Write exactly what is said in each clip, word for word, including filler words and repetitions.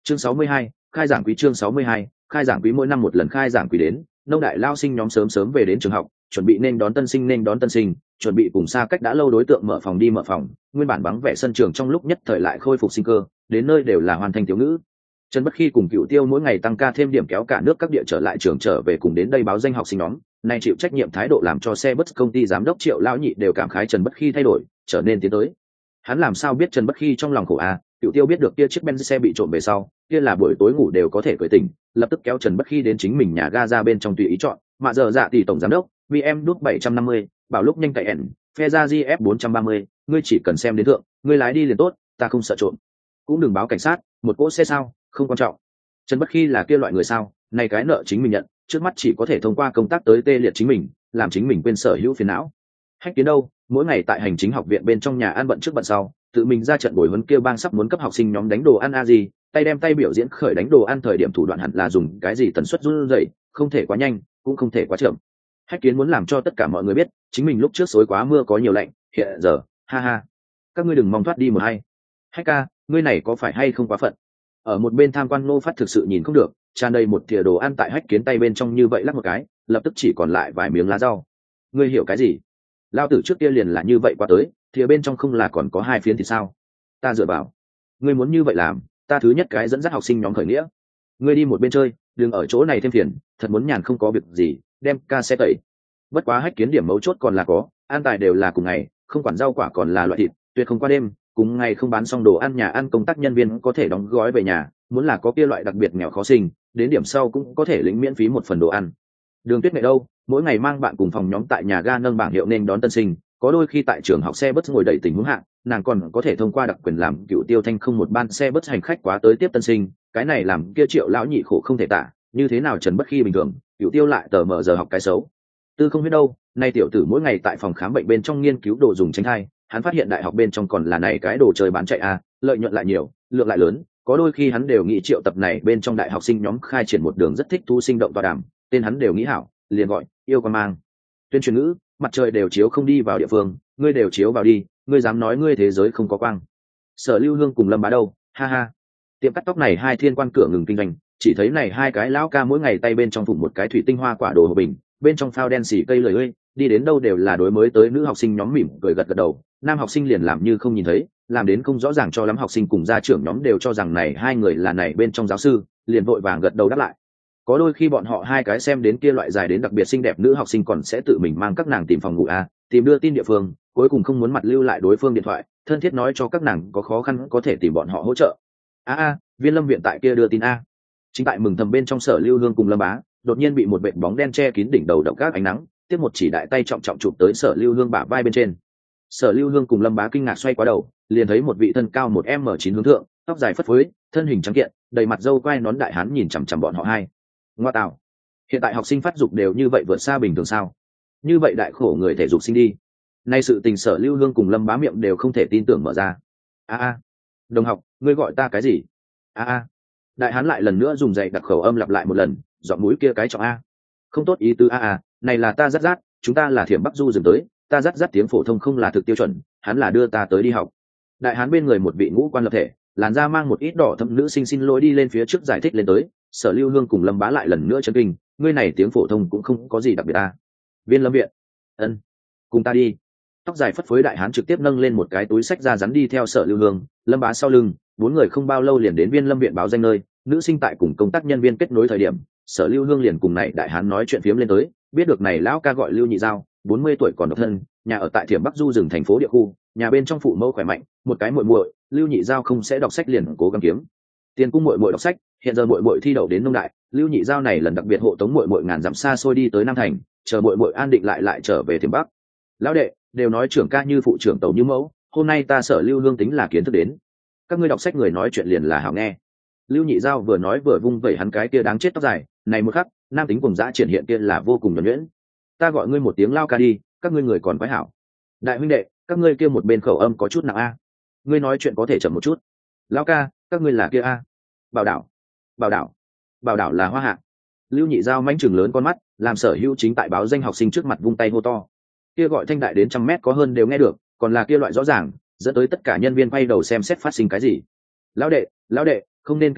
Chương sáu mươi hai, khai giảng quý. Chương sáu mươi hai, khai giảng quý. Mỗi năm một lần khai giảng quý đến, nông đại lao sinh nhóm sớm sớm về đến trường học, chuẩn bị nên đón tân sinh nên đón tân sinh, chuẩn bị cùng xa cách đã lâu đối tượng mở phòng đi mở phòng, nguyên bản vắng vẻ sân trường trong lúc nhất thời lại khôi phục sinh cơ, đến nơi đều là hoàn thành tiểu ngữ. Trần Bất Khi cùng Cựu Tiêu mỗi ngày tăng ca thêm điểm kéo cả nước các địa trở lại trường trở về cùng đến đây báo danh học sinh nhóm, nay chịu trách nhiệm thái độ làm cho xe bus công ty giám đốc Triệu lão nhị đều cảm khái Trần Bất Khi thay đổi, trở nên tiến tới. Hắn làm sao biết Trần Bất Khi trong lòng khổ à, Cựu Tiêu biết được kia chiếc Benz xe bị trộm về sau, kia là buổi tối ngủ đều có thể cười tỉnh, lập tức kéo Trần Bất Khi đến chính mình nhà ga ra bên trong tùy ý chọn, mạ giờ dạ thì tổng giám đốc, bê em đút bảy trăm năm mươi, bảo lúc nhanh cậy ẻn, phe ra gi ép bốn trăm ba mươi, ngươi chỉ cần xem đến thượng, ngươi lái đi liền tốt, ta không sợ trộm. Cũng đừng báo cảnh sát, một cỗ xe sao, không quan trọng. Trần Bất Khi là kia loại người sao, này cái nợ chính mình nhận, trước mắt chỉ có thể thông qua công tác tới tê liệt chính mình, làm chính mình quên sở hữu phiền não. Hách Kiến đâu, mỗi ngày tại hành chính học viện bên trong nhà ăn bận trước bận sau, tự mình ra trận bồi huấn kêu bang sắp muốn cấp học sinh nhóm đánh đồ ăn a gì, tay đem tay biểu diễn khởi đánh đồ ăn thời điểm thủ đoạn hẳn là dùng cái gì tần suất run rẩy, không thể quá nhanh, cũng không thể quá chậm. Hách Kiến muốn làm cho tất cả mọi người biết, chính mình lúc trước xối quá mưa có nhiều lạnh, hiện giờ, ha ha, các ngươi đừng mong thoát đi một hay. Hách ca, ngươi này có phải hay không quá phận? Ở một bên tham quan Ngô Phát thực sự nhìn không được, tràn đầy một thìa đồ ăn tại Hách Kiến tay bên trong như vậy lắc một cái, lập tức chỉ còn lại vài miếng lá rau. Ngươi hiểu cái gì? Lao tử trước kia liền là như vậy qua tới, thìa bên trong không là còn có hai phiến thì sao? Ta dựa vào. Ngươi muốn như vậy làm, ta thứ nhất cái dẫn dắt học sinh nhóm khởi nghĩa. Ngươi đi một bên chơi, đừng ở chỗ này thêm phiền, thật muốn nhàn không có việc gì, đem ca xe tẩy. Bất quá Hách Kiến điểm mấu chốt còn là có, an tài đều là cùng ngày, không quản rau quả còn là loại thịt, tuyệt không qua đêm, cùng ngày không bán xong đồ ăn nhà ăn công tác nhân viên có thể đóng gói về nhà, muốn là có kia loại đặc biệt nghèo khó sinh, đến điểm sau cũng có thể lĩnh miễn phí một phần đồ ăn. Đường Tuyết Nghệ đâu, mỗi ngày mang bạn cùng phòng nhóm tại nhà ga nâng bảng hiệu nên đón tân sinh, có đôi khi tại trường học xe bus ngồi đầy tình huống hạng, nàng còn có thể thông qua đặc quyền làm Cựu Tiêu Thanh không một ban xe bus hành khách quá tới tiếp tân sinh, cái này làm kia Triệu lão nhị khổ không thể tả, như thế nào Trần Bất Khi bình thường, Cựu Tiêu lại tờ mở giờ học cái xấu. Tư không biết đâu, nay tiểu tử mỗi ngày tại phòng khám bệnh bên trong nghiên cứu đồ dùng tránh thai, hắn phát hiện đại học bên trong còn là này cái đồ chơi bán chạy a, lợi nhuận lại nhiều, lượng lại lớn, có đôi khi hắn đều nghĩ triệu tập này bên trong đại học sinh nhóm khai triển một đường rất thích thú sinh động tọa đàm, tên hắn đều nghĩ hảo, liền gọi yêu con mang. Tuyên truyền ngữ, mặt trời đều chiếu không đi vào địa phương, ngươi đều chiếu vào đi, ngươi dám nói ngươi thế giới không có quang. Sở Lưu Hương cùng Lâm Bá đâu, ha ha. Tiệm cắt tóc này hai thiên quan cửa ngừng kinh doanh, chỉ thấy này hai cái lão ca mỗi ngày tay bên trong phụng một cái thủy tinh hoa quả đồ hộp bình, bên trong phao đen xì cây lời ơi, đi đến đâu đều là đối mới tới nữ học sinh nhóm mỉm cười gật gật đầu, nam học sinh liền làm như không nhìn thấy, làm đến không rõ ràng cho lắm, học sinh cùng gia trưởng nhóm đều cho rằng này hai người là này bên trong giáo sư, liền vội vàng gật đầu đáp lại. Có đôi khi bọn họ hai cái xem đến kia loại dài đến đặc biệt xinh đẹp nữ học sinh còn sẽ tự mình mang các nàng tìm phòng ngủ a, tìm đưa tin địa phương, cuối cùng không muốn mặt lưu lại đối phương điện thoại, thân thiết nói cho các nàng có khó khăn có thể tìm bọn họ hỗ trợ. A a, Viên Lâm viện tại kia đưa tin a. Chính tại mừng thầm bên trong Sở Lưu Hương cùng Lâm Bá, đột nhiên bị một vệt bóng đen che kín đỉnh đầu độc các ánh nắng, tiếp một chỉ đại tay trọng trọng chụp tới Sở Lưu Hương bả vai bên trên. Sở Lưu Hương cùng Lâm Bá kinh ngạc xoay qua đầu, liền thấy một vị thân cao một m chín hướng thượng, tóc dài phất phới, thân hình trắng kiện, đầy mặt râu quai nón đại hán nhìn chằm chằm bọn họ hai. Ngoa tạo, hiện tại học sinh phát dục đều như vậy vượt xa bình thường sao? Như vậy đại khổ người thể dục sinh đi. Nay sự tình Sở Lưu Hương cùng Lâm Bá miệng đều không thể tin tưởng mở ra. A a, đồng học, ngươi gọi ta cái gì? A a. Đại hán lại lần nữa dùng dày đặc khẩu âm lặp lại một lần, giọng mũi kia cái trọng a. Không tốt ý tứ a a, này là ta dắt dắt, chúng ta là Thiểm Bắc Du dừng tới, ta dắt dắt tiếng phổ thông không là thực tiêu chuẩn, hắn là đưa ta tới đi học. Đại hán bên người một vị ngũ quan lập thể, làn da mang một ít đỏ thẫm nữ sinh xin lỗi đi lên phía trước giải thích lên tới. Sở Lưu Hương cùng Lâm Bá lại lần nữa chấn kinh, ngươi này tiếng phổ thông cũng không có gì đặc biệt a. Viên Lâm viện. Ân, cùng ta đi. Tóc dài phất phới đại hán trực tiếp nâng lên một cái túi sách ra rắn đi theo Sở Lưu Hương, Lâm Bá sau lưng, bốn người không bao lâu liền đến Viên Lâm viện báo danh nơi, nữ sinh tại cùng công tác nhân viên kết nối thời điểm, Sở Lưu Hương liền cùng này đại hán nói chuyện phiếm lên tới, biết được này lão ca gọi Lưu Nhị Giao, bốn mươi tuổi còn độc thân, nhà ở tại Thiểm Bắc Du rừng thành phố địa khu, nhà bên trong phụ mẫu khỏe mạnh, một cái muội muội, Lưu Nhị Giao không sẽ đọc sách liền cố gắng kiếm tiền cung muội muội đọc sách, hiện giờ muội muội thi đậu đến nông đại, Lưu Nhị Giao này lần đặc biệt hộ tống muội muội ngàn dặm xa xôi đi tới Nam Thành, chờ muội muội an định lại lại trở về Thiểm Bắc. Lão đệ, đều nói trưởng ca như phụ trưởng tẩu như mẫu, hôm nay ta Sở Lưu Hương tính là kiến thức đến. Các ngươi đọc sách người nói chuyện liền là hảo nghe. Lưu Nhị Giao vừa nói vừa vung vẩy hắn cái kia đáng chết tóc dài, này một khắc, nam tính cùng dã triển hiện kia là vô cùng nhuần nhuyễn. Ta gọi ngươi một tiếng lao ca đi, các ngươi người còn quái hảo. Đại huynh đệ, các ngươi kia một bên khẩu âm có chút nặng a. Ngươi nói chuyện có thể chậm một chút. Lao ca, các ngươi là kia a. Bảo đảo, bảo đảo, bảo đảo là Hoa Hạ. Lưu Nhị Giao mánh chừng lớn con mắt, làm Sở Hữu chính tại báo danh học sinh trước mặt vung tay hô to. Kia gọi thanh đại đến trăm mét có hơn đều nghe được, còn là kia loại rõ ràng, dẫn tới tất cả nhân viên quay đầu xem xét phát sinh cái gì. Lão đệ, lão đệ, không nên kích động,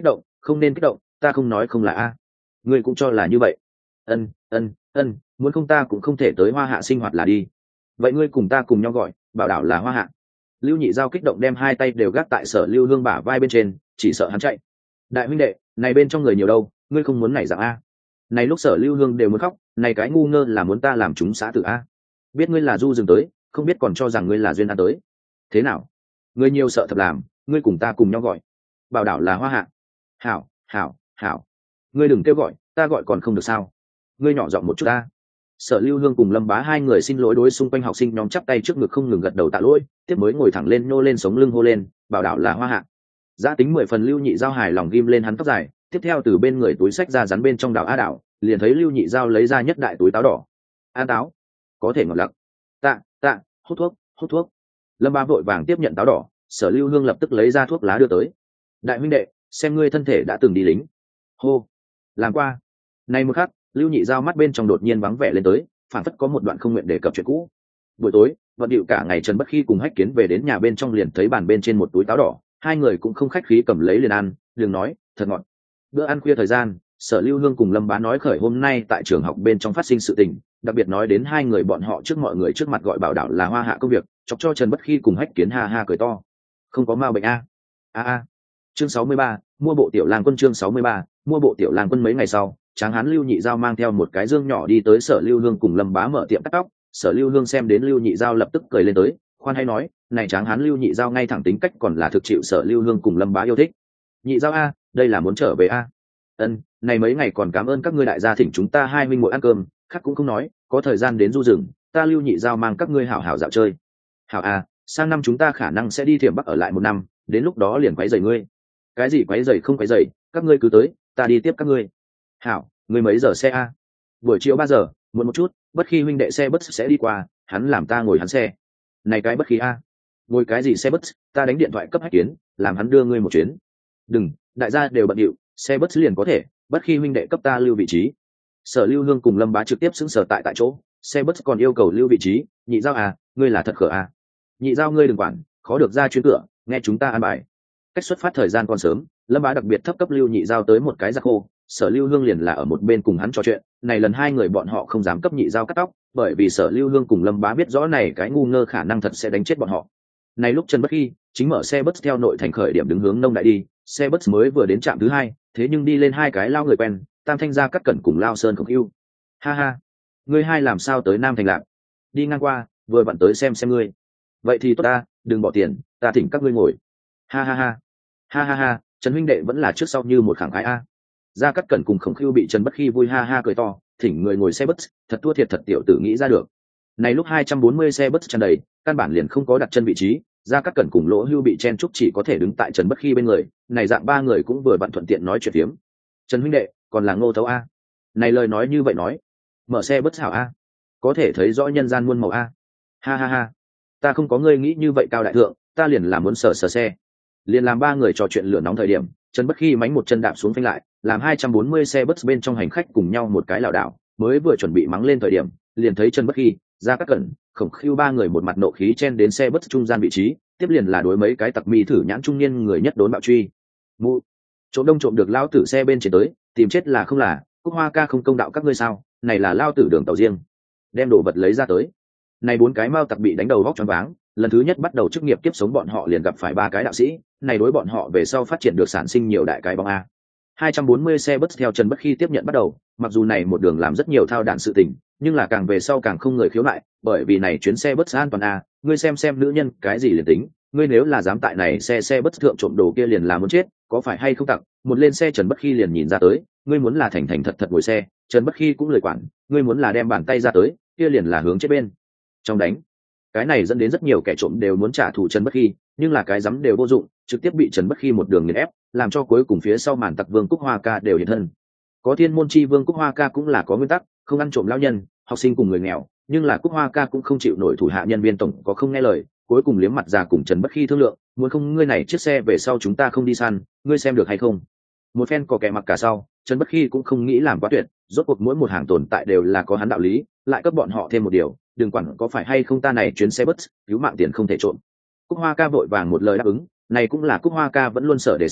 không nên kích động, ta không nói không là a. Ngươi cũng cho là như vậy. Ân, ân, ân, muốn không ta cũng không thể tới Hoa Hạ sinh hoạt là đi. Vậy ngươi cùng ta cùng nhau gọi, bảo đảo là Hoa Hạ. Lưu Nhị Giao kích động đem hai tay đều gác tại Sở Lưu Hương bả vai bên trên, chỉ sợ hắn chạy. Đại huynh đệ, này bên trong người nhiều đâu, ngươi không muốn nảy dạng a. Này lúc Sở Lưu Hương đều muốn khóc, này cái ngu ngơ là muốn ta làm chúng xã tử a. Biết ngươi là du rừng tới, không biết còn cho rằng ngươi là duyên an tới. Thế nào? Ngươi nhiều sợ thật làm, ngươi cùng ta cùng nhau gọi. Bảo đảo là Hoa Hạ. Hảo, hảo, hảo. Ngươi đừng kêu gọi, ta gọi còn không được sao? Ngươi nhỏ giọng một chút ta. Sở Lưu Hương cùng Lâm Bá hai người xin lỗi đối xung quanh học sinh nhóm chắp tay trước ngực không ngừng gật đầu tạ lỗi, tiếp mới ngồi thẳng lên nô lên sống lưng hô lên, bảo đảo là Hoa Hạ. Giá tính mười phần Lưu Nhị Giao hài lòng ghim lên hắn tóc dài, tiếp theo từ bên người túi sách ra rắn bên trong đảo a đảo, liền thấy Lưu Nhị Giao lấy ra nhất đại túi táo đỏ. An táo, có thể ngọt lặc. Tạ, tạ, hút thuốc, hút thuốc. Lâm Bá vội vàng tiếp nhận táo đỏ, Sở Lưu Hương lập tức lấy ra thuốc lá đưa tới. Đại huynh đệ, xem ngươi thân thể đã từng đi lính. Hô, làm qua. Này một khắc, Lưu Nhị Giao mắt bên trong đột nhiên vắng vẻ lên tới, phản phất có một đoạn không nguyện đề cập chuyện cũ. Buổi tối, vận điệu cả ngày Trần Bất Khi cùng Hách Kiến về đến nhà bên trong liền thấy bàn bên trên một túi táo đỏ, hai người cũng không khách khí cầm lấy liền ăn, đừng nói, thật ngọt. Bữa ăn khuya thời gian, Sở Lưu Hương cùng Lâm Bá nói khởi hôm nay tại trường học bên trong phát sinh sự tình, đặc biệt nói đến hai người bọn họ trước mọi người trước mặt gọi bảo đảo là Hoa Hạ công việc, chọc cho Trần Bất Khi cùng Hách Kiến ha ha cười to. Không có ma bệnh a. A a. Chương sáu mươi ba, mua bộ tiểu lang quân chương sáu mươi ba, mua bộ tiểu lang quân mấy ngày sau, Tráng Hán Lưu Nhị Giao mang theo một cái dương nhỏ đi tới Sở Lưu Hương cùng Lâm Bá mở tiệm cắt tóc. Sở Lưu Hương xem đến Lưu Nhị Giao lập tức cười lên tới, khoan hay nói, này Tráng Hán Lưu Nhị Giao ngay thẳng tính cách còn là thực chịu Sở Lưu Hương cùng Lâm Bá yêu thích. Nhị Giao a, đây là muốn trở về a. Ân, này mấy ngày còn cảm ơn các ngươi đại gia thỉnh chúng ta hai huynh muội ăn cơm, khác cũng không nói, có thời gian đến du rừng, ta Lưu Nhị Giao mang các ngươi hảo hảo dạo chơi. Hảo a, sang năm chúng ta khả năng sẽ đi Thiểm Bắc ở lại một năm, đến lúc đó liền quấy rầy ngươi. Cái gì quấy rầy không quấy rầy, các ngươi cứ tới, ta đi tiếp các ngươi. Hảo, ngươi mấy giờ xe a? Buổi chiều ba giờ, muộn một chút, Bất Khi huynh đệ xe bus sẽ đi qua, hắn làm ta ngồi hắn xe. Này cái Bất Khi a, ngồi cái gì xe bus, ta đánh điện thoại cấp Hách Kiến, làm hắn đưa ngươi một chuyến. Đừng, đại gia đều bận điệu, xe bus liền có thể, Bất Khi huynh đệ cấp ta lưu vị trí. Sở Lưu Hương cùng Lâm Bá trực tiếp xứng sở tại tại chỗ, xe bus còn yêu cầu lưu vị trí, Nhị Giao à, ngươi là thật khở à. Nhị Giao ngươi đừng quản, khó được ra chuyến cửa, nghe chúng ta an bài. Cách xuất phát thời gian còn sớm, Lâm Bá đặc biệt thấp cấp Lưu Nhị Giao tới một cái giặc khô, Sở Lưu Hương liền là ở một bên cùng hắn trò chuyện, này lần hai người bọn họ không dám cấp Nhị Giao cắt tóc, bởi vì Sở Lưu Hương cùng Lâm Bá biết rõ này cái ngu ngơ khả năng thật sẽ đánh chết bọn họ. Này lúc Trần Bất Khi chính mở xe bus theo nội thành khởi điểm đứng hướng Nông Đại đi, xe bus mới vừa đến trạm thứ hai, thế nhưng đi lên hai cái lao người quen, Tam Thanh Gia Cắt Cẩn cùng Lao Sơn Khổng Ưu. Ha ha, ngươi hai làm sao tới Nam Thành Lạc? Đi ngang qua, vừa vặn tới xem xem ngươi. Vậy thì tốt ta, đừng bỏ tiền, ta thỉnh các ngươi ngồi. Ha ha ha, ha ha ha, Trần huynh đệ vẫn là trước sau như một khẳng khái a. Gia Cắt Cẩn cùng Khổng Ưu bị Trần Bất Khi vui ha ha cười to, thỉnh người ngồi xe bus, thật thua thiệt thật tiểu tử nghĩ ra được. Này lúc hai trăm bốn mươi xe bus tràn đầy, căn bản liền không có đặt chân vị trí, Gia Cát Cẩn cùng Lỗ Hưu bị chen chúc chỉ có thể đứng tại Trần Bất Khi bên người, này dạng ba người cũng vừa vặn thuận tiện nói chuyện phiếm. Trần huynh đệ, còn là Ngô Thấu a. Này lời nói như vậy nói, mở xe bất hảo a, có thể thấy rõ nhân gian muôn màu a. Ha ha ha, ta không có ngươi nghĩ như vậy cao đại thượng, ta liền làm muốn sờ sờ xe. Liền làm ba người trò chuyện lửa nóng thời điểm, Trần Bất Khi mánh một chân đạp xuống phanh lại, làm hai trăm bốn mươi xe bus bên trong hành khách cùng nhau một cái lảo đảo, mới vừa chuẩn bị mắng lên thời điểm, liền thấy Trần Bất Khi, Gia Cát Cẩn, Khổng Khưu ba người một mặt nộ khí chen đến xe bus trung gian vị trí, tiếp liền là đối mấy cái tặc mi thử nhãn trung niên người nhất đốn bạo truy. Mụ, trộm đông trộm được lao tử xe bên trên tới, tìm chết là không là, Cúc Hoa ca không công đạo các ngươi sao? Này là lao tử đường tàu riêng, đem đồ vật lấy ra tới. Này bốn cái mao tặc bị đánh đầu vóc choáng váng, lần thứ nhất bắt đầu chức nghiệp kiếp sống bọn họ liền gặp phải ba cái đạo sĩ, này đối bọn họ về sau phát triển được sản sinh nhiều đại cái bóng a. hai trăm bốn mươi xe bus theo Trần Bất Khi tiếp nhận bắt đầu, mặc dù này một đường làm rất nhiều thao đạn sự tình, nhưng là càng về sau càng không người khiếu nại, bởi vì này chuyến xe bus an toàn a, ngươi xem xem nữ nhân cái gì liền tính, ngươi nếu là dám tại này xe xe bus thượng trộm đồ kia liền là muốn chết, có phải hay không tặc, một lên xe Trần Bất Khi liền nhìn ra tới, ngươi muốn là thành thành thật thật ngồi xe, Trần Bất Khi cũng lời quản, ngươi muốn là đem bàn tay ra tới, kia liền là hướng chết bên trong đánh. Cái này dẫn đến rất nhiều kẻ trộm đều muốn trả thù Trần Bất Khi, nhưng là cái dám đều vô dụng, trực tiếp bị Trần Bất Khi một đường nghiền ép, làm cho cuối cùng phía sau màn tặc Vương Cúc Hoa ca đều hiện thân. Có thiên môn chi Vương Cúc Hoa ca cũng là có nguyên tắc, không ăn trộm lão nhân, học sinh cùng người nghèo, nhưng là Cúc Hoa ca cũng không chịu nổi thủ hạ nhân viên tổng có không nghe lời, cuối cùng liếm mặt già cùng Trần Bất Khi thương lượng, muốn không ngươi này chiếc xe về sau chúng ta không đi săn, ngươi xem được hay không? Một phen có kẻ mặc cả sau, Trần Bất Khi cũng không nghĩ làm quá tuyệt, rốt cuộc mỗi một hàng tồn tại đều là có hắn đạo lý, lại cấp bọn họ thêm một điều, đừng quản có phải hay không ta này chuyến xe bus, cứu mạng tiền không thể trộm. Cúc Hoa ca vội vàng một lời đáp ứng, này cũng là Cúc Hoa ca vẫn luôn sợ để sướng,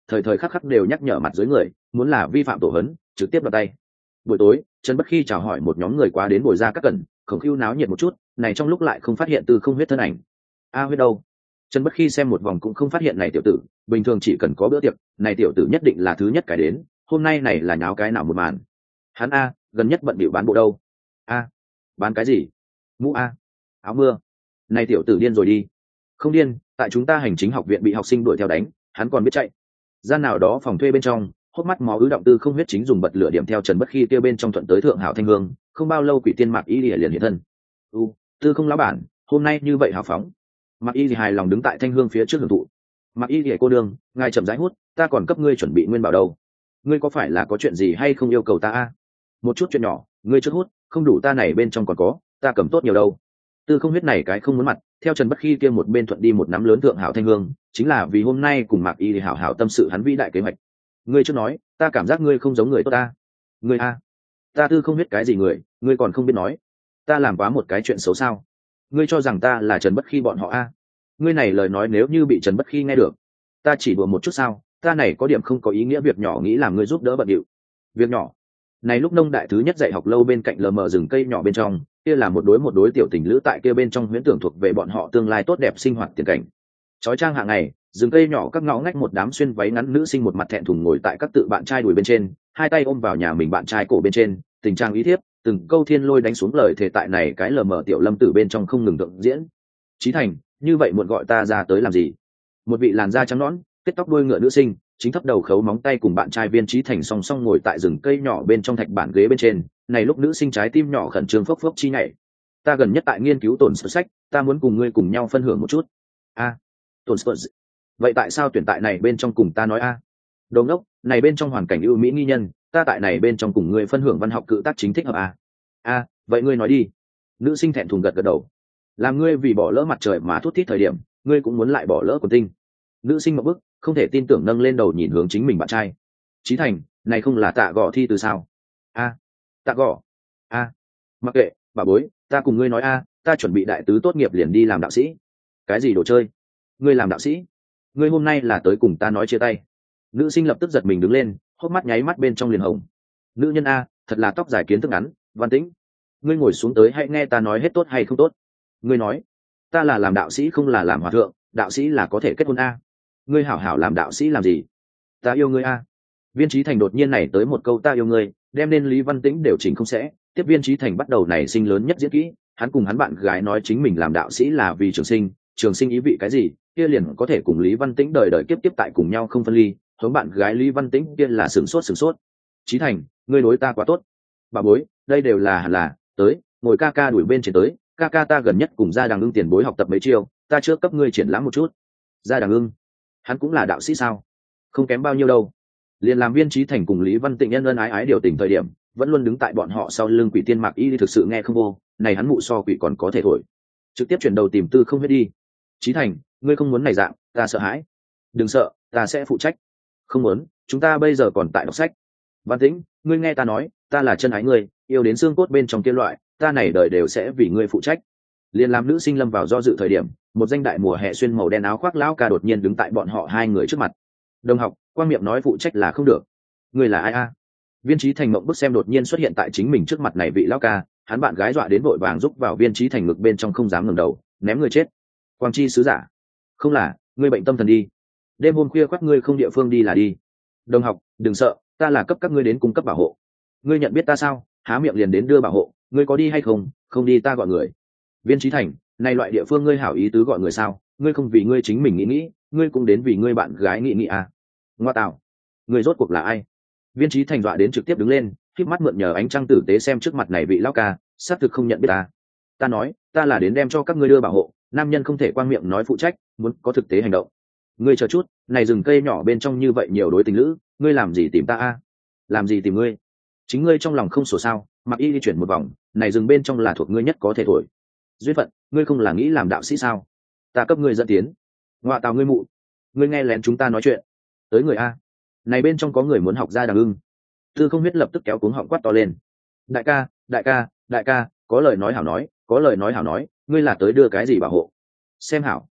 thời thời khắc khắc đều nhắc nhở mặt dưới người muốn là vi phạm tổ hấn trực tiếp đoạt tay. Buổi tối trần bất khi chào hỏi một nhóm người quá đến bồi ra các cẩn khổng khiu náo nhiệt một chút, này trong lúc lại không phát hiện Tư Không Huyết thân ảnh. A huyết đâu? Trần bất khi xem một vòng cũng không phát hiện này tiểu tử, bình thường chỉ cần có bữa tiệc này tiểu tử nhất định là thứ nhất cái đến, hôm nay này là nháo cái nào một màn. Hắn a gần nhất bận bịu bán bộ đâu? A bán cái gì? Mũ a áo mưa. Này tiểu tử điên rồi đi. Không điên, tại chúng ta hành chính học viện bị học sinh đuổi theo đánh, hắn còn biết chạy. Gian nào đó phòng thuê bên trong, hốc mắt máu ứ động Tư Không Huyết chính dùng bật lửa điểm theo Trần bất khi kêu bên trong thuận tới thượng hảo thanh hương, không bao lâu quỷ tiên Mạc Y liền hiện thân. U, Tư không lão bản, hôm nay như vậy hào phóng. Mạc Y hài lòng đứng tại thanh hương phía trước hưởng thụ. Mạc Y cô đương, ngài chậm rãi hút, ta còn cấp ngươi chuẩn bị nguyên bảo đâu. Ngươi có phải là có chuyện gì hay không yêu cầu ta a? Một chút chuyện nhỏ, ngươi trước hút, không đủ ta này bên trong còn có, ta cầm tốt nhiều đâu. Tư Không Huyết này cái không muốn mặt, theo Trần bất khi kia một bên thuận đi một nắm lớn thượng hảo thanh hương, chính là vì hôm nay cùng Mạc Y hảo hảo tâm sự hắn vĩ đại kế hoạch. Ngươi chưa nói, ta cảm giác ngươi không giống người tốt ta. Ngươi a, ta Tư Không Huyết cái gì người, ngươi còn không biết nói. Ta làm quá một cái chuyện xấu sao? Ngươi cho rằng ta là Trần bất khi bọn họ a? Ngươi này lời nói nếu như bị Trần bất khi nghe được, ta chỉ đùa một chút sao? Ta này có điểm không có ý nghĩa việc nhỏ nghĩ làm ngươi giúp đỡ bận điệu. Việc nhỏ. Này lúc nông đại thứ nhất dạy học lâu bên cạnh lờ mờ rừng cây nhỏ bên trong, kia là một đối một đối tiểu tình lữ tại kia bên trong huyễn tưởng thuộc về bọn họ tương lai tốt đẹp sinh hoạt tiền cảnh. Chói trang hàng ngày, rừng cây nhỏ các ngõ ngách một đám xuyên váy ngắn nữ sinh một mặt thẹn thùng ngồi tại các tự bạn trai đùi bên trên, hai tay ôm vào nhà mình bạn trai cổ bên trên, tình trạng ý thiếp, từng câu thiên lôi đánh xuống lời thề tại này cái lờ mờ tiểu lâm tử bên trong không ngừng tượng diễn. Chí Thành, như vậy muộn gọi ta ra tới làm gì? Một vị làn da trắng nõn, kết tóc đuôi ngựa nữ sinh, chính thấp đầu khấu móng tay cùng bạn trai Viên Chí Thành song song ngồi tại rừng cây nhỏ bên trong thạch bản ghế bên trên, này lúc nữ sinh trái tim nhỏ khẩn trương phốc phốc chi nhảy. Ta gần nhất tại nghiên cứu tổn sở sách, ta muốn cùng ngươi cùng nhau phân hưởng một chút. A, tổn sở. Vậy tại sao tuyển tại này bên trong cùng ta nói a? Đồ ngốc, này bên trong hoàn cảnh ưu mỹ nghi nhân, ta tại này bên trong cùng ngươi phân hưởng văn học cự tác chính thích hợp a. A, vậy ngươi nói đi. Nữ sinh thẹn thùng gật gật đầu. Làm ngươi vì bỏ lỡ mặt trời mà thút thít thời điểm, ngươi cũng muốn lại bỏ lỡ quần tinh. Nữ sinh một bức, không thể tin tưởng nâng lên đầu nhìn hướng chính mình bạn trai. Chí Thành, này không là Tạ Gò thi từ sao? A, Tạ Gò. A, mặc kệ, bà bối, ta cùng ngươi nói a, ta chuẩn bị đại tứ tốt nghiệp liền đi làm đạo sĩ. Cái gì đồ chơi? Ngươi làm đạo sĩ? Ngươi hôm nay là tới cùng ta nói chia tay. Nữ sinh lập tức giật mình đứng lên, hốc mắt nháy mắt bên trong liền hồng. Nữ nhân a, thật là tóc dài kiến thức ngắn, Văn Tĩnh. Ngươi ngồi xuống tới hãy nghe ta nói hết tốt hay không tốt. Ngươi nói, ta là làm đạo sĩ không là làm hòa thượng, đạo sĩ là có thể kết hôn a. Ngươi hảo hảo làm đạo sĩ làm gì? Ta yêu ngươi a. Viên Chí Thành đột nhiên này tới một câu ta yêu ngươi, đem nên Lý Văn Tĩnh đều chỉnh không sẽ. Tiếp Viên Chí Thành bắt đầu này sinh lớn nhất diễn kỹ, hắn cùng hắn bạn gái nói chính mình làm đạo sĩ là vì trường sinh, trường sinh ý vị cái gì, kia liền có thể cùng Lý Văn Tĩnh đời đời kiếp kiếp tại cùng nhau không phân ly. Hướng bạn gái Lý Văn Tĩnh kia là sửng sốt sửng sốt. Chí Thành, ngươi đối ta quá tốt. Bà bối, đây đều là là, tới, ngồi ca ca đuổi bên trên tới, ca ca ta gần nhất cùng Gia Đằng Ưng tiền bối học tập mấy chiêu, ta chưa cấp ngươi triển lãm một chút. Gia Đằng Ưng, hắn cũng là đạo sĩ sao? Không kém bao nhiêu đâu. Liền làm Viên Chí Thành cùng Lý Văn Tĩnh nhân ân ái ái điều tình thời điểm, vẫn luôn đứng tại bọn họ sau lưng quỷ tiên Mạc Y thực sự nghe không vô, này hắn mụ so quỷ còn có thể thổi. Trực tiếp chuyển đầu tìm Tư Không Huyết đi. Chí Thành, ngươi không muốn này dạng, ta sợ hãi. Đừng sợ, ta sẽ phụ trách. Không muốn, chúng ta bây giờ còn tại đọc sách. Văn Tĩnh, ngươi nghe ta nói, ta là chân ái ngươi, yêu đến xương cốt bên trong kia loại, ta này đời đều sẽ vì ngươi phụ trách. Liên làm nữ sinh lâm vào do dự thời điểm, một danh đại mùa hè xuyên màu đen áo khoác lão ca đột nhiên đứng tại bọn họ hai người trước mặt. Đồng học, quan miệng nói phụ trách là không được. Ngươi là ai a? Viên Chí Thành mộng bức xem đột nhiên xuất hiện tại chính mình trước mặt này vị lão ca, hắn bạn gái dọa đến vội vàng giúp vào Viên Chí Thành ngực bên trong không dám ngẩng đầu, ném người chết. Quang chi sứ giả? Không là, ngươi bệnh tâm thần đi. Đêm hôm khuya khoác ngươi không địa phương đi là đi. Đồng học, đừng sợ, ta là cấp các ngươi đến cung cấp bảo hộ. Ngươi nhận biết ta sao? Há miệng liền đến đưa bảo hộ, ngươi có đi hay không? Không đi ta gọi người. Viên Chí Thành, này loại địa phương ngươi hảo ý tứ gọi người sao? Ngươi không vì ngươi chính mình nghĩ nghĩ, ngươi cũng đến vì ngươi bạn gái nghĩ nghĩ à? Ngoa tạo, ngươi rốt cuộc là ai? Viên Chí Thành dọa đến trực tiếp đứng lên, khép mắt mượn nhờ ánh trăng tử tế xem trước mặt này vị lão ca, xác thực không nhận biết ta. Ta nói, ta là đến đem cho các ngươi đưa bảo hộ, nam nhân không thể quang miệng nói phụ trách, muốn có thực tế hành động. Ngươi chờ chút, này rừng cây nhỏ bên trong như vậy nhiều đối tình lữ, ngươi làm gì tìm ta a? Làm gì tìm ngươi? Chính ngươi trong lòng không sổ sao? Mặc Y đi chuyển một vòng, này rừng bên trong là thuộc ngươi nhất có thể thổi. Duyên phận, ngươi không là nghĩ làm đạo sĩ sao? Ta cấp ngươi dẫn tiến. Ngoại tào ngươi mụ, ngươi nghe lén chúng ta nói chuyện. Tới người a, này bên trong có người muốn học Gia Đằng Ưng. Tư Không Huyết lập tức kéo cuống họng quát to lên. Đại ca, đại ca, đại ca, có lời nói hảo nói, có lời nói hảo nói, ngươi là tới đưa cái gì bảo hộ? Xem hảo.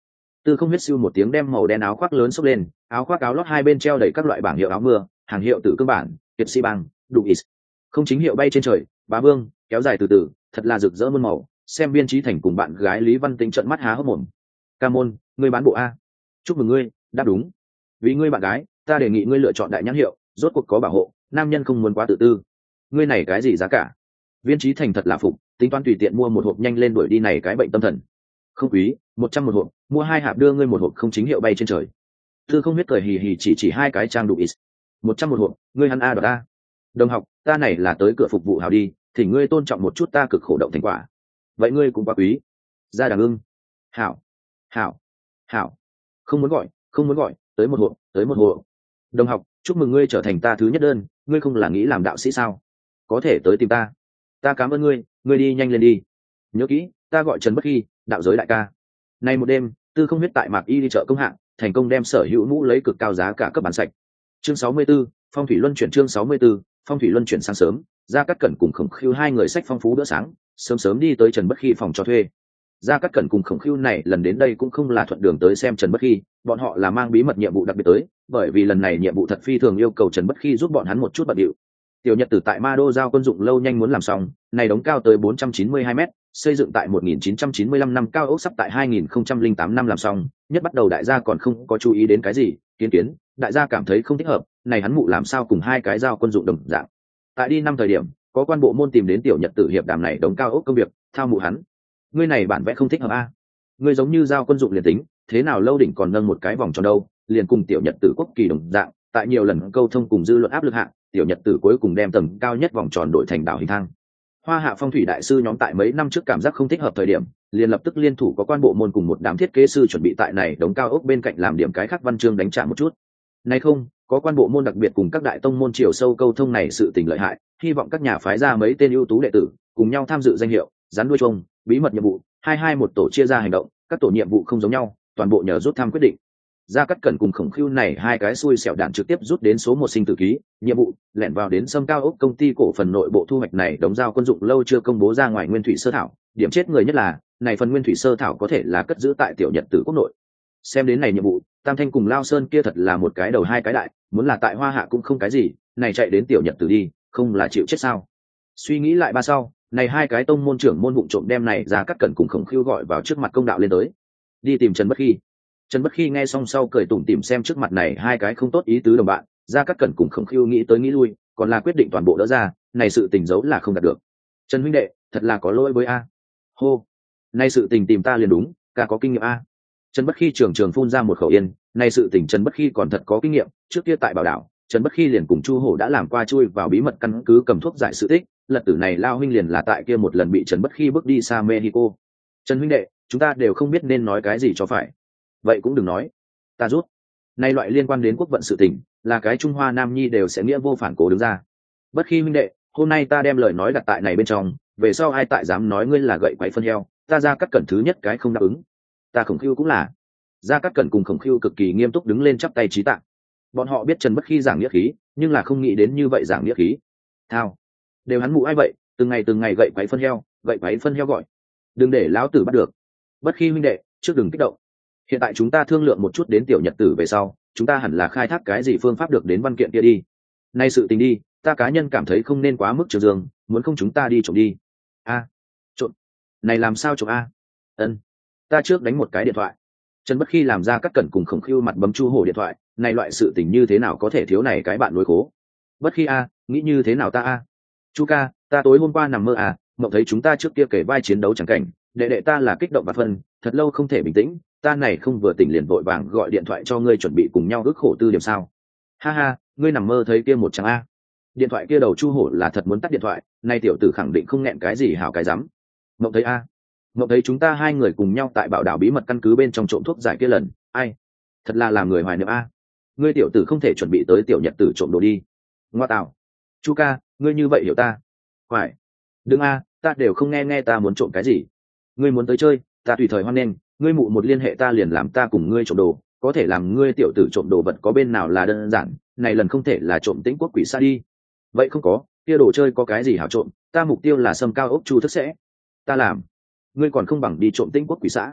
Tư Không huyết siêu một tiếng đem màu đen áo khoác lớn xốc lên, áo khoác áo lót hai bên treo đầy các loại bảng hiệu áo mưa, hàng hiệu tự cơ bản, kiệt si băng, đủ is. Không chính hiệu bay trên trời, bá vương, kéo dài từ từ, thật là rực rỡ muôn màu. Xem Biên Chí Thành cùng bạn gái Lý Văn Tĩnh trợn mắt há hốc mồm. Ca môn, ngươi bán bộ a? Chúc mừng ngươi, đáp đúng. Vì ngươi bạn gái, ta đề nghị ngươi lựa chọn đại nhãn hiệu, rốt cuộc có bảo hộ, nam nhân không muốn quá tự tư. Ngươi này cái gì giá cả? Viên Chí Thành thật là phục, tính toán tùy tiện mua một hộp nhanh lên đuổi đi này cái bệnh tâm thần. Không quý, một trăm một hộp, mua hai hộp đưa ngươi một hộp không chính hiệu bay trên trời. Tư Không huyết cười hì hì chỉ chỉ hai cái trang đủ is. Một trăm một hộp, ngươi hắn a đoạt a. Đồng học, ta này là tới cửa phục vụ hảo đi, thì ngươi tôn trọng một chút ta cực khổ động thành quả. Vậy ngươi cũng quá quý. Ra Đằng ưng. Hảo, hảo, hảo. Không muốn gọi, không muốn gọi, tới một hộp, tới một hộp. Đồng học, chúc mừng ngươi trở thành ta thứ nhất đơn, ngươi không là nghĩ làm đạo sĩ sao? Có thể tới tìm ta. Ta cảm ơn ngươi, ngươi đi nhanh lên đi. Nhớ kỹ, ta gọi Trần Bất Khi, đạo giới đại ca. Nay một đêm, Tư Không huyết tại Mạc Y đi chợ công hạng, thành công đem sở hữu mũ lấy cực cao giá cả cấp bán sạch. Chương sáu mươi 64, phong thủy luân chuyển chương sáu mươi 64, phong thủy luân chuyển sáng sớm, Gia Cát Cẩn cùng Khổng Khưu hai người sách phong phú bữa sáng, sớm sớm đi tới Trần Bất Khi phòng cho thuê. Gia Cát Cẩn cùng Khổng Khưu này lần đến đây cũng không là thuận đường tới xem Trần Bất Khi, bọn họ là mang bí mật nhiệm vụ đặc biệt tới, bởi vì lần này nhiệm vụ thật phi thường yêu cầu Trần Bất Khi giúp bọn hắn một chút bận điệu. Tiểu Nhật Tử tại Ma Đô giao quân dụng lâu nhanh muốn làm xong, này đống cao tới bốn trăm chín mươi hai mét, xây dựng tại một nghìn chín trăm chín mươi lăm năm, cao ốc sắp tại hai nghìn không trăm lẻ tám năm làm xong, nhất bắt đầu đại gia còn không có chú ý đến cái gì, kiến kiến, đại gia cảm thấy không thích hợp, này hắn mụ làm sao cùng hai cái giao quân dụng đồng dạng. Tại đi năm thời điểm, có quan bộ môn tìm đến Tiểu Nhật Tử hiệp đàm này đống cao ốc công việc, thao mụ hắn. Ngươi này bản vẽ không thích hợp a. Ngươi giống như giao quân dụng liền tính, thế nào lâu đỉnh còn nâng một cái vòng tròn đâu, liền cùng Tiểu Nhật Tử quốc kỳ đồng dạng, tại nhiều lần câu thông cùng dư luận áp lực hạ, Tiểu Nhật Tử cuối cùng đem tầng cao nhất vòng tròn đổi thành đảo hình thang. Hoa Hạ phong thủy đại sư nhóm tại mấy năm trước cảm giác không thích hợp thời điểm, liền lập tức liên thủ có quan bộ môn cùng một đám thiết kế sư chuẩn bị tại này đống cao ốc bên cạnh làm điểm cái khác văn chương đánh trả một chút. Nay không, có quan bộ môn đặc biệt cùng các đại tông môn chiều sâu câu thông này sự tình lợi hại, hy vọng các nhà phái ra mấy tên ưu tú đệ tử, cùng nhau tham dự danh hiệu, rắn đuôi chuông, bí mật nhiệm vụ, hai hai một tổ chia ra hành động, các tổ nhiệm vụ không giống nhau, toàn bộ nhờ rút thăm quyết định. Gia Cát Cẩn cùng Khổng Khưu này hai cái xui xẻo đạn trực tiếp rút đến số một sinh tử ký, nhiệm vụ lẻn vào đến Sâm Cao ốc công ty cổ phần nội bộ thu hoạch này đóng giao quân dụng lâu chưa công bố ra ngoài nguyên thủy sơ thảo, điểm chết người nhất là, này phần nguyên thủy sơ thảo có thể là cất giữ tại Tiểu Nhật Tử quốc nội. Xem đến này nhiệm vụ, Tam Thanh cùng Lao Sơn kia thật là một cái đầu hai cái đại, muốn là tại Hoa Hạ cũng không cái gì, này chạy đến Tiểu Nhật Tử đi, không là chịu chết sao? Suy nghĩ lại ba sau, này hai cái tông môn trưởng môn vụng trộm đem này Gia Cát Cẩn cùng Khổng Khưu gọi vào trước mặt công đạo lên tới, đi tìm Trần Bất Khi. Trần Bất Khi nghe xong sau cười tủm tỉm xem trước mặt này hai cái không tốt ý tứ đồng bạn, Gia Cát Cẩn cùng Khổng Khưu nghĩ tới nghĩ lui, còn là quyết định toàn bộ đỡ ra, này sự tình giấu là không đạt được. Trần huynh đệ, thật là có lỗi với a. Hô, này sự tình tìm ta liền đúng, ca có kinh nghiệm a. Trần Bất Khi trường trường phun ra một khẩu yên, này sự tình Trần Bất Khi còn thật có kinh nghiệm, trước kia tại Bảo Đảo, Trần Bất Khi liền cùng Chu Hổ đã làm qua chui vào bí mật căn cứ cầm thuốc giải sự tích, lật tử này lao huynh liền là tại kia một lần bị Trần Bất Khi bước đi xa Mexico. Trần huynh đệ, chúng ta đều không biết nên nói cái gì cho phải. Vậy cũng đừng nói, ta rút. Nay loại liên quan đến quốc vận sự tình, là cái Trung Hoa Nam Nhi đều sẽ nghĩa vô phản cố đứng ra. Bất Khi huynh đệ, hôm nay ta đem lời nói đặt tại này bên trong, về sau ai tại dám nói ngươi là gậy quậy phân heo, ta Gia Cát Cẩn thứ nhất cái không đáp ứng. Ta Khổng Khưu cũng là. Gia Cát Cẩn cùng Khổng Khưu cực kỳ nghiêm túc đứng lên chắp tay trí tạng. Bọn họ biết Trần Bất Khi giảng nghĩa khí, nhưng là không nghĩ đến như vậy giảng nghĩa khí. Thao, đều hắn mụ ai vậy, từng ngày từng ngày gậy quậy phân heo, gậy quậy phân heo gọi. Đừng để lão tử bắt được. Bất Khi huynh đệ, trước đừng kích động. Hiện tại chúng ta thương lượng một chút đến Tiểu Nhật Tử về sau, chúng ta hẳn là khai thác cái gì phương pháp được đến văn kiện kia đi. Nay sự tình đi, ta cá nhân cảm thấy không nên quá mức trường dương, muốn không chúng ta đi trộm đi. A, trộm? Này làm sao trộm a? Ân, ta trước đánh một cái điện thoại. Trần Bất Khi làm Ra Cát Cẩn cùng Khổng Khưu mặt bấm Chu Hổ điện thoại, này loại sự tình như thế nào có thể thiếu này cái bạn đối khố. Bất Khi a, nghĩ như thế nào ta a? Chu ca, ta tối hôm qua nằm mơ à, mộng thấy chúng ta trước kia kể vai chiến đấu chẳng cảnh, đệ đệ ta là kích động và phân, thật lâu không thể bình tĩnh, ta này không vừa tỉnh liền vội vàng gọi điện thoại cho ngươi chuẩn bị cùng nhau ước khổ tư điểm sao. Ha ha, ngươi nằm mơ thấy kia một tràng a. Điện thoại kia đầu Chu Hổ là thật muốn tắt điện thoại, nay tiểu tử khẳng định không nghẹn cái gì hảo cái rắm. Mộng thấy a, mộng thấy chúng ta hai người cùng nhau tại Bảo Đảo bí mật căn cứ bên trong trộm thuốc giải kia lần, ai, thật là làm người hoài niệm a. Ngươi tiểu tử không thể chuẩn bị tới Tiểu Nhật Tử trộm đồ đi. Ngoa tạo, Chu ca, ngươi như vậy hiểu ta? Phải, đừng a, ta đều không nghe nghe ta muốn trộm cái gì. Ngươi muốn tới chơi, ta tùy thời hoan nghênh, ngươi mụ một liên hệ ta liền làm ta cùng ngươi trộm đồ, có thể làm ngươi tiểu tử trộm đồ vật có bên nào là đơn giản, này lần không thể là trộm Tĩnh Quốc quỷ xa đi. Vậy không có, kia đồ chơi có cái gì hảo trộm, ta mục tiêu là Sâm Cao ốc Chu thức sẽ. Ta làm, ngươi còn không bằng đi trộm Tĩnh Quốc quỷ xã.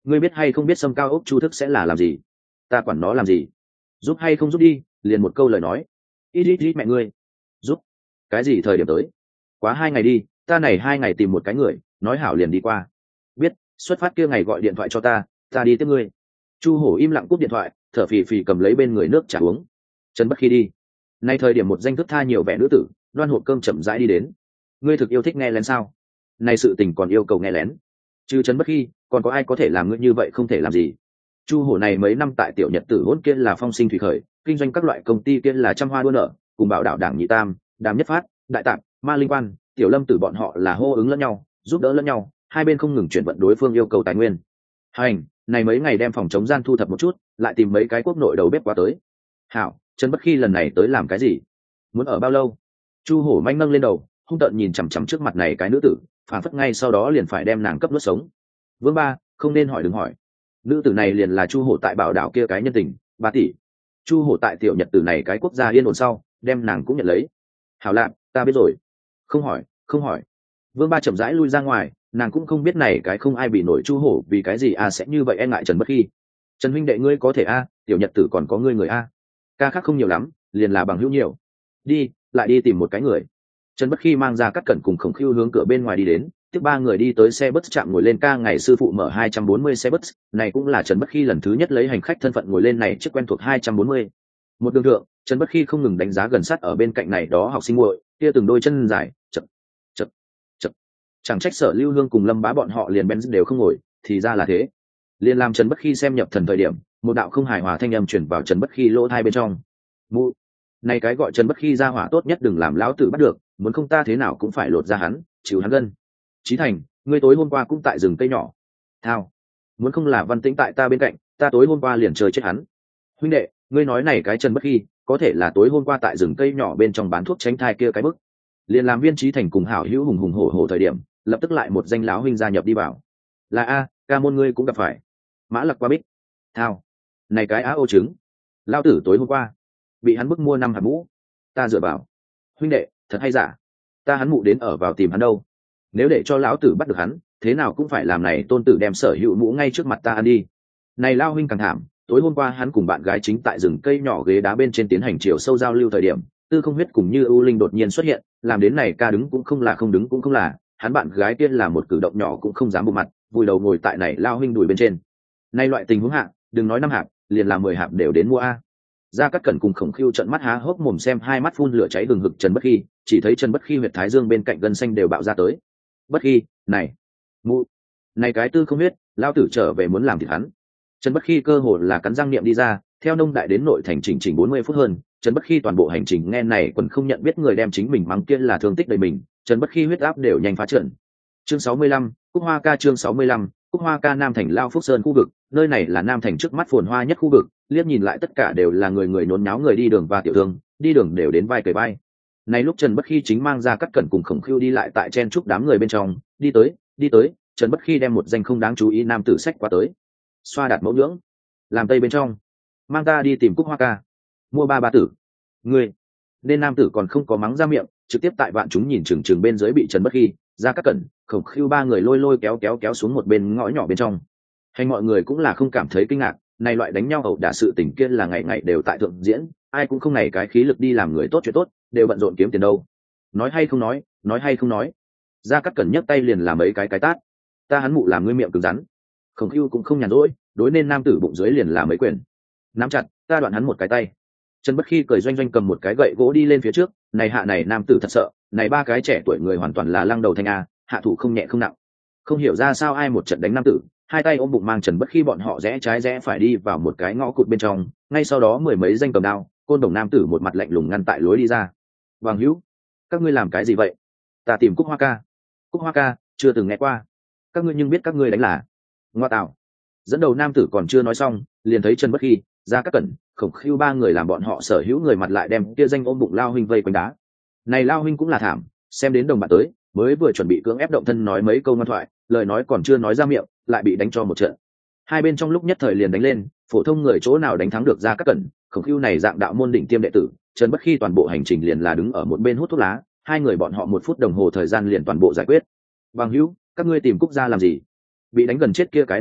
ngươi biết hay không biết sâm cao ốc chu thức sẽ là làm gì? Ta quản nó làm gì? Giúp hay không giúp đi, liền một câu lời nói. Ít ít ít mẹ ngươi. Giúp? Cái gì thời điểm tới? Quá hai ngày đi, ta này hai ngày tìm một cái người, nói hảo liền đi qua. Biết, xuất phát kia ngày gọi điện thoại cho ta, ta đi tiếp ngươi. Chu hổ im lặng cúp điện thoại, thở phì phì cầm lấy bên người nước trà uống. Trần Bất Khi đi. Nay thời điểm một danh thức tha nhiều vẻ nữ tử, đoan hộp cơm chậm rãi đi đến. Ngươi thực yêu thích nghe lén sao? Này sự tình còn yêu cầu nghe lén. Trừ Trần Bất Khi, còn có ai có thể làm ngươi như vậy không thể làm gì? Chu hổ này mấy năm tại tiểu nhật tử hỗn kia là phong sinh thủy khởi, kinh doanh các loại công ty kia là trăm hoa đua nở, cùng bảo đạo đảng nhị tam, đàm nhất phát, đại tạm, ma linh quan, tiểu lâm tử bọn họ là hô ứng lẫn nhau, giúp đỡ lẫn nhau, hai bên không ngừng chuyển vận đối phương yêu cầu tài nguyên. Hành, này mấy ngày đem phòng chống gian thu thập một chút, lại tìm mấy cái quốc nội đầu bếp qua tới. Hảo, Trần Bất Khi lần này tới làm cái gì? Muốn ở bao lâu? Chu hổ manh nâng lên đầu, hung tợn nhìn chằm chằm trước mặt này cái nữ tử, phản phất ngay sau đó liền phải đem nàng cấp nuốt sống. Vương ba, không nên hỏi đừng hỏi. Nữ tử này liền là Chu hổ tại bảo đảo kia cái nhân tình, ba tỷ. Chu hổ tại tiểu nhật tử này cái quốc gia yên ổn sau, đem nàng cũng nhận lấy. Hảo lạ, ta biết rồi. Không hỏi, không hỏi. Vương ba chậm rãi lui ra ngoài, nàng cũng không biết này cái không ai bị nổi Chu hổ vì cái gì a sẽ như vậy e ngại Trần Bất Khi. Trần huynh đệ ngươi có thể a, tiểu nhật tử còn có ngươi người a. Ca khác không nhiều lắm, liền là bằng hữu nhiều. Đi, lại đi tìm một cái người. Trần Bất Khi mang ra Cát Cẩn cùng Khổng Khưu hướng cửa bên ngoài đi đến, tiếp ba người đi tới xe bus chạm ngồi lên ca ngày sư phụ mở hai trăm bốn mươi xe bus, này cũng là Trần Bất Khi lần thứ nhất lấy hành khách thân phận ngồi lên này chiếc quen thuộc hai trăm bốn mươi. Một đường thượng, Trần Bất Khi không ngừng đánh giá gần sát ở bên cạnh này đó học sinh muội, kia từng đôi chân dài, chậm, chậm, chậm. Chẳng trách Sở Lưu Hương cùng Lâm Bá bọn họ liền Benz đều không ngồi, thì ra là thế. Liên làm Trần Bất Khi xem nhập thần thời điểm, một đạo không hài hòa thanh âm truyền vào Trần Bất Khi lỗ tai bên trong. Mụ, này cái gọi Trần Bất Khi ra hỏa tốt nhất đừng làm lão tử bắt được, muốn không ta thế nào cũng phải lột ra hắn, chịu hắn gân. Chí Thành, ngươi tối hôm qua cũng tại rừng cây nhỏ. Thao, muốn không là Văn Tĩnh tại ta bên cạnh, ta tối hôm qua liền chơi chết hắn. Huynh đệ, ngươi nói này cái Trần Bất Khi, có thể là tối hôm qua tại rừng cây nhỏ bên trong bán thuốc tránh thai kia cái bức. Liền làm viên Chí Thành cùng hảo hữu hùng hùng hổ hổ thời điểm, lập tức lại một danh lão huynh gia nhập đi vào. Là a, ca môn ngươi cũng gặp phải. Mã Lặc qua bích. Thao, này cái á ô trứng, lao tử tối hôm qua bị hắn bức mua năm hạt mũ, ta dựa vào. Huynh đệ, thật hay giả? Ta hắn mụ đến ở vào tìm hắn đâu? Nếu để cho lão tử bắt được hắn, thế nào cũng phải làm này tôn tử đem sở hữu mũ ngay trước mặt ta ăn đi. Này lao huynh càng thảm, tối hôm qua hắn cùng bạn gái chính tại rừng cây nhỏ ghế đá bên trên tiến hành chiều sâu giao lưu thời điểm, Tư Không Huyết cùng Như ưu linh đột nhiên xuất hiện, làm đến này ca đứng cũng không là không đứng cũng không là, hắn bạn gái kia là một cử động nhỏ cũng không dám bộ mặt, vùi đầu ngồi tại này lao huynh đùi bên trên. Nay loại tình huống hạ, đừng nói năm hạp, liền là mười hạp đều đến mua a. Gia Cát Cẩn cùng Khổng Khưu trợn mắt há hốc mồm xem hai mắt phun lửa cháy hừng hực Trần Bất Khi, chỉ thấy Trần Bất Khi huyệt thái dương bên cạnh gân xanh đều bạo ra tới. Bất Khi, này, mụ, này cái Tư Không Huyết, lao tử trở về muốn làm thịt hắn. Trần Bất Khi cơ hồ là cắn răng niệm đi ra, theo nông đại đến nội thành chỉnh chỉnh bốn mươi phút hơn, Trần Bất Khi toàn bộ hành trình nghe này còn không nhận biết người đem chính mình mắng kia là thương tích đầy mình, Trần Bất Khi huyết áp đều nhanh phá trận. Chương sáu mươi lăm, Cúc Hoa ca chương sáu mươi lăm, Cúc Hoa ca Nam Thành Lao Phúc Sơn khu vực, nơi này là Nam Thành trước mắt phồn hoa nhất khu vực, liếc nhìn lại tất cả đều là người người nhốn nháo người đi đường và tiểu thương, đi đường đều đến vai cởi vai. Này lúc Trần Bất Khi chính mang ra Cát Cẩn cùng Khổng Khưu đi lại tại chen chúc đám người bên trong, đi tới, đi tới, Trần Bất Khi đem một danh không đáng chú ý nam tử sách qua tới. Xoa đạt mẫu nhưỡng, làm tây bên trong, mang ta đi tìm Cúc Hoa ca, mua ba ba tử. Ngươi, nên nam tử còn không có mắng ra miệng, trực tiếp tại vạn chúng nhìn chừng chừng bên dưới bị Trần Bất Khi, ra Cát Cẩn, Khổng Khưu ba người lôi lôi kéo kéo kéo xuống một bên ngõ nhỏ bên trong. Hay mọi người cũng là không cảm thấy kinh ngạc, này loại đánh nhau ẩu đả sự tình kia là ngày ngày đều tại thượng diễn, ai cũng không này cái khí lực đi làm người tốt chuyện tốt, đều bận rộn kiếm tiền đâu. Nói hay không nói, nói hay không nói. Ra Cát Cẩn nhấc tay liền làm mấy cái cái tát. Ta hắn mụ làm ngươi miệng cứng rắn. Khổng Khưu cũng không nhàn rỗi, đối nên nam tử bụng dưới liền làm mấy quyền. Nắm chặt, ta đoạn hắn một cái tay. Trần Bất Khi cười doanh doanh cầm một cái gậy gỗ đi lên phía trước, này hạ này nam tử thật sợ, này ba cái trẻ tuổi người hoàn toàn là lăng đầu thanh a, hạ thủ không nhẹ không nặng. Không hiểu ra sao ai một trận đánh nam tử, hai tay ôm bụng mang Trần Bất Khi bọn họ rẽ trái rẽ phải đi vào một cái ngõ cụt bên trong, ngay sau đó mười mấy danh cầm đao, côn đồng nam tử một mặt lạnh lùng ngăn tại lối đi ra. Vàng Hữu, các ngươi làm cái gì vậy? Ta tìm Cúc Hoa ca. Cúc Hoa ca, chưa từng nghe qua. Các ngươi nhưng biết các ngươi đánh là? Ngoa tạo. Dẫn đầu nam tử còn chưa nói xong, liền thấy Trần Bất Khi, Ra Cát Cẩn, Khổng Khưu ba người làm bọn họ sở hữu người mặt lại đem kia danh ôm bụng lao huynh vây quanh đá. Này lao huynh cũng là thảm, xem đến đồng bạn tới, mới vừa chuẩn bị cưỡng ép động thân nói mấy câu ngoan thoại, lời nói còn chưa nói ra miệng, lại bị đánh cho một trận. Hai bên trong lúc nhất thời liền đánh lên, phổ thông người chỗ nào đánh thắng được Ra Cát Cẩn, Khổng Khưu này dạng đạo môn đỉnh tiêm đệ tử, Trần Bất Khi toàn bộ hành trình liền là đứng ở một bên hút thuốc lá, hai người bọn họ một phút đồng hồ thời gian liền toàn bộ giải quyết. Bằng Hữu, các ngươi tìm Cúc gia làm gì? Bị đánh gần chết kia cái đầu mục,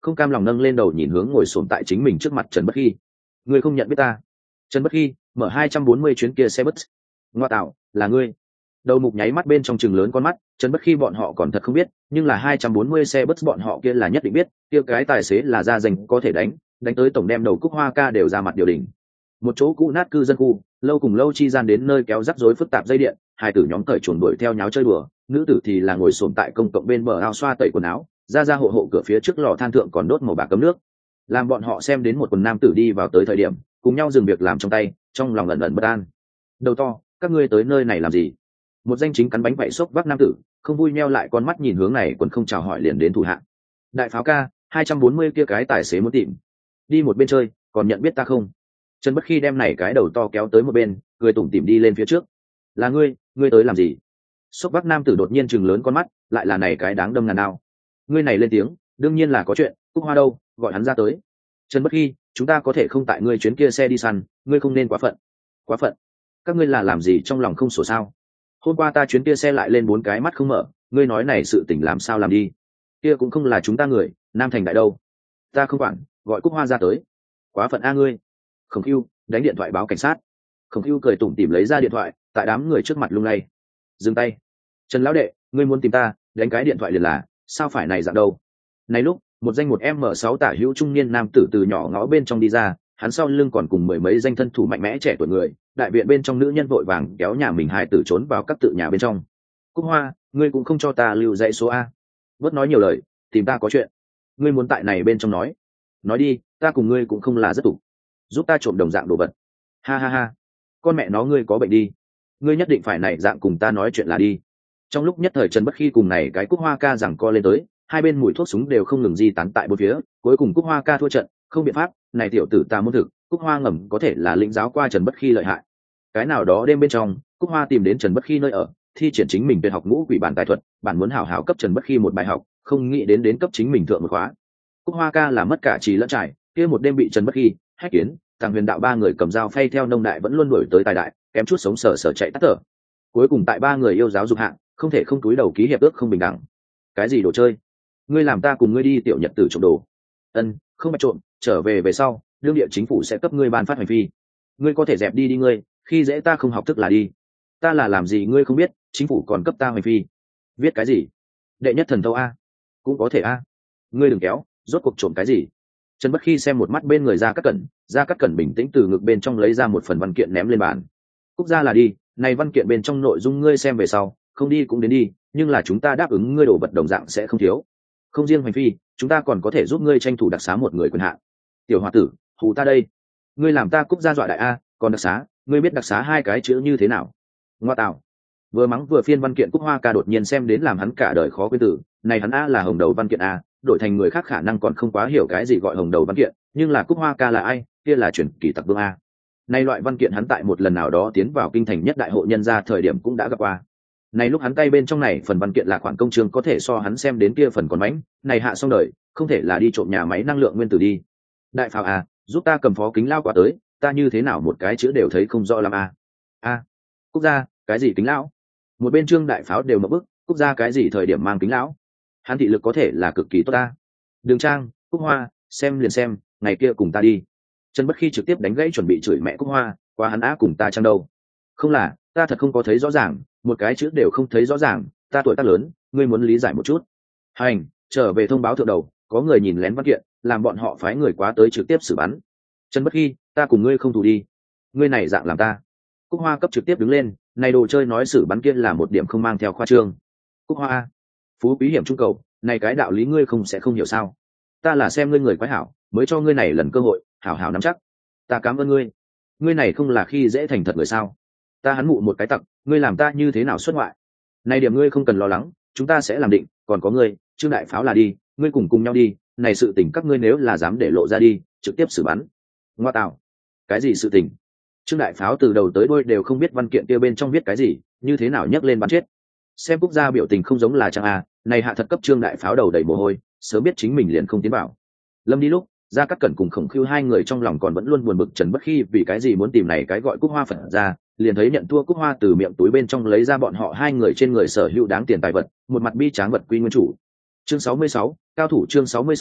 không cam lòng nâng lên đầu nhìn hướng ngồi xổm tại chính mình trước mặt Trần Bất Khi. Ngươi không nhận biết ta? Trần Bất Khi, mở hai trăm bốn mươi chuyến kia xe bus. Ngoa tạo, là ngươi. Đầu mục nháy mắt bên trong chừng lớn con mắt, Trần Bất Khi bọn họ còn thật không biết, nhưng là hai trăm bốn mươi xe bus bọn họ kia là nhất định biết, kia cái tài xế là ra dành có thể đánh, đánh tới tổng đem đầu Cúc Hoa ca đều ra mặt điều đỉnh. Một chỗ cũ nát cư dân khu, lâu cùng lâu chi gian đến nơi kéo rắc rối phức tạp dây điện, hai tử nhóm cởi chuồn đuổi theo nháo chơi đùa, nữ tử thì là ngồi xổm tại công cộng bên bờ ao xoa tẩy quần áo, ra ra hộ hộ cửa phía trước lò than thượng còn đốt màu bạc cấm nước. Làm bọn họ xem đến một quần nam tử đi vào tới thời điểm, cùng nhau dừng việc làm trong tay, trong lòng ẩn ẩn bất an. Đầu to, các ngươi tới nơi này làm gì? Một danh chính cắn bánh vạy xốc vác nam tử, không vui meo lại con mắt nhìn hướng này, quần không chào hỏi liền đến thủ hạ. Đại pháo ca, hai trăm bốn mươi kia cái tài xế muốn tìm. Đi một bên chơi, còn nhận biết ta không? Trần Bất Khi đem này cái đầu to kéo tới một bên, cười tủm tỉm đi lên phía trước. Là ngươi, ngươi tới làm gì? Xốc vác nam tử đột nhiên chừng lớn con mắt, lại là này cái đáng đâm ngàn đao. Ngươi này lên tiếng, đương nhiên là có chuyện, Cúc Hoa đâu, gọi hắn ra tới. Trần Bất Khi, chúng ta có thể không tại ngươi chuyến kia xe đi săn, ngươi không nên quá phận. Quá phận? Các ngươi là làm gì trong lòng không sổ sao? Hôm qua ta chuyến kia xe lại lên bốn cái mắt không mở, ngươi nói này sự tình làm sao làm đi? Kia cũng không là chúng ta người, Nam Thành đại đâu? Ta không quản, gọi Cúc Hoa ra tới. Quá phận a ngươi. Khổng Hưu, đánh điện thoại báo cảnh sát. Khổng Hưu cười tủm tỉm lấy ra điện thoại, tại đám người trước mặt lung lay. Dừng tay. Trần lão đệ, ngươi muốn tìm ta, đánh cái điện thoại liền là, sao phải này dạng đâu? Này lúc, một danh một em M sáu tả hữu trung niên nam tử từ nhỏ ngõ bên trong đi ra, hắn sau lưng còn cùng mười mấy danh thân thủ mạnh mẽ trẻ tuổi người, đại viện bên trong nữ nhân vội vàng kéo nhà mình hài tử trốn vào các tự nhà bên trong. Cúc Hoa, ngươi cũng không cho ta lưu dãy số a. Bớt nói nhiều lời, tìm ta có chuyện. Ngươi muốn tại này bên trong nói. Nói đi, ta cùng ngươi cũng không là rất tục. Giúp ta trộm đồng dạng đồ vật. Ha ha ha. Con mẹ nó ngươi có bệnh đi. Ngươi nhất định phải này dạng cùng ta nói chuyện là đi. Trong lúc nhất thời Trần Bất Khi cùng này cái Cúc Hoa ca rằng co lên tới, hai bên mùi thuốc súng đều không ngừng di tán tại bốn phía, cuối cùng Cúc Hoa ca thua trận, không biện pháp, này tiểu tử ta muốn thực, Cúc Hoa ngầm có thể là lĩnh giáo qua Trần Bất Khi lợi hại. Cái nào đó đêm bên trong, Cúc Hoa tìm đến Trần Bất Khi nơi ở, thi triển chính mình về học ngũ quỷ bản tài thuật, bản muốn hảo hảo cấp Trần Bất Khi một bài học, không nghĩ đến đến cấp chính mình thượng một khóa. Cúc Hoa ca là mất cả trí lẫn trải, kia một đêm bị Trần Bất Khi, Hách Kiến, Tàng Huyền Đạo ba người cầm dao phay theo nông đại vẫn luôn đuổi tới tài đại, kém chút sống sờ sờ chạy tắt thở. Cuối cùng tại ba người yêu giáo dục hạng, không thể không túi đầu ký hiệp ước không bình đẳng. Cái gì đồ chơi? Ngươi làm ta cùng ngươi đi tiểu nhật tử trộm đồ. Ân, không phải trộm, trở về về sau, đương địa chính phủ sẽ cấp ngươi ban phát hành phi. Ngươi có thể dẹp đi đi ngươi, khi dễ ta không học thức là đi. Ta là làm gì ngươi không biết, chính phủ còn cấp ta hành phi. Viết cái gì? Đệ nhất thần thâu a? Cũng có thể a. Ngươi đừng kéo, rốt cuộc trộm cái gì? Trần Bất Khi xem một mắt bên người Gia Cát Cẩn, Gia Cát Cẩn bình tĩnh từ ngực bên trong lấy ra một phần văn kiện ném lên bàn. Cúc gia là đi, này văn kiện bên trong nội dung ngươi xem về sau, không đi cũng đến đi, nhưng là chúng ta đáp ứng ngươi đồ vật đồng dạng sẽ không thiếu. Không riêng hành phi, chúng ta còn có thể giúp ngươi tranh thủ đặc xá một người quyền hạn. Tiểu hòa tử, hù ta đây. Ngươi làm ta Cúc gia dọa đại a, còn đặc xá, ngươi biết đặc xá hai cái chữ như thế nào? Ngoa tạo. Vừa mắng vừa phiên văn kiện Cúc Hoa ca đột nhiên xem đến làm hắn cả đời khó quên từ, này hắn a là hồng đầu văn kiện a, đổi thành người khác khả năng còn không quá hiểu cái gì gọi hồng đầu văn kiện, nhưng là Cúc Hoa ca là ai, kia là truyền kỳ tặc vương a. Nay loại văn kiện hắn tại một lần nào đó tiến vào kinh thành nhất đại hộ nhân gia thời điểm cũng đã gặp qua. Này lúc hắn tay bên trong này phần văn kiện là khoản công trường có thể so hắn xem đến kia phần còn mánh, này hạ xong đời, không thể là đi trộm nhà máy năng lượng nguyên tử đi. Đại pháo à, giúp ta cầm phó kính lao quả tới, ta như thế nào một cái chữ đều thấy không rõ lắm a. A, Cúc gia, cái gì kính lão? Một bên Trương đại pháo đều mở bức, Cúc gia cái gì thời điểm mang kính lão? Hắn thị lực có thể là cực kỳ tốt ta. Đường Trang, Cúc Hoa, xem liền xem, ngày kia cùng ta đi. Trần Bất Khi trực tiếp đánh gãy chuẩn bị chửi mẹ Cúc Hoa, qua hắn á cùng ta chăng đâu? Không là, ta thật không có thấy rõ ràng, một cái chữ đều không thấy rõ ràng, ta tuổi tác lớn, ngươi muốn lý giải một chút. Hành, trở về thông báo thượng đầu, có người nhìn lén văn kiện, làm bọn họ phái người quá tới trực tiếp xử bắn. Trần Bất Khi, ta cùng ngươi không thù đi. Ngươi này dạng làm ta. Cúc Hoa cấp trực tiếp đứng lên, này đồ chơi nói xử bắn kia là một điểm không mang theo khoa trương. Cúc Hoa, phú quý hiểm trung cầu, này cái đạo lý ngươi không sẽ không hiểu sao? Ta là xem ngươi người quái hảo, mới cho ngươi này lần cơ hội, hảo hảo nắm chắc. Ta cảm ơn ngươi. Ngươi này không là khi dễ thành thật người sao? Ta hắn mụ một cái tặc, ngươi làm ta như thế nào xuất ngoại? Này điểm ngươi không cần lo lắng, chúng ta sẽ làm định, còn có ngươi, Trương đại pháo là đi, ngươi cùng cùng nhau đi, này sự tình các ngươi nếu là dám để lộ ra đi, trực tiếp xử bắn. Ngoa tạo. Cái gì sự tình? Trương đại pháo từ đầu tới đuôi đều không biết văn kiện kia bên trong viết cái gì, như thế nào nhấc lên bắn chết. Xem Cúc gia biểu tình không giống là Trang a, này hạ thật cấp Trương đại pháo đầu đầy mồ hôi, sớm biết chính mình liền không tiến vào. Lâm đi lúc, Gia Cát Cẩn cùng Khổng Khưu hai người trong lòng còn vẫn luôn buồn bực Trần Bất Khi vì cái gì muốn tìm này cái gọi Cúc Hoa Phật ra, liền thấy nhận thua Cúc Hoa từ miệng túi bên trong lấy ra bọn họ hai người trên người sở hữu đáng tiền tài vật, một mặt bi tráng vật quy nguyên chủ. Chương sáu mươi sáu, cao thủ chương sáu mươi sáu,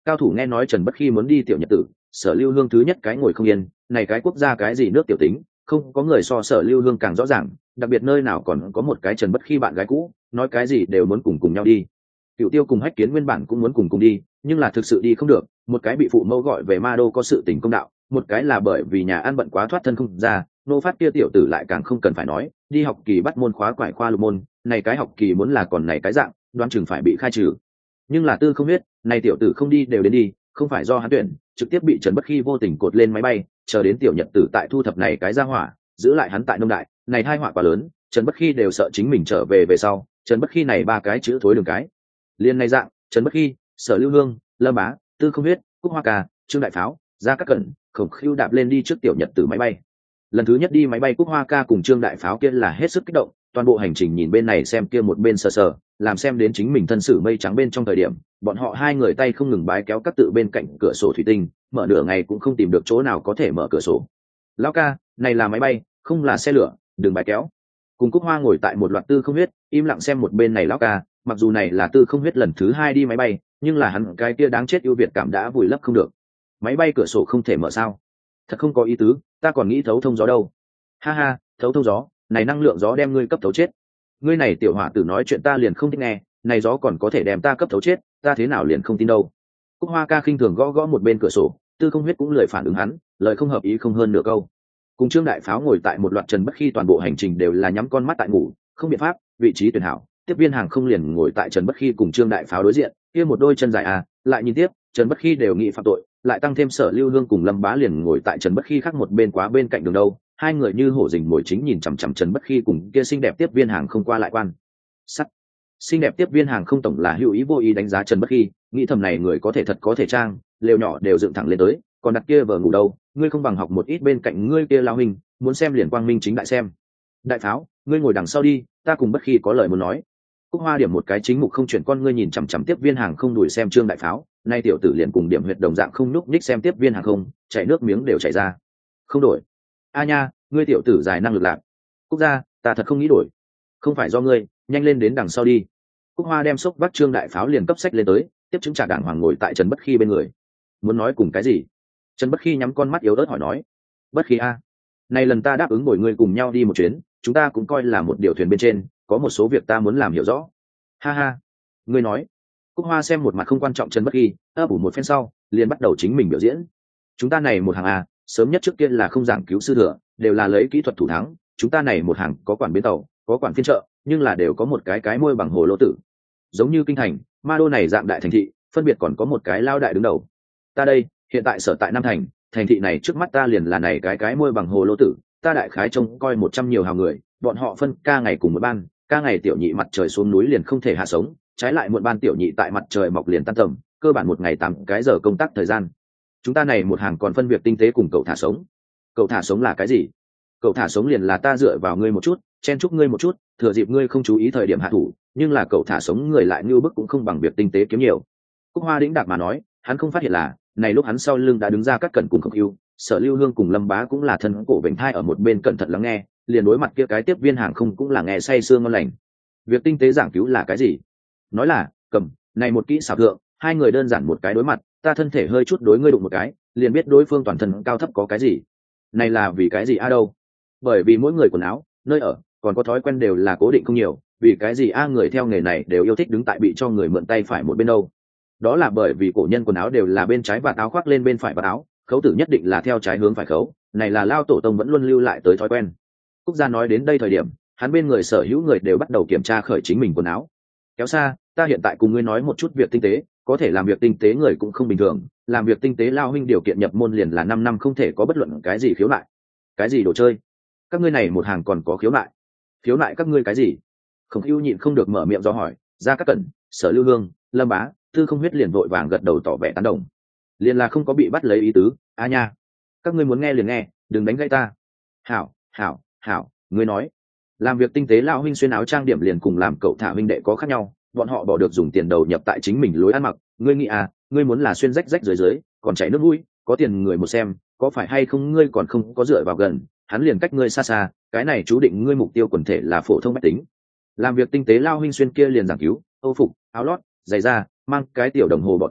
Cao thủ nghe nói Trần Bất Khi muốn đi tiểu nhật tử, Sở Lưu Hương thứ nhất cái ngồi không yên, này cái quốc gia cái gì nước tiểu tính, không có người so Sở Lưu Hương càng rõ ràng, đặc biệt nơi nào còn có một cái Trần Bất Khi bạn gái cũ, nói cái gì đều muốn cùng cùng nhau đi. Cựu Tiêu cùng Hách Kiến nguyên bản cũng muốn cùng cùng đi, nhưng là thực sự đi không được, một cái bị phụ mẫu gọi về Ma Đô có sự tình công đạo, một cái là bởi vì nhà ăn bận quá thoát thân không ra, nô phát kia tiểu tử lại càng không cần phải nói, đi học kỳ bắt môn khóa quải khoa lục môn, này cái học kỳ muốn là còn này cái dạng, đoán chừng phải bị khai trừ. Nhưng là Tư không biết, này tiểu tử không đi đều đến đi, không phải do hắn tuyển, trực tiếp bị Trần Bất Khi vô tình cột lên máy bay, chờ đến tiểu nhật tử tại thu thập này cái ra hỏa, giữ lại hắn tại nông đại, này hai họa quá lớn, Trần Bất Khi đều sợ chính mình trở về về sau, Trần Bất Khi này ba cái chữ thối đường cái. Liên này dạng, Trần Bất Khi, Sở Lưu Hương, Lâm Bá, Tư không biết, Cúc Hoa Ca, Trương Đại Pháo, Gia Cát Cẩn, Khổng Khưu đạp lên đi trước tiểu nhật tử máy bay. Lần thứ nhất đi máy bay Cúc Hoa Ca cùng Trương Đại Pháo kia là hết sức kích động, toàn bộ hành trình nhìn bên này xem kia một bên sờ sờ, làm xem đến chính mình thân sử mây trắng bên trong thời điểm, bọn họ hai người tay không ngừng bái kéo các tự bên cạnh cửa sổ thủy tinh, mở nửa ngày cũng không tìm được chỗ nào có thể mở cửa sổ. Lão ca, này là máy bay, không là xe lửa, đừng bái kéo. Cùng Cúc Hoa ngồi tại một loạt Tư không huyết, im lặng xem một bên này lão ca, mặc dù này là Tư không huyết lần thứ hai đi máy bay, nhưng là hắn cái kia đáng chết ưu việt cảm đã vùi lấp không được. Máy bay cửa sổ không thể mở sao? Thật không có ý tứ, ta còn nghĩ thấu thông gió đâu. Ha ha, thấu thông gió, này năng lượng gió đem ngươi cấp thấu chết. Ngươi này tiểu hỏa tử nói chuyện ta liền không thích nghe, này gió còn có thể đem ta cấp thấu chết, ta thế nào liền không tin đâu. Cúc Hoa Ca khinh thường gõ gõ một bên cửa sổ, Tư không huyết cũng lười phản ứng hắn, lời không hợp ý không hơn nửa câu. Cùng Trương Đại Pháo ngồi tại một loạt Trần Bất Khi toàn bộ hành trình đều là nhắm con mắt tại ngủ, không biện pháp, vị trí tuyển hảo, tiếp viên hàng không liền ngồi tại Trần Bất Khi cùng Trương Đại Pháo đối diện, kia một đôi chân dài à, lại nhìn tiếp, Trần Bất Khi đều nghĩ phạm tội, lại tăng thêm Sở Lưu Hương cùng Lâm Bá liền ngồi tại Trần Bất Khi khác một bên quá bên cạnh đường đâu, hai người như hổ rình mồi chính nhìn chằm chằm Trần Bất Khi cùng kia xinh đẹp tiếp viên hàng không qua lại quan sắt. Xinh đẹp tiếp viên hàng không tổng là hữu ý vô ý đánh giá Trần Bất Khi, nghĩ thầm này người có thể thật có thể trang, lều nhỏ đều dựng thẳng lên tới, còn đặt kia vờ ngủ đâu, ngươi không bằng học một ít bên cạnh ngươi kia lao hình, muốn xem liền quang minh chính đại xem. Đại Pháo, ngươi ngồi đằng sau đi, ta cùng Bất Khi có lời muốn nói. Cúc Hoa điểm một cái chính mục không chuyển con ngươi nhìn chằm chằm tiếp viên hàng không đuổi xem Trương Đại Pháo, nay tiểu tử liền cùng điểm huyệt đồng dạng không núp nhích xem tiếp viên hàng không, chảy nước miếng đều chảy ra. Không đổi. A nha, ngươi tiểu tử dài năng lực lạc. Cúc gia, ta thật không nghĩ đổi. Không phải do ngươi, nhanh lên đến đằng sau đi. Cúc Hoa đem xốc vác Trương Đại Pháo liền cấp sách lên tới, tiếp chứng trả đảng hoàng ngồi tại Trần Bất Khi bên người. Muốn nói cùng cái gì? Trần Bất Khi nhắm con mắt yếu ớt hỏi nói. Bất Khi a, này lần ta đáp ứng bồi ngươi cùng nhau đi một chuyến, chúng ta cũng coi là một điều thuyền bên trên, có một số việc ta muốn làm hiểu rõ. Ha ha, ngươi nói. Cúc Hoa xem một mặt không quan trọng Trần Bất Khi, ấp ủ một phen sau, liền bắt đầu chính mình biểu diễn. Chúng ta này một hàng a, sớm nhất trước kia là không giảng cứu sư thừa, đều là lấy kỹ thuật thủ thắng, chúng ta này một hàng có quản bến tàu, có quản phiên chợ, nhưng là đều có một cái cái môi bằng hồ lô tử. Giống như kinh thành, Ma Đô này dạng đại thành thị, phân biệt còn có một cái lao đại đứng đầu. Ta đây, hiện tại sở tại Nam Thành, thành thị này trước mắt ta liền là này cái cái môi bằng hồ lô tử, ta đại khái trông coi một trăm nhiều hào người, bọn họ phân ca ngày cùng một ban, ca ngày tiểu nhị mặt trời xuống núi liền không thể hạ sống, trái lại một ban tiểu nhị tại mặt trời mọc liền tan tầm, cơ bản một ngày tám cái giờ công tác thời gian. Chúng ta này một hàng còn phân việc tinh tế cùng cậu thả sống. Cậu thả sống là cái gì? Cậu thả sống liền là ta dựa vào ngươi một chút, chen chúc ngươi một chút, thừa dịp ngươi không chú ý thời điểm hạ thủ, nhưng là cậu thả sống người lại như bức cũng không bằng việc tinh tế kiếm nhiều. Cúc Hoa đĩnh đạc mà nói, hắn không phát hiện là, này lúc hắn sau lưng đã đứng ra các cẩn cùng Khổng Ưu, Sở Lưu Hương cùng Lâm Bá cũng là thân cổ vểnh thai ở một bên cẩn thận lắng nghe, liền đối mặt kia cái tiếp viên hàng không cũng là nghe say sương ngon lành. Việc tinh tế giảng cứu là cái gì? Nói là, cầm, này một kỹ xảo thượng, hai người đơn giản một cái đối mặt, ta thân thể hơi chút đối ngươi đụng một cái, liền biết đối phương toàn thân cao thấp có cái gì. Này là vì cái gì a đâu? Bởi vì mỗi người quần áo, nơi ở, còn có thói quen đều là cố định không nhiều, vì cái gì a người theo nghề này đều yêu thích đứng tại bị cho người mượn tay phải một bên đâu? Đó là bởi vì cổ nhân quần áo đều là bên trái vạt áo khoác lên bên phải vạt áo, khấu tử nhất định là theo trái hướng phải khấu, này là lao tổ tông vẫn luôn lưu lại tới thói quen. Cúc gia nói đến đây thời điểm, hắn bên người sở hữu người đều bắt đầu kiểm tra khởi chính mình quần áo. Kéo xa, ta hiện tại cùng ngươi nói một chút việc tinh tế, có thể làm việc tinh tế người cũng không bình thường, làm việc tinh tế lao huynh điều kiện nhập môn liền là năm năm không thể có bất luận cái gì khiếu nại. Cái gì đồ chơi? Các ngươi này một hàng còn có khiếu nại? Khiếu nại các ngươi cái gì? Khổng Ưu nhịn không được mở miệng do hỏi, Gia Cát Cẩn, Sở Lưu Hương, Lâm Bá, Tư không huyết liền vội vàng gật đầu tỏ vẻ tán đồng. Liền là không có bị bắt lấy ý tứ, a nha. Các ngươi muốn nghe liền nghe, đừng đánh gãy ta. Hảo, hảo, hảo, ngươi nói. Làm việc tinh tế lão huynh xuyên áo trang điểm liền cùng làm cậu thả huynh đệ có khác nhau, bọn họ bỏ được dùng tiền đầu nhập tại chính mình lối ăn mặc, ngươi nghĩ à, ngươi muốn là xuyên rách rách dưới dưới, còn chảy nước mũi, có tiền người một xem, có phải hay không ngươi còn không có dựa vào gần, hắn liền cách ngươi xa xa, cái này chú định ngươi mục tiêu quần thể là phổ thông bách tính. Làm việc tinh tế lao huynh xuyên kia liền giảng cứu, âu phục, áo lót, giày da, mang cái tiểu đồng hồ bỏ túi,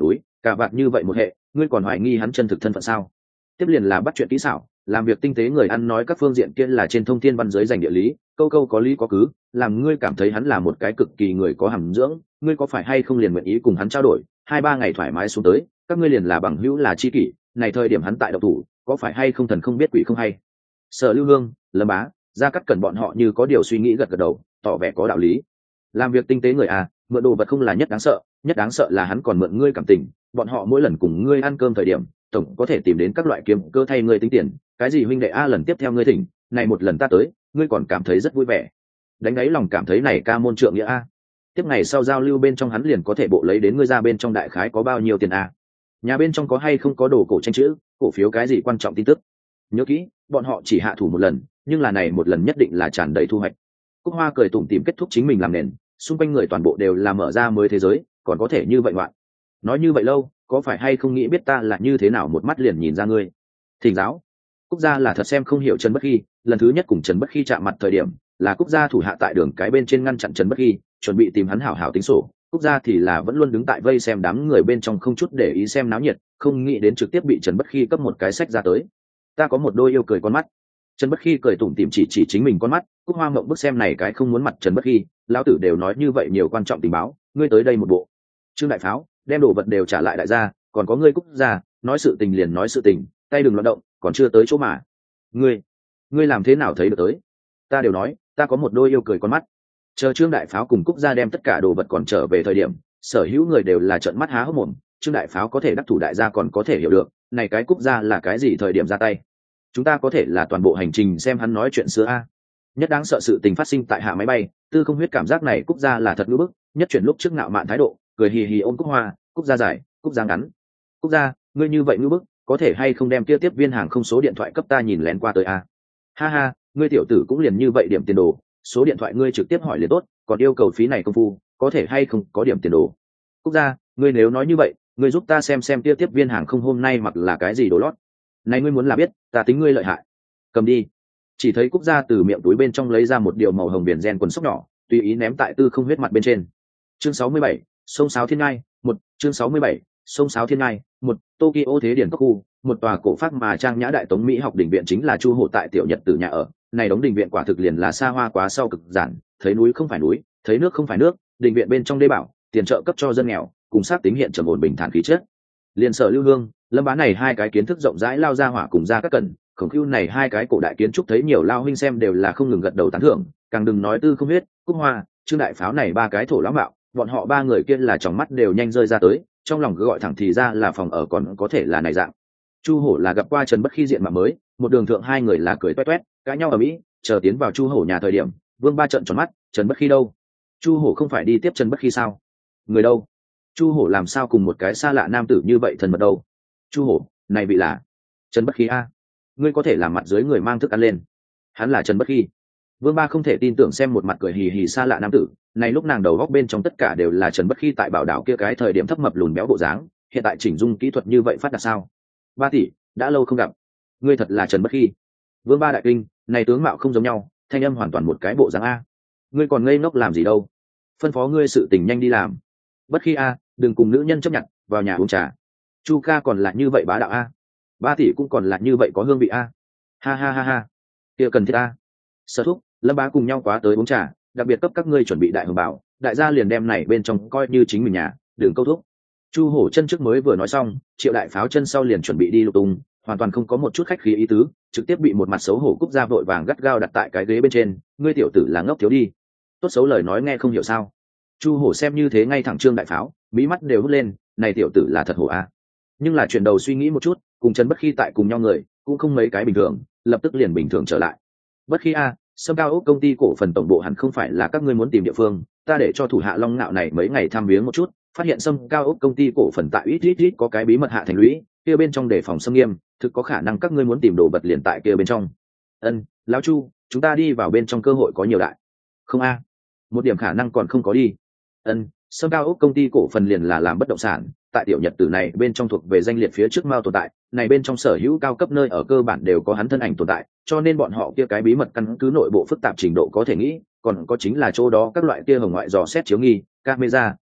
cả vạt như vậy một hệ ngươi còn hoài nghi hắn chân thực thân phận sao? Tiếp liền là bắt chuyện kỹ xảo, làm việc tinh tế, người ăn nói các phương diện kia là trên thông thiên văn giới dành địa lý, câu câu có lý có cứ, làm ngươi cảm thấy hắn là một cái cực kỳ người có hàm dưỡng. Ngươi có phải hay không liền nguyện ý cùng hắn trao đổi, hai ba ngày thoải mái xuống tới, các ngươi liền là bằng hữu là chi kỷ. Này thời điểm hắn tại độc thủ, có phải hay không thần không biết quỷ không hay? Sở Lưu Hương, Lâm Bá, Gia Cát Cẩn bọn họ như có điều suy nghĩ gật gật đầu, tỏ vẻ có đạo lý. Làm việc tinh tế người à, mượn đồ vật không là nhất đáng sợ, nhất đáng sợ là hắn còn mượn ngươi cảm tình. Bọn họ mỗi lần cùng ngươi ăn cơm thời điểm, tổng có thể tìm đến các loại kiếm cơ thay ngươi tính tiền. Cái gì huynh đệ a, lần tiếp theo ngươi thỉnh, này một lần ta tới, ngươi còn cảm thấy rất vui vẻ. Đánh đáy lòng cảm thấy này ca môn trượng nghĩa a. Tiếp ngày sau giao lưu bên trong hắn liền có thể bộ lấy đến ngươi ra bên trong đại khái có bao nhiêu tiền a. Nhà bên trong có hay không có đồ cổ tranh chữ, cổ phiếu cái gì quan trọng tin tức. Nhớ kỹ, bọn họ chỉ hạ thủ một lần, nhưng là này một lần nhất định là tràn đầy thu hoạch. Cúc Hoa cười tủm tỉm kết thúc chính mình làm nền, xung quanh người toàn bộ đều là mở ra mới thế giới, còn có thể như vậy ngoạn. Nói như vậy lâu, có phải hay không nghĩ biết ta là như thế nào một mắt liền nhìn ra ngươi? Thỉnh giáo. Cúc gia là thật xem không hiểu Trần Bất Khi, lần thứ nhất cùng Trần Bất Khi chạm mặt thời điểm, là Cúc gia thủ hạ tại đường cái bên trên ngăn chặn Trần Bất Khi, chuẩn bị tìm hắn hảo hảo tính sổ. Cúc gia thì là vẫn luôn đứng tại vây xem đám người bên trong không chút để ý xem náo nhiệt, không nghĩ đến trực tiếp bị Trần Bất Khi cấp một cái sách ra tới. Ta có một đôi yêu cười con mắt. Trần Bất Khi cười tủm tỉm chỉ chỉ chính mình con mắt. Cúc Hoa ngậm bức xem này cái không muốn mặt Trần Bất Khi, lão tử đều nói như vậy nhiều quan trọng tình báo, ngươi tới đây một bộ. Trương Đại Pháo, đem đồ vật đều trả lại đại gia, còn có ngươi Cúc gia, nói sự tình liền nói sự tình, tay đừng loạn động, còn chưa tới chỗ mà. Ngươi, ngươi làm thế nào thấy được tới? Ta đều nói, ta có một đôi yêu cười con mắt. Chờ Trương Đại Pháo cùng Cúc gia đem tất cả đồ vật còn trở về thời điểm, sở hữu người đều là trợn mắt há hốc mồm. Trương Đại Pháo có thể đắc thủ đại gia còn có thể hiểu được, này cái Cúc gia là cái gì thời điểm ra tay? Chúng ta có thể là toàn bộ hành trình xem hắn nói chuyện xưa a. Nhất đáng sợ sự tình phát sinh tại hạ máy bay, Tư Không Huyết cảm giác này Cúc gia là thật ngữ bức, nhất chuyển lúc trước ngạo mạn thái độ, cười hì hì ôm Cúc Hoa, Cúc gia dài, Cúc gia ngắn. Cúc gia, ngươi như vậy ngữ bức, có thể hay không đem kia tiếp viên hàng không số điện thoại cấp ta nhìn lén qua tới a? Ha ha, ngươi tiểu tử cũng liền như vậy điểm tiền đồ, số điện thoại ngươi trực tiếp hỏi liền tốt, còn yêu cầu phí này công phu, có thể hay không có điểm tiền đồ. Cúc gia, ngươi nếu nói như vậy, ngươi giúp ta xem xem kia tiếp viên hàng không hôm nay mặc là cái gì đồ lót. Này ngươi muốn là biết, ta tính ngươi lợi hại. Cầm đi. Chỉ thấy Cúc gia từ miệng túi bên trong lấy ra một điều màu hồng biển gen quần sóc nhỏ, tùy ý ném tại Tư Không Huyết mặt bên trên. Chương sáu mươi bảy, sông sáo thiên ngai, một, chương sáu mươi bảy, sông sáo thiên ngai, một, Tokyo thế điển cốc khu, một tòa cổ pháp mà trang nhã đại tống Mỹ học đình viện chính là Chu Hổ tại tiểu Nhật Tử nhà ở. Này đống đình viện quả thực liền là xa hoa quá sau cực giản, thấy núi không phải núi, thấy nước không phải nước, đình viện bên trong đê bảo, tiền trợ cấp cho dân nghèo, cùng sát tính hiện trầm ổn bình thản khí chất. Liên Sở Lưu Hương, Lâm Bá này hai cái kiến thức rộng rãi lao ra hỏa cùng ra các cẩn, Khổng Khưu này hai cái cổ đại kiến trúc thấy nhiều lao huynh xem đều là không ngừng gật đầu tán thưởng, càng đừng nói Tư Không Huyết, Cúc Hoa, Trương Đại Pháo này ba cái thổ lão mạo, bọn họ ba người kia là tròng mắt đều nhanh rơi ra tới, trong lòng cứ gọi thẳng thì ra là phòng ở còn có thể là này dạng. Chu Hổ là gặp qua Trần Bất Khi diện mạo mới, một đường thượng hai người là cười toét toét, cãi nhau ở mỹ, chờ tiến vào Chu Hổ nhà thời điểm, Vương Ba trợn tròn mắt, Trần Bất Khi đâu? Chu Hổ không phải đi tiếp Trần Bất Khi sao? Người đâu? Chu Hổ làm sao cùng một cái xa lạ nam tử như vậy thân mật đâu? Chu Hổ, này vị là Trần Bất Khi a? Ngươi có thể làm mặt dưới người mang thức ăn lên. Hắn là Trần Bất Khi. Vương Ba không thể tin tưởng xem một mặt cười hì hì xa lạ nam tử, này lúc nàng đầu góc bên trong tất cả đều là Trần Bất Khi tại Bảo Đảo kia cái thời điểm thấp mập lùn béo bộ dáng, hiện tại chỉnh dung kỹ thuật như vậy phát đạt sao? Ba tỷ, đã lâu không gặp. Ngươi thật là Trần Bất Khi. Vương Ba đại kinh, này tướng mạo không giống nhau, thanh âm hoàn toàn một cái bộ dáng a. Ngươi còn ngây ngốc làm gì đâu? Phân phó ngươi sự tình nhanh đi làm. Bất Khi a, đừng cùng nữ nhân chấp nhận, vào nhà uống trà. Chu ca còn là như vậy bá đạo a. Ba tỷ cũng còn là như vậy có hương vị a. Ha ha ha ha. Kia cần thiết a. Sở Thúc, Lâm Bá cùng nhau quá tới uống trà, đặc biệt cấp các ngươi chuẩn bị đại hồng bảo, đại gia liền đem này bên trong coi như chính mình nhà, đừng câu thúc. Chu Hổ chân trước mới vừa nói xong, Triệu Đại Pháo chân sau liền chuẩn bị đi lục tung, hoàn toàn không có một chút khách khí ý tứ, trực tiếp bị một mặt xấu hổ Cúc gia vội vàng gắt gao đặt tại cái ghế bên trên, ngươi tiểu tử là ngốc thiếu đi, tốt xấu lời nói nghe không hiểu sao? Chu Hổ xem như thế ngay thẳng Trương Đại Pháo, mí mắt đều hút lên, này tiểu tử là thật hổ a. Nhưng là chuyển đầu suy nghĩ một chút, cùng Trần Bất Khi tại cùng nhau người, cũng không mấy cái bình thường, lập tức liền bình thường trở lại. Bất Khi a, Sâm Cao Ốc công ty cổ phần tổng bộ hẳn không phải là các ngươi muốn tìm địa phương, ta để cho thủ hạ Long Nạo này mấy ngày thăm viếng một chút, phát hiện Sâm Cao Ốc công ty cổ phần tại ít ít ít có cái bí mật hạ thành lũy, kia bên trong đề phòng xâm nghiêm, thực có khả năng các ngươi muốn tìm đồ vật liền tại kia bên trong. Ân, lão Chu, chúng ta đi vào bên trong cơ hội có nhiều đại. Không a, một điểm khả năng còn không có đi. Ân, Sâm Cao Ốc công ty cổ phần liền là làm bất động sản, tại tiểu Nhật Tử này bên trong thuộc về danh liệt phía trước mao tồn tại, này bên trong sở hữu cao cấp nơi ở cơ bản đều có hắn thân ảnh tồn tại, cho nên bọn họ kia cái bí mật căn cứ nội bộ phức tạp trình độ có thể nghĩ, còn có chính là chỗ đó các loại kia hồng ngoại dò xét chiếu nghi, camera,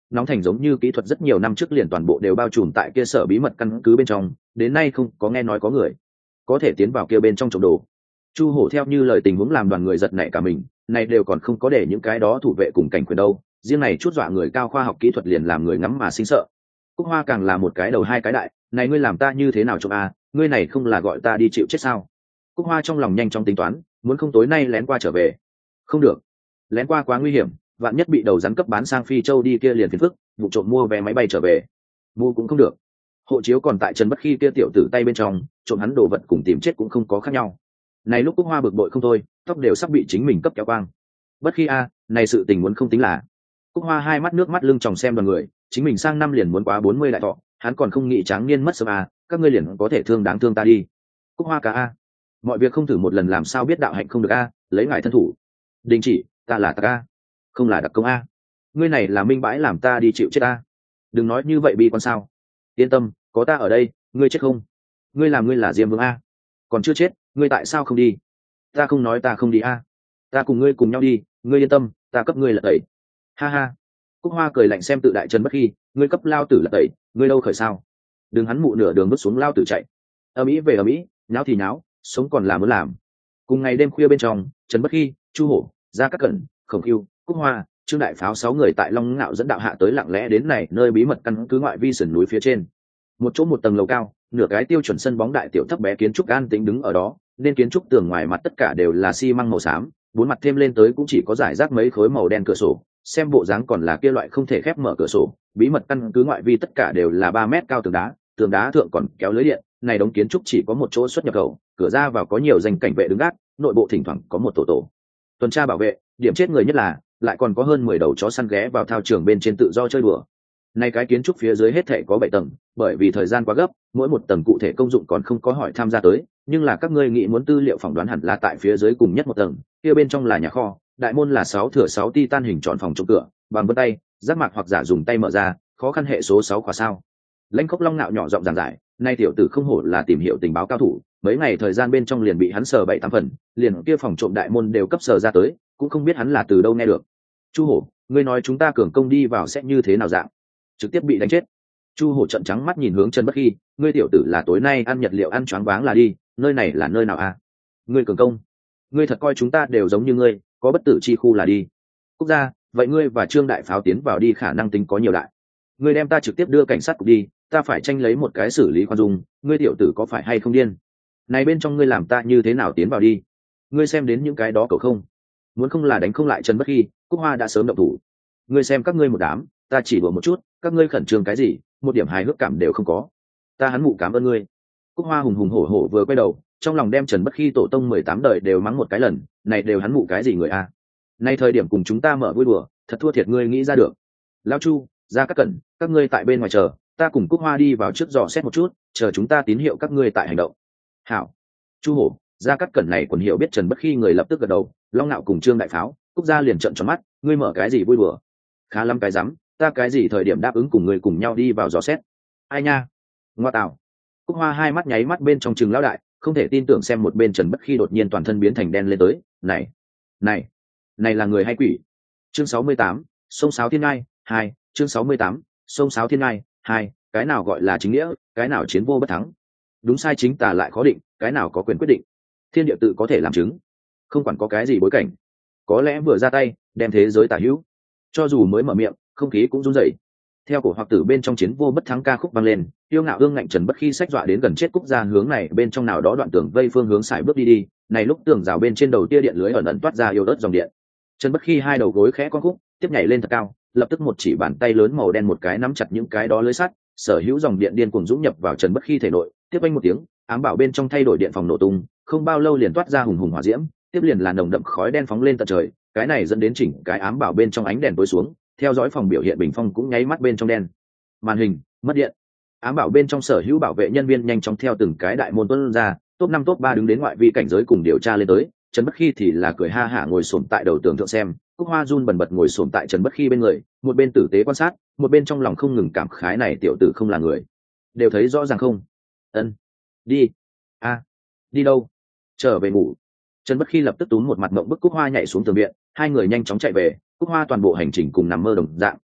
nóng thành giống như kỹ thuật rất nhiều năm trước liền toàn bộ đều bao trùm tại kia sở bí mật căn cứ bên trong, đến nay không có nghe nói có người có thể tiến vào kia bên trong trộm đồ. Chu Hổ theo như lời tình huống làm đoàn người giật nảy cả mình, này đều còn không có để những cái đó thủ vệ cùng cảnh quyền đâu, riêng này chút dọa người cao khoa học kỹ thuật liền làm người ngắm mà sinh sợ. Cúc Hoa càng là một cái đầu hai cái đại, này ngươi làm ta như thế nào trộm a, ngươi này không là gọi ta đi chịu chết sao? Cúc Hoa trong lòng nhanh chóng tính toán, muốn không tối nay lén qua trở về. Không được, lén qua quá nguy hiểm, vạn nhất bị đầu rắn cấp bán sang Phi Châu đi kia liền phiền phức, vụ trộm mua vé máy bay trở về. Mua cũng không được. Hộ chiếu còn tại Trần Bất Khi kia tiểu tử tay bên trong, trộm hắn đồ vật cùng tìm chết cũng không có khác nhau. Này lúc Cúc Hoa bực bội không thôi, tóc đều sắp bị chính mình cấp kéo quang. Bất Khi a, này sự tình muốn không tính là. Cúc Hoa hai mắt nước mắt lưng tròng xem đoàn người, chính mình sang năm liền muốn quá bốn mươi đại thọ, hắn còn không nghĩ tráng niên mất sớm a, các ngươi liền có thể thương đáng thương ta đi. Cúc Hoa cả a, mọi việc không thử một lần làm sao biết đạo hạnh không được a, lấy ngài thân thủ. Đình chỉ, ta là tặc a, không là đặc công a. Ngươi này là minh bãi làm ta đi chịu chết a. Đừng nói như vậy bi con sao. Yên tâm, có ta ở đây, ngươi chết không? Ngươi làm ngươi là Diêm Vương a, còn chưa chết, ngươi tại sao không đi? Ta không nói ta không đi a, ta cùng ngươi cùng nhau đi, ngươi yên tâm, ta cấp ngươi lật tẩy. Ha ha. Cúc Hoa cười lạnh xem tự đại Trần Bất Khi, ngươi cấp lao tử lật tẩy, ngươi đâu khởi sao? Đừng hắn mụ nửa đường bước xuống lao tử chạy. Ở Mỹ về ở Mỹ, nháo thì nháo, sống còn làm muốn làm. Cùng ngày đêm khuya bên trong, Trần Bất Khi, Chu Hổ, Gia Cát Cẩn, Khổng Cưu, Cúc Hoa, Trương Đại Pháo sáu người tại Long Ngạo dẫn đạo hạ tới lặng lẽ đến này nơi bí mật căn cứ ngoại vi sườn núi phía trên. Một chỗ một tầng lầu cao, nửa cái tiêu chuẩn sân bóng đại tiểu thấp bé kiến trúc an tĩnh đứng ở đó, nên kiến trúc tường ngoài mặt tất cả đều là xi măng màu xám, bốn mặt thêm lên tới cũng chỉ có rải rác mấy khối màu đen cửa sổ, xem bộ dáng còn là kia loại không thể khép mở cửa sổ. Bí mật căn cứ ngoại vi tất cả đều là ba mét cao tường đá, tường đá thượng còn kéo lưới điện, này đống kiến trúc chỉ có một chỗ xuất nhập khẩu, cửa ra vào có nhiều danh cảnh vệ đứng gác, nội bộ thỉnh thoảng có một tổ tổ tuần tra bảo vệ. Điểm chết người nhất là lại còn có hơn mười đầu chó săn ghé vào thao trường bên trên tự do chơi đùa. Nay cái kiến trúc phía dưới hết thảy có bảy tầng, bởi vì thời gian quá gấp, mỗi một tầng cụ thể công dụng còn không có hỏi tham gia tới, nhưng là các ngươi nghĩ muốn tư liệu phỏng đoán hẳn là tại phía dưới cùng nhất một tầng, kia bên trong là nhà kho, đại môn là sáu thửa sáu titan hình tròn phòng chống cửa, bằng vân tay, giác mạc hoặc giả dùng tay mở ra, khó khăn hệ số sáu khóa sao. Lãnh Khốc Long Nạo nhỏ giọng giảng giải, nay tiểu tử không hổ là tìm hiểu tình báo cao thủ, mấy ngày thời gian bên trong liền bị hắn sờ bảy tám phần, liền kia phòng trộm đại môn đều cấp sờ ra tới, cũng không biết hắn là từ đâu nghe được. Chu Hổ, ngươi nói chúng ta cường công đi vào sẽ như thế nào dạng? Trực tiếp bị đánh chết. Chu Hổ trợn trắng mắt nhìn hướng Trần Bất Khi, ngươi tiểu tử là tối nay ăn nhật liệu ăn choáng váng là đi, nơi này là nơi nào a? À? Ngươi cường công, ngươi thật coi chúng ta đều giống như ngươi, có bất tử chi khu là đi. Quốc gia, vậy ngươi và Trương Đại Pháo tiến vào đi khả năng tính có nhiều đại. Ngươi đem ta trực tiếp đưa cảnh sát cục đi, ta phải tranh lấy một cái xử lý khoan dung, ngươi tiểu tử có phải hay không điên? Này bên trong ngươi làm ta như thế nào tiến vào đi? Ngươi xem đến những cái đó cậu không? Muốn không là đánh không lại Trần Bất Khi, Cúc Hoa đã sớm động thủ. Ngươi xem các ngươi một đám, ta chỉ đùa một chút, các ngươi khẩn trương cái gì, một điểm hài hước cảm đều không có. Ta hắn mụ cảm ơn ngươi. Cúc Hoa hùng hùng hổ hổ vừa quay đầu, trong lòng đem Trần Bất Khi tổ tông mười tám đời đều mắng một cái lần, này đều hắn mụ cái gì người a? Nay thời điểm cùng chúng ta mở vui đùa, thật thua thiệt ngươi nghĩ ra được. Lão Chu, Gia Cát Cẩn, các ngươi tại bên ngoài chờ, ta cùng Cúc Hoa đi vào trước dò xét một chút, chờ chúng ta tín hiệu các ngươi tại hành động. Hảo. Chu Hổ, Gia Cát Cẩn này quần hiệu biết Trần Bất Khi người lập tức gật đầu, Long Nạo cùng Trương Đại Pháo, Cúc Gia liền trợn tròn mắt, ngươi mở cái gì vui đùa? Khá lắm cái rắm, ta cái gì thời điểm đáp ứng cùng ngươi cùng nhau đi vào dò xét. Ai nha? Ngoa tạo. Cúc Hoa hai mắt nháy mắt bên trong Trừng lão đại, không thể tin tưởng xem một bên Trần Bất Khi đột nhiên toàn thân biến thành đen lên tới, này, này, này là người hay quỷ? Chương sáu mươi tám, sông sáo thiên ngai, hai, chương sáu mươi tám, sông sáo thiên ngai, hai, cái nào gọi là chính nghĩa, cái nào chiến vô bất thắng. Đúng sai chính tà lại khó định, cái nào có quyền quyết định. Thiên địa tự có thể làm chứng, không quản có cái gì bối cảnh, có lẽ vừa ra tay đem thế giới tả hữu, cho dù mới mở miệng không khí cũng run rẩy. Theo cổ hoặc tử bên trong chiến vô bất thắng ca khúc vang lên, yêu ngạo ương ngạnh Trần Bất Khi sách dọa đến gần chết Cúc Gia hướng này bên trong nào đó đoạn tường vây phương hướng xài bước đi đi, này lúc tường rào bên trên đầu tia điện lưới ẩn ẩn toát ra yêu đớt dòng điện. Trần Bất Khi hai đầu gối khẽ con khúc, tiếp nhảy lên thật cao, lập tức một chỉ bàn tay lớn màu đen một cái nắm chặt những cái đó lưới sắt, sở hữu dòng điện điên cuồng dũng nhập vào Trần Bất Khi thể nội, tiếp anh một tiếng, ám bảo bên trong thay đổi điện phòng nổ tung, không bao lâu liền toát ra hùng hùng hỏa diễm, tiếp liền là nồng đậm khói đen phóng lên tận trời, cái này dẫn đến chỉnh cái ám bảo bên trong ánh đèn tối xuống, theo dõi phòng biểu hiện bình phong cũng nháy mắt bên trong đen. Màn hình mất điện, ám bảo bên trong sở hữu bảo vệ nhân viên nhanh chóng theo từng cái đại môn tuôn ra, top năm top ba đứng đến ngoại vi cảnh giới cùng điều tra lên tới. Trần Bất Khi thì là cười ha hả ngồi xổm tại đầu tường thượng xem, Cúc Hoa run bần bật ngồi xổm tại Trần Bất Khi bên người, một bên tử tế quan sát, một bên trong lòng không ngừng cảm khái này tiểu tử không là người. Đều thấy rõ ràng không? Ân. Đi. A. Đi đâu? Trở về ngủ. Trần Bất Khi lập tức túm một mặt mộng bức Cúc Hoa nhảy xuống tường viện, hai người nhanh chóng chạy về. Cúc Hoa toàn bộ hành trình cùng nằm mơ đồng dạng,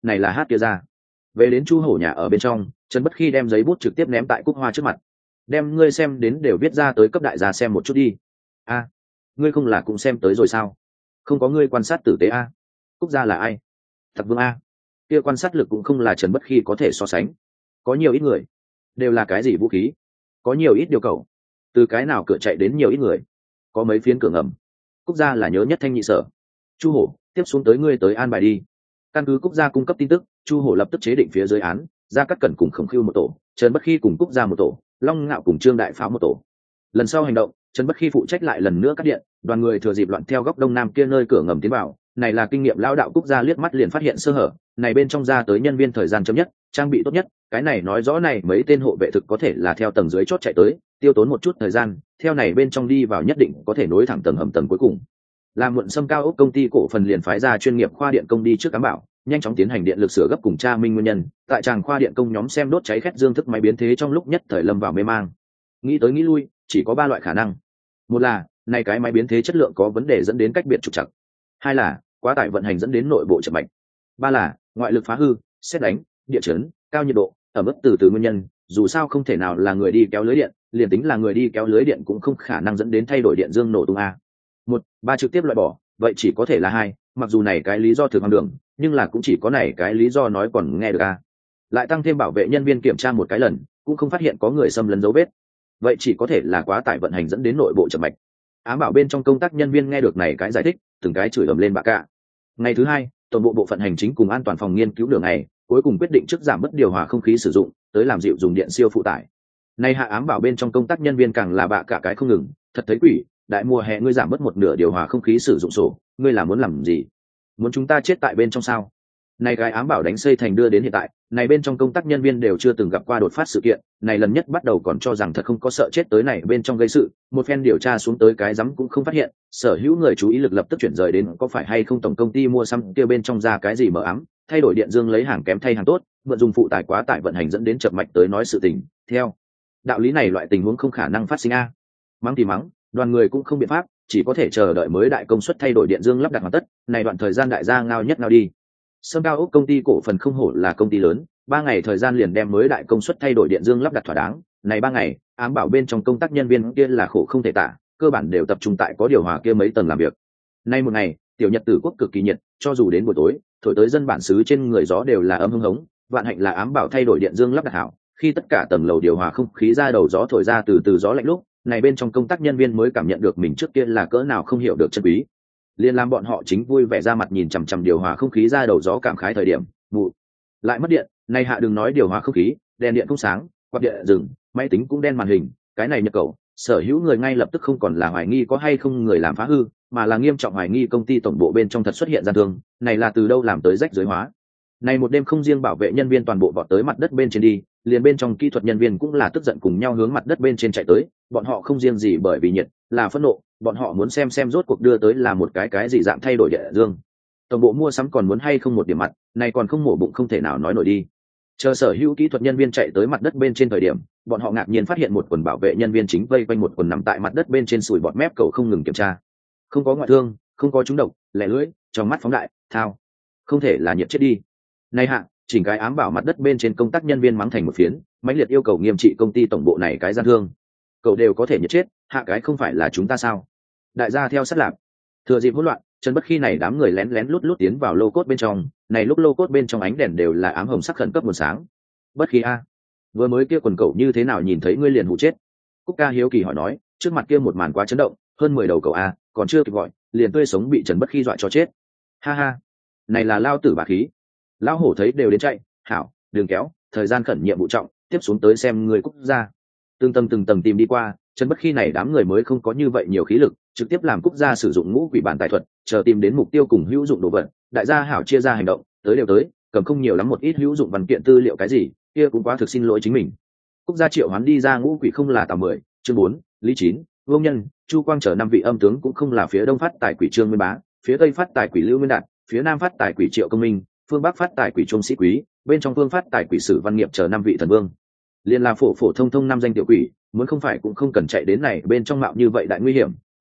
này là hát kia ra. Về đến Chu Hổ nhà ở bên trong, Trần Bất Khi đem giấy bút trực tiếp ném tại Cúc Hoa trước mặt. Đem ngươi xem đến đều viết ra tới cấp đại gia xem một chút đi. A, ngươi không là cũng xem tới rồi sao? Không có ngươi quan sát tử tế a. Cúc gia là ai? Thật Vương a. Kia quan sát lực cũng không là Trần Bất Khi có thể so sánh. Có nhiều ít người, đều là cái gì vũ khí? Có nhiều ít điều cầu, từ cái nào cửa chạy đến nhiều ít người, có mấy phiến cửa ngầm. Cúc gia là nhớ nhất thanh nhị sở. Chu Hổ, tiếp xuống tới ngươi tới an bài đi. Căn cứ Cúc gia cung cấp tin tức, Chu Hổ lập tức chế định phía dưới án, ra cắt cẩn cùng Khổng Khưu một tổ, Trần Bất Khi cùng Cúc gia một tổ, Long Ngạo cùng Trương Đại Pháo một tổ. Lần sau hành động, Trần Bất Khi phụ trách lại lần nữa cắt điện, đoàn người thừa dịp loạn theo góc đông nam kia nơi cửa ngầm tiến vào. Này là kinh nghiệm lão đạo Cúc gia liếc mắt liền phát hiện sơ hở, này bên trong ra tới nhân viên thời gian chậm nhất, trang bị tốt nhất, cái này nói rõ này mấy tên hộ vệ thực có thể là theo tầng dưới chốt chạy tới, tiêu tốn một chút thời gian, theo này bên trong đi vào nhất định có thể nối thẳng tầng hầm tầng cuối cùng. Làm muộn xâm cao ốc công ty cổ phần liền phái ra chuyên nghiệp khoa điện công đi trước cám bảo, nhanh chóng tiến hành điện lực sửa gấp cùng tra minh nguyên nhân, tại tràng khoa điện công nhóm xem đốt cháy khét dương thức máy biến thế trong lúc nhất thời lâm vào mê mang. Nghĩ tới nghĩ lui, chỉ có ba loại khả năng. Một là, này cái máy biến thế chất lượng có vấn đề dẫn đến cách biệt trục trặc. Hai là, quá tải vận hành dẫn đến nội bộ chậm mạnh. Ba là, ngoại lực phá hư, sét đánh, địa chấn, cao nhiệt độ, ẩm ướt từ từ nguyên nhân, dù sao không thể nào là người đi kéo lưới điện, liền tính là người đi kéo lưới điện cũng không khả năng dẫn đến thay đổi điện dương nổ tung a. Một, ba trực tiếp loại bỏ, vậy chỉ có thể là hai, mặc dù này cái lý do thường hoang đường, nhưng là cũng chỉ có này cái lý do nói còn nghe được a. Lại tăng thêm bảo vệ nhân viên kiểm tra một cái lần, cũng không phát hiện có người xâm lấn dấu vết. Vậy chỉ có thể là quá tải vận hành dẫn đến nội bộ chậm mạch. Ám bảo bên trong công tác nhân viên nghe được này cái giải thích, từng cái chửi ầm lên bạ cả. Ngày thứ hai, toàn bộ bộ phận hành chính cùng an toàn phòng nghiên cứu đường này, cuối cùng quyết định trước giảm mất điều hòa không khí sử dụng, tới làm dịu dùng điện siêu phụ tải. Nay hạ ám bảo bên trong công tác nhân viên càng là bạ cả cái không ngừng, thật thấy quỷ, đại mùa hè ngươi giảm mất một nửa điều hòa không khí sử dụng sổ, ngươi là muốn làm gì? Muốn chúng ta chết tại bên trong sao? Này cái ám bảo đánh xây thành đưa đến hiện tại, này bên trong công tác nhân viên đều chưa từng gặp qua đột phát sự kiện, này lần nhất bắt đầu còn cho rằng thật không có sợ chết tới này bên trong gây sự, một phen điều tra xuống tới cái rắm cũng không phát hiện, sở hữu người chú ý lực lập tức chuyển rời đến có phải hay không tổng công ty mua xăm kia bên trong ra cái gì mở ám, thay đổi điện dương lấy hàng kém thay hàng tốt, vận dùng phụ tải quá tải vận hành dẫn đến chập mạch tới nói sự tình, theo đạo lý này loại tình huống không khả năng phát sinh a. Mắng thì mắng, đoàn người cũng không biện pháp, chỉ có thể chờ đợi mới đại công suất thay đổi điện dương lắp đặt hoàn tất, này đoạn thời gian đại gia ngao nhất ngao đi. Sâm Cao Ốc công ty cổ phần không hổ là công ty lớn, ba ngày thời gian liền đem mới đại công suất thay đổi điện dương lắp đặt thỏa đáng. Này ba ngày, ám bảo bên trong công tác nhân viên kia là khổ không thể tả, cơ bản đều tập trung tại có điều hòa kia mấy tầng làm việc. Nay một ngày, tiểu nhật tử quốc cực kỳ nhiệt, cho dù đến buổi tối, thổi tới dân bản xứ trên người gió đều là ấm hưng hống. Vạn hạnh là ám bảo thay đổi điện dương lắp đặt hảo, khi tất cả tầng lầu điều hòa không khí ra đầu gió thổi ra từ từ gió lạnh lúc, này bên trong công tác nhân viên mới cảm nhận được mình trước kia là cỡ nào không hiểu được chân quý. Liên làm bọn họ chính vui vẻ ra mặt nhìn chằm chằm điều hòa không khí ra đầu gió cảm khái thời điểm vụ lại mất điện. Này hạ đừng nói điều hòa không khí, đèn điện không sáng, quạt điện dừng, máy tính cũng đen màn hình, cái này nhập cầu, sở hữu người ngay lập tức không còn là hoài nghi có hay không người làm phá hư, mà là nghiêm trọng hoài nghi công ty tổng bộ bên trong thật xuất hiện gian thương, này là từ đâu làm tới rách rưới hóa. Này một đêm không riêng bảo vệ nhân viên toàn bộ vọt tới mặt đất bên trên đi, liền bên trong kỹ thuật nhân viên cũng là tức giận cùng nhau hướng mặt đất bên trên chạy tới, bọn họ không riêng gì bởi vì nhiệt, là phẫn nộ, bọn họ muốn xem xem rốt cuộc đưa tới là một cái cái gì dạng thay đổi địa dương. Tổng bộ mua sắm còn muốn hay không một điểm mặt, này còn không mổ bụng không thể nào nói nổi đi. Chờ sở hữu kỹ thuật nhân viên chạy tới mặt đất bên trên thời điểm, bọn họ ngạc nhiên phát hiện một quần bảo vệ nhân viên chính vây quanh một quần nằm tại mặt đất bên trên sùi bọt mép cầu không ngừng kiểm tra. Không có ngoại thương, không có trúng độc, lẻ lưỡi, trong mắt phóng đại, thao, không thể là nhiệt chết đi. Này hạ, chỉnh cái ám bảo mặt đất bên trên công tác nhân viên mắng thành một phiến, mãnh liệt yêu cầu nghiêm trị công ty tổng bộ này cái gian thương. Cậu đều có thể nhiệt chết, hạ cái không phải là chúng ta sao? Đại gia theo sát lạp. Thừa dịp hỗn loạn, Trần Bất Khi này đám người lén lén lút lút tiến vào lô cốt bên trong, này lúc lô cốt bên trong ánh đèn đều là ám hồng sắc khẩn cấp nguồn sáng. Bất Khi a, vừa mới kia quần cậu như thế nào nhìn thấy ngươi liền hụ chết? Cúc Ca hiếu kỳ hỏi nói, trước mặt kia một màn quá chấn động, hơn mười đầu cậu a, còn chưa kịp gọi, liền tươi sống bị Trần Bất Khi dọa cho chết. Ha ha, này là lao tử bà khí. Lão hổ thấy đều đến chạy, hảo, đừng kéo, thời gian khẩn nhiệm vụ trọng, tiếp xuống tới xem người Cúc gia. Từng tầng từng tầng tìm đi qua, Trần Bất Khi này đám người mới không có như vậy nhiều khí lực, trực tiếp làm Cúc gia sử dụng ngũ quỷ bản tài thuật, chờ tìm đến mục tiêu cùng hữu dụng đồ vật, đại gia hảo chia ra hành động, tới đều tới, cầm không nhiều lắm một ít hữu dụng văn kiện tư liệu cái gì, kia cũng quá thực xin lỗi chính mình. Cúc gia triệu hoán đi ra ngũ quỷ không là tầm mười, chương bốn, Lý Chín, Vương Nhân, Chu Quang chờ năm vị âm tướng cũng không là phía đông phát tài quỷ Trương Nguyên Bá, phía tây phát tài quỷ Lưu Nguyên Đạt, phía nam phát tài quỷ Triệu Công Minh, phương bắc phát tài quỷ Trung Sĩ Quý, bên trong phương phát tài quỷ Sử Văn Nghiệp chờ năm vị thần vương. Liên là phổ phổ thông thông năm danh tiểu quỷ, muốn không phải cũng không cần chạy đến này bên trong mạo như vậy đại nguy hiểm,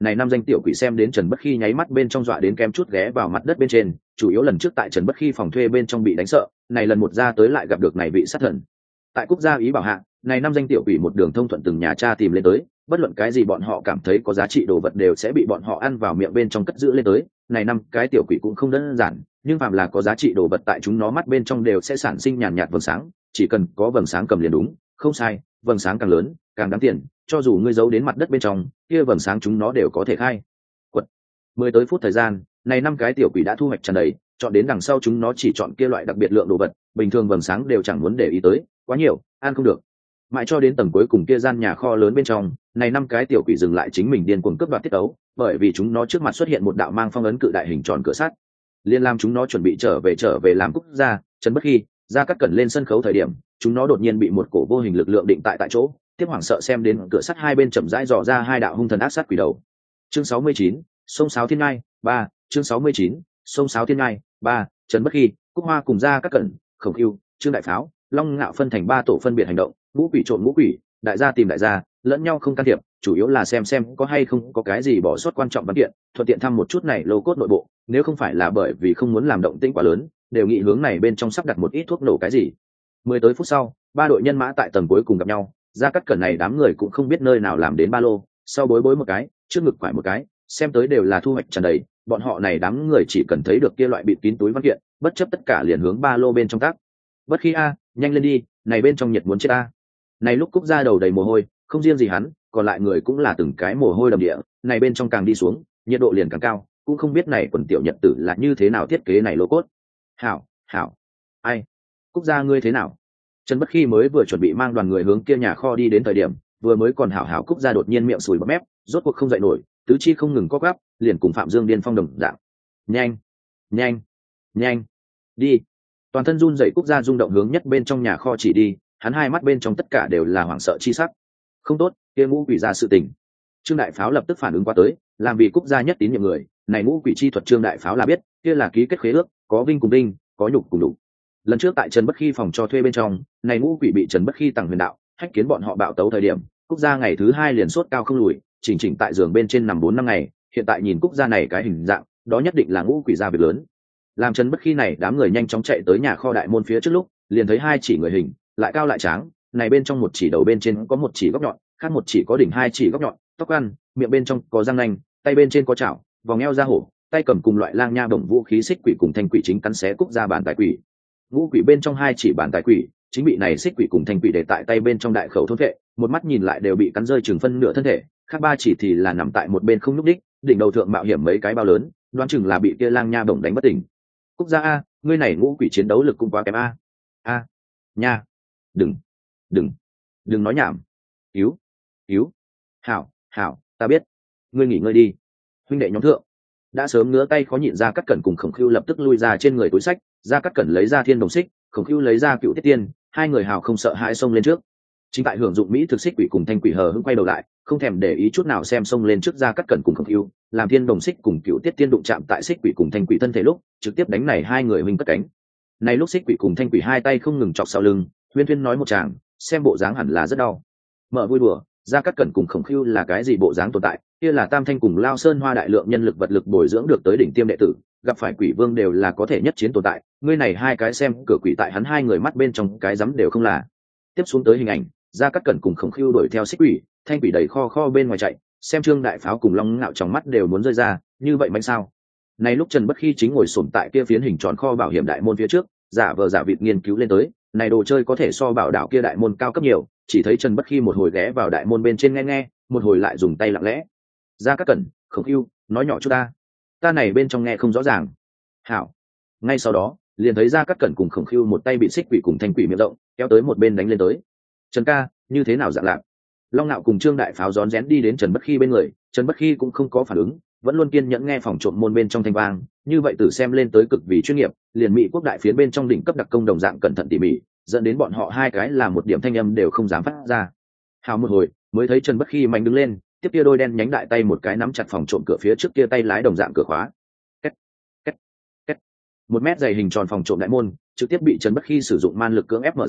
này năm danh tiểu quỷ xem đến Trần Bất Khi nháy mắt bên trong dọa đến kém chút ghé vào mặt đất bên trên, chủ yếu lần trước tại Trần Bất Khi phòng thuê bên trong bị đánh sợ, này lần một ra tới lại gặp được này vị sát thần. Tại Cúc gia ý bảo hạ, này năm danh tiểu quỷ một đường thông thuận từng nhà cha tìm lên tới, bất luận cái gì bọn họ cảm thấy có giá trị đồ vật đều sẽ bị bọn họ ăn vào miệng bên trong cất giữ lên tới. Này năm cái tiểu quỷ cũng không đơn giản, nhưng phàm là có giá trị đồ vật tại chúng nó mắt bên trong đều sẽ sản sinh nhàn nhạt vầng sáng, chỉ cần có vầng sáng cầm liền đúng, không sai, vầng sáng càng lớn, càng đáng tiền, cho dù ngươi giấu đến mặt đất bên trong, kia vầng sáng chúng nó đều có thể khai quật. Mười tới phút thời gian, này năm cái tiểu quỷ đã thu hoạch tràn đầy, chọn đến đằng sau chúng nó chỉ chọn kia loại đặc biệt lượng đồ vật, bình thường vầng sáng đều chẳng muốn để ý tới, quá nhiều, ăn không được. Mãi cho đến tầng cuối cùng kia gian nhà kho lớn bên trong, này năm cái tiểu quỷ dừng lại chính mình điên cuồng cướp đoạt tiết ấu, bởi vì chúng nó trước mặt xuất hiện một đạo mang phong ấn cự đại hình tròn cửa sắt. Liên làm chúng nó chuẩn bị trở về trở về làm Cúc gia, Trần Bất Khi, Gia Cát Cẩn lên sân khấu thời điểm, chúng nó đột nhiên bị một cổ vô hình lực lượng định tại tại chỗ, tiếp hoảng sợ xem đến cửa sắt hai bên chậm rãi dò ra hai đạo hung thần ác sát quỷ đầu. Chương sáu mươi chín, sông sáo thiên ngai, ba, chương sáu mươi chín, sông sáo thiên ngai, ba, Trần Bất Khi, Cúc Hoa cùng Gia Cát Cẩn, Khổng Cưu, Trương Đại Pháo, Long Ngạo phân thành ba tổ phân biệt hành động, ngũ quỷ trộn ngũ quỷ, đại gia tìm đại gia, lẫn nhau không can thiệp, chủ yếu là xem xem có hay không có cái gì bỏ sót quan trọng văn kiện, thuận tiện thăm một chút này lô cốt nội bộ, nếu không phải là bởi vì không muốn làm động tĩnh quá lớn, đều nghĩ hướng này bên trong sắp đặt một ít thuốc nổ cái gì. Mười tới phút sau, ba đội nhân mã tại tầng cuối cùng gặp nhau, Gia Cát Cẩn này đám người cũng không biết nơi nào làm đến ba lô, sau bối bối một cái, trước ngực quải một cái, xem tới đều là thu hoạch tràn đầy, bọn họ này đám người chỉ cần thấy được kia loại bịt kín túi văn kiện, bất chấp tất cả liền hướng ba lô bên trong tác. Bất Khi a, nhanh lên đi, này bên trong nhiệt muốn chết a. Này lúc Cúc gia đầu đầy mồ hôi, không riêng gì hắn, còn lại người cũng là từng cái mồ hôi đầm địa, này bên trong càng đi xuống, nhiệt độ liền càng cao, cũng không biết này quần tiểu nhật tử là như thế nào thiết kế này lô cốt. Hảo, hảo. Ai? Cúc gia ngươi thế nào? Trần Bất Khi mới vừa chuẩn bị mang đoàn người hướng kia nhà kho đi đến thời điểm, vừa mới còn hảo hảo Cúc gia đột nhiên miệng sùi bọt mép, rốt cuộc không dậy nổi, tứ chi không ngừng co quắp, liền cùng Phạm Dương điên phong đồng dạng. Nhanh, nhanh, nhanh, đi. Toàn thân run rẩy Cúc gia rung động hướng nhất bên trong nhà kho chỉ đi, hắn hai mắt bên trong tất cả đều là hoảng sợ chi sắc. Không tốt, kia ngũ quỷ ra sự tình. Trương Đại Pháo lập tức phản ứng qua tới, làm vì Cúc gia nhất tín nhiệm người, này ngũ quỷ chi thuật Trương Đại Pháo là biết, kia là ký kết khế ước, có vinh cùng vinh, có nhục cùng nhục. Lần trước tại Trần Bất Khi phòng cho thuê bên trong, này ngũ quỷ bị Trần Bất Khi tặng huyền đạo, hách kiến bọn họ bạo tấu thời điểm, Cúc gia ngày thứ hai liền sốt cao không lùi, chỉnh chỉnh tại giường bên trên nằm bốn năm ngày, hiện tại nhìn Cúc gia này cái hình dạng, đó nhất định là ngũ quỷ gia việc lớn. Làm Trần Bất Khi này đám người nhanh chóng chạy tới nhà kho đại môn phía trước lúc, liền thấy hai chỉ người hình, lại cao lại tráng, này bên trong một chỉ đầu bên trên có một chỉ góc nhọn, khác một chỉ có đỉnh hai chỉ góc nhọn, tóc ăn, miệng bên trong có răng nanh, tay bên trên có chảo, vòng eo ra hổ, tay cầm cùng loại lang nha đồng vũ khí xích quỷ cùng thanh quỷ chính cắn xé Cúc gia bàn tài quỷ. Ngũ quỷ bên trong hai chỉ bàn tài quỷ, chính bị này xích quỷ cùng thanh quỷ để tại tay bên trong đại khẩu thôn vệ, một mắt nhìn lại đều bị cắn rơi chừng phân nửa thân thể, khác ba chỉ thì là nằm tại một bên không nhúc đích, đỉnh đầu thượng mạo hiểm mấy cái bao lớn, đoán chừng là bị kia lang nha bổng đánh bất tỉnh. Cúc gia a, ngươi này ngũ quỷ chiến đấu lực cũng quá kém a. A, nha, đừng, đừng, đừng nói nhảm. Cứu, cứu. Hảo, hảo, ta biết. Ngươi nghỉ ngơi đi. Huynh đệ nhóm thượng. Đã sớm ngứa tay khó nhịn ra Cát Cẩn cùng Khổng Khưu lập tức lui ra trên người túi sách, Ra Cát Cẩn lấy ra thiên đồng xích, Khổng Khưu lấy ra cựu tiết tiên, hai người hào không sợ hãi xông lên trước. Chính tại hưởng dụng mỹ thực xích quỷ cùng thanh quỷ hờ hững quay đầu lại, không thèm để ý chút nào xem xông lên trước Ra Cát Cẩn cùng Khổng Khưu, làm thiên đồng xích cùng cựu tiết tiên đụng chạm tại xích quỷ cùng thanh quỷ thân thể lúc, trực tiếp đánh này hai người huynh cất cánh. Này lúc xích quỷ cùng thanh quỷ hai tay không ngừng chọc sau lưng, Huyên Huyên nói một tràng, xem bộ dáng hẳn là rất đau. Mở vui đùa, Ra Cát Cẩn cùng Khổng Khưu là cái gì bộ dáng tồn tại, kia là Tam Thanh cùng Lao Sơn Hoa đại lượng nhân lực vật lực bồi dưỡng được tới đỉnh tiêm đệ tử, gặp phải quỷ vương đều là có thể nhất chiến tồn tại, ngươi này hai cái xem cửa quỷ tại hắn hai người mắt bên trong cái rắm đều không là. Tiếp xuống tới hình ảnh, Ra Cát Cẩn cùng Khổng Khưu đuổi theo xích quỷ, thanh quỷ đầy kho kho bên ngoài chạy, xem Trương Đại Pháo cùng Long Ngạo trong mắt đều muốn rơi ra, như vậy mạnh sao? Này lúc Trần Bất Khi chính ngồi xổm tại kia phiến hình tròn kho bảo hiểm đại môn phía trước, giả vờ giả vịt nghiên cứu lên tới, này đồ chơi có thể so bảo đảo kia đại môn cao cấp nhiều, chỉ thấy Trần Bất Khi một hồi ghé vào đại môn bên trên nghe nghe, một hồi lại dùng tay lặng lẽ. Ra Cát Cẩn, Khổng Khưu, nói nhỏ chút ta, ta này bên trong nghe không rõ ràng. Hảo. Ngay sau đó, liền thấy Ra Cát Cẩn cùng Khổng Khưu một tay bị xích quỷ cùng thanh quỷ miệng rộng, kéo tới một bên đánh lên tới. Trần ca, như thế nào dạng lạc? Long Nạo cùng Trương Đại Pháo rón rén đi đến Trần Bất Khi bên người, Trần Bất Khi cũng không có phản ứng, vẫn luôn kiên nhẫn nghe phòng trộm môn bên trong thanh vang, như vậy từ xem lên tới cực vì chuyên nghiệp, liền Mỹ quốc đại phiến bên trong đỉnh cấp đặc công đồng dạng cẩn thận tỉ mỉ, dẫn đến bọn họ hai cái là một điểm thanh âm đều không dám phát ra. Hào một hồi, mới thấy Trần Bất Khi mạnh đứng lên, tiếp kia đôi đen nhánh đại tay một cái nắm chặt phòng trộm cửa phía trước kia tay lái đồng dạng cửa khóa. Két, két, két. Một mét dày hình tròn phòng trộm đại môn, trực tiếp bị Trần Bất Khi sử dụng man lực cưỡng ép mở ra,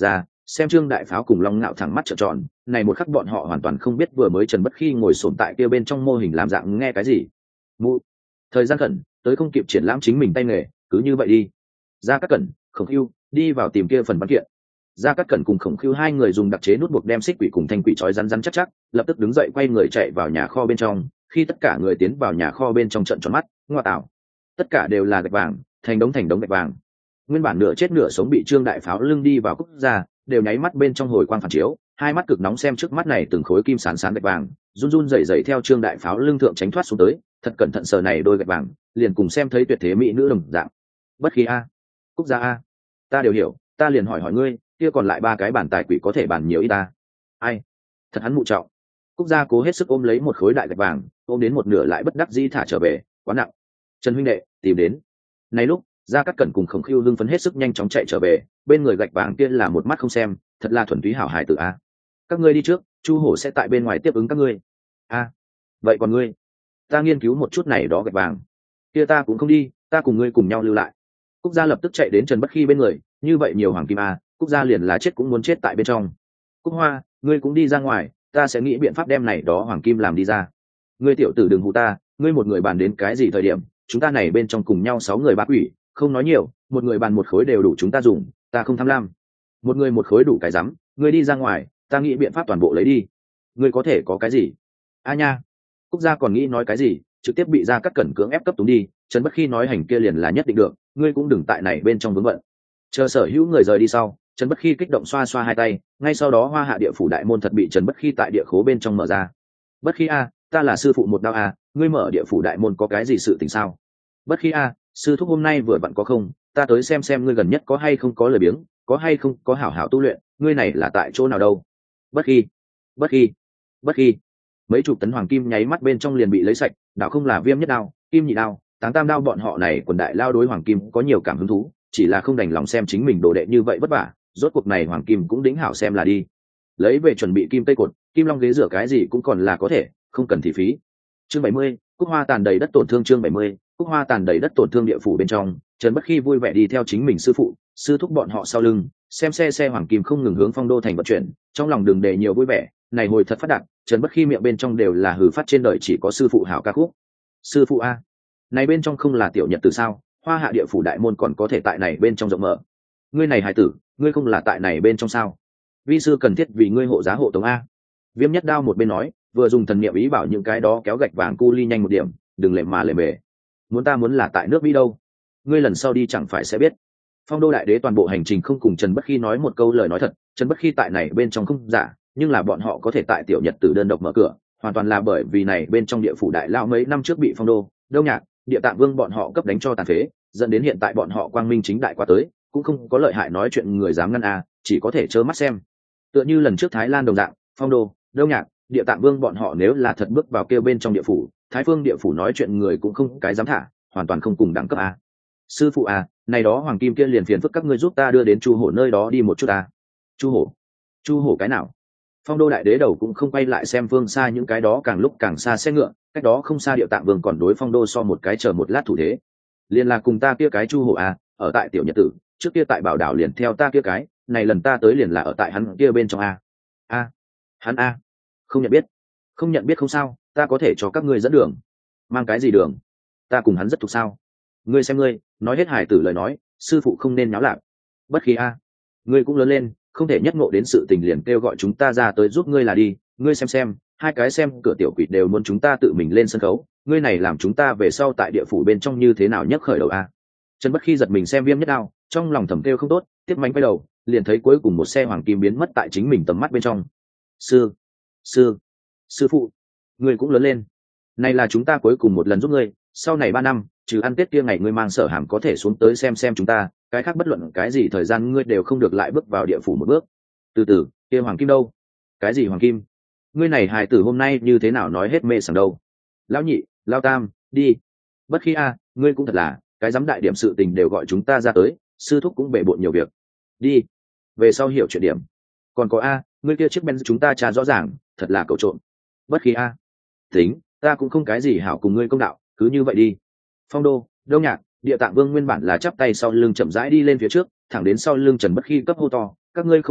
xem Trương Đại Pháo cùng Long Ngạo thẳng mắt trợn tròn, này một khắc bọn họ hoàn toàn không biết vừa mới Trần Bất Khi ngồi xổm tại kia bên trong mô hình làm dạng nghe cái gì. Mụ, thời gian khẩn, tới không kịp triển lãm chính mình tay nghề, cứ như vậy đi. Ra Cát Cẩn, Khổng Khưu, đi vào tìm kia phần văn kiện. Ra Cát Cẩn cùng Khổng Khưu hai người dùng đặc chế nút buộc đem xích quỷ cùng thanh quỷ trói rắn rắn chắc chắc, lập tức đứng dậy quay người chạy vào nhà kho bên trong. Khi tất cả người tiến vào nhà kho bên trong trận tròn mắt, ngoa tạo, tất cả đều là gạch vàng, thành đống thành đống gạch vàng. Nguyên bản nửa chết nửa sống bị Trương Đại Pháo lưng đi vào Cúc ra, đều nháy mắt bên trong hồi quang phản chiếu, hai mắt cực nóng xem trước mắt này từng khối kim sán sán gạch vàng, run run rẩy rẩy theo Trương Đại Pháo lưng thượng tránh thoát xuống tới, thật cẩn thận sờ này đôi gạch vàng, liền cùng xem thấy tuyệt thế mỹ nữ đồng dạng. Bất Khi a, Cúc gia a, ta đều hiểu, ta liền hỏi hỏi ngươi, kia còn lại ba cái bản tài quỷ có thể bàn nhiều ít ta? Ai? Thật hắn mụ trọng. Cúc gia cố hết sức ôm lấy một khối đại gạch vàng, ôm đến một nửa lại bất đắc dĩ thả trở về, quá nặng. Trần huynh đệ, tìm đến. Này lúc, Gia Cát Cẩn cùng Khổng Khưu hưng phấn hết sức nhanh chóng chạy trở về, bên người gạch vàng kia là một mắt không xem, thật là thuần túy hảo hài tử a. Các ngươi đi trước, Chu Hổ sẽ tại bên ngoài tiếp ứng các ngươi. A, vậy còn ngươi? Ta nghiên cứu một chút này đó gạch vàng. Kia ta cũng không đi, ta cùng ngươi cùng nhau lưu lại. Cúc gia lập tức chạy đến Trần Bất Khi bên người, như vậy nhiều hoàng kim a, Cúc gia liền là chết cũng muốn chết tại bên trong. Cúc Hoa, ngươi cũng đi ra ngoài, ta sẽ nghĩ biện pháp đem này đó hoàng kim làm đi ra. Ngươi tiểu tử đừng hù ta, ngươi một người bàn đến cái gì thời điểm, chúng ta này bên trong cùng nhau sáu người ba quỷ, không nói nhiều, một người bàn một khối đều đủ chúng ta dùng, ta không tham lam. Một người một khối đủ cái rắm, ngươi đi ra ngoài, ta nghĩ biện pháp toàn bộ lấy đi. Ngươi có thể có cái gì? A nha. Cúc gia còn nghĩ nói cái gì, trực tiếp bị Gia Cát Cẩn cưỡng ép cấp túng đi. Trần Bất Khi nói hành kia liền là nhất định được, ngươi cũng đừng tại này bên trong vướng bận. Chờ sở hữu người rời đi sau, Trần Bất Khi kích động xoa xoa hai tay, ngay sau đó Hoa Hạ địa phủ đại môn thật bị Trần Bất Khi tại địa khố bên trong mở ra. Bất Khi a, ta là sư phụ một đao a, ngươi mở địa phủ đại môn có cái gì sự tình sao? Bất Khi a, sư thúc hôm nay vừa vặn có không, ta tới xem xem ngươi gần nhất có hay không có lời biếng, có hay không có hảo hảo tu luyện, ngươi này là tại chỗ nào đâu? Bất Khi, Bất Khi, Bất Khi. Mấy chục tấn hoàng kim nháy mắt bên trong liền bị lấy sạch, đạo không là viêm nhất đao, kim nhị đao, táng tam đao, bọn họ này quần đại lao đối hoàng kim có nhiều cảm hứng thú, chỉ là không đành lòng xem chính mình đồ đệ như vậy vất vả, rốt cuộc này hoàng kim cũng đính hảo xem là đi. Lấy về chuẩn bị kim tây cột, kim long ghế rửa cái gì cũng còn là có thể, không cần thị phí. Chương bảy mươi, Cúc Hoa tàn đầy đất tổn thương. Chương bảy mươi, Cúc Hoa tàn đầy đất tổn thương. Địa phủ bên trong, Trần Bất Khi vui vẻ đi theo chính mình sư phụ, sư thúc bọn họ sau lưng, xem xe xe hoàng kim không ngừng hướng Phong Đô thành vận chuyển, trong lòng đường đề nhiều vui vẻ, này hồi thật phát đạt, Trần Bất Khi miệng bên trong đều là hừ phát trên đời chỉ có sư phụ hảo ca khúc. Sư phụ a, này bên trong không là tiểu nhật từ sao? Hoa Hạ địa phủ đại môn còn có thể tại này bên trong rộng mở. Ngươi này hài tử, ngươi không là tại này bên trong sao? Vi sư cần thiết vì ngươi hộ giá hộ tống a. Viêm nhất đao một bên nói, vừa dùng thần niệm ý bảo những cái đó kéo gạch vàng cu ly nhanh một điểm, đừng lề mà lề mề. Muốn ta muốn là tại nước Mỹ đâu? Ngươi lần sau đi chẳng phải sẽ biết. Phong Đô đại đế toàn bộ hành trình không cùng Trần Bất Khi nói một câu lời nói thật, Trần Bất Khi tại này bên trong không giả, nhưng là bọn họ có thể tại tiểu nhật tử đơn độc mở cửa, hoàn toàn là bởi vì này bên trong địa phủ đại lao mấy năm trước bị Phong Đô, Đông Nhạc, Địa Tạng Vương bọn họ cấp đánh cho tàn phế, dẫn đến hiện tại bọn họ quang minh chính đại qua tới, cũng không có lợi hại nói chuyện người dám ngăn a, chỉ có thể trơ mắt xem. Tựa như lần trước Thái Lan đồng dạng, Phong Đô, Đông Nhạc, Địa Tạng Vương bọn họ nếu là thật bước vào kêu bên trong địa phủ, Thái Phương địa phủ nói chuyện người cũng không cái dám thả, hoàn toàn không cùng đẳng cấp a. Sư phụ a, này đó hoàng kim kia liền phiền phức các ngươi giúp ta đưa đến Chu Hổ nơi đó đi một chút a. Chu Hổ? Chu Hổ cái nào? Phong Đô đại đế đầu cũng không quay lại xem phương xa những cái đó càng lúc càng xa xe ngựa, cách đó không xa Địa Tạng Vương còn đối Phong Đô so một cái chờ một lát thủ thế. Liền là cùng ta kia cái Chu Hổ a, ở tại tiểu nhật tử, trước kia tại Bảo Đảo liền theo ta kia cái, này lần ta tới liền là ở tại hắn kia bên trong a. A, hắn a, không nhận biết. Không nhận biết không sao, ta có thể cho các ngươi dẫn đường. Mang cái gì đường? Ta cùng hắn rất thuộc sao? Ngươi xem ngươi, nói hết hài tử lời nói, sư phụ không nên náo lạc. Bất Khi a, ngươi cũng lớn lên, không thể nhất ngộ đến sự tình liền kêu gọi chúng ta ra tới giúp ngươi là đi. Ngươi xem xem, hai cái xem cửa tiểu quỷ đều muốn chúng ta tự mình lên sân khấu, ngươi này làm chúng ta về sau tại địa phủ bên trong như thế nào nhấc khởi đầu a? Trần Bất Khi giật mình xem Viêm nhất đao, trong lòng thầm kêu không tốt, tiếp mánh quay đầu, liền thấy cuối cùng một xe hoàng kim biến mất tại chính mình tầm mắt bên trong. Sư, sư, sư phụ, ngươi cũng lớn lên. Này là chúng ta cuối cùng một lần giúp ngươi, sau này ba năm, trừ ăn Tết kia ngày ngươi mang Sở Hàm có thể xuống tới xem xem chúng ta, cái khác bất luận cái gì thời gian ngươi đều không được lại bước vào địa phủ một bước. Từ từ, kia hoàng kim đâu? Cái gì hoàng kim? Ngươi này hài tử hôm nay như thế nào nói hết mê sảng đâu? Lão nhị, lão tam, đi. Bất Khi a, ngươi cũng thật là, cái giám đại điểm sự tình đều gọi chúng ta ra tới, sư thúc cũng bể bộn nhiều việc. Đi. Về sau hiểu chuyện điểm. Còn có a, ngươi kia chiếc Benz chúng ta tra rõ ràng, thật là cậu trộm. Bất Khi a. Tính, ta cũng không cái gì hảo cùng ngươi công đạo, cứ như vậy đi. Phong Đô, Đông Nhạc, Địa Tạng Vương nguyên bản là chắp tay sau lưng chậm rãi đi lên phía trước, thẳng đến sau lưng Trần Bất Khi cấp hô to, các ngươi không được chạy,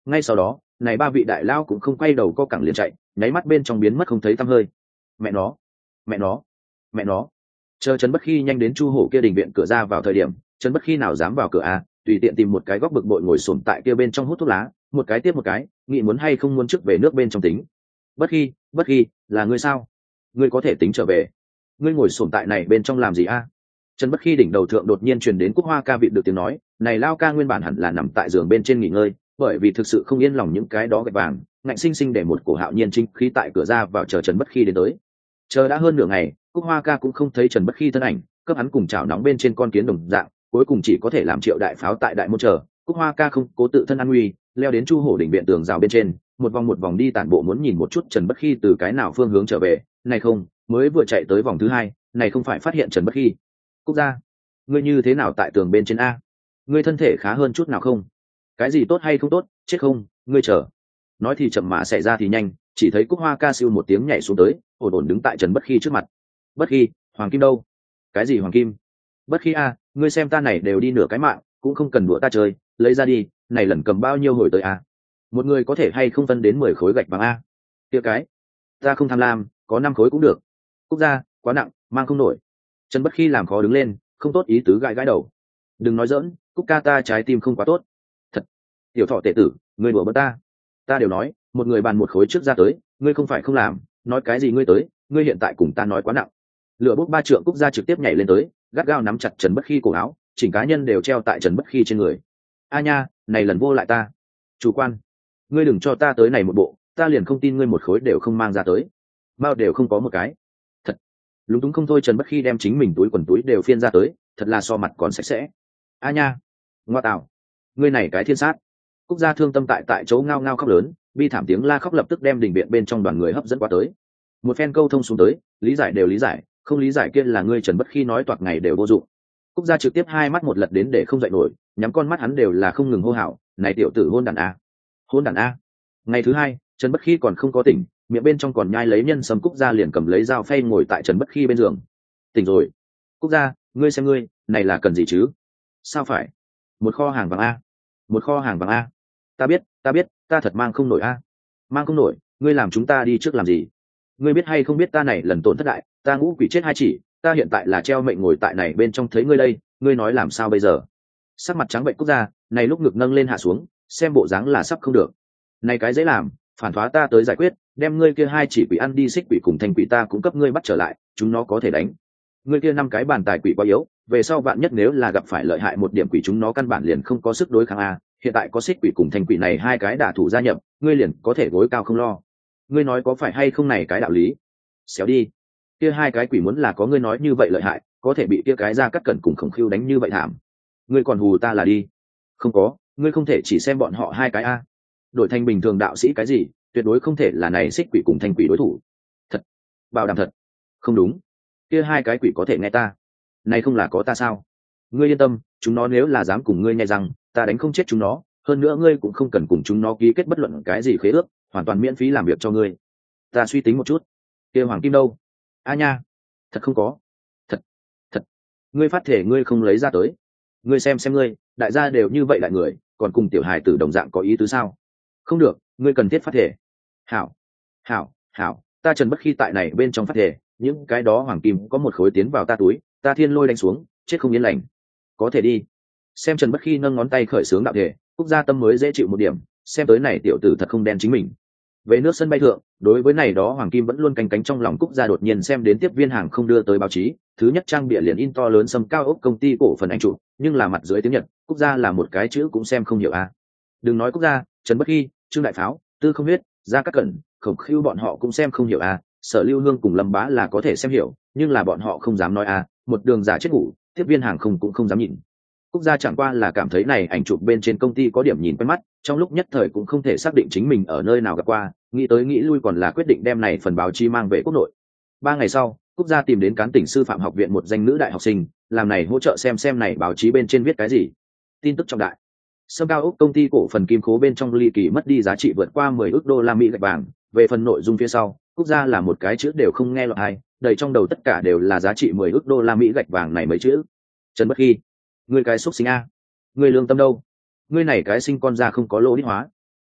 ngay sau đó này ba vị đại lao cũng không quay đầu co cẳng liền chạy, nháy mắt bên trong biến mất không thấy tăm hơi. Mẹ nó, mẹ nó, mẹ nó. Chờ Trần Bất Khi nhanh đến Chu Hổ kia đình viện cửa ra vào thời điểm, Trần Bất Khi nào dám vào cửa a, tùy tiện tìm một cái góc bực bội ngồi xổm tại kia bên trong hút thuốc lá, một cái tiếp một cái, nghĩ muốn hay không muốn trước về nước bên trong tính. Bất Khi, Bất Khi, là ngươi sao? Ngươi có thể tính trở về. Ngươi ngồi xổm tại này bên trong làm gì a? Trần Bất Khi đỉnh đầu thượng đột nhiên truyền đến Cúc Hoa ca vịt được tiếng nói, này lao ca nguyên bản hẳn là nằm tại giường bên trên nghỉ ngơi, bởi vì thực sự không yên lòng những cái đó gạch vàng, ngạnh sinh sinh để một cổ hạo nhiên chính khí tại cửa ra vào chờ Trần Bất Khi đến tới. Chờ đã hơn nửa ngày, Cúc Hoa ca cũng không thấy Trần Bất Khi thân ảnh, cấp hắn cùng chảo nóng bên trên con kiến đồng dạng, cuối cùng chỉ có thể làm Triệu đại pháo tại đại môn chờ. Cúc Hoa ca không cố tự thân an nguy, leo đến Chu Hổ đỉnh viện tường rào bên trên, một vòng một vòng đi tản bộ muốn nhìn một chút Trần Bất Khi từ cái nào phương hướng trở về. Này không, mới vừa chạy tới vòng thứ hai, này không phải phát hiện Trần Bất Khi. Cúc gia, ngươi như thế nào tại tường bên trên a? Ngươi thân thể khá hơn chút nào không? Cái gì tốt hay không tốt, chết không? Ngươi chờ. Nói thì chậm mà xảy ra thì nhanh, chỉ thấy Cúc Hoa ca siêu một tiếng nhảy xuống tới, ổn ổn đứng tại Trần Bất Khi trước mặt. Bất Khi, Hoàng Kim đâu? Cái gì Hoàng Kim? Bất Khi a, ngươi xem ta này đều đi nửa cái mạng, cũng không cần đùa ta chơi, lấy ra đi, này lần cầm bao nhiêu hồi tới a? Một người có thể hay không phân đến mười khối gạch vàng a? Kia cái, ta không tham lam, có năm khối cũng được. Cúc gia, quá nặng, mang không nổi. Trần Bất Khi làm khó đứng lên, không tốt ý tứ gãi gãi đầu. Đừng nói dỡn, Cúc ca ta trái tim không quá tốt. Thật, tiểu thọ tệ tử, ngươi đùa bớt ta. Ta đều nói, một người bàn một khối trước ra tới, ngươi không phải không làm, nói cái gì ngươi tới, ngươi hiện tại cùng ta nói quá nặng. Lửa bốc ba trượng Cúc gia trực tiếp nhảy lên tới, gắt gao nắm chặt Trần Bất Khi cổ áo, chỉnh cá nhân đều treo tại Trần Bất Khi trên người. A nha, này lần vô lại ta. Chủ quan, ngươi đừng cho ta tới này một bộ, ta liền không tin ngươi một khối đều không mang ra tới. Mao đều không có một cái. Thật, lúng túng không thôi. Trần Bất Khi đem chính mình túi quần túi đều phiên ra tới, thật là so mặt còn sạch sẽ. A nha, ngoa tạo, ngươi này cái thiên sát. Cúc gia thương tâm tại tại chỗ ngao ngao khóc lớn, bi thảm tiếng la khóc lập tức đem đình viện bên trong đoàn người hấp dẫn qua tới. Một phen câu thông xuống tới, lý giải đều lý giải, không lý giải kia là ngươi Trần Bất Khi nói toạc ngày đều vô dụng. Cúc gia trực tiếp hai mắt một lật đến để không dậy nổi, nhắm con mắt hắn đều là không ngừng hô hào, này tiểu tử hôn đàn a, hôn đàn a. Ngày thứ hai, Trần Bất Khi còn không có tỉnh, miệng bên trong còn nhai lấy nhân sâm. Cúc gia liền cầm lấy dao phay ngồi tại Trần Bất Khi bên giường. Tỉnh rồi. Cúc gia, ngươi xem ngươi, này là cần gì chứ? Sao phải? Một kho hàng vàng a, một kho hàng vàng a. Ta biết, ta biết, ta thật mang không nổi a. Mang không nổi, ngươi làm chúng ta đi trước làm gì? Ngươi biết hay không biết ta này lần tổn thất đại, ta ngũ quỷ chết hai chỉ, ta hiện tại là treo mệnh ngồi tại này bên trong thấy ngươi đây, ngươi nói làm sao bây giờ? Sắc mặt trắng bệnh Cúc gia, này lúc ngực nâng lên hạ xuống, xem bộ dáng là sắp không được. Này cái dễ làm, phản thoá ta tới giải quyết, đem ngươi kia hai chỉ quỷ ăn đi xích quỷ cùng thành quỷ ta cũng cấp ngươi bắt trở lại, chúng nó có thể đánh. Ngươi kia năm cái bàn tài quỷ quá yếu, về sau vạn nhất nếu là gặp phải lợi hại một điểm quỷ chúng nó căn bản liền không có sức đối kháng a. Hiện tại có xích quỷ cùng thành quỷ này hai cái đả thủ gia nhập, ngươi liền có thể gối cao không lo. Ngươi nói có phải hay không này cái đạo lý? Xéo đi. Kia hai cái quỷ muốn là có ngươi nói như vậy lợi hại, có thể bị kia cái ra cắt cẩn cùng khổng khiu đánh như vậy thảm. Ngươi còn hù ta là đi? Không có, ngươi không thể chỉ xem bọn họ hai cái a. Đổi thành bình thường đạo sĩ cái gì, tuyệt đối không thể là này xích quỷ cùng thành quỷ đối thủ. Thật, bảo đảm thật. Không đúng, kia hai cái quỷ có thể nghe ta, này không là có ta sao? Ngươi yên tâm, chúng nó nếu là dám cùng ngươi nghe rằng ta đánh không chết chúng nó, hơn nữa ngươi cũng không cần cùng chúng nó ký kết bất luận cái gì khế ước, hoàn toàn miễn phí làm việc cho ngươi. Ta suy tính một chút, kia Hoàng Kim đâu? A nha, thật không có. Thật, thật, ngươi phát thể ngươi không lấy ra tới. Ngươi xem xem ngươi, đại gia đều như vậy đại người, còn cùng tiểu hài tử đồng dạng có ý tứ sao? Không được, ngươi cần thiết phát thể. Hảo, hảo, hảo, ta Trần Bất Khi tại này bên trong phát thể, những cái đó hoàng kim có một khối tiến vào ta túi, ta thiên lôi đánh xuống, chết không yên lành. Có thể đi. Xem Trần Bất Khi nâng ngón tay khởi xướng đạo thể, Cúc gia tâm mới dễ chịu một điểm, xem tới này tiểu tử thật không đen chính mình. Về nước sân bay thượng, đối với này đó hoàng kim vẫn luôn canh cánh trong lòng. Cúc gia đột nhiên xem đến tiếp viên hàng không đưa tới báo chí, thứ nhất trang bìa liền in to lớn sầm cao ốc công ty cổ phần anh chủ, nhưng là mặt dưới tiếng Nhật, Cúc gia là một cái chữ cũng xem không hiểu a. Đừng nói Cúc gia, Trần Bất Khi, Trương Đại Pháo, Tư Không Huyết, Gia Cát Cẩn, Khổng Khưu bọn họ cũng xem không hiểu a. Sở Lưu Hương cùng Lâm Bá là có thể xem hiểu, nhưng là bọn họ không dám nói a. Một đường giả chết ngủ, tiếp viên hàng không cũng không dám nhìn. Cúc gia chẳng qua là cảm thấy này ảnh chụp bên trên công ty có điểm nhìn quen mắt, trong lúc nhất thời cũng không thể xác định chính mình ở nơi nào gặp qua, nghĩ tới nghĩ lui còn là quyết định đem này phần báo chí mang về quốc nội. Ba ngày sau, Cúc gia tìm đến Cán tỉnh sư phạm học viện một danh nữ đại học sinh, làm này hỗ trợ xem xem này báo chí bên trên viết cái gì. Tin tức trọng đại: Sâm Cao Ốc công ty cổ phần kim khố bên trong ly kỳ mất đi giá trị vượt qua mười ức đô la Mỹ gạch vàng. Về phần nội dung phía sau, Cúc gia là một cái chữ đều không nghe lọt tai, đầy trong đầu tất cả đều là giá trị mười ức đô la Mỹ gạch vàng này mấy chữ. Trần Bất Khi, ngươi cái xúc sinh a, ngươi lương tâm đâu? Ngươi này cái sinh con ra không có lỗ đích hóa.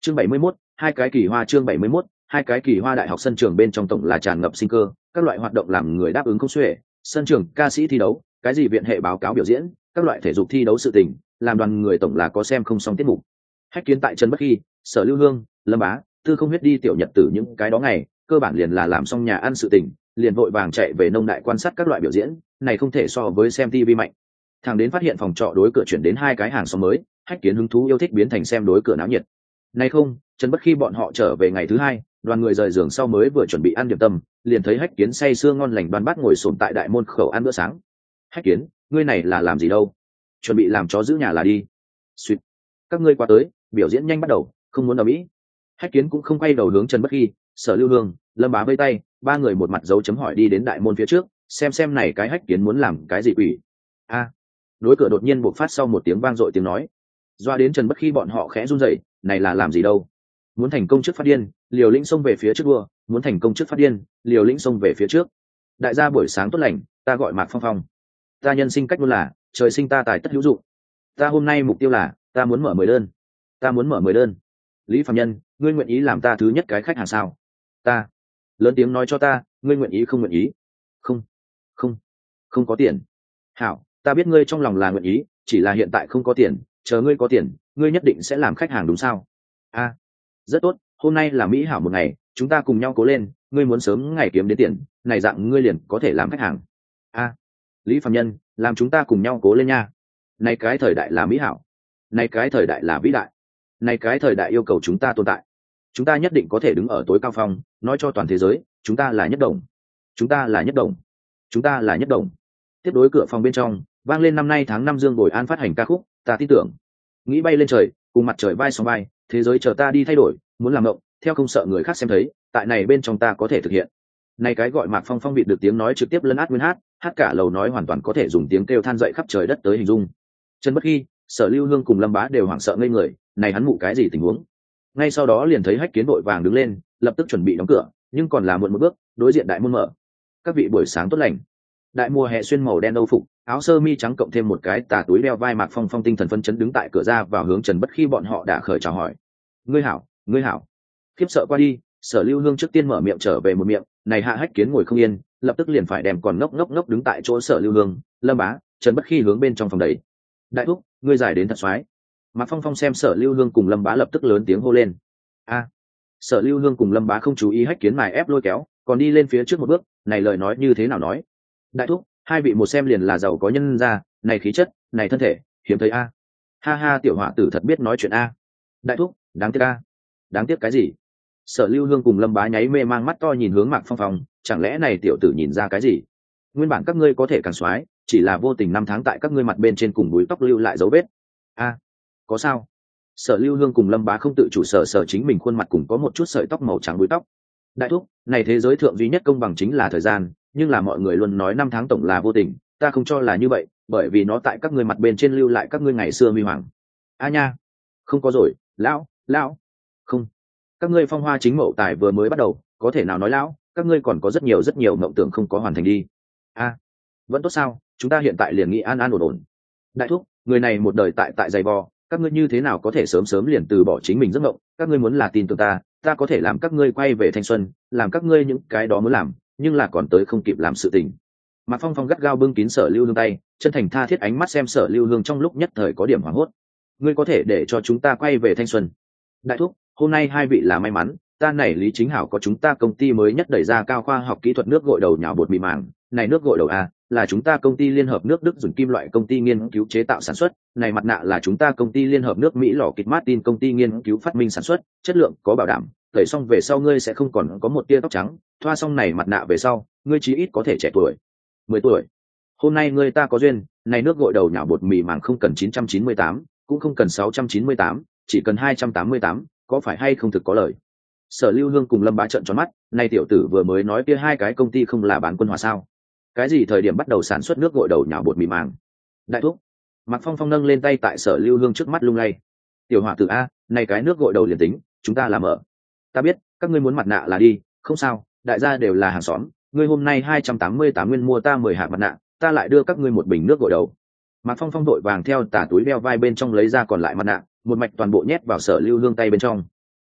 chương bảy mươi mốt, hai cái kỳ hoa. Chương bảy mươi mốt, hai cái kỳ hoa. Đại học sân trường bên trong tổng là tràn ngập sinh cơ, các loại hoạt động làm người đáp ứng không xuể, sân trường ca sĩ thi đấu, cái gì viện hệ báo cáo biểu diễn, các loại thể dục thi đấu sự tình, làm đoàn người tổng là có xem không xong tiết mục. Hách Kiến tại Trần Bất Khi, Sở Lưu Hương, Lâm Bá, Tư Không Huyết đi tiểu nhật tử những cái đó ngày, cơ bản liền là làm xong nhà ăn sự tình, liền vội vàng chạy về nông đại quan sát các loại biểu diễn, này không thể so với xem ti vi mạnh. Thằng đến phát hiện phòng trọ đối cửa chuyển đến hai cái hàng xóm mới, Hách Kiến hứng thú yêu thích biến thành xem đối cửa náo nhiệt. Này không, Trần Bất Khi bọn họ trở về ngày thứ hai, đoàn người rời giường sau mới vừa chuẩn bị ăn điểm tâm, liền thấy Hách Kiến say sưa ngon lành đoan bát ngồi xổm tại đại môn khẩu ăn bữa sáng. Hách Kiến, ngươi này là làm gì đâu? Chuẩn bị làm chó giữ nhà là đi. Xuyệt. Các ngươi qua tới, biểu diễn nhanh bắt đầu, không muốn ở mỹ. Hách Kiến cũng không quay đầu hướng Trần Bất Khi, Sở Lưu Hương, Lâm Bá vây tay, ba người một mặt dấu chấm hỏi đi đến đại môn phía trước, xem xem này cái Hách Kiến muốn làm cái gì quỷ. A. À, đối cửa đột nhiên bộc phát sau một tiếng vang dội tiếng nói, doa đến Trần Bất Khi bọn họ khẽ run rẩy, này là làm gì đâu? Muốn thành công trước phát điên, liều lĩnh xông về phía trước đua, muốn thành công trước phát điên, liều lĩnh xông về phía trước. Đại gia buổi sáng tốt lành, ta gọi Mạc Phong Phong. Ta nhân sinh cách luôn là, trời sinh ta tài tất hữu dụng. Ta hôm nay mục tiêu là, ta muốn mở mười đơn. Ta muốn mở mười đơn. Lý Phạm Nhân, ngươi nguyện ý làm ta thứ nhất cái khách hàng sao? Ta. Lớn tiếng nói cho ta, ngươi nguyện ý không nguyện ý? Không. Không. Không có tiền. Hảo, ta biết ngươi trong lòng là nguyện ý, chỉ là hiện tại không có tiền, chờ ngươi có tiền, ngươi nhất định sẽ làm khách hàng đúng sao? A. À, rất tốt, hôm nay là mỹ hảo một ngày, chúng ta cùng nhau cố lên, ngươi muốn sớm ngày kiếm đến tiền, này dạng ngươi liền có thể làm khách hàng. A. À, Lý Phạm Nhân, làm chúng ta cùng nhau cố lên nha. Này cái thời đại là mỹ hảo, này cái thời đại là vĩ đại, này cái thời đại yêu cầu chúng ta tồn tại, chúng ta nhất định có thể đứng ở tối cao phong, nói cho toàn thế giới, chúng ta là nhất đồng, chúng ta là nhất đồng, chúng ta là nhất đồng. Tiếp đối cửa phòng bên trong vang lên năm nay tháng năm Dương Bồi An phát hành ca khúc, ta tin tưởng. Nghĩ bay lên trời, cùng mặt trời vai song vai, thế giới chờ ta đi thay đổi, muốn làm mộng, theo không sợ người khác xem thấy, tại này bên trong ta có thể thực hiện. Này cái gọi Mạc Phong Phong bị được tiếng nói trực tiếp lấn át nguyên hát, hát cả lầu nói hoàn toàn có thể dùng tiếng kêu than dậy khắp trời đất tới hình dung. Trần Bất Khi, Sở Lưu Hương cùng Lâm Bá đều hoảng sợ ngây người, này hắn mụ cái gì tình huống? Ngay sau đó liền thấy Hách Kiến vội vàng đứng lên, lập tức chuẩn bị đóng cửa, nhưng còn là muộn một bước, đối diện đại môn mở. Các vị buổi sáng tốt lành. Đại mùa hè xuyên màu đen âu phục, áo sơ mi trắng cộng thêm một cái tà túi đeo vai, Mạc Phong Phong tinh thần phấn chấn đứng tại cửa ra vào hướng Trần Bất Khi bọn họ đã khởi chào hỏi. Ngươi hảo, ngươi hảo. Khiếp sợ qua đi, Sở Lưu Hương trước tiên mở miệng trở về một miệng, này hạ Hách Kiến ngồi không yên, lập tức liền phải đem còn ngốc ngốc ngốc đứng tại chỗ Sở Lưu Hương, Lâm Bá, Trần Bất Khi hướng bên trong phòng đấy. Đại thúc, ngươi giải đến thật xoái. Mạc Phong Phong xem Sở Lưu Hương cùng Lâm Bá lập tức lớn tiếng hô lên. A. À, Sở Lưu Hương cùng Lâm Bá không chú ý Hách Kiến mài ép lôi kéo, còn đi lên phía trước một bước, này lời nói như thế nào nói? Đại thúc, hai vị một xem liền là giàu có nhân gia, này khí chất, này thân thể, hiếm thấy a. Ha ha, tiểu họa tử thật biết nói chuyện a. Đại thúc, đáng tiếc a. Đáng tiếc cái gì? Sở Lưu Hương cùng Lâm Bá nháy mê mang mắt to nhìn hướng Mạc Phong Phong, chẳng lẽ này tiểu tử nhìn ra cái gì? Nguyên bản các ngươi có thể càng xoái, chỉ là vô tình năm tháng tại các ngươi mặt bên trên cùng búi tóc lưu lại dấu vết. A, có sao? Sở Lưu Hương cùng Lâm Bá không tự chủ sở sở chính mình khuôn mặt cùng có một chút sợi tóc màu trắng búi tóc. Đại thúc, này thế giới thượng duy nhất công bằng chính là thời gian, nhưng là mọi người luôn nói năm tháng tổng là vô tình, ta không cho là như vậy, bởi vì nó tại các ngươi mặt bên trên lưu lại các ngươi ngày xưa huy hoàng. A nha, không có rồi, lão, lão, không, các ngươi phong hoa chính mậu tài vừa mới bắt đầu, có thể nào nói lão, các ngươi còn có rất nhiều rất nhiều mộng tưởng không có hoàn thành đi. A, vẫn tốt sao, chúng ta hiện tại liền nghĩ an an ổn ổn. Đại thúc, người này một đời tại tại dày vò, các ngươi như thế nào có thể sớm sớm liền từ bỏ chính mình giấc mộng, các ngươi muốn là tin tưởng ta, ta có thể làm các ngươi quay về thanh xuân, làm các ngươi những cái đó muốn làm, nhưng là còn tới không kịp làm sự tình. Mạc Phong Phong gắt gao bưng kín Sở Lưu Hương tay, chân thành tha thiết ánh mắt xem Sở Lưu Hương trong lúc nhất thời có điểm hoảng hốt. Ngươi có thể để cho chúng ta quay về thanh xuân. Đại thúc, hôm nay hai vị là may mắn, ta này Lý Chính Hảo có chúng ta công ty mới nhất đẩy ra cao khoa học kỹ thuật nước gội đầu nhào bột mì màng, này nước gội đầu a, là chúng ta công ty liên hợp nước Đức dùng kim loại công ty nghiên cứu chế tạo sản xuất, này mặt nạ là chúng ta công ty liên hợp nước Mỹ lò kịch Martin công ty nghiên cứu phát minh sản xuất, chất lượng có bảo đảm, tẩy xong về sau ngươi sẽ không còn có một tia tóc trắng, thoa xong này mặt nạ về sau, ngươi chí ít có thể trẻ tuổi. mười tuổi. Hôm nay ngươi ta có duyên, này nước gội đầu nhào bột mì màng không cần chín trăm chín mươi tám, cũng không cần sáu trăm chín mươi tám, chỉ cần hai trăm tám mươi tám, có phải hay không thực có lời. Sở Lưu Hương cùng Lâm Bá trợn tròn mắt, này tiểu tử vừa mới nói kia hai cái công ty không là bán quân hòa sao? Cái gì thời điểm bắt đầu sản xuất nước gội đầu nhào bột mì màng? Đại thúc. Mạc Phong Phong nâng lên tay tại Sở Lưu Hương trước mắt lung lay. Tiểu hỏa tử a, này cái nước gội đầu liền tính, chúng ta làm ở. Ta biết, các ngươi muốn mặt nạ là đi, không sao, đại gia đều là hàng xóm, ngươi hôm nay hai trăm tám mươi tám nguyên mua ta mười hạt mặt nạ, ta lại đưa các ngươi một bình nước gội đầu. Mạc Phong Phong đội vàng theo tà túi đeo vai bên trong lấy ra còn lại mặt nạ, một mạch toàn bộ nhét vào Sở Lưu Hương tay bên trong.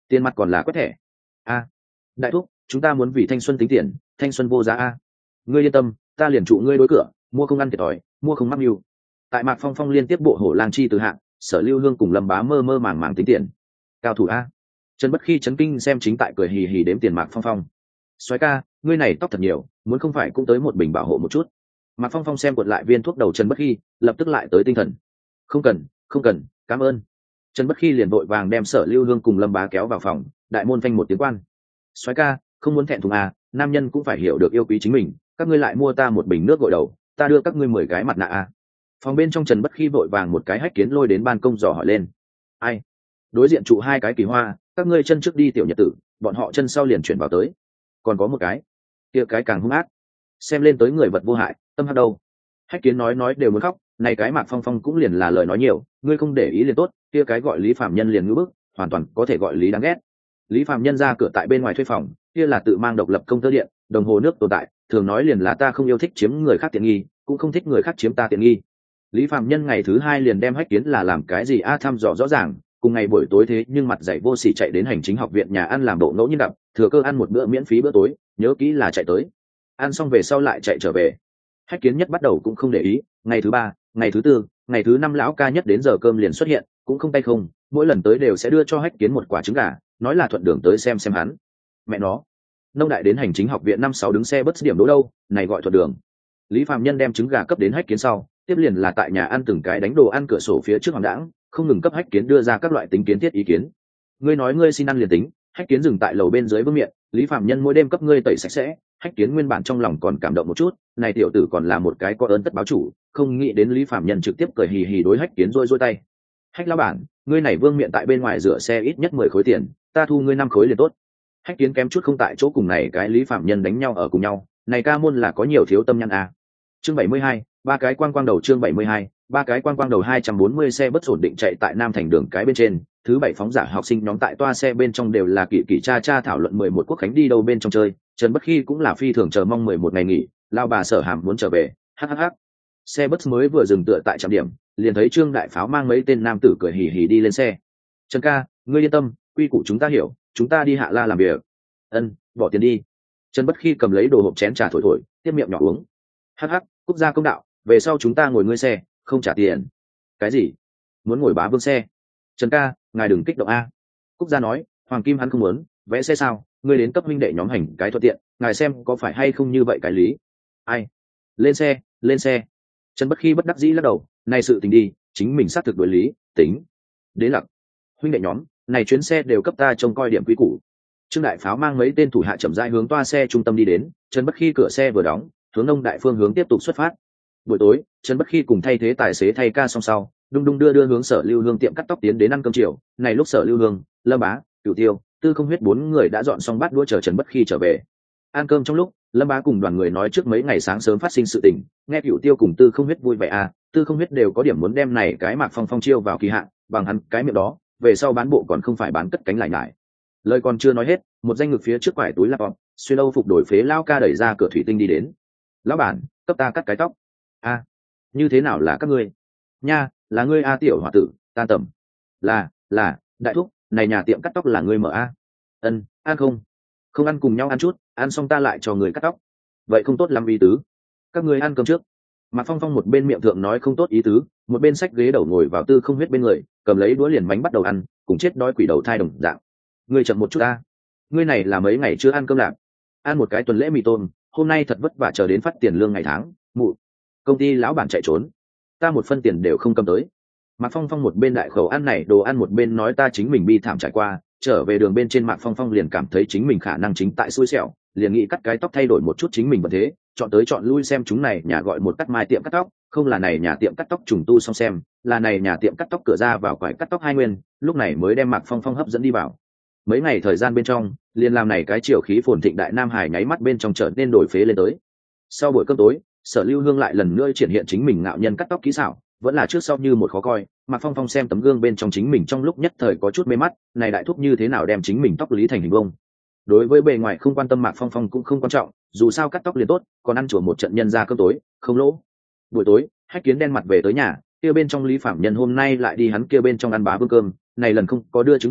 Tiền mặt còn là quét thẻ. A, đại thúc, chúng ta muốn vì thanh xuân tính tiền, thanh xuân vô giá a. Ngươi yên tâm, ta liền trụ ngươi đối cửa, mua không ăn thiệt thòi, mua không mắc mưu. Tại Mạc Phong Phong liên tiếp bộ hổ lang chi từ hạng, Sở Lưu Hương cùng Lâm Bá mơ mơ màng màng tính tiền. Cao thủ a. Trần Bất Khi chấn kinh xem chính tại cười hì hì đếm tiền Mạc Phong Phong. Soái ca, ngươi này tóc thật nhiều, muốn không phải cũng tới một bình bảo hộ một chút. Mạc Phong Phong xem cuộn lại viên thuốc đầu Trần Bất Khi, lập tức lại tới tinh thần. Không cần, không cần, cảm ơn. Trần Bất Khi liền vội vàng đem Sở Lưu Hương cùng Lâm Bá kéo vào phòng, đại môn phanh một tiếng quan. Soái ca, không muốn thẹn thùng à, nam nhân cũng phải hiểu được yêu quý chính mình, các ngươi lại mua ta một bình nước gội đầu, ta đưa các ngươi mười cái mặt nạ à. Phòng bên trong Trần Bất Khi vội vàng một cái hách kiến lôi đến ban công dò hỏi lên. Ai? Đối diện trụ hai cái kỳ hoa, các ngươi chân trước đi tiểu nhật tử, bọn họ chân sau liền chuyển vào tới. Còn có một cái, kia cái càng hung ác. Xem lên tới người vật vô hại, tâm hắc đâu. Hách kiến nói nói đều muốn khóc, này cái Mạc Phong Phong cũng liền là lời nói nhiều, ngươi không để ý liền tốt, kia cái gọi Lý Phạm Nhân liền ngữ bức, hoàn toàn có thể gọi Lý đáng ghét. Lý Phạm Nhân ra cửa tại bên ngoài thuê phòng, kia là tự mang độc lập công tơ điện, đồng hồ nước tồn tại, thường nói liền là ta không yêu thích chiếm người khác tiện nghi, cũng không thích người khác chiếm ta tiện nghi. Lý Phạm Nhân ngày thứ hai liền đem hách kiến là làm cái gì a thăm dò rõ ràng, cùng ngày buổi tối thế nhưng mặt dạy vô sỉ chạy đến hành chính học viện nhà ăn làm bộ ngẫu nhiên gặp, thừa cơ ăn một bữa miễn phí bữa tối, nhớ kỹ là chạy tới. Ăn xong về sau lại chạy trở về. Hách kiến nhất bắt đầu cũng không để ý, ngày thứ ba, ngày thứ tư, ngày thứ năm lão ca nhất đến giờ cơm liền xuất hiện, cũng không tay không, mỗi lần tới đều sẽ đưa cho hách kiến một quả trứng gà, nói là thuận đường tới xem xem hắn. Mẹ nó, nông đại đến hành chính học viện năm sáu đứng xe bất điểm đỗ đâu, này gọi thuận đường. Lý Phạm Nhân đem trứng gà cấp đến hách kiến sau, tiếp liền là tại nhà ăn từng cái đánh đồ ăn cửa sổ phía trước hoàng đãng, không ngừng cấp hách kiến đưa ra các loại tính kiến thiết ý kiến. Ngươi nói ngươi xin ăn liền tính, hách kiến dừng tại lầu bên dưới vương miệng, Lý Phạm Nhân mỗi đêm cấp ngươi tẩy sạch sẽ, hách kiến nguyên bản trong lòng còn cảm động một chút, này tiểu tử còn là một cái có ơn tất báo chủ, không nghĩ đến Lý Phạm Nhân trực tiếp cười hì hì đối hách kiến rôi rôi tay. Hách lão bản, ngươi này vương miệng tại bên ngoài rửa xe ít nhất mười khối tiền, ta thu ngươi năm khối liền tốt. Hách kiến kém chút không tại chỗ cùng này cái Lý Phạm Nhân đánh nhau ở cùng nhau, này ca môn là có nhiều thiếu tâm nhăn à. Chương bảy mươi hai, ba cái quang quang đầu chương bảy mươi hai, ba cái quang quang đầu hai trăm bốn mươi xe bất ổn định chạy tại Nam Thành đường cái bên trên, thứ bảy phóng giả học sinh nhóm tại toa xe bên trong đều là kỳ kỳ cha cha thảo luận mười một quốc khánh đi đâu bên trong chơi, Trần Bất Khi cũng là phi thường chờ mong mười một ngày nghỉ, lao bà Sở Hàm muốn trở về, hắc hắc hắc. Xe bus mới vừa dừng tựa tại trạm điểm, liền thấy Trương Đại Pháo mang mấy tên nam tử cười hì hì đi lên xe. Trần ca, ngươi yên tâm, quy củ chúng ta hiểu, chúng ta đi Hạ La làm việc. Ân, bỏ tiền đi. Trần Bất Khi cầm lấy đồ hộp chén trà thổi thổi, tiếp miệng nhỏ uống. Hắc hắc, quốc gia công đạo, về sau chúng ta ngồi ngươi xe, không trả tiền. Cái gì? Muốn ngồi bá vương xe? Trần ca, ngài đừng kích động a. Quốc gia nói, Hoàng Kim hắn không muốn, vẽ xe sao? Ngươi đến cấp huynh đệ nhóm hành cái thuận tiện, ngài xem có phải hay không như vậy cái lý? Ai? Lên xe, lên xe. Trần Bất Khi bất đắc dĩ lắc đầu, này sự tình đi, chính mình xác thực đối lý, tính. Đến lặc. Huynh đệ nhóm, này chuyến xe đều cấp ta trông coi điểm quý củ. Trương Đại Pháo mang mấy tên thủ hạ chậm rãi hướng toa xe trung tâm đi đến, Trần Bất Khi cửa xe vừa đóng, hướng Đông Đại phương hướng tiếp tục xuất phát. Buổi tối, Trần Bất Khi cùng thay thế tài xế thay ca xong sau, đung đung đưa đưa hướng Sở Lưu Hương tiệm cắt tóc tiến đến ăn cơm chiều. Này lúc Sở Lưu Hương, Lâm Bá, Cửu Tiêu, Tư Không Huyết bốn người đã dọn xong bát đũa chờ Trần Bất Khi trở về. Ăn cơm trong lúc, Lâm Bá cùng đoàn người nói trước mấy ngày sáng sớm phát sinh sự tình, nghe Cửu Tiêu cùng Tư Không Huyết vui vẻ à, Tư Không Huyết đều có điểm muốn đem này cái Mạc Phong Phong chiêu vào kỳ hạn, bằng hắn cái miệng đó, về sau bán bộ còn không phải bán cất cánh lại lại. Lời còn chưa nói hết, một danh ngực phía trước quải túi laptop, xuyên âu phục đổi phế lao ca đẩy ra cửa thủy tinh đi đến. Lão bản, cấp ta cắt cái tóc. A, như thế nào là các ngươi? Nha, là ngươi a tiểu hòa tử, tan tầm. Là, là, đại thúc, này nhà tiệm cắt tóc là ngươi mở a. Ân, ăn không? Không ăn cùng nhau ăn chút, ăn xong ta lại cho người cắt tóc. Vậy không tốt lắm ý tứ. Các ngươi ăn cơm trước. Mạc Phong Phong một bên miệng thượng nói không tốt ý tứ, một bên xách ghế đầu ngồi vào Tư Không Huyết bên người, cầm lấy đũa liền bánh bắt đầu ăn, cùng chết đói quỷ đầu thai đồng dạng. Ngươi chậm một chút a. Ngươi này là mấy ngày chưa ăn cơm lạc. Ăn một cái tuần lễ mì tôm, hôm nay thật vất vả chờ đến phát tiền lương ngày tháng, mụ. Công ty lão bản chạy trốn, ta một phân tiền đều không cầm tới. Mạc Phong Phong một bên đại khẩu ăn này đồ ăn một bên nói ta chính mình bi thảm trải qua, trở về đường bên trên Mạc Phong Phong liền cảm thấy chính mình khả năng chính tại xui xẻo, liền nghĩ cắt cái tóc thay đổi một chút chính mình vẫn thế, chọn tới chọn lui xem chúng này nhà gọi một cắt mai tiệm cắt tóc, không là này nhà tiệm cắt tóc trùng tu xong xem, là này nhà tiệm cắt tóc cửa ra vào quải cắt tóc hai nguyên, lúc này mới đem Mạc Phong Phong hấp dẫn đi vào. Mấy ngày thời gian bên trong, liền làm này cái chiều khí phồn thịnh đại nam hải nháy mắt bên trong trở nên đổi phế lên tới. Sau buổi cơm tối, Sở Lưu Hương lại lần nữa triển hiện chính mình ngạo nhân cắt tóc kỹ xảo, vẫn là trước sau như một khó coi. Mạc Phong Phong xem tấm gương bên trong chính mình trong lúc nhất thời có chút mê mắt, này đại thúc như thế nào đem chính mình tóc lý thành hình bông. Đối với bề ngoài không quan tâm Mạc Phong Phong cũng không quan trọng, dù sao cắt tóc liền tốt, còn ăn chùa một trận nhân ra cơm tối, không lỗ. Buổi tối, Hách Kiến đen mặt về tới nhà, kia bên trong Lý Phạm Nhân hôm nay lại đi hắn kia bên trong ăn bá vương cơm, này lần không có đưa trứng gà,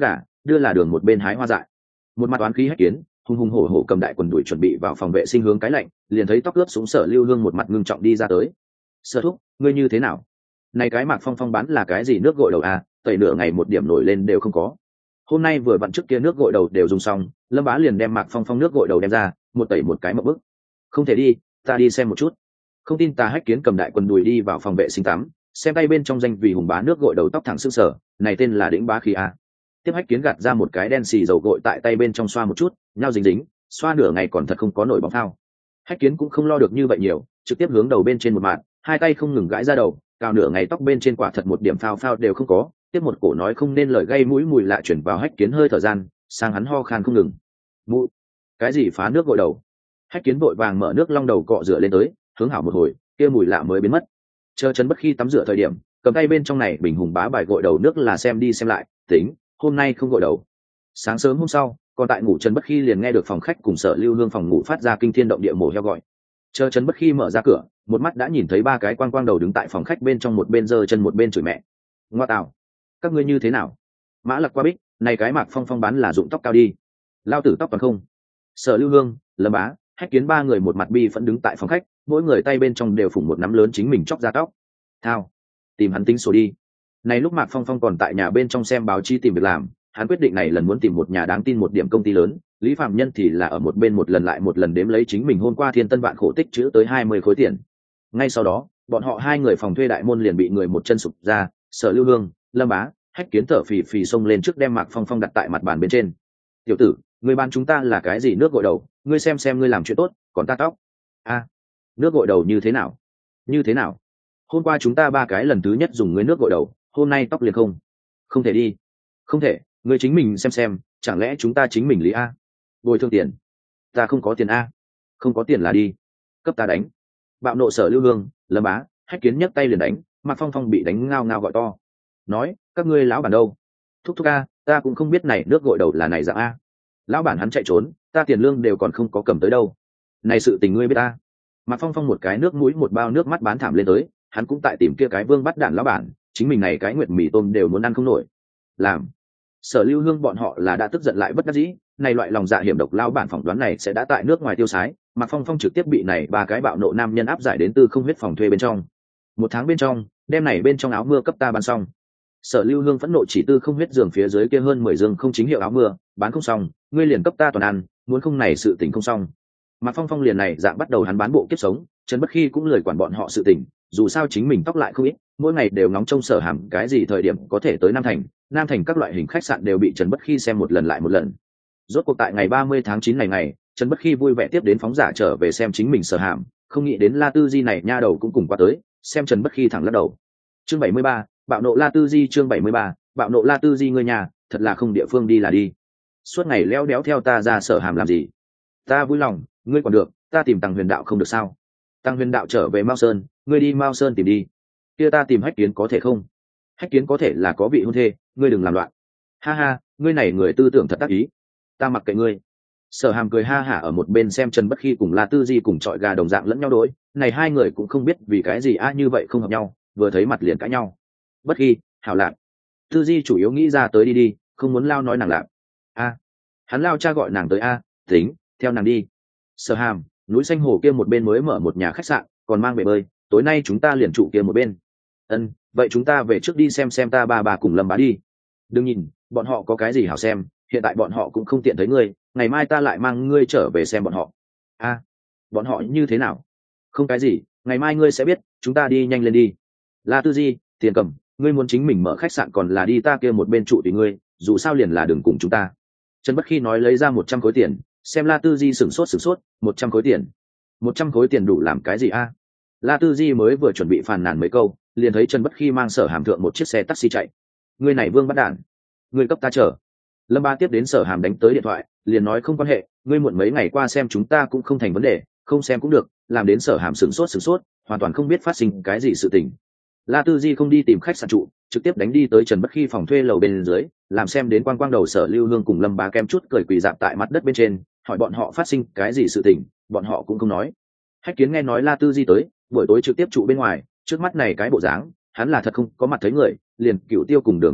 đưa là đường một bên hái hoa dại. Một mặt toán khí Hách Kiến hùng hùng hổ hổ cầm đại quần đuổi chuẩn bị vào phòng vệ sinh hướng cái lạnh, liền thấy tóc ướp súng Sở Lưu Hương một mặt ngưng trọng đi ra tới. Sở thúc, ngươi như thế nào? Này cái Mạc Phong Phong bán là cái gì nước gội đầu à, tẩy nửa ngày một điểm nổi lên đều không có. Hôm nay vừa vặn trước kia nước gội đầu đều dùng xong, Lâm Bá liền đem Mạc Phong Phong nước gội đầu đem ra, một tẩy một cái một bức. Không thể đi, ta đi xem một chút. Không tin ta Hách Kiến cầm đại quần đùi đi vào phòng vệ sinh tắm, xem tay bên trong danh vì hùng bá nước gội đầu tóc thẳng sưng sở, này tên là đĩnh bá khí a. Tiếp Hách Kiến gạt ra một cái đen xì dầu gội tại tay bên trong xoa một chút, nhau dính dính, xoa nửa ngày còn thật không có nổi bóng thao. Hách Kiến cũng không lo được như vậy nhiều, trực tiếp hướng đầu bên trên một mạng, hai tay không ngừng gãi ra đầu, cào nửa ngày tóc bên trên quả thật một điểm phao phao đều không có. Tiếp một cổ nói không nên lời gây mũi mùi lạ chuyển vào Hách Kiến hơi thở gian, sang hắn ho khan không ngừng. Mũi, cái gì phá nước gội đầu? Hách Kiến vội vàng mở nước long đầu cọ rửa lên tới, hướng hảo một hồi, kia mùi lạ mới biến mất. Chờ Trần Bất Khi tắm rửa thời điểm, cầm tay bên trong này bình hùng bá bài gội đầu nước là xem đi xem lại, tính, hôm nay không gội đầu. Sáng sớm hôm sau, còn tại ngủ Trần Bất Khi liền nghe được phòng khách cùng Sở Lưu Hương phòng ngủ phát ra kinh thiên động địa mổ heo gọi. Chờ Trần Bất Khi mở ra cửa, một mắt đã nhìn thấy ba cái quang quang đầu đứng tại phòng khách bên trong, một bên giơ chân một bên chửi mẹ. Ngoa tào, các ngươi như thế nào? Mã Lặc qua bích, này cái Mạc Phong Phong bán là dụng tóc cao đi. Lao tử tóc toàn không. Sở Lưu Hương, Lâm Bá, Hách Kiến ba người một mặt bi phẫn đứng tại phòng khách, mỗi người tay bên trong đều phủng một nắm lớn chính mình chóc ra tóc. Thao, tìm hắn tính sổ đi. Này lúc Mạc Phong Phong còn tại nhà bên trong xem báo chí tìm việc làm, hắn quyết định này lần muốn tìm một nhà đáng tin một điểm công ty lớn. Lý Phạm Nhân thì là ở một bên một lần lại một lần đếm lấy chính mình hôm qua thiên tân vạn khổ tích chữ tới hai mươi khối tiền. Ngay sau đó, bọn họ hai người phòng thuê đại môn liền bị người một chân sụp ra. Sở Lưu Hương, Lâm Bá, Hách Kiến thở phì phì xông lên trước đem Mạc Phong Phong đặt tại mặt bàn bên trên. Tiểu tử, người ban chúng ta là cái gì nước gội đầu, ngươi xem xem ngươi làm chuyện tốt, còn ta tóc. A, à, nước gội đầu như thế nào? Như thế nào? Hôm qua chúng ta ba cái lần thứ nhất dùng ngươi nước gội đầu, hôm nay tóc liền không. Không thể đi. Không thể, ngươi chính mình xem xem, chẳng lẽ chúng ta chính mình lý a? Bồi thường tiền. Ta không có tiền a. Không có tiền là đi. Cấp ta đánh. Bạo nộ Sở Lưu Hương, Lâm Bá, Hách Kiến nhấc tay liền đánh, Mạc Phong Phong bị đánh ngao ngao gọi to. Nói, các ngươi lão bản đâu? Thúc thúc a, ta cũng không biết này nước gội đầu là này dạng a. Lão bản hắn chạy trốn, ta tiền lương đều còn không có cầm tới đâu. Này sự tình ngươi biết ta. Mạc Phong Phong một cái nước mũi một bao nước mắt bán thảm lên tới, hắn cũng tại tìm kia cái vương bắt đạn lão bản, chính mình này cái nguyệt mì tôm đều muốn ăn không nổi. Làm. Sở Lưu Hương bọn họ là đã tức giận lại bất đắc dĩ, này loại lòng dạ hiểm độc lão bản phỏng đoán này sẽ đã tại nước ngoài tiêu sái, Mạc Phong Phong trực tiếp bị này ba cái bạo nộ nam nhân áp giải đến tư không huyết phòng thuê bên trong. Một tháng bên trong, đem này bên trong áo mưa cấp ta bán xong. Sở Lưu Hương phẫn nộ chỉ tư không huyết giường phía dưới kia hơn mười giường không chính hiệu áo mưa, bán không xong, ngươi liền cấp ta toàn ăn, muốn không này sự tình không xong. Mạc Phong Phong liền này dạng bắt đầu hắn bán bộ kiếp sống, Trần Bất Khi cũng lười quản bọn họ sự tình, dù sao chính mình tóc lại không ít, mỗi ngày đều ngóng trông Sở Hàm cái gì thời điểm có thể tới Nam Thành, Nam Thành các loại hình khách sạn đều bị Trần Bất Khi xem một lần lại một lần. Rốt cuộc tại ngày ba mươi tháng chín ngày ngày, Trần Bất Khi vui vẻ tiếp đến phóng giả trở về xem chính mình Sở Hàm, không nghĩ đến La Tư Di này nha đầu cũng cùng qua tới, xem Trần Bất Khi thẳng lắc đầu. Chương bảy mươi ba, bạo nộ La Tư Di. Chương bảy mươi ba, bạo nộ La Tư Di. Ngươi nhà thật là không địa phương đi là đi, suốt ngày leo đéo theo ta ra Sở Hàm làm gì? Ta vui lòng, ngươi còn được, ta tìm Tăng Huyền Đạo không được sao? Tăng Huyền Đạo trở về Mao Sơn, ngươi đi Mao Sơn tìm đi. Kia ta tìm Hách Kiến có thể không? Hách Kiến có thể là có vị hôn thê, ngươi đừng làm loạn. Ha ha, ngươi này người tư tưởng thật đắc ý. Ta mặc kệ ngươi. Sở Hàm cười ha hả ở một bên xem Trần Bất Khi cùng La Tư Di cùng trọi gà đồng dạng lẫn nhau đối, này hai người cũng không biết vì cái gì a như vậy không hợp nhau, vừa thấy mặt liền cãi nhau. Bất Khi, hảo lạc. Tư Di chủ yếu nghĩ ra tới đi đi, không muốn lao nói nàng lạc. A, hắn lao cha gọi nàng tới a, tính, theo nàng đi. Sở Hàm, núi xanh hồ kia một bên mới mở một nhà khách sạn, còn mang bể bơi, tối nay chúng ta liền trụ kia một bên. Ân, vậy chúng ta về trước đi xem xem ta ba bà cùng Lâm Bá đi. Đừng nhìn, bọn họ có cái gì hảo xem, hiện tại bọn họ cũng không tiện thấy ngươi, ngày mai ta lại mang ngươi trở về xem bọn họ. A, bọn họ như thế nào? Không cái gì, ngày mai ngươi sẽ biết, chúng ta đi nhanh lên đi. La Tư Di, Tiền Cầm, ngươi muốn chính mình mở khách sạn còn là đi ta kia một bên trụ tùy ngươi, dù sao liền là đừng cùng chúng ta. Trần Bất Khi nói lấy ra một trăm khối tiền, xem La Tư Di sửng sốt sửng sốt, một trăm khối tiền. Một trăm khối tiền đủ làm cái gì a? La Tư Di mới vừa chuẩn bị phàn nàn mấy câu, liền thấy Trần Bất Khi mang Sở Hàm thượng một chiếc xe taxi chạy. Ngươi này vương bắt đản, ngươi cấp ta chờ. Lâm Ba tiếp đến Sở Hàm đánh tới điện thoại, liền nói không quan hệ, ngươi muộn mấy ngày qua xem chúng ta cũng không thành vấn đề, không xem cũng được, làm đến Sở Hàm sửng sốt sửng sốt, hoàn toàn không biết phát sinh cái gì sự tình. La Tư Di không đi tìm khách sạn trụ, trực tiếp đánh đi tới Trần Bất Khi phòng thuê lầu bên dưới, làm xem đến quang quang đầu Sở Lưu Hương cùng Lâm Bá kem chút cười quỳ dạp tại mặt đất bên trên, hỏi bọn họ phát sinh cái gì sự tình, bọn họ cũng không nói. Hách Kiến nghe nói La Tư Di tới, buổi tối trực tiếp trụ bên ngoài, trước mắt này cái bộ dáng, hắn là thật không có mặt thấy người, liền Cửu Tiêu cùng Đường Tuyết Nghệ,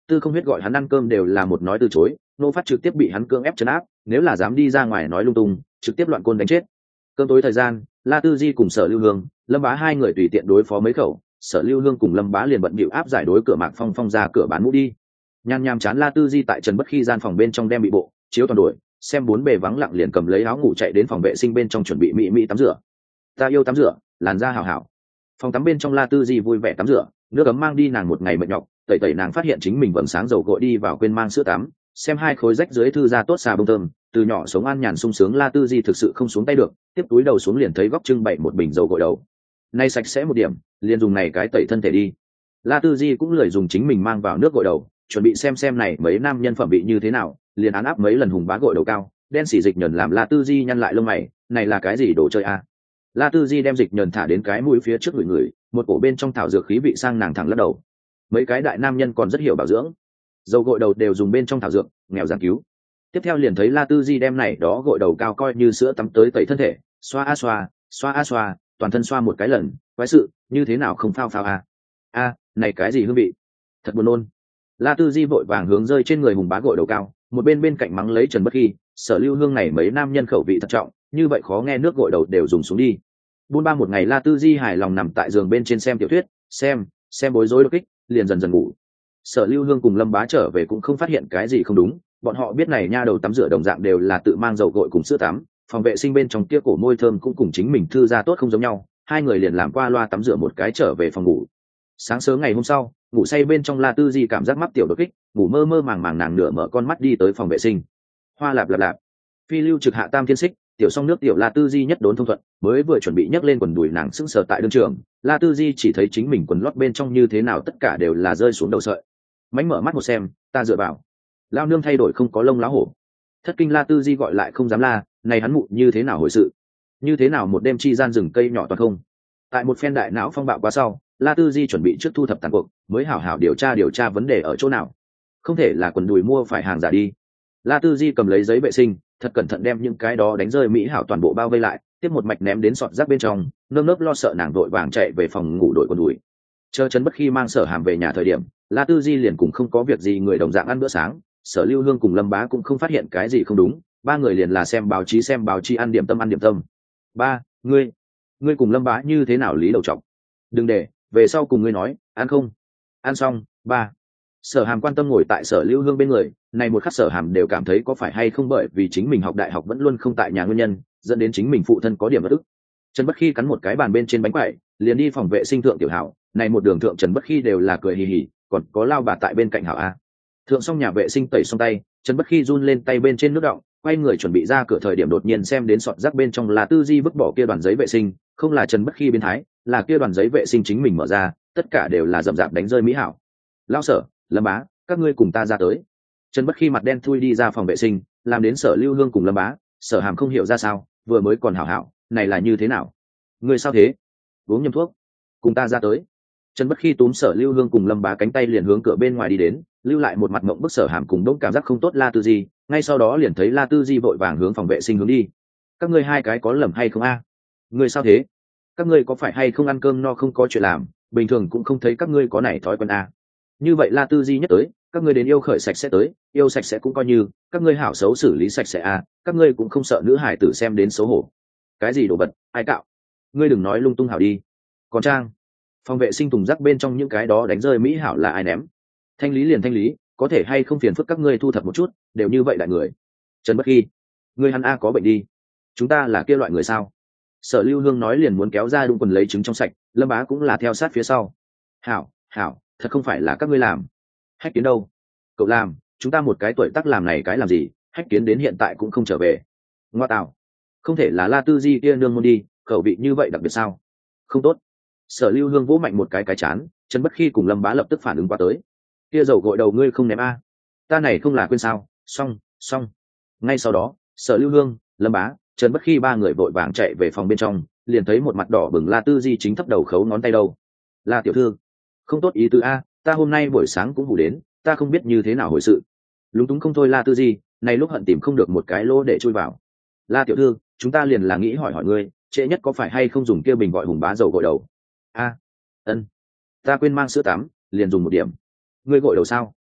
Tư Không Huyết gọi hắn ăn cơm đều là một nói từ chối, Nô Phát trực tiếp bị hắn cưỡng ép trấn áp, nếu là dám đi ra ngoài nói lung tung trực tiếp loạn côn đánh chết. Cơm tối thời gian, La Tư Di cùng Sở Lưu Hương, Lâm Bá hai người tùy tiện đối phó mấy khẩu, Sở Lưu Hương cùng Lâm Bá liền bận bịu áp giải đối cửa Mạc Phong Phong ra cửa bán mũ đi. Nhàn nhàm chán La Tư Di tại Trần Bất Khi gian phòng bên trong đem bị bộ chiếu toàn đuổi, xem bốn bề vắng lặng liền cầm lấy áo ngủ chạy đến phòng vệ sinh bên trong chuẩn bị mỹ mỹ tắm rửa. Ta yêu tắm rửa, làn da hảo hảo. Phòng tắm bên trong La Tư Di vui vẻ tắm rửa, nước ấm mang đi nàng một ngày mệt nhọc, tẩy tẩy nàng phát hiện chính mình vầng sáng dầu gội đi vào quên mang sữa tắm, xem hai khối rách dưới thư ra tốt xà bông thơm, từ nhỏ sống an nhàn sung sướng La Tư Di thực sự không xuống tay được, tiếp túi đầu xuống liền thấy góc trưng bày một bình dầu gội đầu. Nay sạch sẽ một điểm, liền dùng này cái tẩy thân thể đi. La Tư Di cũng lười dùng chính mình mang vào nước gội đầu, chuẩn bị xem xem này mấy nam nhân phẩm bị như thế nào, liền án áp mấy lần hùng bá gội đầu cao, đen xỉ dịch nhẫn làm La Tư Di nhăn lại lông mày, này là cái gì đồ chơi a? À? La Tư Di đem dịch nhẫn thả đến cái mũi phía trước người người, một cổ bên trong thảo dược khí vị sang nàng thẳng lắc đầu. Mấy cái đại nam nhân còn rất hiểu bảo dưỡng, dầu gội đầu đều dùng bên trong thảo dược, nghèo giảng cứu. Tiếp theo liền thấy La Tư Di đem này đó gội đầu cao coi như sữa tắm tới tẩy thân thể, xoa a xoa, xoa a xoa, toàn thân xoa một cái lần, quái sự, như thế nào không phao phao a? A, này cái gì hương vị? Thật buồn nôn. La Tư Di vội vàng hướng rơi trên người hùng bá gội đầu cao, một bên bên cạnh mắng lấy Trần Bất Khi, Sở Lưu Hương này mấy nam nhân khẩu vị thật trọng, như vậy khó nghe nước gội đầu đều dùng xuống đi. Buôn ba một ngày La Tư Di hài lòng nằm tại giường bên trên xem tiểu thuyết, xem, xem bối rối đột kích, liền dần dần ngủ. Sở Lưu Hương cùng Lâm Bá trở về cũng không phát hiện cái gì không đúng, bọn họ biết này nha đầu tắm rửa đồng dạng đều là tự mang dầu gội cùng sữa tắm, phòng vệ sinh bên trong kia cổ môi thơm cũng cùng chính mình thư ra tốt không giống nhau, hai người liền làm qua loa tắm rửa một cái trở về phòng ngủ. Sáng sớm ngày hôm sau, ngủ say bên trong La Tư Di cảm giác mắc tiểu đột kích, ngủ mơ mơ màng màng nàng nửa mở con mắt đi tới phòng vệ sinh. Hoa lạp lạp lạp, phi lưu trực hạ tam thiên xích, tiểu song nước tiểu La Tư Di nhất đốn thông thuận, mới vừa chuẩn bị nhấc lên quần đùi nàng sững sờ tại đương trường, La Tư Di chỉ thấy chính mình quần lót bên trong như thế nào tất cả đều là rơi xuống đầu sợi. Mánh mở mắt một xem, ta dựa vào, lao nương thay đổi không có lông lá hổ. Thất kinh La Tư Di gọi lại không dám la, này hắn mụ như thế nào hồi sự, như thế nào một đêm chi gian rừng cây nhỏ toàn không. Tại một phen đại não phong bạo quá sau, La Tư Di chuẩn bị trước thu thập tàn cuộc, mới hảo hảo điều tra điều tra vấn đề ở chỗ nào. Không thể là quần đùi mua phải hàng giả đi. La Tư Di cầm lấy giấy vệ sinh, thật cẩn thận đem những cái đó đánh rơi mỹ hảo toàn bộ bao vây lại, tiếp một mạch ném đến sọt rác bên trong, nơm nớp lo sợ nàng vội vàng chạy về phòng ngủ đổi quần đùi. Chờ Trần Bất Khi mang Sở Hàm về nhà thời điểm, La Tư Di liền cũng không có việc gì người đồng dạng ăn bữa sáng, Sở Lưu Hương cùng Lâm Bá cũng không phát hiện cái gì không đúng, ba người liền là xem báo chí xem báo chí ăn điểm tâm ăn điểm tâm. Ba, ngươi, ngươi cùng Lâm Bá như thế nào lý đầu trọc? Đừng để, về sau cùng ngươi nói, ăn không? Ăn xong, ba. Sở Hàm quan tâm ngồi tại Sở Lưu Hương bên người, này một khắc Sở Hàm đều cảm thấy có phải hay không bởi vì chính mình học đại học vẫn luôn không tại nhà nguyên nhân, dẫn đến chính mình phụ thân có điểm bất ức. Trần Bất Khi cắn một cái bàn bên trên bánh quẩy, liền đi phòng vệ sinh thượng tiểu hảo, này một đường thượng Trần Bất Khi đều là cười hì hì, còn có lao bà tại bên cạnh hảo a. Thượng xong nhà vệ sinh tẩy xong tay, Trần Bất Khi run lên tay bên trên nước đọng, quay người chuẩn bị ra cửa thời điểm đột nhiên xem đến sọt rác bên trong là Tư Di vứt bỏ kia đoàn giấy vệ sinh, không là Trần Bất Khi biến thái, là kia đoàn giấy vệ sinh chính mình mở ra, tất cả đều là rậm rạp đánh rơi mỹ hảo. Lao Sở, Lâm Bá, các ngươi cùng ta ra tới. Trần Bất Khi mặt đen thui đi ra phòng vệ sinh, làm đến Sở Lưu Hương cùng Lâm Bá, Sở Hàm không hiểu ra sao, vừa mới còn hảo hảo, này là như thế nào? Ngươi sao thế? Uống nhầm thuốc, cùng ta ra tới. Trần Bất Khi túm Sở Lưu Hương cùng Lâm Bá cánh tay liền hướng cửa bên ngoài đi đến, lưu lại một mặt ngậm bức Sở Hàm cùng đống cảm giác không tốt La Tư Di, ngay sau đó liền thấy La Tư Di vội vàng hướng phòng vệ sinh hướng đi. Các ngươi hai cái có lầm hay không a? À? Ngươi sao thế? Các ngươi có phải hay không ăn cơm no không có chuyện làm, bình thường cũng không thấy các ngươi có này thói quen a. À? Như vậy La Tư Di nhất tới, các ngươi đến yêu khởi sạch sẽ tới, yêu sạch sẽ cũng coi như, các ngươi hảo xấu xử lý sạch sẽ a, à? Các ngươi cũng không sợ nữ hải tử xem đến xấu hổ. Cái gì đồ vật, ai cạo? Ngươi đừng nói lung tung hảo đi. Còn Trang, phòng vệ sinh thùng rác bên trong những cái đó đánh rơi mỹ hảo là ai ném? Thanh lý liền thanh lý, có thể hay không phiền phức các ngươi thu thập một chút, đều như vậy đại người. Trần Bất Khi, ngươi hắn a có bệnh đi, chúng ta là kia loại người sao? Sở Lưu Hương nói liền muốn kéo ra đung quần lấy trứng trong sạch, Lâm Bá cũng là theo sát phía sau. Hảo, hảo, thật không phải là các ngươi làm. Hách Kiến đâu? Cậu làm, chúng ta một cái tuổi tác làm này cái làm gì? Hách Kiến đến hiện tại cũng không trở về. Ngoa tạo, không thể là La Tư Di kia nương môn đi, khẩu vị như vậy đặc biệt sao? Không tốt. Sở Lưu Hương vỗ mạnh một cái cái chán, Trần Bất Khi cùng Lâm Bá lập tức phản ứng qua tới. Kia dầu gội đầu ngươi không ném a? Ta này không là quên sao? Xong, xong. Ngay sau đó, Sở Lưu Hương, Lâm Bá, Trần Bất Khi ba người vội vàng chạy về phòng bên trong, liền thấy một mặt đỏ bừng La Tư Di chính thấp đầu khấu ngón tay đâu. La tiểu thư, không tốt ý tứ a, ta hôm nay buổi sáng cũng ngủ đến, ta không biết như thế nào hồi sự. Lúng túng không thôi La Tư Di, này lúc hận tìm không được một cái lỗ để chui vào. La tiểu thư, chúng ta liền là nghĩ hỏi hỏi ngươi, trễ nhất có phải hay không dùng kia bình gọi hùng bá dầu gội đầu? A, ân, ta quên mang sữa tắm, liền dùng một điểm. Ngươi gội đầu sao?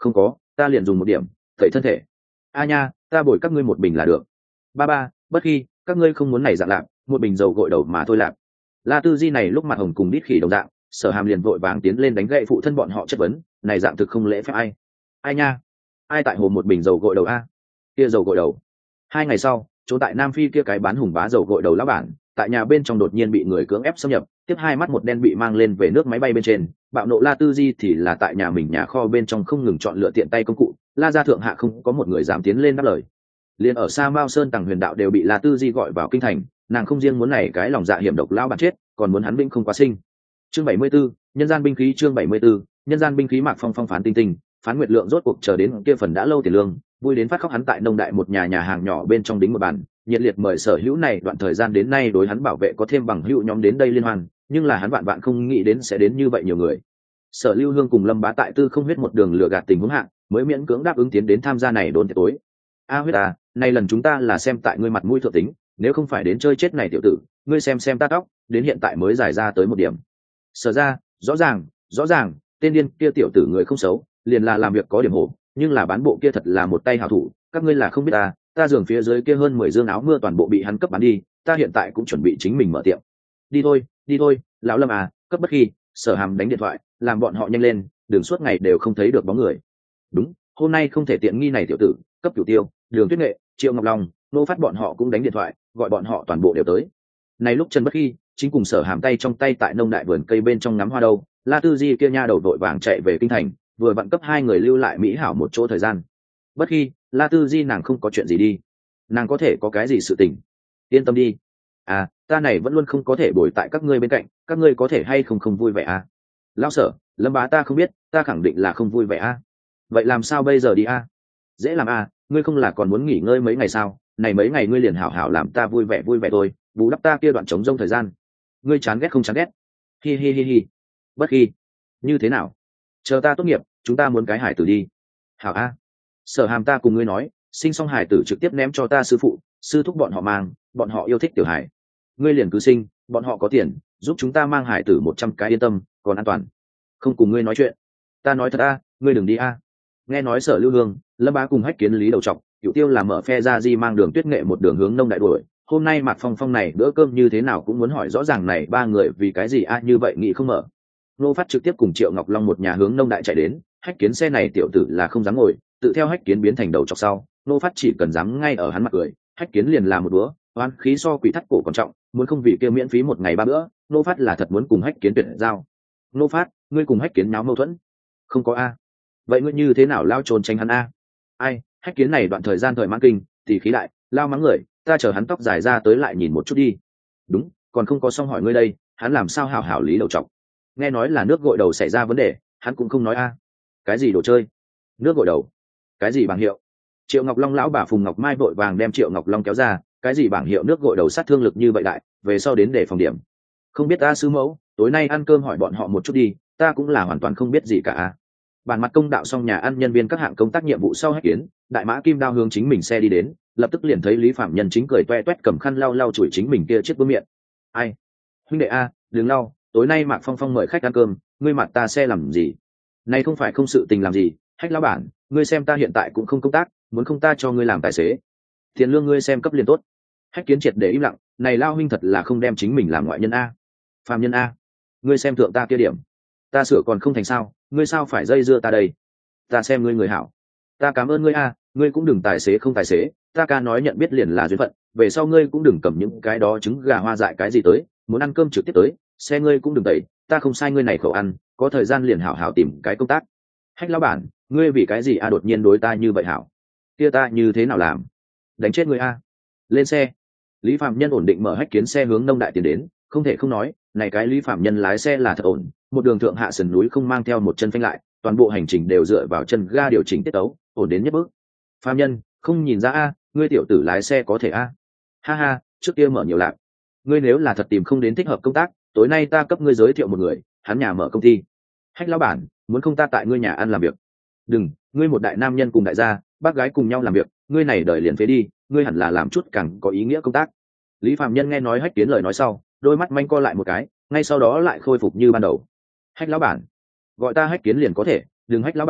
Không có, ta liền dùng một điểm tẩy thân thể. A nha, ta bồi các ngươi một bình là được. Ba ba, bất khi các ngươi không muốn này dạng lạp, một bình dầu gội đầu mà thôi lạp. La Tư Di này lúc mặt hồng cùng đít khỉ đồng dạng, Sở Hàm liền vội vàng tiến lên đánh gậy phụ thân bọn họ chất vấn, này dạng thực không lễ phép ai. Ai nha, ai tại hồ một bình dầu gội đầu a? Kia dầu gội đầu. Hai ngày sau, chỗ tại Nam Phi kia cái bán hùng bá dầu gội đầu lão bản, tại nhà bên trong đột nhiên bị người cưỡng ép xâm nhập, tiếp hai mắt một đen bị mang lên về nước máy bay bên trên, bạo nộ La Tư Di thì là tại nhà mình nhà kho bên trong không ngừng chọn lựa tiện tay công cụ, La gia thượng hạ không có một người dám tiến lên đáp lời. Liên ở Sa Mao Sơn Tầng Huyền Đạo đều bị La Tư Di gọi vào kinh thành, nàng không riêng muốn này cái lòng dạ hiểm độc lão bản chết, còn muốn hắn binh không quá sinh. Chương bảy mươi 74, nhân gian binh khí chương bảy mươi 74, nhân gian binh khí Mạc Phong Phong phán tinh tinh, phán Nguyệt Lượng rốt cuộc chờ đến kia phần đã lâu tiền lương, vui đến phát khóc hắn tại nông đại một nhà nhà hàng nhỏ bên trong đính một bàn, nhiệt liệt mời sở hữu này đoạn thời gian đến nay đối hắn bảo vệ có thêm bằng hữu nhóm đến đây liên hoan, nhưng là hắn vạn vạn không nghĩ đến sẽ đến như vậy nhiều người. Sở Lưu Hương cùng Lâm Bá tại tư không huyết một đường lừa gạt tình huống hạng, mới miễn cưỡng đáp ứng tiến đến tham gia này đồn tiệc tối. A huyết à, này lần chúng ta là xem tại ngươi mặt mũi thượng tính, nếu không phải đến chơi chết này tiểu tử, ngươi xem xem ta tóc, đến hiện tại mới giải ra tới một điểm. Sở ra, rõ ràng, rõ ràng, tên điên kia tiểu tử người không xấu, liền là làm việc có điểm hổ, nhưng là bán bộ kia thật là một tay hảo thủ, các ngươi là không biết ta, ta giường phía dưới kia hơn mười dương áo mưa toàn bộ bị hắn cấp bán đi, ta hiện tại cũng chuẩn bị chính mình mở tiệm. Đi thôi, đi thôi, lão Lâm à, cấp bất khi, Sở Hàm đánh điện thoại, làm bọn họ nhanh lên, đường suốt ngày đều không thấy được bóng người. Đúng, hôm nay không thể tiện nghi này tiểu tử, cấp Cửu Tiêu, Đường Tuyết Nghệ, Triệu Ngọc Long, Nô Phát bọn họ cũng đánh điện thoại, gọi bọn họ toàn bộ đều tới. Này lúc Trần Bất Khi chính cùng Sở Hàm tay trong tay tại nông đại vườn cây bên trong ngắm hoa đâu, La Tư Di kia nha đầu vội vàng chạy về kinh thành, vừa vặn cấp hai người lưu lại mỹ hảo một chỗ thời gian. Bất Khi, La Tư Di nàng không có chuyện gì đi, nàng có thể có cái gì sự tình, yên tâm đi. À, ta này vẫn luôn không có thể bồi tại các ngươi bên cạnh, các ngươi có thể hay không không vui vẻ à? Lão Sở, Lâm Bá ta không biết, ta khẳng định là không vui vẻ à? Vậy làm sao bây giờ đi à? Dễ làm à, ngươi không là còn muốn nghỉ ngơi mấy ngày sao? Này mấy ngày ngươi liền hảo hảo làm ta vui vẻ vui vẻ thôi, bù đắp ta kia đoạn trống rông thời gian. Ngươi chán ghét không chán ghét? Hi hi hi hi. Bất Khi, như thế nào? Chờ ta tốt nghiệp, chúng ta muốn cái hải tử đi. Hảo a. Sở Hàm ta cùng ngươi nói, sinh xong hải tử trực tiếp ném cho ta sư phụ, sư thúc bọn họ mang, bọn họ yêu thích tiểu hải. Ngươi liền cứ sinh, bọn họ có tiền, giúp chúng ta mang hải tử một trăm cái yên tâm, còn an toàn. Không cùng ngươi nói chuyện. Ta nói thật a, ngươi đừng đi a. Nghe nói Sở Lưu Hương, Lâm Bá cùng Hách Kiến Lý đầu trọc, Cửu Tiêu làm mở phe ra di mang đường Tuyết Nghệ một đường hướng nông đại đuổi. Hôm nay Mạc Phong Phong này bữa cơm như thế nào cũng muốn hỏi rõ ràng này ba người vì cái gì a như vậy nghĩ không mở. Nô Phát trực tiếp cùng Triệu Ngọc Long một nhà hướng nông đại chạy đến, Hách Kiến xe này tiểu tử là không dám ngồi, tự theo Hách Kiến biến thành đầu chọc sau, Nô Phát chỉ cần dám ngay ở hắn mặt cười, Hách Kiến liền làm một bữa, oan khí so quỷ thắt cổ còn trọng, muốn không vì kia miễn phí một ngày ba bữa, Nô Phát là thật muốn cùng Hách Kiến tuyệt giao. Nô Phát, ngươi cùng Hách Kiến náo mâu thuẫn? Không có a. Vậy ngươi như thế nào lao trốn tránh hắn a? Ai, Hách Kiến này đoạn thời gian thời mãn kinh, thì khí đại, lao mắng người, ta chờ hắn tóc dài ra tới lại nhìn một chút đi. Đúng, còn không có xong hỏi ngươi đây, hắn làm sao hảo hảo lý đầu trọc? Nghe nói là nước gội đầu xảy ra vấn đề, hắn cũng không nói a. Cái gì đồ chơi? Nước gội đầu? Cái gì bảng hiệu? Triệu Ngọc Long lão bà Phùng Ngọc Mai vội vàng đem Triệu Ngọc Long kéo ra, cái gì bảng hiệu nước gội đầu sát thương lực như vậy đại, về sau đến để phòng điểm. Không biết ta sư mẫu, tối nay ăn cơm hỏi bọn họ một chút đi, ta cũng là hoàn toàn không biết gì cả. Bản mặt công đạo xong nhà ăn nhân viên các hạng công tác nhiệm vụ sau Hách Kiến, đại mã kim đao hướng chính mình xe đi đến, lập tức liền thấy Lý Phạm Nhân chính cười toe toét cầm khăn lau lau chùi chính mình kia chiếc bướm miệng. Ai? Huynh đệ a, đừng lau, tối nay Mạc Phong Phong mời khách ăn cơm, ngươi mặt ta xe làm gì? Này không phải không sự tình làm gì, Hách lão bản, ngươi xem ta hiện tại cũng không công tác, muốn không ta cho ngươi làm tài xế. Tiền lương ngươi xem cấp liền tốt. Hách Kiến triệt để im lặng, này lao huynh thật là không đem chính mình làm ngoại nhân a. Phàm nhân a, ngươi xem thượng ta kia điểm, ta sửa còn không thành sao, ngươi sao phải dây dưa ta đây? Ta xem ngươi người hảo, ta cảm ơn ngươi a, ngươi cũng đừng tài xế không tài xế, ta ca nói nhận biết liền là duyên phận, về sau ngươi cũng đừng cầm những cái đó trứng gà hoa dại cái gì tới, muốn ăn cơm trực tiếp tới, xe ngươi cũng đừng tẩy, ta không sai ngươi này khẩu ăn, có thời gian liền hảo hảo tìm cái công tác. Hách lão bản, ngươi vì cái gì a đột nhiên đối ta như vậy hảo? Kia ta như thế nào làm? Đánh chết ngươi a. Lên xe. Lý Phạm Nhân ổn định mở Hách Kiến xe hướng nông đại tiến đến, không thể không nói, này cái Lý Phạm Nhân lái xe là thật ổn, một đường thượng hạ sườn núi không mang theo một chân phanh lại, toàn bộ hành trình đều dựa vào chân ga điều chỉnh tiết tấu, ổn đến nhất bước. Phạm Nhân, không nhìn ra a, ngươi tiểu tử lái xe có thể a. Ha ha, trước kia mở nhiều lạc. Ngươi nếu là thật tìm không đến thích hợp công tác, tối nay ta cấp ngươi giới thiệu một người, hắn nhà mở công ty. Hách lão bản, muốn không ta tại ngươi nhà ăn làm việc? Đừng, ngươi một đại nam nhân cùng đại gia, bác gái cùng nhau làm việc, ngươi này đợi liền phế đi, ngươi hẳn là làm chút càng có ý nghĩa công tác. Lý Phạm Nhân nghe nói Hách Kiến lời nói sau, đôi mắt manh co lại một cái, ngay sau đó lại khôi phục như ban đầu. Hách lão bản, gọi ta Hách Kiến liền có thể, đừng Hách lão bản,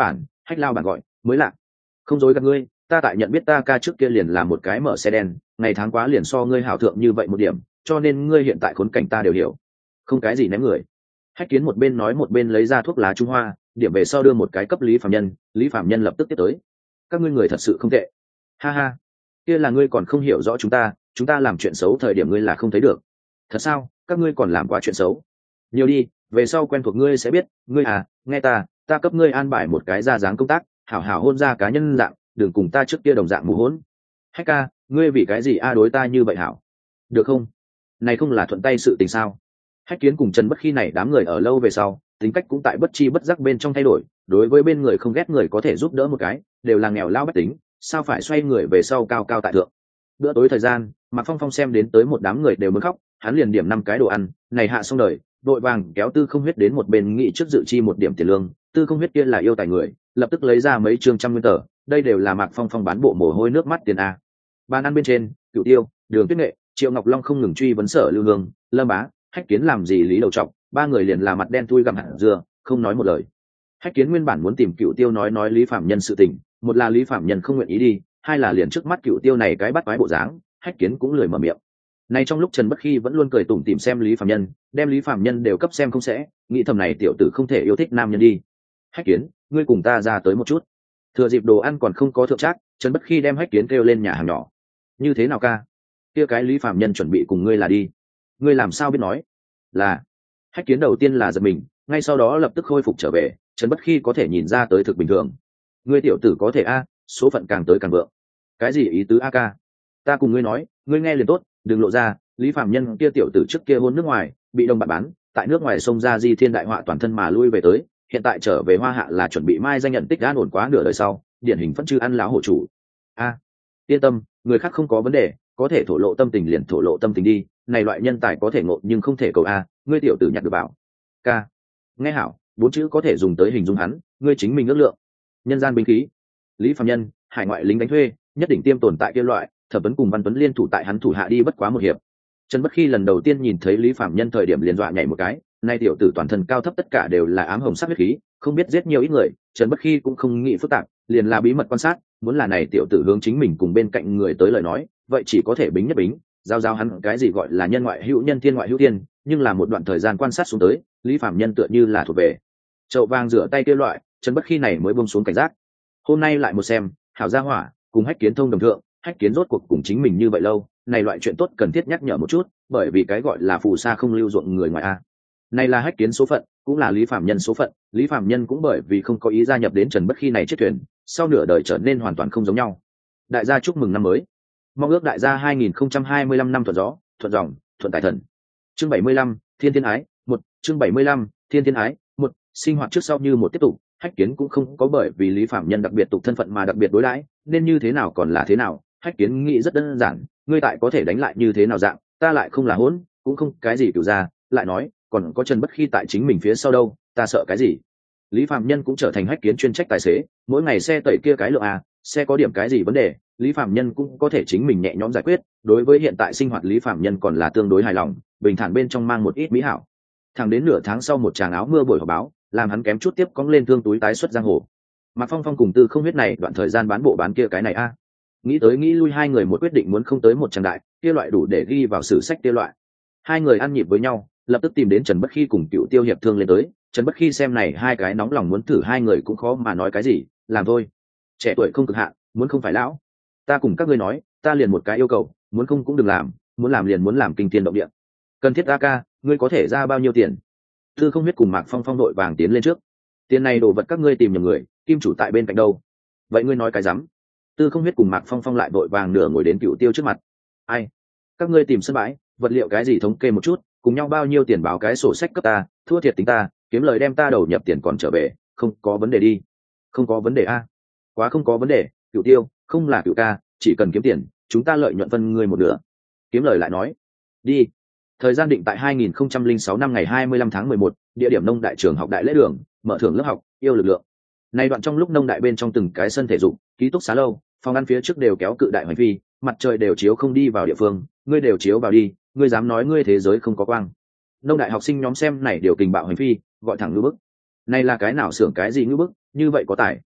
Hách lao bản gọi mới lạ. Không dối gạt ngươi, ta tại nhận biết ta ca trước kia liền là một cái mở xe đen, ngày tháng quá liền so ngươi hảo thượng như vậy một điểm, cho nên ngươi hiện tại khốn cảnh ta đều hiểu. Không cái gì ném người. Hách Kiến một bên nói một bên lấy ra thuốc lá Trung Hoa, điểm về sau đưa một cái cấp Lý Phạm Nhân. Lý Phạm Nhân lập tức tiếp tới. Các ngươi người thật sự không tệ. Ha ha, kia là ngươi còn không hiểu rõ chúng ta, chúng ta làm chuyện xấu thời điểm ngươi là không thấy được. Thật sao? Các ngươi còn làm quá chuyện xấu. Nhiều đi, về sau quen thuộc ngươi sẽ biết. Ngươi à, nghe ta, ta cấp ngươi an bài một cái ra dáng công tác, hảo hảo hôn ra cá nhân dạng, đừng cùng ta trước kia đồng dạng mù hôn. Hách ca, ngươi vì cái gì a đối ta như vậy hảo? Được không? Này không là thuận tay sự tình sao? Hách Kiến cùng Trần Bất Khi này đám người ở lâu về sau, tính cách cũng tại bất chi bất giác bên trong thay đổi, đối với bên người không ghét người có thể giúp đỡ một cái, đều là nghèo lao bách tính, sao phải xoay người về sau cao cao tại thượng. Bữa tối thời gian, Mạc Phong Phong xem đến tới một đám người đều muốn khóc, hắn liền điểm năm cái đồ ăn, này hạ xong đời, đội vàng kéo Tư Không Huyết đến một bên nghị trước dự chi một điểm tiền lương. Tư Không Huyết kia là yêu tài người, lập tức lấy ra mấy chương trăm nguyên tờ, đây đều là Mạc Phong Phong bán bộ mồ hôi nước mắt tiền a. Bàn ăn bên trên, Cửu Tiêu, Đường Tuyết Nghệ, Triệu Ngọc Long không ngừng truy vấn Sở Lưu Hương, Lâm Bá, Hách Kiến làm gì lý đầu trọc, ba người liền là mặt đen thui gặm hạt dưa, không nói một lời. Hách Kiến nguyên bản muốn tìm Cửu Tiêu nói nói Lý Phạm Nhân sự tình, một là Lý Phạm Nhân không nguyện ý đi, hai là liền trước mắt Cửu Tiêu này cái bắt quái bộ dáng, Hách Kiến cũng lười mở miệng. Nay trong lúc Trần Bất Khi vẫn luôn cười tủm tỉm xem Lý Phạm Nhân, đem Lý Phạm Nhân đều cấp xem không sẽ, nghĩ thầm này tiểu tử không thể yêu thích nam nhân đi. Hách Kiến, ngươi cùng ta ra tới một chút. Thừa dịp đồ ăn còn không có thượng trác, Trần Bất Khi đem Hách Kiến kêu lên nhà hàng nhỏ. Như thế nào ca? Kia cái Lý Phạm Nhân chuẩn bị cùng ngươi là đi. Ngươi làm sao biết nói? Là. Hách Kiến đầu tiên là giật mình, ngay sau đó lập tức khôi phục trở về. Trần Bất Khi có thể nhìn ra tới thực bình thường. Ngươi tiểu tử có thể a, số phận càng tới càng vượng. Cái gì ý tứ a ca? Ta cùng ngươi nói, ngươi nghe liền tốt, đừng lộ ra. Lý Phạm Nhân kia tiểu tử trước kia hôn nước ngoài, bị đồng bạn bán, tại nước ngoài xông ra di thiên đại họa toàn thân mà lui về tới, hiện tại trở về Hoa Hạ là chuẩn bị mai danh nhận tích đã ổn quá nửa đời sau, điển hình phân chư ăn lão hổ chủ. A, yên tâm, người khác không có vấn đề, có thể thổ lộ tâm tình liền thổ lộ tâm tình đi, này loại nhân tài có thể ngộ nhưng không thể cầu a, ngươi tiểu tử nhặt được bảo. Ca, nghe hảo, bốn chữ có thể dùng tới hình dung hắn, ngươi chính mình ước lượng. Nhân gian binh khí. Lý Phạm Nhân, hải ngoại lính đánh thuê, nhất định tiêm tồn tại kia loại, Thẩm Vấn cùng Văn Tuấn liên thủ tại hắn thủ hạ đi bất quá một hiệp. Trần Bất Khi lần đầu tiên nhìn thấy Lý Phạm Nhân thời điểm liền dọa nhảy một cái, nay tiểu tử toàn thân cao thấp tất cả đều là ám hồng sắc huyết khí, không biết giết nhiều ít người, Trần Bất Khi cũng không nghĩ phức tạp, liền là bí mật quan sát, muốn là này tiểu tử hướng chính mình cùng bên cạnh người tới lời nói, vậy chỉ có thể bính nhất bính, giao giao hắn cái gì gọi là nhân ngoại hữu nhân thiên ngoại hữu thiên, nhưng là một đoạn thời gian quan sát xuống tới, Lý Phạm Nhân tựa như là thuộc về chậu vàng rửa tay kia loại, Trần Bất Khi này mới buông xuống cảnh giác. Hôm nay lại một xem, hảo gia hỏa, cùng Hách Kiến thông đồng thượng, Hách Kiến rốt cuộc cùng chính mình như vậy lâu, này loại chuyện tốt cần thiết nhắc nhở một chút, bởi vì cái gọi là phù sa không lưu ruộng người ngoài a. Này là Hách Kiến số phận, cũng là Lý Phạm Nhân số phận, Lý Phạm Nhân cũng bởi vì không có ý gia nhập đến Trần Bất Khi này chết thuyền, sau nửa đời trở nên hoàn toàn không giống nhau. Đại gia chúc mừng năm mới. Mong ước đại gia hai nghìn không trăm hai mươi lăm năm thuận gió, thuận dòng, thuận tài thần. Chương bảy mươi lăm, Thiên Thiên Ái, một, chương bảy mươi lăm, Thiên Thiên Ái, một, sinh hoạt trước sau như một tiếp tục, Hách Kiến cũng không có bởi vì Lý Phạm Nhân đặc biệt tục thân phận mà đặc biệt đối đãi, nên như thế nào còn là thế nào, Hách Kiến nghĩ rất đơn giản, ngươi tại có thể đánh lại như thế nào dạng, ta lại không là hỗn, cũng không cái gì kiểu ra, lại nói, còn có Trần Bất Khi tại chính mình phía sau đâu, ta sợ cái gì. Lý Phạm Nhân cũng trở thành Hách Kiến chuyên trách tài xế, mỗi ngày xe tẩy kia cái lượng à, xe có điểm cái gì vấn đề, Lý Phạm Nhân cũng có thể chính mình nhẹ nhõm giải quyết, đối với hiện tại sinh hoạt Lý Phạm Nhân còn là tương đối hài lòng, bình thản bên trong mang một ít mỹ hảo. Thẳng đến nửa tháng sau một tràng áo mưa buổi họp báo, làm hắn kém chút tiếp cong lên thương túi tái xuất giang hồ. Mạc Phong Phong cùng Tư Không Huyết này đoạn thời gian bán bộ bán kia cái này a. À. Nghĩ tới nghĩ lui hai người một quyết định muốn không tới một tràng đại, kia loại đủ để ghi vào sử sách kia loại. Hai người ăn nhịp với nhau, lập tức tìm đến Trần Bất Khi cùng Cựu Tiêu hiệp thương lên tới. Trần Bất Khi xem này hai cái nóng lòng muốn thử hai người cũng khó mà nói cái gì, làm thôi. Trẻ tuổi không cực hạn, muốn không phải lão. Ta cùng các ngươi nói, ta liền một cái yêu cầu, muốn không cũng đừng làm, muốn làm liền muốn làm kinh thiên động địa. Cần thiết a ca, ngươi có thể ra bao nhiêu tiền? Tư Không Huyết cùng Mạc Phong Phong đội vàng tiến lên trước. Tiền này đồ vật các ngươi tìm nhầm người, kim chủ tại bên cạnh đâu? Vậy ngươi nói cái rắm? Tư Không Huyết cùng Mạc Phong Phong lại đội vàng nửa ngồi đến Cựu Tiêu trước mặt. Ai? Các ngươi tìm sân bãi, vật liệu cái gì thống kê một chút, cùng nhau bao nhiêu tiền báo cái sổ sách cấp ta, thua thiệt tính ta, kiếm lời đem ta đầu nhập tiền còn trở về, không có vấn đề đi. Không có vấn đề a. Quá không có vấn đề, Cựu Tiêu, không là Cựu ca, chỉ cần kiếm tiền, chúng ta lợi nhuận phân ngươi một nửa. Kiếm lời lại nói. Đi. Thời gian định tại hai nghìn không trăm lẻ sáu năm ngày hai mươi lăm tháng mười một, địa điểm Nông Đại trường học Đại Lễ Đường, mở thưởng lớp học, yêu lực lượng. Nay đoạn trong lúc Nông Đại bên trong từng cái sân thể dục, ký túc xá lâu, phòng ăn phía trước đều kéo cự đại hoành phi, mặt trời đều chiếu không đi vào địa phương, ngươi đều chiếu vào đi, ngươi dám nói ngươi thế giới không có quang. Nông Đại học sinh nhóm xem này điều kình bạo hoành phi, gọi thẳng ngư bức. Này là cái nào xưởng cái gì ngư bức, như vậy có tài.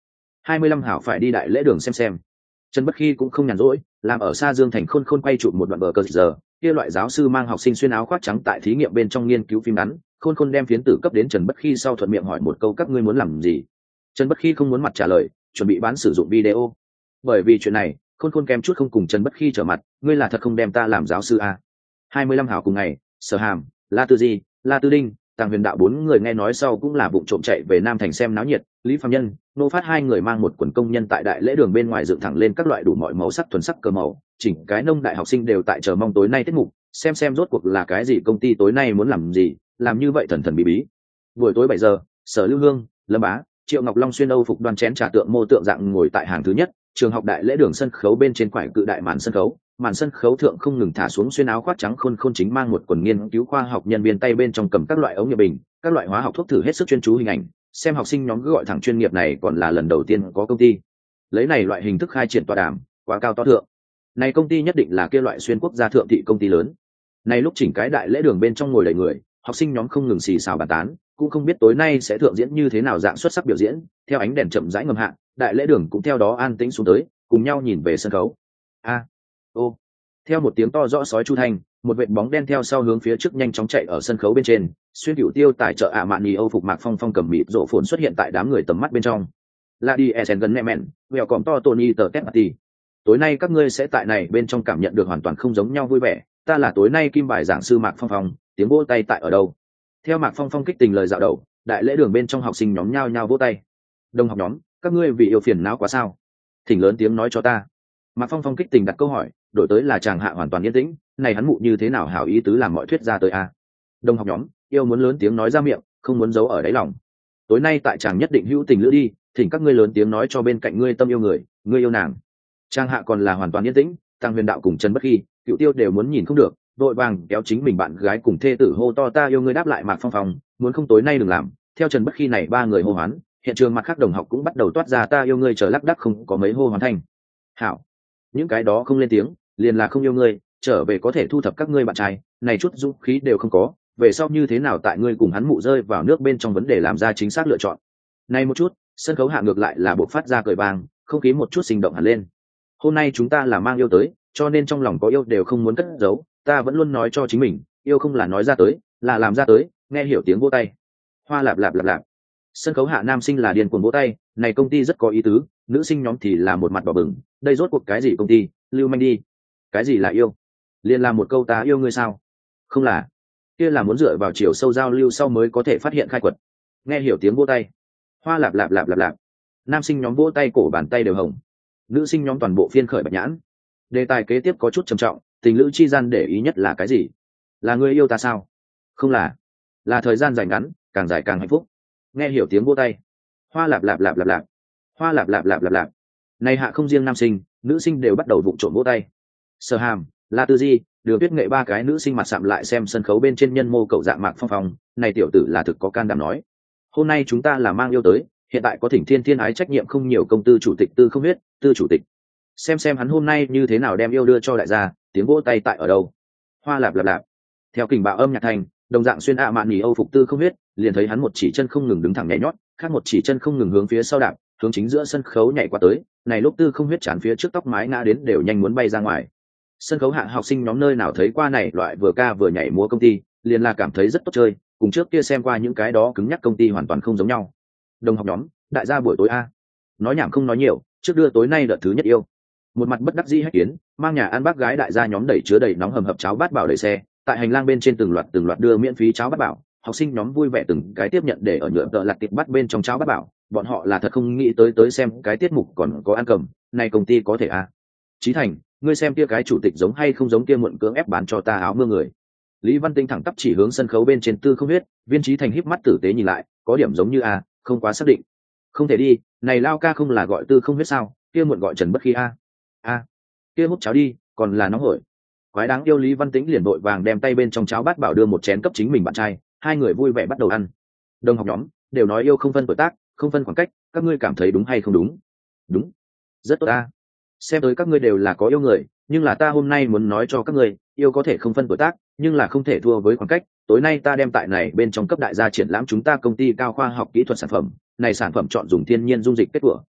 hai mươi lăm hảo phải đi đại lễ đường xem xem. Trần Bất Khi cũng không nhàn rỗi, làm ở xa Dương Thành khôn khôn quay chụp một đoạn bờ cờ giờ, kia loại giáo sư mang học sinh xuyên áo khoác trắng tại thí nghiệm bên trong nghiên cứu phim ngắn, khôn khôn đem phiến tử cấp đến Trần Bất Khi sau thuận miệng hỏi một câu các ngươi muốn làm gì. Trần Bất Khi không muốn mặt trả lời, chuẩn bị bán sử dụng video. Bởi vì chuyện này, khôn khôn kém chút không cùng Trần Bất Khi trở mặt, ngươi là thật không đem ta làm giáo sư à? hai mươi lăm hảo cùng ngày, Sở Hàm, La Tư Di, La Tư Đinh, Tàng Huyền Đạo bốn người nghe nói sau cũng là bụng trộm chạy về Nam Thành xem náo nhiệt. Lý Phạm Nhân, Nô Phát hai người mang một quần công nhân tại đại lễ đường bên ngoài dựng thẳng lên các loại đủ mọi màu sắc thuần sắc cờ màu, chỉnh cái nông đại học sinh đều tại chờ mong tối nay tiết mục, xem xem rốt cuộc là cái gì công ty tối nay muốn làm gì, làm như vậy thần thần bí bí. Buổi tối bảy giờ, Sở Lưu Hương, Lâm Bá, Triệu Ngọc Long xuyên Âu phục đoan chén trà tượng mô tượng dạng ngồi tại hàng thứ nhất, trường học đại lễ đường sân khấu bên trên quải cự đại màn sân khấu, màn sân khấu thượng không ngừng thả xuống xuyên áo khoác trắng khôn khôn chính mang một quần nghiên cứu khoa học nhân viên tay bên trong cầm các loại ống nghiệm bình, các loại hóa học thuốc thử hết sức chuyên chú hình ảnh, xem học sinh nhóm cứ gọi thẳng chuyên nghiệp này còn là lần đầu tiên có công ty lấy này loại hình thức khai triển tọa đàm, quá cao to thượng. Này công ty nhất định là kia loại xuyên quốc gia thượng thị công ty lớn. Này lúc chỉnh cái đại lễ đường bên trong ngồi đầy người, học sinh nhóm không ngừng xì xào bàn tán, cũng không biết tối nay sẽ thượng diễn như thế nào dạng xuất sắc biểu diễn. Theo ánh đèn chậm rãi ngầm hạ, đại lễ đường cũng theo đó an tĩnh xuống tới, cùng nhau nhìn về sân khấu. A, ô, theo một tiếng to rõ sói chu thanh, một vệt bóng đen theo sau hướng phía trước nhanh chóng chạy ở sân khấu bên trên, xuyên cửu tiêu tài trợ ạ mạn nhì Âu phục Mạc Phong Phong cầm mịt rộ phồn xuất hiện tại đám người tầm mắt bên trong. La đi Essen gần Nemen, vèo còm to Tony tờ Tết Party. Tối nay các ngươi sẽ tại này bên trong cảm nhận được hoàn toàn không giống nhau vui vẻ. Ta là tối nay kim bài giảng sư Mạc Phong Phong, tiếng vỗ tay tại ở đâu? Theo Mạc Phong Phong kích tình lời dạo đầu, đại lễ đường bên trong học sinh nhóm nhao nhao vỗ tay. Đồng học nhóm, các ngươi vì yêu phiền não quá sao? Thỉnh lớn tiếng nói cho ta. Mạc Phong Phong kích tình đặt câu hỏi, đổi tới là chàng hạ hoàn toàn yên tĩnh, này hắn mụ như thế nào hảo ý tứ làm mọi thuyết ra tới a. Đồng học nhóm, yêu muốn lớn tiếng nói ra miệng, không muốn giấu ở đáy lòng. Tối nay tại chàng nhất định hữu tình lữ đi, thỉnh các ngươi lớn tiếng nói cho bên cạnh ngươi tâm yêu người, ngươi yêu nàng. Trang hạ còn là hoàn toàn yên tĩnh, Tăng Huyền Đạo cùng Trần Bất Khi, Cựu Tiêu đều muốn nhìn không được, vội vàng kéo chính mình bạn gái cùng thê tử hô to ta yêu ngươi đáp lại Mạc Phong Phong, muốn không tối nay đừng làm. Theo Trần Bất Khi này ba người hô hoán, hiện trường mặt khác đồng học cũng bắt đầu toát ra ta yêu ngươi chờ lắc đắc không có mấy hô hoán thành. Hảo, những cái đó không lên tiếng, liền là không yêu ngươi, trở về có thể thu thập các ngươi bạn trai, này chút dũng khí đều không có, về sau như thế nào tại ngươi cùng hắn mụ rơi vào nước bên trong vấn đề làm ra chính xác lựa chọn. Này một chút, sân khấu hạ ngược lại là buộc phát ra cười vang, không khí một chút sinh động hẳn lên. Hôm nay chúng ta là mang yêu tới, cho nên trong lòng có yêu đều không muốn cất giấu, ta vẫn luôn nói cho chính mình, yêu không là nói ra tới, là làm ra tới, nghe hiểu tiếng vỗ tay. Hoa lạp lạp lạp lạp. Sân khấu hạ nam sinh là điên cuồng vỗ tay, này công ty rất có ý tứ, nữ sinh nhóm thì là một mặt đỏ bừng, đây rốt cuộc cái gì công ty, lưu manh đi. Cái gì là yêu? Liên là một câu ta yêu ngươi sao? Không là, kia là muốn dựa vào chiều sâu giao lưu sau mới có thể phát hiện khai quật. Nghe hiểu tiếng vỗ tay. Hoa lạp lạp lạp lạp lạp. Nam sinh nhóm vỗ tay cổ bàn tay đều hồng, nữ sinh nhóm toàn bộ phiên khởi bạch nhãn. Đề tài kế tiếp có chút trầm trọng, tình lữ chi gian để ý nhất là cái gì? Là người yêu ta sao? Không là, là thời gian dài ngắn, càng dài càng hạnh phúc. Nghe hiểu tiếng vỗ tay. Hoa lạp lạp lạp lạp lạp. Hoa lạp lạp lạp lạp lạp. Này hạ không riêng nam sinh, nữ sinh đều bắt đầu vụng trộm vỗ tay. Sở Hàm, La Tư Di, Đường Tuyết Nghệ ba cái nữ sinh mặt sạm lại xem sân khấu bên trên nhân mô cậu dạng Mạc Phong Phong, này tiểu tử là thực có can đảm nói. Hôm nay chúng ta là mang yêu tới, hiện tại có thỉnh thiên thiên ái trách nhiệm không nhiều công tư chủ tịch tư không huyết, tư chủ tịch. Xem xem hắn hôm nay như thế nào đem yêu đưa cho đại gia, tiếng vỗ tay tại ở đâu. Hoa lạp lạp lạp. Theo kình bạo âm nhạc thành, đồng dạng xuyên ạ mạn nhì Âu phục tư không huyết, liền thấy hắn một chỉ chân không ngừng đứng thẳng nhảy nhót, khác một chỉ chân không ngừng hướng phía sau đạp, hướng chính giữa sân khấu nhảy qua tới, này lúc tư không huyết chán phía trước tóc mái ngã đến đều nhanh muốn bay ra ngoài. Sân khấu hạ học sinh nhóm nơi nào thấy qua này loại vừa ca vừa nhảy múa công ty, liền là cảm thấy rất tốt chơi, cùng trước kia xem qua những cái đó cứng nhắc công ty hoàn toàn không giống nhau. Đồng học nhóm, đại gia buổi tối a. Nói nhảm không nói nhiều, trước đưa tối nay đợt thứ nhất yêu. Một mặt bất đắc dĩ hách kiến, mang nhà ăn bác gái đại gia nhóm đẩy chứa đầy nóng hầm hập cháo bát bảo đầy xe, tại hành lang bên trên từng loạt từng loạt đưa miễn phí cháo bát bảo, học sinh nhóm vui vẻ từng cái tiếp nhận để ở nhựa tợ lặt tiệp bắt bên trong cháo bát bảo, bọn họ là thật không nghĩ tới tới xem cái tiết mục còn có ăn cầm, này công ty có thể a. Chí Thành, ngươi xem kia cái chủ tịch giống hay không giống kia muộn cưỡng ép bán cho ta áo mưa người. Lý Văn Tinh thẳng tắp chỉ hướng sân khấu bên trên tư không huyết, Viên Chí Thành híp mắt tử tế nhìn lại, có điểm giống như a, không quá xác định. Không thể đi, này lao ca không là gọi tư không huyết sao, kia muộn gọi Trần Bất Khi a. A, kia hút cháo đi, còn là nóng hổi. Quái đáng yêu Lý Văn Tĩnh liền vội vàng đem tay bên trong cháo bát bảo đưa một chén cấp chính mình bạn trai, hai người vui vẻ bắt đầu ăn. Đồng học nhóm đều nói yêu không phân tuổi tác, không phân khoảng cách, các ngươi cảm thấy đúng hay không đúng? Đúng, rất tốt a. Xem tới các ngươi đều là có yêu người, nhưng là ta hôm nay muốn nói cho các ngươi, yêu có thể không phân tuổi tác, nhưng là không thể thua với khoảng cách. Tối nay ta đem tại này bên trong cấp đại gia triển lãm chúng ta công ty cao khoa học kỹ thuật sản phẩm, này sản phẩm chọn dùng thiên nhiên dung dịch kết quả,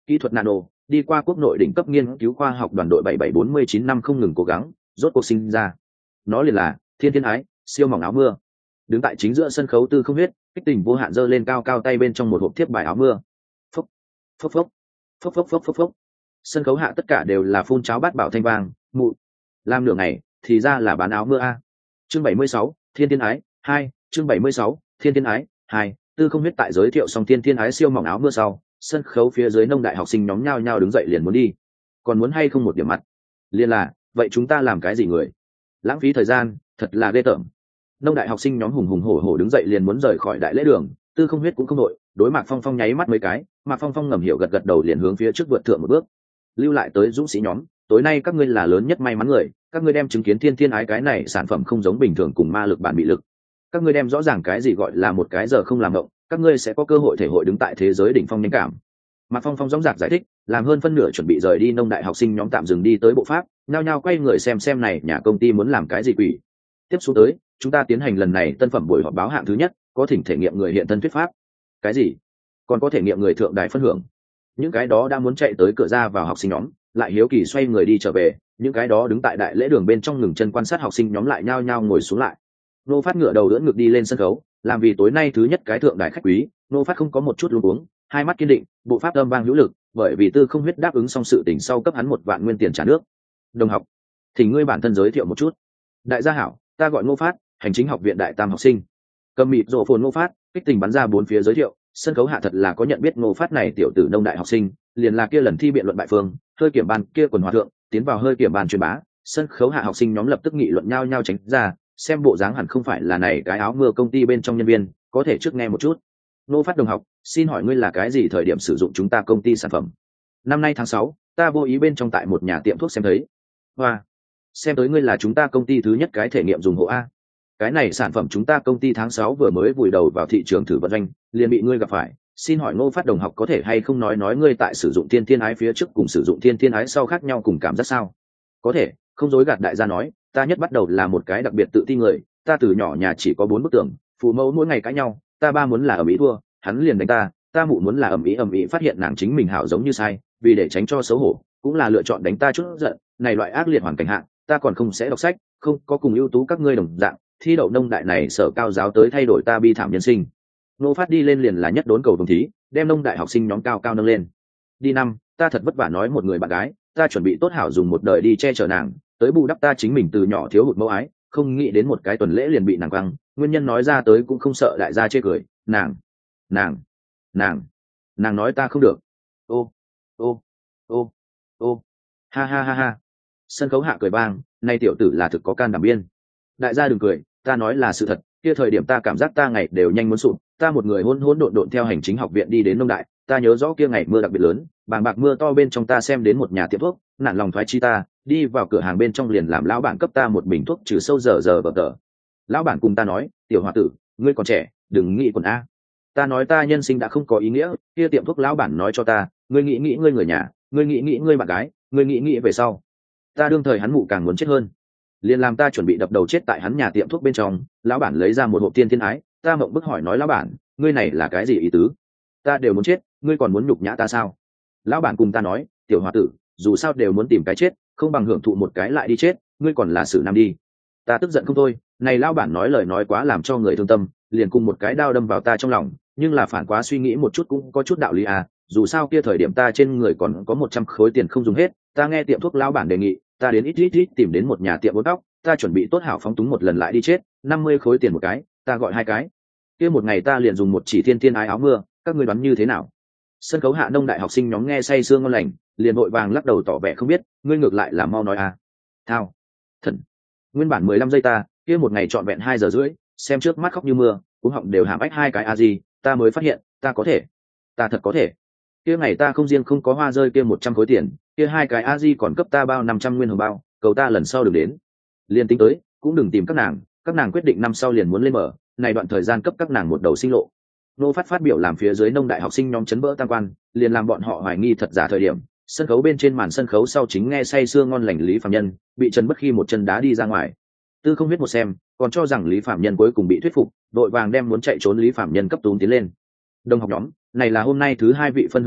kỹ thuật nano, đi qua quốc nội đỉnh cấp nghiên cứu khoa học đoàn đội bảy bảy bốn chín năm không ngừng cố gắng, rốt cuộc sinh ra. Nó liền là Thiên Thiên Ái, siêu mỏng áo mưa. Đứng tại chính giữa sân khấu Tư Không Huyết, kích tình vô hạn giơ lên cao cao tay bên trong một hộp thiếp bài áo mưa. Phốc, phốc phốc, phốc phốc phốc phốc phốc. Sân khấu hạ tất cả đều là phun cháo bát bảo thanh vang, mụ. Làm nửa ngày, thì ra là bán áo mưa a. Chương bảy mươi sáu, Thiên Thiên Ái hai, chương bảy mươi sáu, Thiên Thiên Ái hai. Tư Không Huyết tại giới thiệu xong Thiên Thiên Ái siêu mỏng áo mưa sau, sân khấu phía dưới nông đại học sinh nhóm nhao nhao đứng dậy liền muốn đi. Còn muốn hay không một điểm mặt? Liên là, vậy chúng ta làm cái gì người? Lãng phí thời gian, thật là ghê tởm. Nông đại học sinh nhóm hùng hùng hổ hổ đứng dậy liền muốn rời khỏi đại lễ đường. Tư Không Huyết cũng không đội, đối Mạc Phong Phong nháy mắt mấy cái, Mạc Phong Phong ngầm hiểu gật gật đầu liền hướng phía trước vượt thượng một bước. Lưu lại tới dũng sĩ nhóm, tối nay các ngươi là lớn nhất may mắn người, các ngươi đem chứng kiến Thiên Thiên Ái cái này sản phẩm không giống bình thường cùng ma lực bản bị lực. Các ngươi đem rõ ràng cái gì gọi là một cái giờ không làm động, các ngươi sẽ có cơ hội thể hội đứng tại thế giới đỉnh phong nhanh cảm. Mạc Phong Phong dõng dạc giải thích, làm hơn phân nửa chuẩn bị rời đi nông đại học sinh nhóm tạm dừng đi tới bộ pháp, nhao nhao quay người xem xem này nhà công ty muốn làm cái gì quỷ. Tiếp xuống tới, chúng ta tiến hành lần này tân phẩm buổi họp báo hạng thứ nhất, có thỉnh thể nghiệm người hiện thân thuyết pháp. Cái gì? Còn có thể nghiệm người thượng đài phân hưởng. Những cái đó đã muốn chạy tới cửa ra vào học sinh nhóm, lại hiếu kỳ xoay người đi trở về, những cái đó đứng tại đại lễ đường bên trong ngừng chân quan sát học sinh nhóm lại nhao nhao ngồi xuống lại. Nô Phát ngựa đầu đỡ ngực đi lên sân khấu, làm vì tối nay thứ nhất cái thượng đài khách quý, Nô Phát không có một chút luống cuống, hai mắt kiên định, bộ pháp âm vang hữu lực, bởi vì Tư Không Huyết đáp ứng xong sự tình sau cấp hắn một vạn nguyên tiền trả nước. Đồng học, thì ngươi bản thân giới thiệu một chút. Đại gia hảo, ta gọi Ngô Phát, hành chính học viện đại tam học sinh. Cầm mịt rộ phồn Ngô Phát, kích tình bắn ra bốn phía giới thiệu, sân khấu hạ thật là có nhận biết Ngô Phát này tiểu tử nông đại học sinh, liền là kia lần thi biện luận bại phương, hơi kiểm ban kia quần hòa thượng, tiến vào hơi kiểm ban truyền bá, sân khấu hạ học sinh nhóm lập tức nghị luận nhau nhau tránh ra, xem bộ dáng hẳn không phải là này cái áo mưa công ty bên trong nhân viên, có thể trước nghe một chút. Ngô Phát đồng học, xin hỏi ngươi là cái gì thời điểm sử dụng chúng ta công ty sản phẩm? Năm nay tháng sáu, ta vô ý bên trong tại một nhà tiệm thuốc xem thấy. Hoa, xem tới ngươi là chúng ta công ty thứ nhất cái thể nghiệm dùng hộ a. Cái này sản phẩm chúng ta công ty tháng sáu vừa mới vùi đầu vào thị trường thử vận doanh, liền bị ngươi gặp phải. Xin hỏi Ngô Phát đồng học có thể hay không nói nói ngươi tại sử dụng Thiên Thiên Ái phía trước cùng sử dụng Thiên Thiên Ái sau khác nhau cùng cảm giác sao? Có thể, không dối gạt đại gia nói, ta nhất bắt đầu là một cái đặc biệt tự ti người, ta từ nhỏ nhà chỉ có bốn bức tường, phụ mẫu mỗi ngày cãi nhau, ta ba muốn là ầm ĩ thua, hắn liền đánh ta, ta mụ muốn là ầm ĩ ầm ĩ phát hiện nàng chính mình hảo giống như sai, vì để tránh cho xấu hổ, cũng là lựa chọn đánh ta chút giận, này loại ác liệt hoàn cảnh hạ, ta còn không sẽ đọc sách, không có cùng ưu tú các ngươi đồng dạng, thi đậu nông đại này sở cao giáo tới thay đổi ta bi thảm nhân sinh. Nô Phát đi lên liền là nhất đốn cầu vồng thí, đem nông đại học sinh nhóm cao cao nâng lên. Đi năm, ta thật vất vả nói một người bạn gái, ta chuẩn bị tốt hảo dùng một đời đi che chở nàng, tới bù đắp ta chính mình từ nhỏ thiếu hụt mẫu ái, không nghĩ đến một cái tuần lễ liền bị nàng quăng, nguyên nhân nói ra tới cũng không sợ đại gia chê cười, nàng, nàng, nàng, nàng nói ta không được. Ô, ô, ô, ô, ha ha ha ha. Sân khấu hạ cười vang, nay tiểu tử là thực có can đảm biên. Đại gia đừng cười, ta nói là sự thật, kia thời điểm ta cảm giác ta ngày đều nhanh muốn sụp, ta một người hỗn hỗn độn độn theo hành chính học viện đi đến nông đại, ta nhớ rõ kia ngày mưa đặc biệt lớn, bàng bạc mưa to bên trong ta xem đến một nhà tiệm thuốc, nản lòng thoái chi ta, đi vào cửa hàng bên trong liền làm lão bản cấp ta một bình thuốc trừ sâu giờ giờ vờ tờ. Lão bản cùng ta nói, tiểu hòa tử, ngươi còn trẻ, đừng nghĩ quần a. Ta nói ta nhân sinh đã không có ý nghĩa, kia tiệm thuốc lão bản nói cho ta, ngươi nghĩ nghĩ ngươi người nhà, ngươi nghĩ nghĩ ngươi bạn gái, ngươi nghĩ nghĩ về sau. Ta đương thời hắn mụ càng muốn chết hơn, liền làm ta chuẩn bị đập đầu chết tại hắn nhà tiệm thuốc bên trong. Lão bản lấy ra một hộp Thiên Thiên Ái, ta mộng bức hỏi nói lão bản, ngươi này là cái gì ý tứ? Ta đều muốn chết, ngươi còn muốn nhục nhã ta sao? Lão bản cùng ta nói, tiểu hòa tử, dù sao đều muốn tìm cái chết, không bằng hưởng thụ một cái lại đi chết, ngươi còn là xử nam đi. Ta tức giận không thôi, này lão bản nói lời nói quá làm cho người thương tâm, liền cùng một cái đao đâm vào ta trong lòng, nhưng là phản quá suy nghĩ một chút cũng có chút đạo lý à, dù sao kia thời điểm ta trên người còn có một trăm khối tiền không dùng hết, ta nghe tiệm thuốc lão bản đề nghị, ta đến ít ít ít tìm đến một nhà tiệm uốn tóc, ta chuẩn bị tốt hảo phóng túng một lần lại đi chết, năm mươi khối tiền một cái, ta gọi hai cái. Kia một ngày ta liền dùng một chỉ Thiên Thiên Ái áo mưa, các ngươi đoán như thế nào? Sân khấu hạ nông đại học sinh nhóm nghe say sương ngon lành, liền vội vàng lắc đầu tỏ vẻ không biết, ngươi ngược lại là mau nói à. Thao, thần, nguyên bản mười lăm giây ta, kia một ngày trọn vẹn hai giờ rưỡi, xem trước mắt khóc như mưa, cuống họng đều hàm ách hai cái a gì, ta mới phát hiện, ta có thể, ta thật có thể. Kia ngày ta không riêng không có hoa rơi kia một trăm khối tiền, kia hai cái a di còn cấp ta bao năm trăm nguyên hồng bao, cầu ta lần sau đừng đến. Liên tính tới, cũng đừng tìm các nàng, các nàng quyết định năm sau liền muốn lên mở, này đoạn thời gian cấp các nàng một đầu sinh lộ. Nô Phát phát biểu làm phía dưới nông đại học sinh nhóm chấn vỡ tam quan, liền làm bọn họ hoài nghi thật giả thời điểm. Sân khấu bên trên màn sân khấu sau chính nghe say sưa ngon lành Lý Phạm Nhân, bị Trần Bất Khi một chân đá đi ra ngoài. Tư Không Huyết một xem, còn cho rằng Lý Phạm Nhân cuối cùng bị thuyết phục, đội vàng đem muốn chạy trốn Lý Phạm Nhân cấp túm tiến lên. Đồng học nhóm, này là hôm nay thứ hai vị phân hưởng người,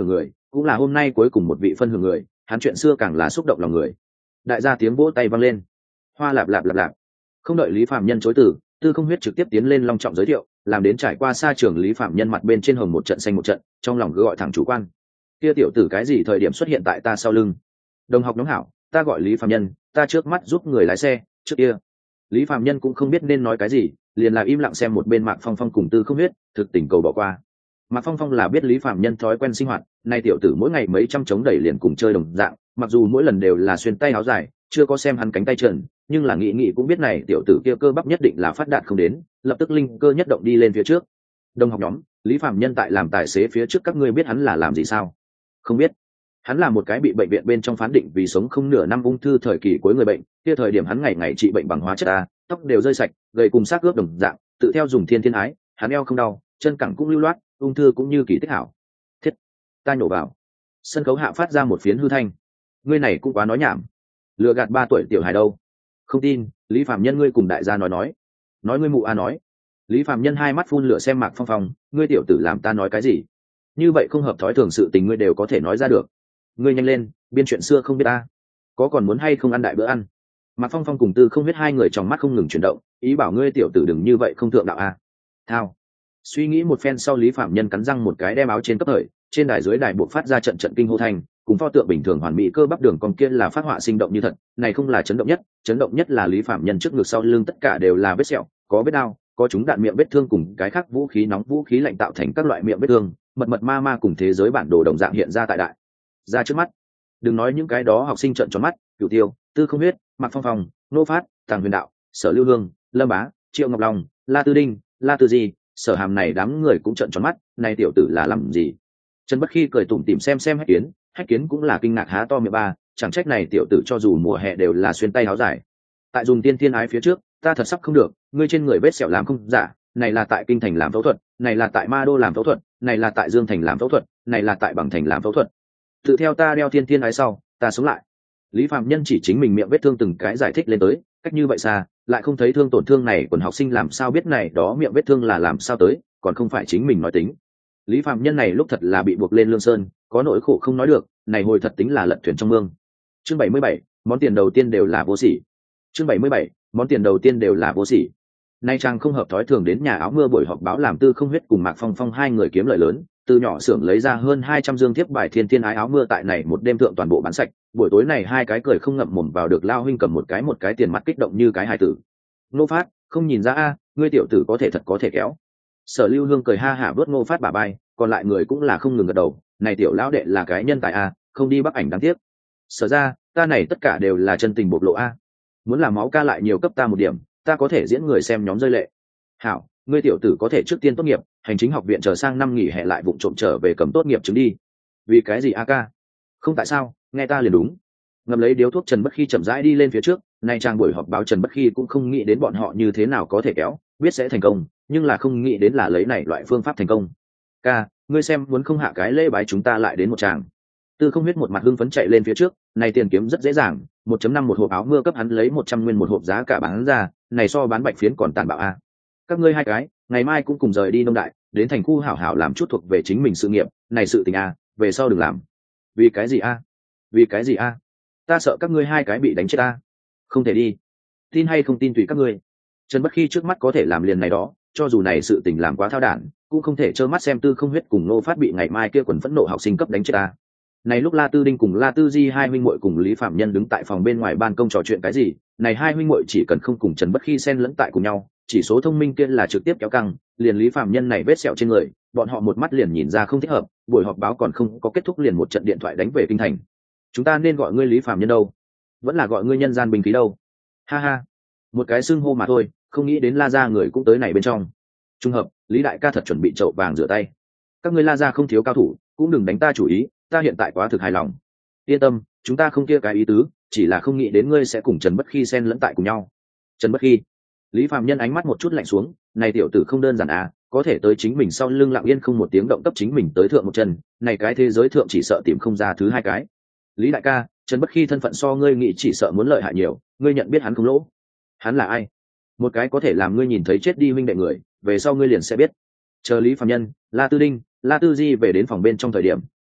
cũng là hôm nay cuối cùng một vị phân hưởng người, hắn chuyện xưa càng là xúc động lòng người. Đại gia tiếng vỗ tay vang lên. Hoa lạp lạp lạp lạp. Không đợi Lý Phạm Nhân chối từ, Tư Không Huyết trực tiếp tiến lên long trọng giới thiệu, làm đến trải qua xa trường Lý Phạm Nhân mặt bên trên hồng một trận xanh một trận, trong lòng cứ gọi thẳng chủ quan. Kia tiểu tử cái gì thời điểm xuất hiện tại ta sau lưng? Đồng học nhóm hảo, ta gọi Lý Phạm Nhân, ta trước mắt giúp người lái xe, trước kia. Lý Phạm Nhân cũng không biết nên nói cái gì, liền là im lặng xem một bên Mạc Phong Phong cùng Tư Không Huyết, thực tình cầu bỏ qua. Mạc Phong Phong là biết Lý Phạm Nhân thói quen sinh hoạt, nay tiểu tử mỗi ngày mấy trăm chống đẩy liền cùng chơi đồng dạng, mặc dù mỗi lần đều là xuyên tay áo dài, chưa có xem hắn cánh tay trần, nhưng là nghĩ nghĩ cũng biết này tiểu tử kia cơ bắp nhất định là phát đạt không đến, lập tức linh cơ nhất động đi lên phía trước. Đồng học nhóm, Lý Phạm Nhân tại làm tài xế phía trước các ngươi biết hắn là làm gì sao? Không biết. Hắn là một cái bị bệnh viện bên trong phán định vì sống không nửa năm ung thư thời kỳ cuối người bệnh, kia thời điểm hắn ngày ngày trị bệnh bằng hóa chất a, tóc đều rơi sạch, gầy cùng xác ướp đồng dạng, tự theo dùng thiên thiên ái, hắn eo không đau, chân cẳng cũng lưu loát, ung thư cũng như kỳ tích hảo. Thiết, ta nhổ vào. Sân khấu hạ phát ra một phiến hư thanh. Ngươi này cũng quá nói nhảm. Lừa gạt ba tuổi tiểu hài đâu? Không tin, Lý Phạm Nhân ngươi cùng đại gia nói nói. Nói ngươi mụ a nói. Lý Phạm Nhân hai mắt phun lửa xem Mạc Phong Phong, ngươi tiểu tử làm ta nói cái gì? Như vậy không hợp thói thường sự tình ngươi đều có thể nói ra được. Ngươi nhanh lên, biên chuyện xưa không biết ta. Có còn muốn hay không ăn đại bữa ăn? Mạc Phong Phong cùng Tư Không Huyết hai người trong mắt không ngừng chuyển động, ý bảo ngươi tiểu tử đừng như vậy không thượng đạo a. Thao. Suy nghĩ một phen sau Lý Phạm Nhân cắn răng một cái đem áo trên cấp thời, trên đài dưới đài buộc phát ra trận trận kinh hô thành, cùng pho tượng bình thường hoàn mỹ cơ bắp đường còn kia là phát họa sinh động như thật, này không là chấn động nhất, chấn động nhất là Lý Phạm Nhân trước ngực sau lưng tất cả đều là vết sẹo, có vết đao, có chúng đạn miệng vết thương cùng cái khác vũ khí nóng vũ khí lạnh tạo thành các loại miệng vết thương, mật mật ma ma cùng thế giới bản đồ đồng dạng hiện ra tại đại ra trước mắt. Đừng nói những cái đó học sinh trợn tròn mắt, Cửu Tiêu, Tư Không Huyết, Mạc Phong Phong, Nô Phát, Tàng Huyền Đạo, Sở Lưu Hương, Lâm Bá, Triệu Ngọc Long, La Tư Đinh, La Tư Di, Sở Hàm này đám người cũng trợn tròn mắt, này tiểu tử là làm gì? Trần Bất Khi cười tủm tỉm xem xem Hách Kiến, Hách Kiến cũng là kinh ngạc há to miệng ba, chẳng trách này tiểu tử cho dù mùa hè đều là xuyên tay áo dài. Tại dùng tiên thiên ái phía trước, ta thật sắp không được, ngươi trên người vết sẹo làm không giả, này là tại kinh thành làm phẫu thuật, này là tại Ma Đô làm phẫu thuật, này là tại Dương thành làm phẫu thuật, này là tại Bằng thành làm phẫu thuật. Tự theo ta đeo tiên thiên ái sau, ta sống lại. Lý Phạm Nhân chỉ chính mình miệng vết thương từng cái giải thích lên tới, cách như vậy xa, lại không thấy thương tổn thương này, quần học sinh làm sao biết này đó miệng vết thương là làm sao tới, còn không phải chính mình nói tính. Lý Phạm Nhân này lúc thật là bị buộc lên lương sơn, có nỗi khổ không nói được, này hồi thật tính là lật thuyền trong mương. Chương bảy mươi bảy, món tiền đầu tiên đều là vô sỉ. Chương bảy mươi bảy, món tiền đầu tiên đều là vô sỉ. Nay chàng không hợp thói thường đến nhà áo mưa buổi họp báo làm Tư Không Huyết cùng Mạc Phong Phong hai người kiếm lợi lớn, từ nhỏ xưởng lấy ra hơn hai trăm dương thiếp bài thiên thiên ái áo mưa tại này một đêm thượng toàn bộ bán sạch, buổi tối này hai cái cười không ngậm mồm vào được lao huynh cầm một cái một cái tiền mặt kích động như cái hài tử. Ngô Phát, không nhìn ra a, ngươi tiểu tử có thể thật có thể kéo. Sở Lưu Hương cười ha hả vớt Ngô Phát bả vai, còn lại người cũng là không ngừng gật đầu, này tiểu lão đệ là cái nhân tài a, không đi bắc ảnh đáng tiếc. Sở ra, ta này tất cả đều là chân tình bộc lộ a. Muốn làm máu ca lại nhiều cấp ta một điểm, ta có thể diễn người xem nhóm rơi lệ. Hảo, ngươi tiểu tử có thể trước tiên tốt nghiệp, hành chính học viện chờ sang năm nghỉ hè lại vụng trộm trở về cầm tốt nghiệp chứng đi. Vì cái gì a ca? Không tại sao, nghe ta liền đúng. Ngậm lấy điếu thuốc Trần Bất Khi chậm rãi đi lên phía trước, nay trang buổi họp báo Trần Bất Khi cũng không nghĩ đến bọn họ như thế nào có thể kéo, biết sẽ thành công, nhưng là không nghĩ đến là lấy này loại phương pháp thành công. Ca, ngươi xem muốn không hạ cái lễ bái chúng ta lại đến một tràng. Tư Không Huyết một mặt hưng phấn chạy lên phía trước, này tiền kiếm rất dễ dàng, một phẩy năm một hộp áo mưa cấp hắn lấy một trăm nguyên một hộp giá cả bán ra, này so bán bạch phiến còn tàn bạo a. Các ngươi hai cái, ngày mai cũng cùng rời đi nông đại, đến thành khu hảo hảo làm chút thuộc về chính mình sự nghiệp, này sự tình a, về sau đừng làm. Vì cái gì a? Vì cái gì a? Ta sợ các ngươi hai cái bị đánh chết a. Không thể đi. Tin hay không tin tùy các ngươi. Trần Bất Khi trước mắt có thể làm liền này đó, cho dù này sự tình làm quá thao đản, cũng không thể trơ mắt xem Tư Không Huyết cùng Nô Phát bị ngày mai kia quần phẫn nộ học sinh cấp đánh chết a. Này lúc La Tư Đinh cùng La Tư Di hai huynh muội cùng Lý Phạm Nhân đứng tại phòng bên ngoài ban công trò chuyện cái gì, này hai huynh muội chỉ cần không cùng Trần Bất Khi xen lẫn tại cùng nhau, chỉ số thông minh kia là trực tiếp kéo căng, liền Lý Phạm Nhân này vết sẹo trên người, bọn họ một mắt liền nhìn ra không thích hợp, buổi họp báo còn không có kết thúc liền một trận điện thoại đánh về kinh thành. Chúng ta nên gọi ngươi Lý Phạm Nhân đâu? Vẫn là gọi ngươi nhân gian bình khí đâu? Ha ha, một cái xưng hô mà thôi, không nghĩ đến La gia người cũng tới này bên trong. Trùng hợp, Lý đại ca thật chuẩn bị chậu vàng rửa tay. Các ngươi La gia không thiếu cao thủ, cũng đừng đánh ta chủ ý, ta hiện tại quá thực hài lòng. Yên tâm, chúng ta không kia cái ý tứ, chỉ là không nghĩ đến ngươi sẽ cùng Trần Bất Khi xen lẫn tại cùng nhau. Trần Bất Khi. Lý Phạm Nhân ánh mắt một chút lạnh xuống, này tiểu tử không đơn giản à, có thể tới chính mình sau lưng lặng yên không một tiếng động cấp chính mình tới thượng một chân, này cái thế giới thượng chỉ sợ tìm không ra thứ hai cái. Lý đại ca, Trần Bất Khi thân phận so ngươi nghĩ chỉ sợ muốn lợi hại nhiều, ngươi nhận biết hắn không lỗ. Hắn là ai? Một cái có thể làm ngươi nhìn thấy chết đi huynh đệ người, về sau ngươi liền sẽ biết. Chờ Lý Phạm Nhân, La Tư Đinh, La Tư Di về đến phòng bên trong thời điểm,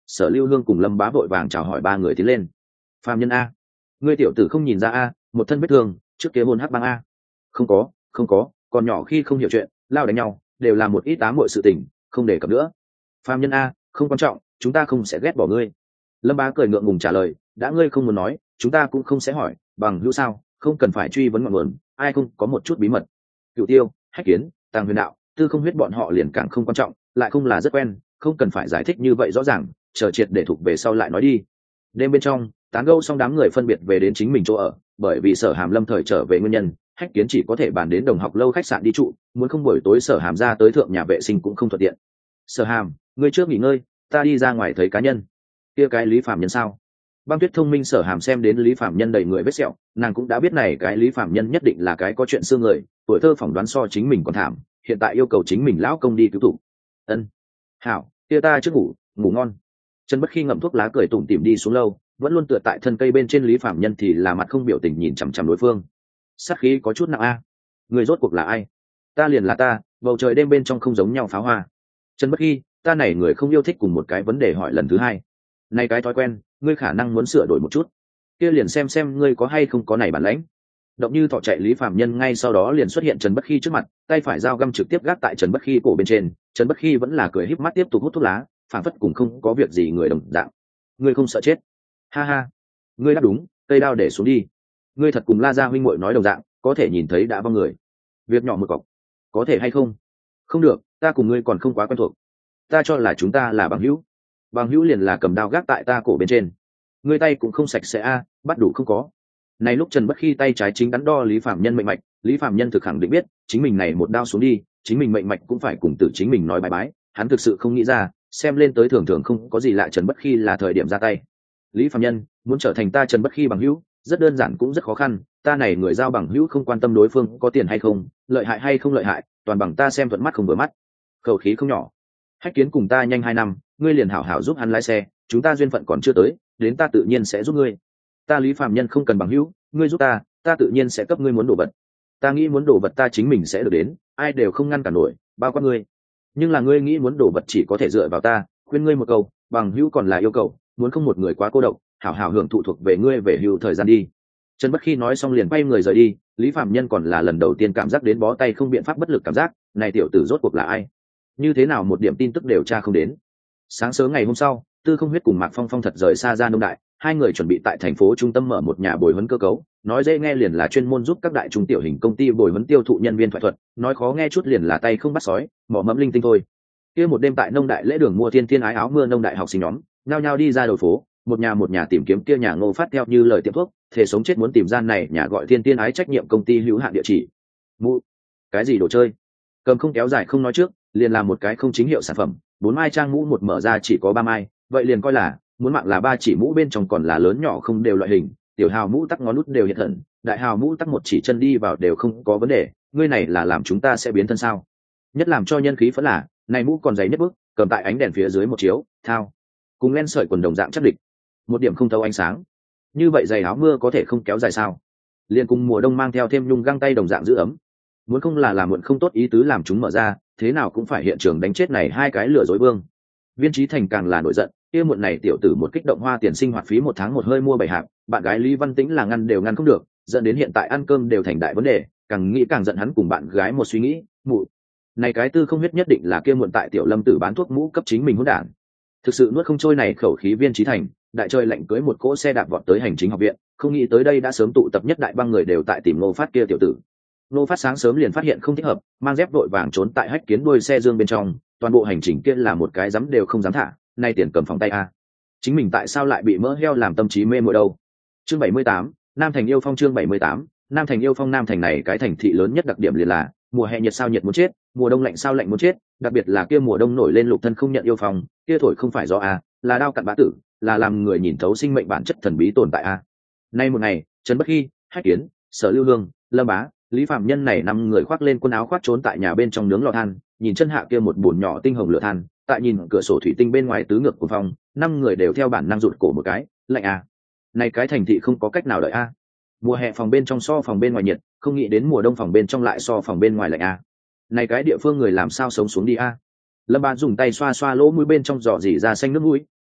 Sở Lưu Hương cùng Lâm Bá vội vàng chào hỏi ba người tiến lên. Phạm Nhân a, ngươi tiểu tử không nhìn ra a, một thân vết thương, trước kia hôn hắc băng a. Không có, không có, còn nhỏ khi không hiểu chuyện, lao đánh nhau, đều là một ít tám muội sự tình, không để cập nữa. Phạm Nhân a, không quan trọng, chúng ta không sẽ ghét bỏ ngươi. Lâm Bá cười ngượng ngùng trả lời, đã ngươi không muốn nói, chúng ta cũng không sẽ hỏi, bằng hữu sao, không cần phải truy vấn ngọn nguồn, ai không có một chút bí mật. Cửu Tiêu, Hách Kiến, Tàng Huyền Đạo, Tư Không Huyết bọn họ liền càng không quan trọng, lại không là rất quen, không cần phải giải thích như vậy rõ ràng, chờ triệt để thuộc về sau lại nói đi. Đêm bên trong, tán gẫu xong đám người phân biệt về đến chính mình chỗ ở, bởi vì Sở Hàm lâm thời trở về nguyên nhân, Hách Kiến chỉ có thể bàn đến đồng học lâu khách sạn đi trụ, muốn không buổi tối Sở Hàm ra tới thượng nhà vệ sinh cũng không thuận tiện. Sở Hàm, ngươi trước nghỉ ngơi, ta đi ra ngoài thấy cá nhân. Kia cái Lý Phạm Nhân sao? Băng Tuyết thông minh Sở Hàm xem đến Lý Phạm Nhân đầy người vết sẹo, nàng cũng đã biết này cái Lý Phạm Nhân nhất định là cái có chuyện xương người, tuổi thơ phỏng đoán so chính mình còn thảm, hiện tại yêu cầu chính mình lão công đi cứu thủ. Ân, hảo, kia ta trước ngủ, ngủ ngon. Trần Bất Khi ngậm thuốc lá cười tủm tỉm đi xuống lâu, vẫn luôn tựa tại thân cây bên trên Lý Phạm Nhân thì là mặt không biểu tình nhìn chằm chằm đối phương. Sát khí có chút nặng a. Người rốt cuộc là ai? Ta liền là ta, bầu trời đêm bên trong không giống nhau pháo hoa. Trần Bất Khi, ta này người không yêu thích cùng một cái vấn đề hỏi lần thứ hai. Này cái thói quen, ngươi khả năng muốn sửa đổi một chút. Kia liền xem xem ngươi có hay không có này bản lãnh. Động như thọ chạy Lý Phạm Nhân ngay sau đó liền xuất hiện Trần Bất Khi trước mặt, tay phải dao găm trực tiếp gác tại Trần Bất Khi cổ bên trên. Trần Bất Khi vẫn là cười híp mắt tiếp tục hút thuốc lá, phản phất cùng không có việc gì người đồng dạng. Ngươi không sợ chết? Ha ha, ngươi đáp đúng, cây đao để xuống đi. Ngươi thật cùng La Gia huynh muội nói đồng dạng, có thể nhìn thấy đã vong người. Việc nhỏ một cọc, có thể hay không? Không được, ta cùng ngươi còn không quá quen thuộc. Ta cho là chúng ta là bằng hữu. Bằng hữu liền là cầm đao gác tại ta cổ bên trên. Ngươi tay cũng không sạch sẽ a, bắt đủ không có. Này lúc Trần Bất Khi tay trái chính đắn đo Lý Phạm Nhân mệnh mạch, Lý Phạm Nhân thực khẳng định biết, chính mình này một đao xuống đi, chính mình mệnh mạch cũng phải cùng tự chính mình nói bye bye, hắn thực sự không nghĩ ra, xem lên tới thường thường không có gì lạ Trần Bất Khi là thời điểm ra tay. Lý Phạm Nhân, muốn trở thành ta Trần Bất Khi bằng hữu, rất đơn giản cũng rất khó khăn, ta này người giao bằng hữu không quan tâm đối phương có tiền hay không, lợi hại hay không lợi hại, toàn bằng ta xem thuận mắt không vừa mắt. Khẩu khí không nhỏ. Hách Kiến cùng ta nhanh hai năm, ngươi liền hảo hảo giúp hắn lái xe, chúng ta duyên phận còn chưa tới, đến ta tự nhiên sẽ giúp ngươi. Ta Lý Phạm Nhân không cần bằng hữu, ngươi giúp ta, ta tự nhiên sẽ cấp ngươi muốn đồ vật. Ta nghĩ muốn đồ vật ta chính mình sẽ được đến, ai đều không ngăn cản nổi, bao quát ngươi. Nhưng là ngươi nghĩ muốn đồ vật chỉ có thể dựa vào ta, khuyên ngươi một câu, bằng hữu còn là yêu cầu, muốn không một người quá cô độc, hảo hảo hưởng thụ thuộc về ngươi về hưu thời gian đi. Trần Bất Khi nói xong liền quay người rời đi, Lý Phạm Nhân còn là lần đầu tiên cảm giác đến bó tay không biện pháp bất lực cảm giác, này tiểu tử rốt cuộc là ai? Như thế nào một điểm tin tức đều tra không đến. Sáng sớm ngày hôm sau, Tư Không Huyết cùng Mạc Phong Phong thật rời xa ra nông đại, hai người chuẩn bị tại thành phố trung tâm mở một nhà bồi huấn cơ cấu, nói dễ nghe liền là chuyên môn giúp các đại trung tiểu hình công ty bồi huấn tiêu thụ nhân viên thoại thuật, nói khó nghe chút liền là tay không bắt sói, mỏ mẫm linh tinh thôi. Kia một đêm tại nông đại lễ đường mua thiên thiên ái áo mưa nông đại học sinh nhóm, nhao nhao đi ra đầu phố, một nhà một nhà tìm kiếm kia nhà Ngô Phát theo như lời tiệm thuốc, thể sống chết muốn tìm gian này nhà gọi thiên thiên ái trách nhiệm công ty hữu hạn địa chỉ. Mũ, cái gì đồ chơi? Cầm không kéo dài không nói trước, liền làm một cái không chính hiệu sản phẩm, bốn mai trang mũ một mở ra chỉ có ba mai, vậy liền coi là muốn mạng là ba chỉ mũ bên trong còn là lớn nhỏ không đều loại hình, tiểu hào mũ tắc ngón nút đều hiện thần, đại hào mũ tắc một chỉ chân đi vào đều không có vấn đề, ngươi này là làm chúng ta sẽ biến thân sao? Nhất làm cho nhân khí phẫn là, này mũ còn dày nhất bước, cầm tại ánh đèn phía dưới một chiếu, thao, cùng len sợi quần đồng dạng chắc địch, một điểm không thấu ánh sáng. Như vậy giày áo mưa có thể không kéo dài sao? Liên cùng mùa đông mang theo thêm nhung găng tay đồng dạng giữ ấm. Muốn không là làm muộn không tốt ý tứ làm chúng mở ra, thế nào cũng phải hiện trường đánh chết này hai cái lừa dối vương. Viên Chí Thành càng là nổi giận, kia muộn này tiểu tử một kích động hoa tiền sinh hoạt phí một tháng một hơi mua bảy hạng, bạn gái Lý Văn Tĩnh là ngăn đều ngăn không được, dẫn đến hiện tại ăn cơm đều thành đại vấn đề, càng nghĩ càng giận hắn cùng bạn gái một suy nghĩ, mụ. Này cái Tư Không Huyết nhất định là kia muộn tại tiểu Lâm tử bán thuốc mũ cấp chính mình hỗn đản. Thực sự nuốt không trôi này khẩu khí Viên Chí Thành, đại trời lạnh cưới một cỗ xe đạp vọt tới hành chính học viện, không nghĩ tới đây đã sớm tụ tập nhất đại băng người đều tại tìm Ngô Phát kia tiểu tử. Ngô Phát sáng sớm liền phát hiện không thích hợp, mang dép vội vàng trốn tại Hách Kiến đuôi xe dương bên trong, toàn bộ hành trình kia là một cái dám đều không dám thả, nay tiền cầm phòng tay a. Chính mình tại sao lại bị mỡ heo làm tâm trí mê muội đâu? Chương bảy mươi tám, Nam Thành yêu phong chương bảy mươi tám, Nam Thành yêu phong Nam Thành này cái thành thị lớn nhất đặc điểm liền là, mùa hè nhiệt sao nhiệt muốn chết, mùa đông lạnh sao lạnh muốn chết, đặc biệt là kia mùa đông nổi lên lục thân không nhận yêu phong, kia thổi không phải do a, là đao cặn bá tử, là làm người nhìn thấu sinh mệnh bản chất thần bí tồn tại a. Nay một ngày, Trần Bất Khi, Hách Kiến, Sở Lưu Hương, Lâm Bá, Lý Phạm Nhân này năm người khoác lên quần áo khoác trốn tại nhà bên trong nướng lò than, nhìn chân hạ kia một bồn nhỏ tinh hồng lửa than, tại nhìn cửa sổ thủy tinh bên ngoài tứ ngược của phòng, năm người đều theo bản năng rụt cổ một cái, lạnh à. Này cái thành thị không có cách nào đợi a. Mùa hè phòng bên trong so phòng bên ngoài nhiệt, không nghĩ đến mùa đông phòng bên trong lại so phòng bên ngoài lạnh a. Này cái địa phương người làm sao sống xuống đi a. Lâm Bá dùng tay xoa xoa lỗ mũi bên trong giỏ dỉ ra xanh nước mũi,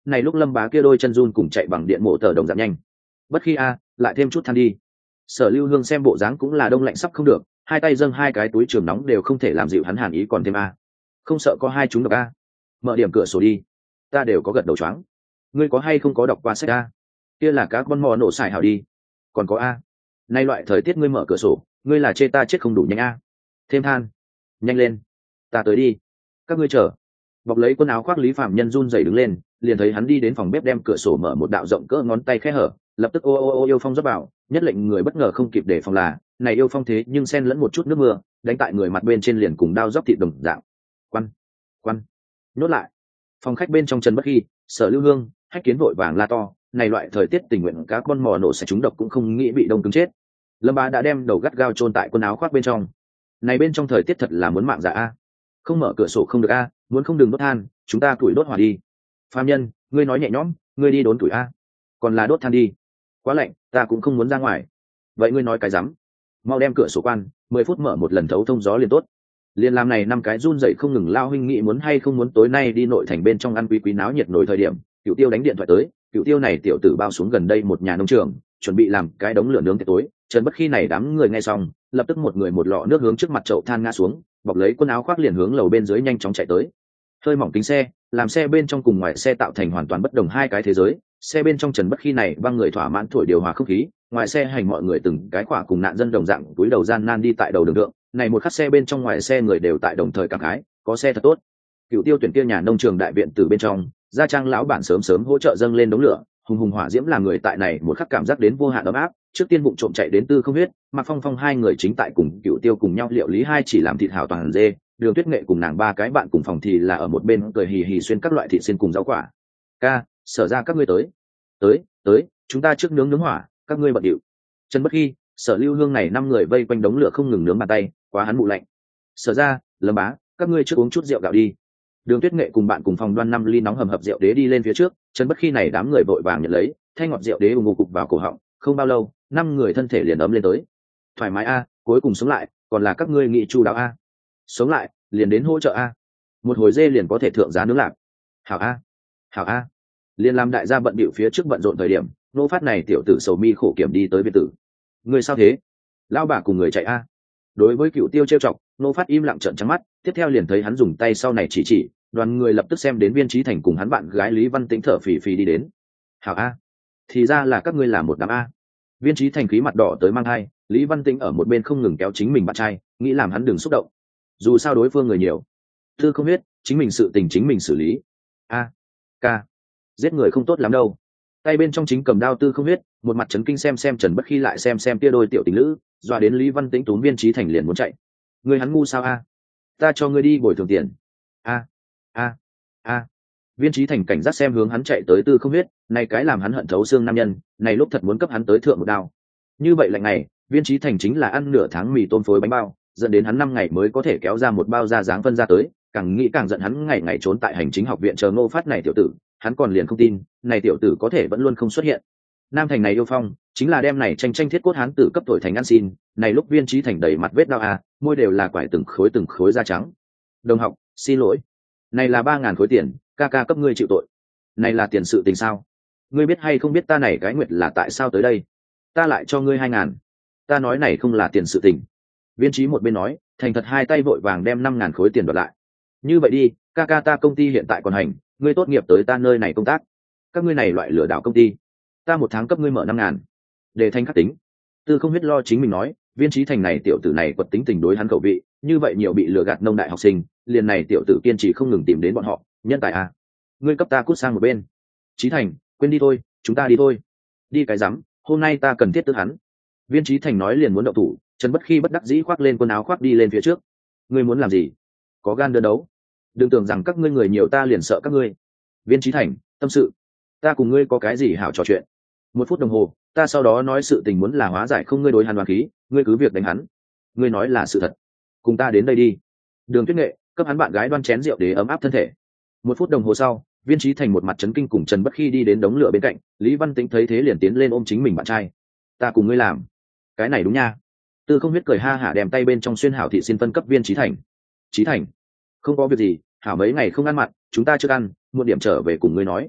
này lúc lâm bá kia đôi chân run cùng chạy bằng điện mộ tờ đồng giảm nhanh. Bất khi a lại thêm chút than đi. Sở Lưu Hương xem bộ dáng cũng là đông lạnh sắp không được, hai tay dâng hai cái túi trường nóng đều không thể làm dịu hắn hàn ý, còn thêm a không sợ có hai chúng độc a. Mở điểm cửa sổ đi, ta đều có gật đầu choáng. Ngươi có hay không có đọc qua sách a? Kia là các con mò nổ xài hảo đi. Còn có a, nay loại thời tiết ngươi mở cửa sổ, ngươi là chê ta chết không đủ nhanh a. Thêm than, nhanh lên, ta tới đi. Các ngươi chờ. Bọc lấy quần áo khoác Lý Phạm Nhân run rẩy đứng lên, liền thấy hắn đi đến phòng bếp đem cửa sổ mở một đạo rộng cỡ ngón tay khe hở, lập tức ô ô ô yêu phong rót vào, nhất lệnh người bất ngờ không kịp để phòng là, này yêu phong thế nhưng xen lẫn một chút nước mưa, đánh tại người mặt bên trên liền cùng đao dốc thịt đồng dạng. Quan, quan, nhốt lại. Phòng khách bên trong Trần Bất Khi, Sở Lưu Hương, Hách Kiến vội vàng la to, này loại thời tiết tình nguyện các con mò nổ sẽ trúng độc cũng không nghĩ bị đông cứng chết. Lâm Bá đã đem đầu gắt gao chôn tại quần áo khoác bên trong. Này bên trong thời tiết thật là muốn mạng dạ a. Không mở cửa sổ không được a, muốn không đừng đốt than, chúng ta tuổi đốt hỏa đi. Phàm Nhân, ngươi nói nhẹ nhõm, ngươi đi đốn tuổi a. Còn là đốt than đi. Quá lạnh, ta cũng không muốn ra ngoài. Vậy ngươi nói cái rắm. Mau đem cửa sổ quan, mười phút mở một lần thấu thông gió liền tốt. Liên làm này năm cái run dậy không ngừng lao huynh nghị muốn hay không muốn tối nay đi nội thành bên trong ăn quý quý náo nhiệt nổi thời điểm, Cửu Tiêu đánh điện thoại tới, Cửu Tiêu này tiểu tử bao xuống gần đây một nhà nông trường, chuẩn bị làm cái đống lửa nướng tối. Trần Bất Khi này đám người nghe xong, lập tức một người một lọ nước hướng trước mặt chậu than ngã xuống, bọc lấy quần áo khoác liền hướng lầu bên dưới nhanh chóng chạy tới. Hơi mỏng kính xe, làm xe bên trong cùng ngoài xe tạo thành hoàn toàn bất đồng hai cái thế giới. Xe bên trong Trần Bất Khi này băng người thỏa mãn thổi điều hòa không khí, ngoài xe hành mọi người từng cái khỏa cùng nạn dân đồng dạng túi đầu gian nan đi tại đầu đường thượng. Này một khắc xe bên trong ngoài xe người đều tại đồng thời cảm khái, có xe thật tốt. Cửu Tiêu tuyển kia nhà nông trường đại viện từ bên trong, gia trang lão bản sớm sớm hỗ trợ dâng lên đống lửa, hùng hùng hỏa diễm làm người tại này một khắc cảm giác đến vô hạn ấm áp. Trước tiên bụng trộm chạy đến Tư Không Huyết, Mạc Phong Phong hai người chính tại cùng Cửu Tiêu cùng nhau liệu lý hai chỉ làm thịt hảo toàn dê, Đường Tuyết Nghệ cùng nàng ba cái bạn cùng phòng thì là ở một bên cười hì hì xuyên các loại thịt xiên cùng rau quả. Ca, Sở ra các ngươi tới, tới, tới, chúng ta trước nướng nướng hỏa, các ngươi bận điệu. Trần Bất Khi, Sở Lưu Hương này năm người vây quanh đống lửa không ngừng nướng bàn tay, quá hắn mụ lạnh. Sở ra, Lâm Bá, các ngươi trước uống chút rượu gạo đi. Đường Tuyết Nghệ cùng bạn cùng phòng đoan năm ly nóng hầm hập rượu đế đi lên phía trước, Trần Bất Khi này đám người vội vàng nhận lấy, thay ngọt rượu đế ù ngục cục vào cổ họng, không bao lâu, năm người thân thể liền ấm lên tới. Thoải mái a, cuối cùng sống lại, còn là các ngươi nghị chu đáo a. Sống lại, liền đến hỗ trợ a. Một hồi dê liền có thể thượng giá nướng lạc. Hảo a, hảo a. Liền làm đại gia bận bịu phía trước bận rộn thời điểm, nô phát này tiểu tử sầu mi khổ kiểm đi tới biệt tử. Người sao thế? Lão bà cùng người chạy a. Đối với Cửu Tiêu trêu chọc, nô phát im lặng trợn trắng mắt, tiếp theo liền thấy hắn dùng tay sau này chỉ chỉ, đoàn người lập tức xem đến Viên Chí Thành cùng hắn bạn gái Lý Văn Tĩnh thở phì phì đi đến. Hảo a, thì ra là các ngươi làm một đám a. Viên Chí Thành khí mặt đỏ tới mang hai, Lý Văn Tĩnh ở một bên không ngừng kéo chính mình bạn trai, nghĩ làm hắn đừng xúc động. Dù sao đối phương người nhiều, Tư Không Huyết, chính mình sự tình chính mình xử lý. A, ca, giết người không tốt lắm đâu. Tay bên trong chính cầm đao Tư Không Huyết, một mặt chấn kinh xem xem Trần Bất Khi lại xem xem tia đôi tiểu tình lữ, dọa đến Lý Văn Tĩnh túm Viên Chí Thành liền muốn chạy. Người hắn ngu sao a? Ta cho ngươi đi bồi thường tiền. A, a, a. Viên Chí Thành cảnh giác xem hướng hắn chạy tới Tư Không Huyết, này cái làm hắn hận thấu xương nam nhân, này lúc thật muốn cấp hắn tới thượng một đao. Như vậy lạnh này, Viên Chí Thành chính là ăn nửa tháng mì tôm phối bánh bao, dẫn đến hắn năm ngày mới có thể kéo ra một bao da dáng phân ra tới, càng nghĩ càng giận hắn ngày ngày trốn tại hành chính học viện chờ Ngô Phát này tiểu tử, hắn còn liền không tin, này tiểu tử có thể vẫn luôn không xuất hiện. Nam Thành này yêu phong, chính là đem này tranh tranh thiết cốt hắn tử cấp tuổi thành ăn xin, này lúc Viên Chí Thành đầy mặt vết đau à, môi đều là quải từng khối từng khối da trắng. Đồng học, xin lỗi. Này là ba ngàn khối tiền, ca ca cấp ngươi chịu tội. Này là tiền sự tình sao? Ngươi biết hay không biết ta này cái nguyệt là tại sao tới đây? Ta lại cho ngươi hai ngàn. Ta nói này không là tiền sự tình. Viên Chí một bên nói, thành thật hai tay vội vàng đem năm ngàn khối tiền đoạt lại. Như vậy đi, ca ca ta công ty hiện tại còn hành, ngươi tốt nghiệp tới ta nơi này công tác. Các ngươi này loại lừa đảo công ty, ta một tháng cấp ngươi mở năm ngàn. Để thanh khắc tính. Tư Không Huyết lo chính mình nói, Viên Chí Thành này tiểu tử này quật tính tình đối hắn khẩu vị, như vậy nhiều bị lừa gạt nông đại học sinh, liền này tiểu tử kiên trì không ngừng tìm đến bọn họ, nhân tài à? Ngươi cấp ta cút sang một bên. Chí Thành, quên đi thôi, chúng ta đi thôi. Đi cái rắm, hôm nay ta cần thiết tức hắn. Viên Chí Thành nói liền muốn động thủ, Trần Bất Khi bất đắc dĩ khoác lên quần áo khoác đi lên phía trước. Ngươi muốn làm gì? Có gan đơn đấu? Đừng tưởng rằng các ngươi người nhiều ta liền sợ các ngươi. Viên Chí Thành, tâm sự, ta cùng ngươi có cái gì hảo trò chuyện. Một phút đồng hồ, ta sau đó nói sự tình muốn là hóa giải không ngươi đối hắn đoán khí, ngươi cứ việc đánh hắn. Ngươi nói là sự thật, cùng ta đến đây đi. Đường Tuyết Nghệ cấp hắn bạn gái đoan chén rượu để ấm áp thân thể. Một phút đồng hồ sau, Viên Chí Thành một mặt chấn kinh cùng Trần Bất Khi đi đến đống lửa bên cạnh, Lý Văn Tĩnh thấy thế liền tiến lên ôm chính mình bạn trai. Ta cùng ngươi làm, cái này đúng nha. Tư Không Huyết cười ha hả đem tay bên trong xuyên hảo thị xin phân cấp Viên Chí Thành. Chí Thành, không có việc gì, hảo mấy ngày không ăn mặn, chúng ta chưa ăn, một điểm trở về cùng ngươi nói.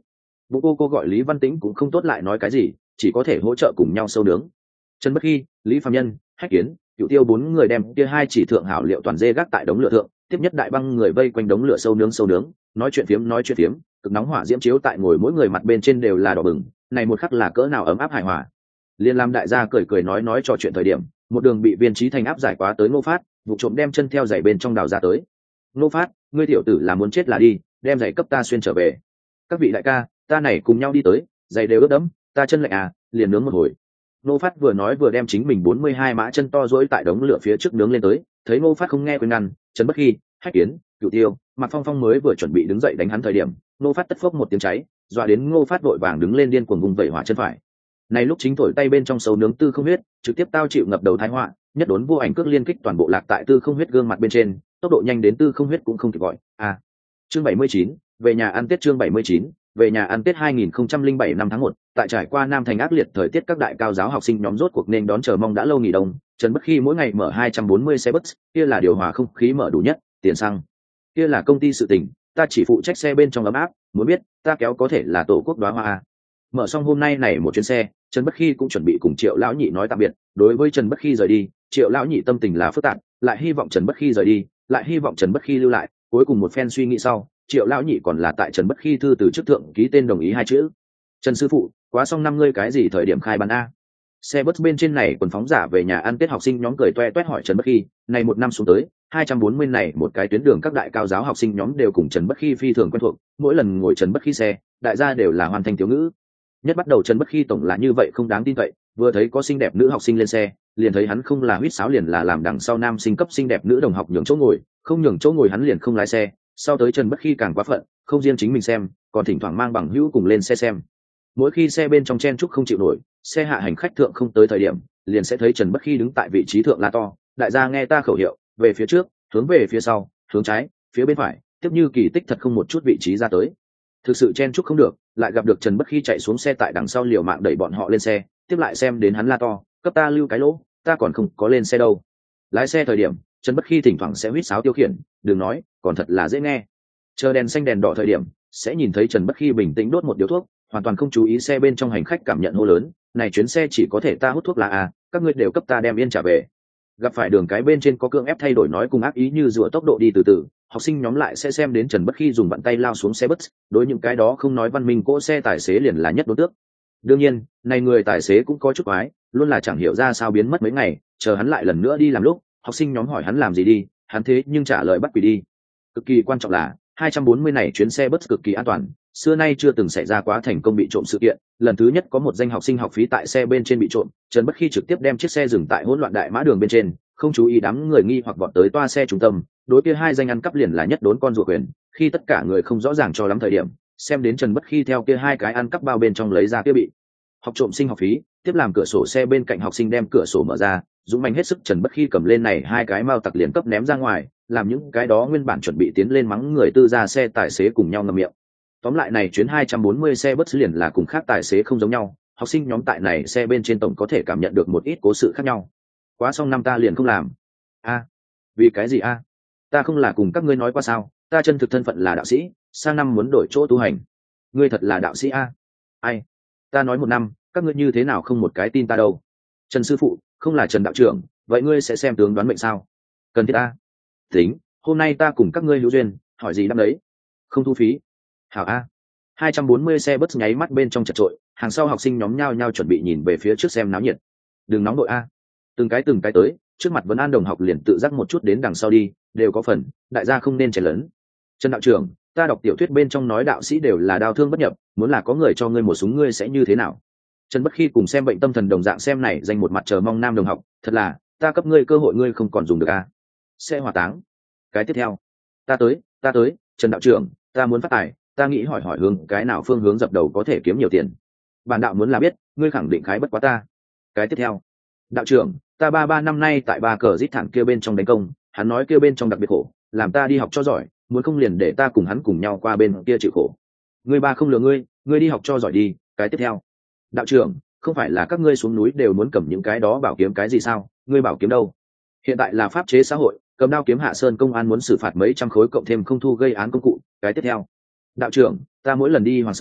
Vũ cô cô gọi Lý Văn Tĩnh cũng không tốt lại nói cái gì, chỉ có thể hỗ trợ cùng nhau sâu nướng. Trần Bất Khi, Lý Phạm Nhân, Hách Kiến, Cửu Tiêu bốn người đem kia hai chỉ thượng hảo liệu toàn dê gác tại đống lửa thượng, tiếp nhất đại băng người vây quanh đống lửa sâu nướng sâu nướng, nói chuyện phiếm nói chuyện phiếm, cực nóng hỏa diễm chiếu tại ngồi mỗi người mặt bên trên đều là đỏ bừng, này một khắc là cỡ nào ấm áp hài hòa. Liên Lam đại gia cười cười nói nói trò chuyện thời điểm, một đường bị Viên Chí Thành áp giải quá tới Ngô Phát, vụ trộm đem chân theo giày bên trong đào ra tới. Ngô Phát, ngươi tiểu tử là muốn chết là đi, đem giày cấp ta xuyên trở về. Các vị đại ca, ta này cùng nhau đi tới, giày đều ướt đẫm, ta chân lạnh à, liền nướng một hồi. Ngô Phát vừa nói vừa đem chính mình bốn mươi hai mã chân to duỗi tại đống lửa phía trước nướng lên tới, thấy Ngô Phát không nghe khuyên ngăn, Trần Bất Khi, Hách Kiến, Cửu Tiêu, Mạc Phong Phong mới vừa chuẩn bị đứng dậy đánh hắn thời điểm, Ngô Phát tất phốc một tiếng cháy, dọa đến Ngô Phát vội vàng đứng lên điên cuồng vùng vẩy hỏa chân phải. Này lúc chính thổi tay bên trong sâu nướng tư không huyết, trực tiếp tao chịu ngập đầu thái họa, nhất đốn vô ảnh cước liên kích toàn bộ lạc tại tư không huyết gương mặt bên trên, tốc độ nhanh đến tư không huyết cũng không kịp gọi. À. Chương bảy mươi chín, về nhà ăn Tết chương bảy mươi chín, về nhà ăn Tết hai nghìn không trăm lẻ bảy năm tháng một, tại trải qua Nam Thành ác liệt thời tiết các đại cao giáo học sinh nhóm rốt cuộc nên đón chờ mong đã lâu nghỉ đông, Trần Bất Khi mỗi ngày mở hai trăm bốn mươi xe bus, kia là điều hòa không khí mở đủ nhất, tiền xăng. Kia là công ty sự tình, ta chỉ phụ trách xe bên trong ấm áp, muốn biết, ta kéo có thể là tổ quốc đóa hoa a. Mở xong hôm nay này một chuyến xe, Trần Bất Khi cũng chuẩn bị cùng Triệu lão nhị nói tạm biệt, đối với Trần Bất Khi rời đi, Triệu lão nhị tâm tình là phức tạp, lại hy vọng Trần Bất Khi rời đi, lại hy vọng Trần Bất Khi lưu lại, cuối cùng một phen suy nghĩ sau, Triệu lão nhị còn là tại Trần Bất Khi thư từ chức thượng ký tên đồng ý hai chữ. Trần sư phụ, quá xong năm ngươi cái gì thời điểm khai bán a? Xe bus bên trên này quần phóng giả về nhà ăn Tết học sinh nhóm cười toe toét hỏi Trần Bất Khi, này một năm xuống tới, hai trăm bốn mươi này một cái tuyến đường các đại cao giáo học sinh nhóm đều cùng Trần Bất Khi phi thường quen thuộc, mỗi lần ngồi Trần Bất Khi xe, đại gia đều là hoàn thành thiếu ngữ. Nhất bắt đầu Trần Bất Khi tổng là như vậy không đáng tin cậy, vừa thấy có xinh đẹp nữ học sinh lên xe, liền thấy hắn không là huýt sáo liền là làm đằng sau nam sinh cấp xinh đẹp nữ đồng học nhường chỗ ngồi, không nhường chỗ ngồi hắn liền không lái xe, sau tới Trần Bất Khi càng quá phận, không riêng chính mình xem, còn thỉnh thoảng mang bằng hữu cùng lên xe xem. Mỗi khi xe bên trong chen chúc không chịu nổi, xe hạ hành khách thượng không tới thời điểm, liền sẽ thấy Trần Bất Khi đứng tại vị trí thượng la to, đại gia nghe ta khẩu hiệu, về phía trước, hướng về phía sau, hướng trái, phía bên phải, tiếp như kỳ tích thật không một chút vị trí ra tới. Thực sự chen chúc không được, lại gặp được Trần Bất Khi chạy xuống xe tại đằng sau liều mạng đẩy bọn họ lên xe, tiếp lại xem đến hắn la to, cấp ta lưu cái lỗ, ta còn không có lên xe đâu. Lái xe thời điểm, Trần Bất Khi thỉnh thoảng sẽ huýt sáo tiêu khiển, đừng nói, còn thật là dễ nghe. Chờ đèn xanh đèn đỏ thời điểm, sẽ nhìn thấy Trần Bất Khi bình tĩnh đốt một điếu thuốc, hoàn toàn không chú ý xe bên trong hành khách cảm nhận hô lớn, này chuyến xe chỉ có thể ta hút thuốc là à, các ngươi đều cấp ta đem yên trả về. Gặp phải đường cái bên trên có cưỡng ép thay đổi nói cùng ác ý như rùa tốc độ đi từ từ, học sinh nhóm lại sẽ xem đến Trần Bất Khi dùng bàn tay lao xuống xe bus, đối những cái đó không nói văn minh cỗ xe tài xế liền là nhất đối tước. Đương nhiên, này người tài xế cũng có chút quái, luôn là chẳng hiểu ra sao biến mất mấy ngày, chờ hắn lại lần nữa đi làm lúc, học sinh nhóm hỏi hắn làm gì đi, hắn thế nhưng trả lời bắt quỷ đi. Cực kỳ quan trọng là hai trăm bốn mươi này chuyến xe bus cực kỳ an toàn, xưa nay chưa từng xảy ra quá thành công bị trộm sự kiện, lần thứ nhất có một danh học sinh học phí tại xe bên trên bị trộm, Trần Bất Khi trực tiếp đem chiếc xe dừng tại hỗn loạn đại mã đường bên trên, không chú ý đám người nghi hoặc vọt tới toa xe trung tâm, đối kia hai danh ăn cắp liền là nhất đốn con rùa quyền, khi tất cả người không rõ ràng cho lắm thời điểm, xem đến Trần Bất Khi theo kia hai cái ăn cắp bao bên trong lấy ra kia bị học trộm sinh học phí, tiếp làm cửa sổ xe bên cạnh học sinh đem cửa sổ mở ra, dũng mãnh hết sức Trần Bất Khi cầm lên này hai cái mao tặc liền cấp ném ra ngoài, làm những cái đó nguyên bản chuẩn bị tiến lên mắng người tư ra xe tài xế cùng nhau ngậm miệng. Tóm lại này chuyến hai trăm bốn mươi xe bus liền là cùng khác tài xế không giống nhau, học sinh nhóm tại này xe bên trên tổng có thể cảm nhận được một ít cố sự khác nhau. Quá xong năm ta liền không làm. A, vì cái gì a? Ta không là cùng các ngươi nói qua sao, ta chân thực thân phận là đạo sĩ, sang năm muốn đổi chỗ tu hành. Ngươi thật là đạo sĩ a? Ai? Ta nói một năm, các ngươi như thế nào không một cái tin ta đâu? Trần sư phụ, không là Trần đạo trưởng, vậy ngươi sẽ xem tướng đoán mệnh sao? Cần thiết a? Tính, hôm nay ta cùng các ngươi hữu duyên, hỏi gì đáp đấy? Không thu phí. Hảo a. hai trăm bốn mươi xe bus nháy mắt bên trong chật trội, hàng sau học sinh nhóm nhao nhao chuẩn bị nhìn về phía trước xem náo nhiệt. Đừng nóng đội a. Từng cái từng cái tới, trước mặt vấn an đồng học liền tự giác một chút đến đằng sau đi, đều có phần, đại gia không nên chèn lớn. Trần đạo trưởng, ta đọc tiểu thuyết bên trong nói đạo sĩ đều là đao thương bất nhập, muốn là có người cho ngươi một súng ngươi sẽ như thế nào? Trần Bất Khi cùng xem bệnh tâm thần đồng dạng xem này dành một mặt chờ mong nam đồng học, thật là, ta cấp ngươi cơ hội ngươi không còn dùng được a. Sẽ hỏa táng. Cái tiếp theo, ta tới, ta tới, Trần đạo trưởng, ta muốn phát tài, ta nghĩ hỏi hỏi hướng cái nào phương hướng dập đầu có thể kiếm nhiều tiền. Bản đạo muốn là biết, ngươi khẳng định khái bất quá ta. Cái tiếp theo, đạo trưởng, ta ba ba năm nay tại ba cờ giết thẳng kia bên trong đánh công, hắn nói kia bên trong đặc biệt khổ, làm ta đi học cho giỏi, muốn không liền để ta cùng hắn cùng nhau qua bên kia chịu khổ. Ngươi ba không lừa ngươi, ngươi đi học cho giỏi đi. Cái tiếp theo, đạo trưởng, không phải là các ngươi xuống núi đều muốn cầm những cái đó bảo kiếm cái gì sao, ngươi bảo kiếm đâu? Hiện tại là pháp chế xã hội, cầm đao kiếm hạ sơn công an muốn xử phạt mấy trăm khối cộng thêm không thu gây án công cụ. Cái tiếp theo, đạo trưởng, ta mỗi lần đi Hoàng Sơn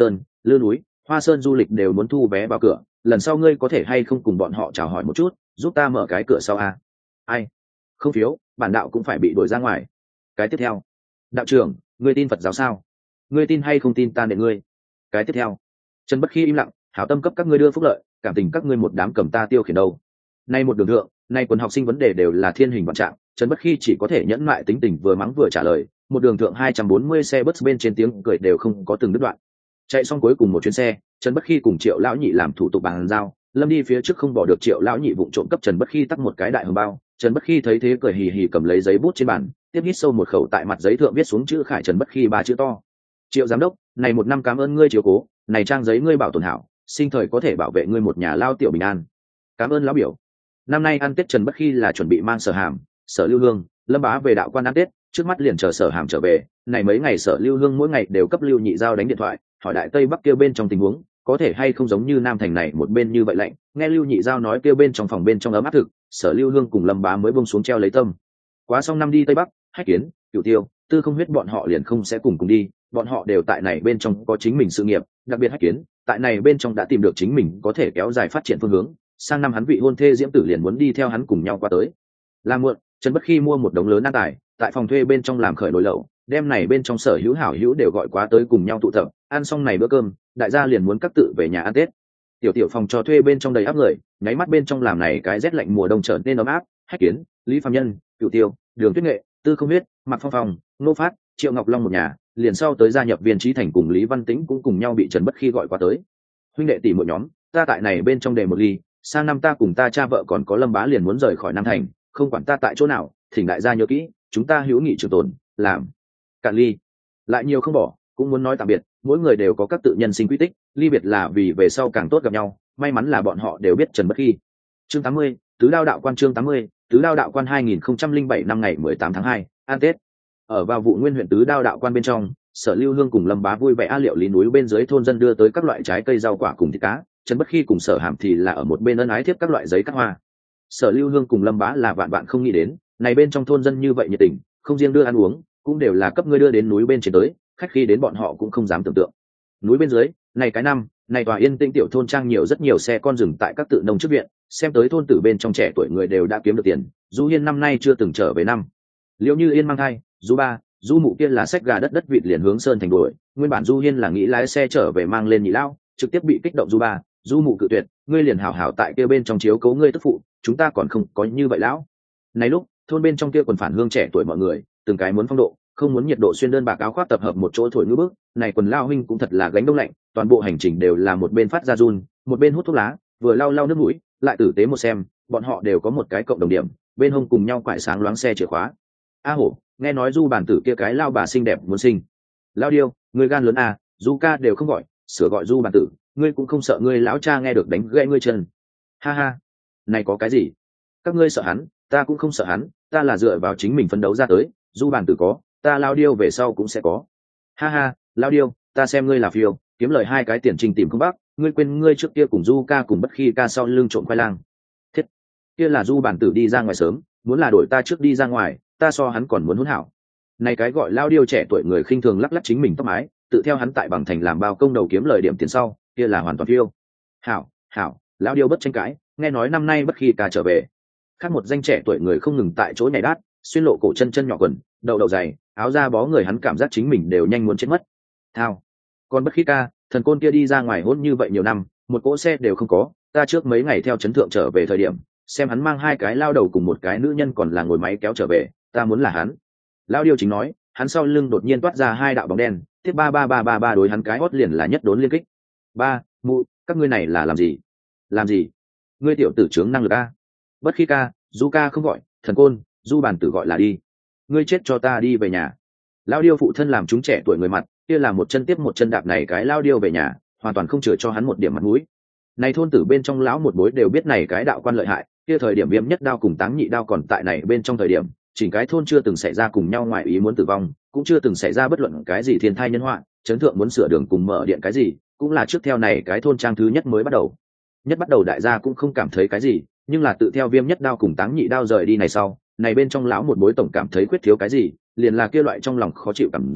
lư núi, Hoa Sơn du lịch đều muốn thu vé vào cửa, lần sau ngươi có thể hay không cùng bọn họ chào hỏi một chút, giúp ta mở cái cửa sau a. Ai? Không phiếu, bản đạo cũng phải bị đuổi ra ngoài. Cái tiếp theo, đạo trưởng, ngươi tin Phật giáo sao? Ngươi tin hay không tin ta nệ ngươi. Cái tiếp theo, Trần Bất Khi im lặng, hảo tâm cấp các ngươi đưa phúc lợi, cảm tình các ngươi một đám cầm ta tiêu khiển đâu. Nay một đường thượng, nay quần học sinh vấn đề đều là thiên hình vạn trạng, Trần Bất Khi chỉ có thể nhẫn lại tính tình vừa mắng vừa trả lời, một đường thượng hai trăm bốn mươi xe bus bên trên tiếng cười đều không có từng đứt đoạn. Chạy xong cuối cùng một chuyến xe, Trần Bất Khi cùng Triệu lão nhị làm thủ tục bàn giao, Lâm đi phía trước không bỏ được Triệu lão nhị vụng trộm cấp Trần Bất Khi tắt một cái đại hồng bao. Trần Bất Khi thấy thế cười hì hì cầm lấy giấy bút trên bàn, tiếp hít sâu một khẩu tại mặt giấy thượng viết xuống chữ Khải Trần Bất Khi ba chữ to. Triệu giám đốc, này một năm cảm ơn ngươi chiếu cố, này trang giấy ngươi bảo tồn hảo, sinh thời có thể bảo vệ ngươi một nhà lao tiểu bình an. Cảm ơn lão biểu. Năm nay ăn Tết Trần Bất Khi là chuẩn bị mang Sở Hàm, Sở Lưu Hương, Lâm Bá về đạo quan ăn Tết, trước mắt liền chờ Sở Hàm trở về. Này mấy ngày Sở Lưu Hương mỗi ngày đều cấp Lưu Nhị Giao đánh điện thoại, hỏi đại tây bắc kêu bên trong tình huống, có thể hay không giống như Nam Thành này một bên như vậy lạnh. Nghe Lưu Nhị Giao nói kêu bên trong phòng bên trong ấm áp thực, Sở Lưu Hương cùng Lâm Bá mới buông xuống treo lấy tâm. Quá xong năm đi tây bắc, Hách Kiến, Cửu Tiêu, Tư Không Huyết bọn họ liền không sẽ cùng cùng đi, bọn họ đều tại này bên trong có chính mình sự nghiệp, đặc biệt Hách Kiến, tại này bên trong đã tìm được chính mình có thể kéo dài phát triển phương hướng. Sang năm hắn vị hôn thê Diễm Tử liền muốn đi theo hắn cùng nhau qua tới. Làm muộn, Trần Bất Khi mua một đống lớn ăn tài, tại phòng thuê bên trong làm khởi nồi lẩu, đem này bên trong Sở hữu hảo hữu đều gọi quá tới cùng nhau tụ tập, ăn xong này bữa cơm, đại gia liền muốn các tự về nhà ăn Tết. Tiểu tiểu phòng cho thuê bên trong đầy áp người, nháy mắt bên trong làm này cái rét lạnh mùa đông trở nên ấm áp. Hách Kiến, Lý Phạm Nhân, Cửu Tiêu, Đường Tuyết Nghệ, Tư Không Huyết, Mạc Phong Phong, Nô Phát, Triệu Ngọc Long một nhà, liền sau tới gia nhập Viên Chí Thành cùng Lý Văn Tĩnh cũng cùng nhau bị Trần Bất Khi gọi qua tới. Huynh đệ tỷ muội nhóm, ta tại này bên trong đề một ly, sang năm ta cùng ta cha vợ còn có Lâm Bá liền muốn rời khỏi Nam Thành, không quản ta tại chỗ nào, thỉnh đại gia nhớ kỹ, chúng ta hữu nghị trường tồn, làm. Cạn ly. Lại nhiều không bỏ, cũng muốn nói tạm biệt, mỗi người đều có các tự nhân sinh quy tích, ly biệt là vì về sau càng tốt gặp nhau, may mắn là bọn họ đều biết Trần Bất Khi. Chương tám mươi, Tứ Đao đạo quan chương tám mươi, Tứ Đao đạo quan hai nghìn không trăm lẻ bảy năm ngày mười tám tháng hai, an Tết. Ở vào vụ Nguyên huyện Tứ Đao đạo quan bên trong, Sở Lưu Hương cùng Lâm Bá vui vẻ a liệu lý núi bên dưới thôn dân đưa tới các loại trái cây rau quả cùng thịt cá, Trần Bất Khi cùng Sở Hàm thì là ở một bên ân ái tiếp các loại giấy cắt hoa. Sở Lưu Hương cùng Lâm Bá là vạn vạn không nghĩ đến, này bên trong thôn dân như vậy nhiệt tình, không riêng đưa ăn uống, cũng đều là cấp ngươi đưa đến núi bên trên tới, khách khi đến bọn họ cũng không dám tưởng tượng. Núi bên dưới, này cái năm, này tòa yên tĩnh tiểu thôn trang nhiều rất nhiều xe con dừng tại các tự nông trước viện, xem tới thôn tử bên trong trẻ tuổi người đều đã kiếm được tiền, Du Hiên năm nay chưa từng trở về năm. Liệu Như Yên mang thai, Du ba, Du mụ kia là xách gà đất đất vịt liền hướng sơn thành đuổi, nguyên bản Du Hiên là nghĩ lái xe trở về mang lên nhị lao, trực tiếp bị kích động Du ba, Du mụ cự tuyệt, ngươi liền hảo hảo tại kia bên trong chiếu cố ngươi tức phụ, chúng ta còn không có như vậy lão. Này lúc, thôn bên trong kia quần phản hương trẻ tuổi mọi người, từng cái muốn phong độ, không muốn nhiệt độ xuyên đơn bạc áo khoác tập hợp một chỗ thổi ngư bước, này quần lao huynh cũng thật là gánh đông lạnh, toàn bộ hành trình đều là một bên phát ra run, một bên hút thuốc lá, vừa lau lau nước mũi, lại tử tế một xem, bọn họ đều có một cái cộng đồng điểm, bên hông cùng nhau quải sáng loáng xe chìa khóa. A hổ, nghe nói Du bản tử kia cái lao bà xinh đẹp muốn sinh. Lao điêu, ngươi gan lớn à, Du ca đều không gọi, sửa gọi Du bản tử, ngươi cũng không sợ ngươi lão cha nghe được đánh gãy ngươi chân. Ha ha, này có cái gì? Các ngươi sợ hắn, ta cũng không sợ hắn, ta là dựa vào chính mình phấn đấu ra tới, Du bản tử có, ta lao điêu về sau cũng sẽ có. Ha ha, lao điêu, ta xem ngươi là phiêu, kiếm lời hai cái tiền trình tìm không bắc, ngươi quên ngươi trước kia cùng Du ca cùng Bất Khi ca sau lưng trộn khoai lang. Thiết, kia là Du bản tử đi ra ngoài sớm, muốn là đổi ta trước đi ra ngoài, ta so hắn còn muốn hỗn hảo. Này cái gọi lao điêu trẻ tuổi người khinh thường lắc lắc chính mình tóc mái, tự theo hắn tại bằng thành làm bao công đầu kiếm lời điểm tiền sau, kia là hoàn toàn phiêu. Hảo, hảo, lao điêu bất tranh cãi, nghe nói năm nay Bất Khi ca trở về. Khác một danh trẻ tuổi người không ngừng tại chỗ nhảy đát, xuyên lộ cổ chân chân nhỏ quần, đầu đầu dày, áo da bó người hắn cảm giác chính mình đều nhanh muốn chết mất. Thao, còn Bất Khi ca, thần côn kia đi ra ngoài hôn như vậy nhiều năm, một cỗ xe đều không có, ta trước mấy ngày theo chấn thượng trở về thời điểm, xem hắn mang hai cái lao đầu cùng một cái nữ nhân còn là ngồi máy kéo trở về, ta muốn là hắn. Lao điêu chính nói, hắn sau lưng đột nhiên toát ra hai đạo bóng đen, tiếp ba ba ba ba ba đối hắn cái hót liền là nhất đốn liên kích. Ba, mụ, các ngươi này là làm gì? Làm gì? Ngươi tiểu tử trướng năng lực a? Bất Khi ca, Du ca không gọi, thần côn, Du bản tử gọi là đi. Ngươi chết cho ta đi về nhà. Lao điêu phụ thân làm chúng trẻ tuổi người mặt, kia là một chân tiếp một chân đạp này cái lao điêu về nhà, hoàn toàn không chừa cho hắn một điểm mặt mũi. Này thôn tử bên trong lão một bối đều biết này cái đạo quan lợi hại, kia thời điểm viêm nhất đao cùng táng nhị đao còn tại này bên trong thời điểm, chỉnh cái thôn chưa từng xảy ra cùng nhau ngoài ý muốn tử vong, cũng chưa từng xảy ra bất luận cái gì thiên thai nhân họa, chấn thượng muốn sửa đường cùng mở điện cái gì, cũng là trước theo này cái thôn trang thứ nhất mới bắt đầu. Nhất bắt đầu đại gia cũng không cảm thấy cái gì, nhưng là tự theo viêm nhất đao cùng táng nhị đao rời đi này sau, này bên trong lão một bối tổng cảm thấy khuyết thiếu cái gì, liền là kia loại trong lòng khó chịu cảm giác,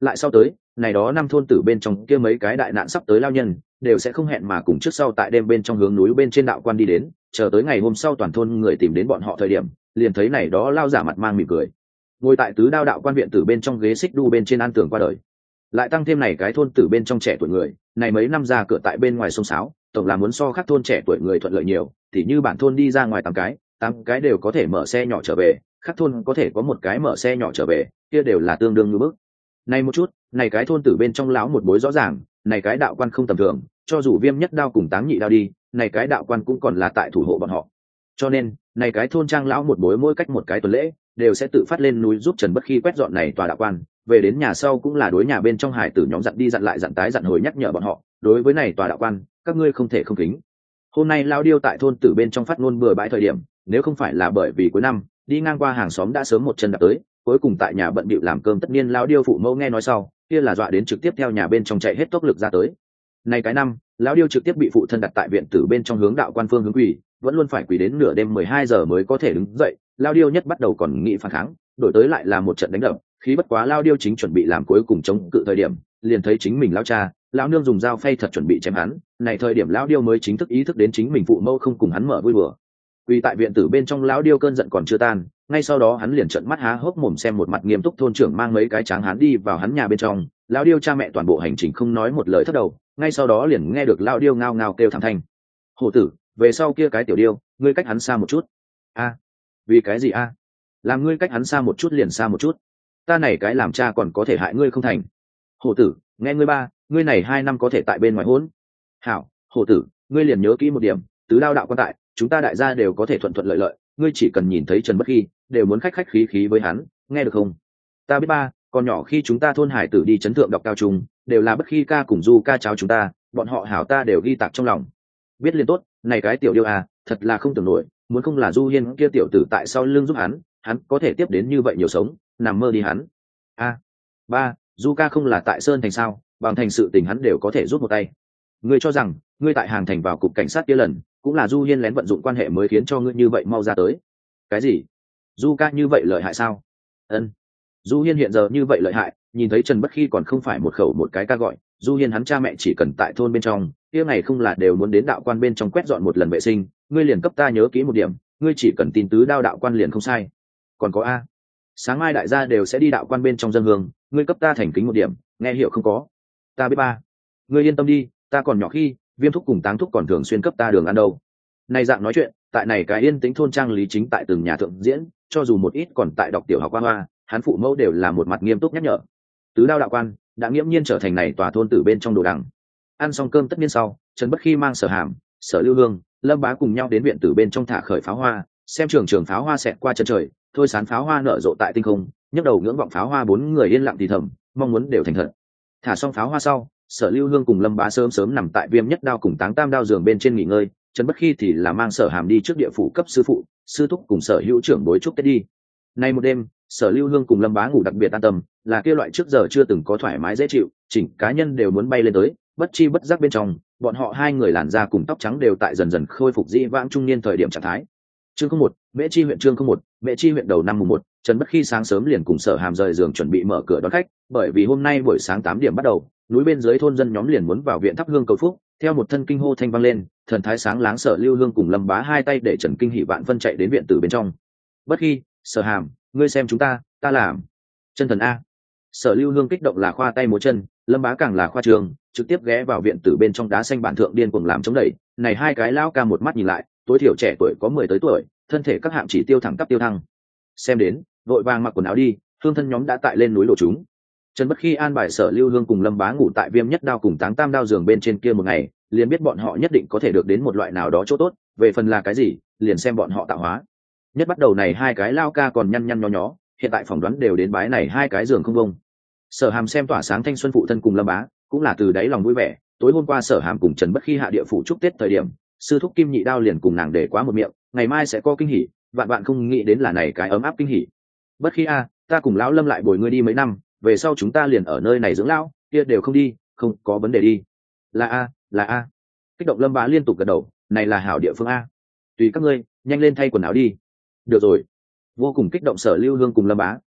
lại sau tới này đó năm thôn tử bên trong kia mấy cái đại nạn sắp tới lao nhân đều sẽ không hẹn mà cùng trước sau tại đêm bên trong hướng núi bên trên đạo quan đi đến, chờ tới ngày hôm sau toàn thôn người tìm đến bọn họ thời điểm liền thấy này đó lao giả mặt mang mỉm cười ngồi tại tứ đao đạo quan viện tử bên trong ghế xích đu bên trên an tường qua đời. Lại tăng thêm này cái thôn tử bên trong trẻ tuổi người này mấy năm ra cửa tại bên ngoài sông sáo tổng là muốn so khác thôn trẻ tuổi người thuận lợi nhiều, thì như bản thôn đi ra ngoài tám cái tám cái đều có thể mở xe nhỏ trở về, khác thôn có thể có một cái mở xe nhỏ trở về, kia đều là tương đương như bước. Này một chút này cái thôn tử bên trong lão một bối rõ ràng này cái đạo quan không tầm thường, cho dù viêm nhất đao cùng táng nhị đao đi này cái đạo quan cũng còn là tại thủ hộ bọn họ, cho nên này cái thôn trang lão một bối mỗi cách một cái tuần lễ đều sẽ tự phát lên núi giúp Trần Bất Khi quét dọn này tòa đạo quan, về đến nhà sau cũng là đối nhà bên trong hải tử nhóm dặn đi dặn lại dặn tái dặn hồi nhắc nhở bọn họ đối với này tòa đạo quan các ngươi không thể không kính. Hôm nay lao điêu tại thôn tử bên trong phát ngôn bừa bãi thời điểm, nếu không phải là bởi vì cuối năm đi ngang qua hàng xóm đã sớm một chân đạp tới, cuối cùng tại nhà bận bịu làm cơm tất nhiên lao điêu phụ mẫu nghe nói sau kia là dọa đến trực tiếp theo nhà bên trong chạy hết tốc lực ra tới. Này cái năm lão điêu trực tiếp bị phụ thân đặt tại viện tử bên trong hướng đạo quan phương hướng quỳ, vẫn luôn phải quỳ đến nửa đêm mười hai giờ mới có thể đứng dậy. Lao điêu nhất bắt đầu còn nghĩ phản kháng, đổi tới lại là một trận đánh đập, khí bất quá lao điêu chính chuẩn bị làm cuối cùng chống cự thời điểm liền thấy chính mình lao cha lão nương dùng dao phay thật chuẩn bị chém hắn. Này thời điểm lão điêu mới chính thức ý thức đến chính mình phụ mẫu không cùng hắn mở vui bừa. Quỳ tại viện tử bên trong lão điêu cơn giận còn chưa tan, ngay sau đó hắn liền trợn mắt há hốc mồm xem một mặt nghiêm túc thôn trưởng mang mấy cái tráng hắn đi vào hắn nhà bên trong. Lão điêu cha mẹ toàn bộ hành trình không nói một lời thất đầu, ngay sau đó liền nghe được lão điêu ngao ngao kêu thảm thanh: hổ tử, về sau kia cái tiểu điêu ngươi cách hắn xa một chút. A, vì cái gì a? Làm ngươi cách hắn xa một chút liền xa một chút, ta này cái làm cha còn có thể hại ngươi không thành? Hổ tử, nghe ngươi ba, ngươi này hai năm có thể tại bên ngoài hỗn. Hảo, hổ tử, ngươi liền nhớ kỹ một điểm, tứ đao đạo quan tại, chúng ta đại gia đều có thể thuận thuận lợi lợi, ngươi chỉ cần nhìn thấy Trần Bất Khi đều muốn khách khách khí khí với hắn, nghe được không? Ta biết ba, còn nhỏ khi chúng ta thôn hải tử đi chấn thượng đọc cao trung đều là Bất Khi ca cùng Du ca cháu chúng ta, bọn họ hảo ta đều ghi tạc trong lòng. Biết liền tốt, này cái tiểu điêu à, thật là không tưởng nổi, muốn không là Du Hiên kia tiểu tử tại sau lưng giúp hắn, hắn có thể tiếp đến như vậy nhiều sống, nằm mơ đi hắn. A, ba, Du ca không là tại Sơn Thành sao, bằng thành sự tình hắn đều có thể giúp một tay. Ngươi cho rằng ngươi tại hàng thành vào cục cảnh sát kia lần cũng là Du Hiên lén vận dụng quan hệ mới khiến cho ngươi như vậy mau ra tới? Cái gì? Du ca như vậy lợi hại sao? Ân, Du Hiên hiện giờ như vậy lợi hại, nhìn thấy Trần Bất Khi còn không phải một khẩu một cái ca gọi. Du Hiên hắn cha mẹ chỉ cần tại thôn bên trong kia ngày không là đều muốn đến đạo quan bên trong quét dọn một lần vệ sinh. Ngươi liền cấp ta nhớ kỹ một điểm, ngươi chỉ cần tin tứ đao đạo quan liền không sai. Còn có a, sáng mai đại gia đều sẽ đi đạo quan bên trong dân hương, ngươi cấp ta thành kính một điểm, nghe hiểu không có? Ta biết ba, ngươi yên tâm đi, ta còn nhỏ khi Viêm thúc cùng Táng thúc còn thường xuyên cấp ta đường ăn đâu. Này dạng nói chuyện tại này cái yên tĩnh thôn trang lý chính tại từng nhà thượng diễn, cho dù một ít còn tại đọc tiểu học qua hoa, hắn phụ mẫu đều là một mặt nghiêm túc nhắc nhở. Tứ đao đạo quan đã nghiễm nhiên trở thành này tòa thôn tử bên trong đồ đằng. Ăn xong cơm tất nhiên sau, Trần Bất Khi mang Sở Hàm, Sở Lưu Hương, Lâm Bá cùng nhau đến viện tử bên trong thả khởi pháo hoa, xem trường trường pháo hoa xẹt qua chân trời, thôi sán pháo hoa nở rộ tại tinh không, nhấc đầu ngưỡng vọng pháo hoa, bốn người yên lặng thì thầm, mong muốn đều thành thật. Thả xong pháo hoa sau, Sở Lưu Hương cùng Lâm Bá sớm sớm nằm tại Viêm nhất đao cùng Táng tam đao giường bên trên nghỉ ngơi, Trần Bất Khi thì là mang Sở Hàm đi trước địa phủ cấp sư phụ, sư thúc cùng Sở hữu trưởng bối chúc Tết đi. Nay một đêm, Sở Lưu Hương cùng Lâm Bá ngủ đặc biệt an tâm, là kia loại trước giờ chưa từng có thoải mái dễ chịu, chỉnh cá nhân đều muốn bay lên tới, bất chi bất giác bên trong, bọn họ hai người làn da cùng tóc trắng đều tại dần dần khôi phục dĩ vãng trung niên thời điểm trạng thái. Chương không một, Mễ Chi huyện chương không một, Mễ Chi huyện đầu năm mùng một, Trần Bất Khi sáng sớm liền cùng Sở Hàm rời giường chuẩn bị mở cửa đón khách, bởi vì hôm nay buổi sáng tám điểm bắt đầu, núi bên dưới thôn dân nhóm liền muốn vào viện thắp hương cầu phúc, theo một thân kinh hô thanh vang lên, thần thái sáng láng Sở Lưu Hương cùng Lâm Bá hai tay để Trần Kinh Hỉ vạn phân chạy đến viện tử bên trong. Bất Khi, Sở Hàm, ngươi xem chúng ta, ta làm. Chân thần a. Sở Lưu Hương kích động là khoa tay múa chân, Lâm Bá càng là khoa trường, trực tiếp ghé vào viện tử bên trong đá xanh bản thượng điên cuồng làm chống đẩy. Này hai cái lão ca một mắt nhìn lại, tối thiểu trẻ tuổi có mười tới tuổi, thân thể các hạng chỉ tiêu thẳng tắp tiêu thăng. Xem đến, vội vàng mặc quần áo đi, hương thân nhóm đã tại lên núi đổ chúng. Trần Bất Khi an bài Sở Lưu Hương cùng Lâm Bá ngủ tại Viêm nhất đao cùng Táng tam đao giường bên trên kia một ngày, liền biết bọn họ nhất định có thể được đến một loại nào đó chỗ tốt, về phần là cái gì, liền xem bọn họ tạo hóa. Nhất bắt đầu này hai cái lao ca còn nhăn nhăn nhó nhó, hiện tại phỏng đoán đều đến bái này hai cái giường không bông. Sở Hàm xem tỏa sáng thanh xuân phụ thân cùng Lâm Bá, cũng là từ đáy lòng vui vẻ. Tối hôm qua Sở Hàm cùng Trần Bất Khi hạ địa phủ chúc Tết thời điểm, sư thúc Kim Nhị Đao liền cùng nàng để quá một miệng, ngày mai sẽ có kinh hỉ, vạn vạn không nghĩ đến là này cái ấm áp kinh hỉ. Bất Khi a, ta cùng lão Lâm lại bồi ngươi đi mấy năm, về sau chúng ta liền ở nơi này dưỡng lão, kia đều không đi, không có vấn đề đi. Là a, là a. Kích động Lâm Bá liên tục gật đầu, này là hảo địa phương a. Tùy các ngươi, nhanh lên thay quần áo đi. Được rồi. Vô cùng kích động Sở Lưu Hương cùng Lâm Bá,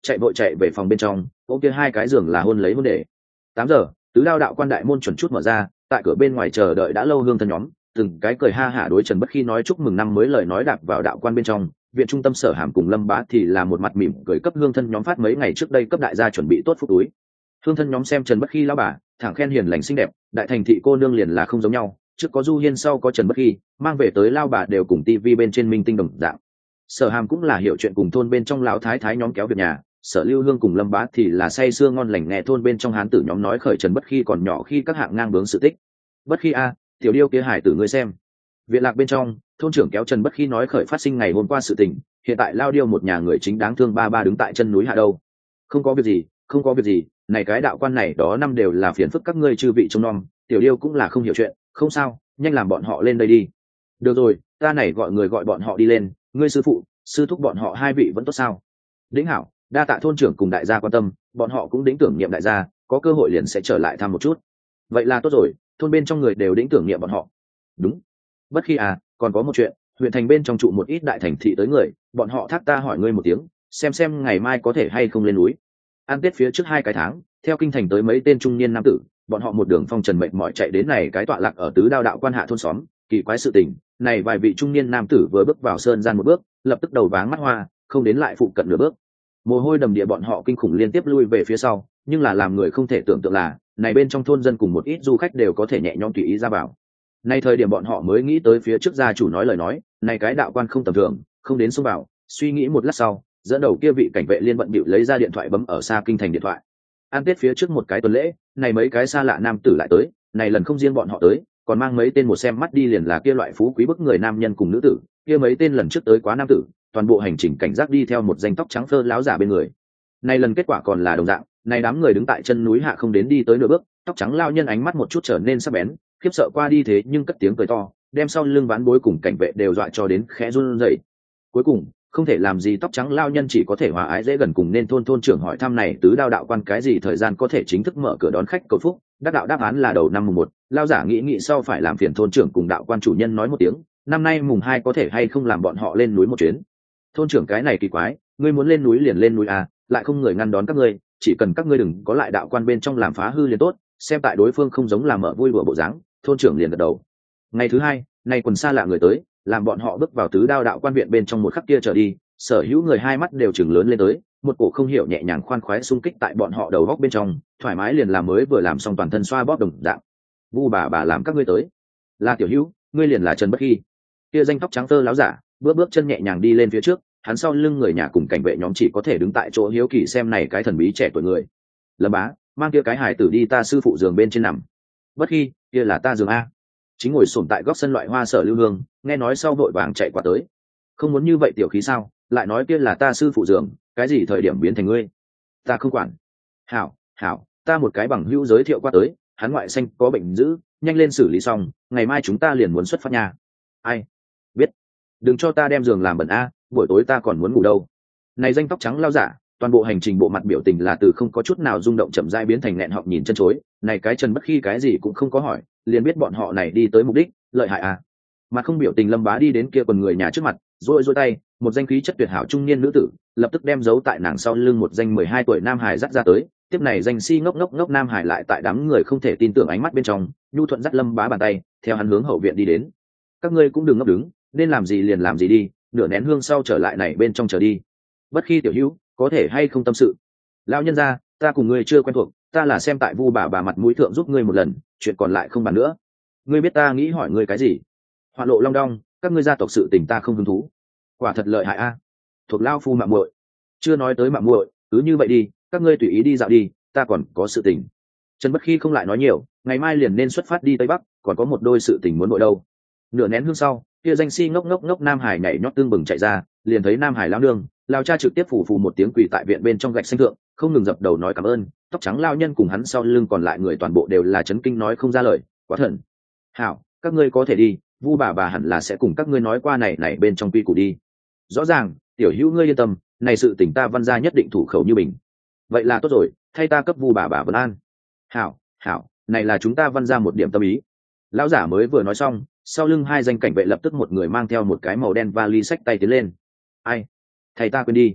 chạy vội chạy về phòng bên trong ôm kia hai cái giường là hôn lấy hôn để. Tám giờ tứ đao đạo quan đại môn chuẩn chút mở ra, tại cửa bên ngoài chờ đợi đã lâu hương thân nhóm từng cái cười ha hả đối Trần Bất Khi nói chúc mừng năm mới, lời nói đạp vào đạo quan bên trong. Viện trung tâm Sở Hàm cùng Lâm Bá thì là một mặt mỉm cười cấp hương thân nhóm phát mấy ngày trước đây cấp đại gia chuẩn bị tốt phúc túi. Hương thân nhóm xem Trần Bất Khi lão bà thẳng khen hiền lành xinh đẹp, đại thành thị cô nương liền là không giống nhau, trước có Du Hiên sau có Trần Bất Khi, mang về tới lao bà đều cùng tivi bên trên minh tinh đồng dạng. Sở Hàm cũng là hiểu chuyện cùng thôn bên trong lão thái thái nhóm kéo việc nhà, Sở Lưu Hương cùng Lâm Bá thì là say sưa ngon lành nghe thôn bên trong hán tử nhóm nói khởi Trần Bất Khi còn nhỏ khi các hạng ngang bướng sự tích. Bất Khi a, tiểu điêu kia hải tử ngươi xem. Viện lạc bên trong, thôn trưởng kéo Trần Bất Khi nói khởi phát sinh ngày hôm qua sự tình, hiện tại lao điêu một nhà người chính đáng thương ba ba đứng tại chân núi hạ đâu. Không có việc gì, không có việc gì, này cái đạo quan này đó năm đều là phiền phức các ngươi chư vị trông nom, tiểu điêu cũng là không hiểu chuyện, không sao, nhanh làm bọn họ lên đây đi. Được rồi, ta này gọi người gọi bọn họ đi lên, ngươi sư phụ, sư thúc bọn họ hai vị vẫn tốt sao? Đĩnh hảo, đa tạ thôn trưởng cùng đại gia quan tâm, bọn họ cũng đĩnh tưởng niệm đại gia, có cơ hội liền sẽ trở lại thăm một chút. Vậy là tốt rồi, thôn bên trong người đều đĩnh tưởng niệm bọn họ. Đúng. Bất Khi à, còn có một chuyện, huyện thành bên trong trụ một ít đại thành thị tới người, bọn họ thác ta hỏi ngươi một tiếng, xem xem ngày mai có thể hay không lên núi. Ăn Tết phía trước hai cái tháng, theo kinh thành tới mấy tên trung niên nam tử, bọn họ một đường phong trần mệt mỏi chạy đến này cái tọa lạc ở tứ đao đạo quan hạ thôn xóm. Kỳ quái sự tình, này vài vị trung niên nam tử vừa bước vào sơn gian một bước, lập tức đầu váng mắt hoa, không đến lại phụ cận nửa bước. Mồ hôi đầm địa, bọn họ kinh khủng liên tiếp lui về phía sau, nhưng là làm người không thể tưởng tượng là, này bên trong thôn dân cùng một ít du khách đều có thể nhẹ nhõm tùy ý ra vào. Nay thời điểm bọn họ mới nghĩ tới phía trước gia chủ nói lời nói, này cái đạo quan không tầm thường, không đến xông vào. Suy nghĩ một lát sau, dẫn đầu kia vị cảnh vệ liên bận bịu lấy ra điện thoại bấm ở xa kinh thành điện thoại. Ăn Tết phía trước một cái tuần lễ, này mấy cái xa lạ nam tử lại tới, này lần không riêng bọn họ tới, còn mang mấy tên một xem mắt đi liền là kia loại phú quý bức người nam nhân cùng nữ tử, kia mấy tên lần trước tới quá nam tử, toàn bộ hành trình cảnh giác đi theo một danh tóc trắng phơ láo giả bên người. Này lần kết quả còn là đồng dạng, này đám người đứng tại chân núi hạ không đến đi tới nửa bước, tóc trắng lao nhân ánh mắt một chút trở nên sắc bén, khiếp sợ qua đi thế nhưng cất tiếng cười to, đem sau lưng ván bối cùng cảnh vệ đều dọa cho đến khẽ run rẩy. Cuối cùng không thể làm gì, tóc trắng lao nhân chỉ có thể hòa ái dễ gần cùng nên thôn thôn trưởng hỏi thăm này tứ đao đạo quan cái gì thời gian có thể chính thức mở cửa đón khách cầu phúc. Đắc đạo đáp án là đầu năm mùng một. Lao giả nghĩ nghĩ sau phải làm phiền thôn trưởng cùng đạo quan chủ nhân nói một tiếng, năm nay mùng hai có thể hay không làm bọn họ lên núi một chuyến. Thôn trưởng cái này kỳ quái, ngươi muốn lên núi liền lên núi à, lại không người ngăn đón các ngươi, chỉ cần các ngươi đừng có lại đạo quan bên trong làm phá hư liền tốt. Xem tại đối phương không giống làm mở vui đùa bộ dáng, thôn trưởng liền gật đầu. Ngày thứ hai, nay quần xa lạ người tới, làm bọn họ bước vào tứ đao đạo quan viện bên trong một khắc kia trở đi, sở hữu người hai mắt đều chừng lớn lên tới, một cổ không hiểu nhẹ nhàng khoan khoái xung kích tại bọn họ đầu góc bên trong, thoải mái liền làm mới vừa làm xong toàn thân xoa bóp đồng dạng. Vu bà bà làm các ngươi tới, là tiểu hữu, ngươi liền là Trần Bất Khi. Kia danh tóc trắng tơ láo giả, bước bước chân nhẹ nhàng đi lên phía trước, hắn sau lưng người nhà cùng cảnh vệ nhóm chỉ có thể đứng tại chỗ hiếu kỳ xem này cái thần bí trẻ tuổi người. Lâm Bá, mang kia cái hài tử đi ta sư phụ giường bên trên nằm. Bất Khi, kia là ta giường a. Chính ngồi xổm tại góc sân loại hoa Sở Lưu Hương, nghe nói sau vội vàng chạy qua tới. Không muốn như vậy tiểu khí sao, lại nói kia là ta sư phụ giường, cái gì thời điểm biến thành ngươi? Ta không quản. Hảo, hảo, ta một cái bằng hữu giới thiệu qua tới, hắn ngoại xanh có bệnh dữ, nhanh lên xử lý xong, ngày mai chúng ta liền muốn xuất phát nhà. Ai? Biết. Đừng cho ta đem giường làm bẩn a, buổi tối ta còn muốn ngủ đâu. Này danh tóc trắng lao giả, toàn bộ hành trình bộ mặt biểu tình là từ không có chút nào rung động chậm rãi biến thành nghẹn họng nhìn chân chối. Này cái Trần Bất Khi cái gì cũng không có hỏi, liền biết bọn họ này đi tới mục đích, lợi hại à. Mà không biểu tình Lâm Bá đi đến kia quần người nhà trước mặt, rôi rôi tay, một danh khí chất tuyệt hảo trung niên nữ tử lập tức đem giấu tại nàng sau lưng một danh mười hai tuổi nam hải dắt ra tới. Tiếp này danh si ngốc ngốc ngốc nam hải lại tại đám người không thể tin tưởng ánh mắt bên trong, nhu thuận dắt Lâm Bá bàn tay, theo hắn hướng hậu viện đi đến. Các ngươi cũng đừng ngốc đứng, nên làm gì liền làm gì đi, nửa nén hương sau trở lại này bên trong trở đi. Bất Khi tiểu hữu, có thể hay không tâm sự? Lão nhân gia, ta cùng ngươi chưa quen thuộc, ta là xem tại Vu bà bà mặt mũi thượng giúp ngươi một lần, chuyện còn lại không bàn nữa. Ngươi biết ta nghĩ hỏi ngươi cái gì? Hoạn lộ long đong, các ngươi gia tộc sự tình ta không hứng thú. Quả thật lợi hại a. Thuộc lao phu mạng muội. Chưa nói tới mạng muội, cứ như vậy đi, các ngươi tùy ý đi dạo đi, ta còn có sự tình. Trần Bất Khi không lại nói nhiều, ngày mai liền nên xuất phát đi tây bắc, còn có một đôi sự tình muốn nội đâu. Nửa nén hương sau, kia danh si ngốc ngốc ngốc nam hải nhảy nhót tương bừng chạy ra, liền thấy nam hải lao nương, lao cha trực tiếp phủ phù một tiếng quỳ tại viện bên trong gạch xanh thượng, không ngừng dập đầu nói cảm ơn. Tóc trắng lao nhân cùng hắn sau lưng còn lại người toàn bộ đều là chấn kinh nói không ra lời, quá thần. Hảo, các ngươi có thể đi, Vu bà bà hẳn là sẽ cùng các ngươi nói qua này này bên trong quy củ đi. Rõ ràng, tiểu hữu ngươi yên tâm, này sự tình ta Văn gia nhất định thủ khẩu như bình. Vậy là tốt rồi, thay ta cấp Vu bà bà vấn an. Hảo, hảo, này là chúng ta Văn gia một điểm tâm ý. Lão giả mới vừa nói xong, sau lưng hai danh cảnh vệ lập tức một người mang theo một cái màu đen vali xách tay tiến lên. Ai? Thầy ta quên đi.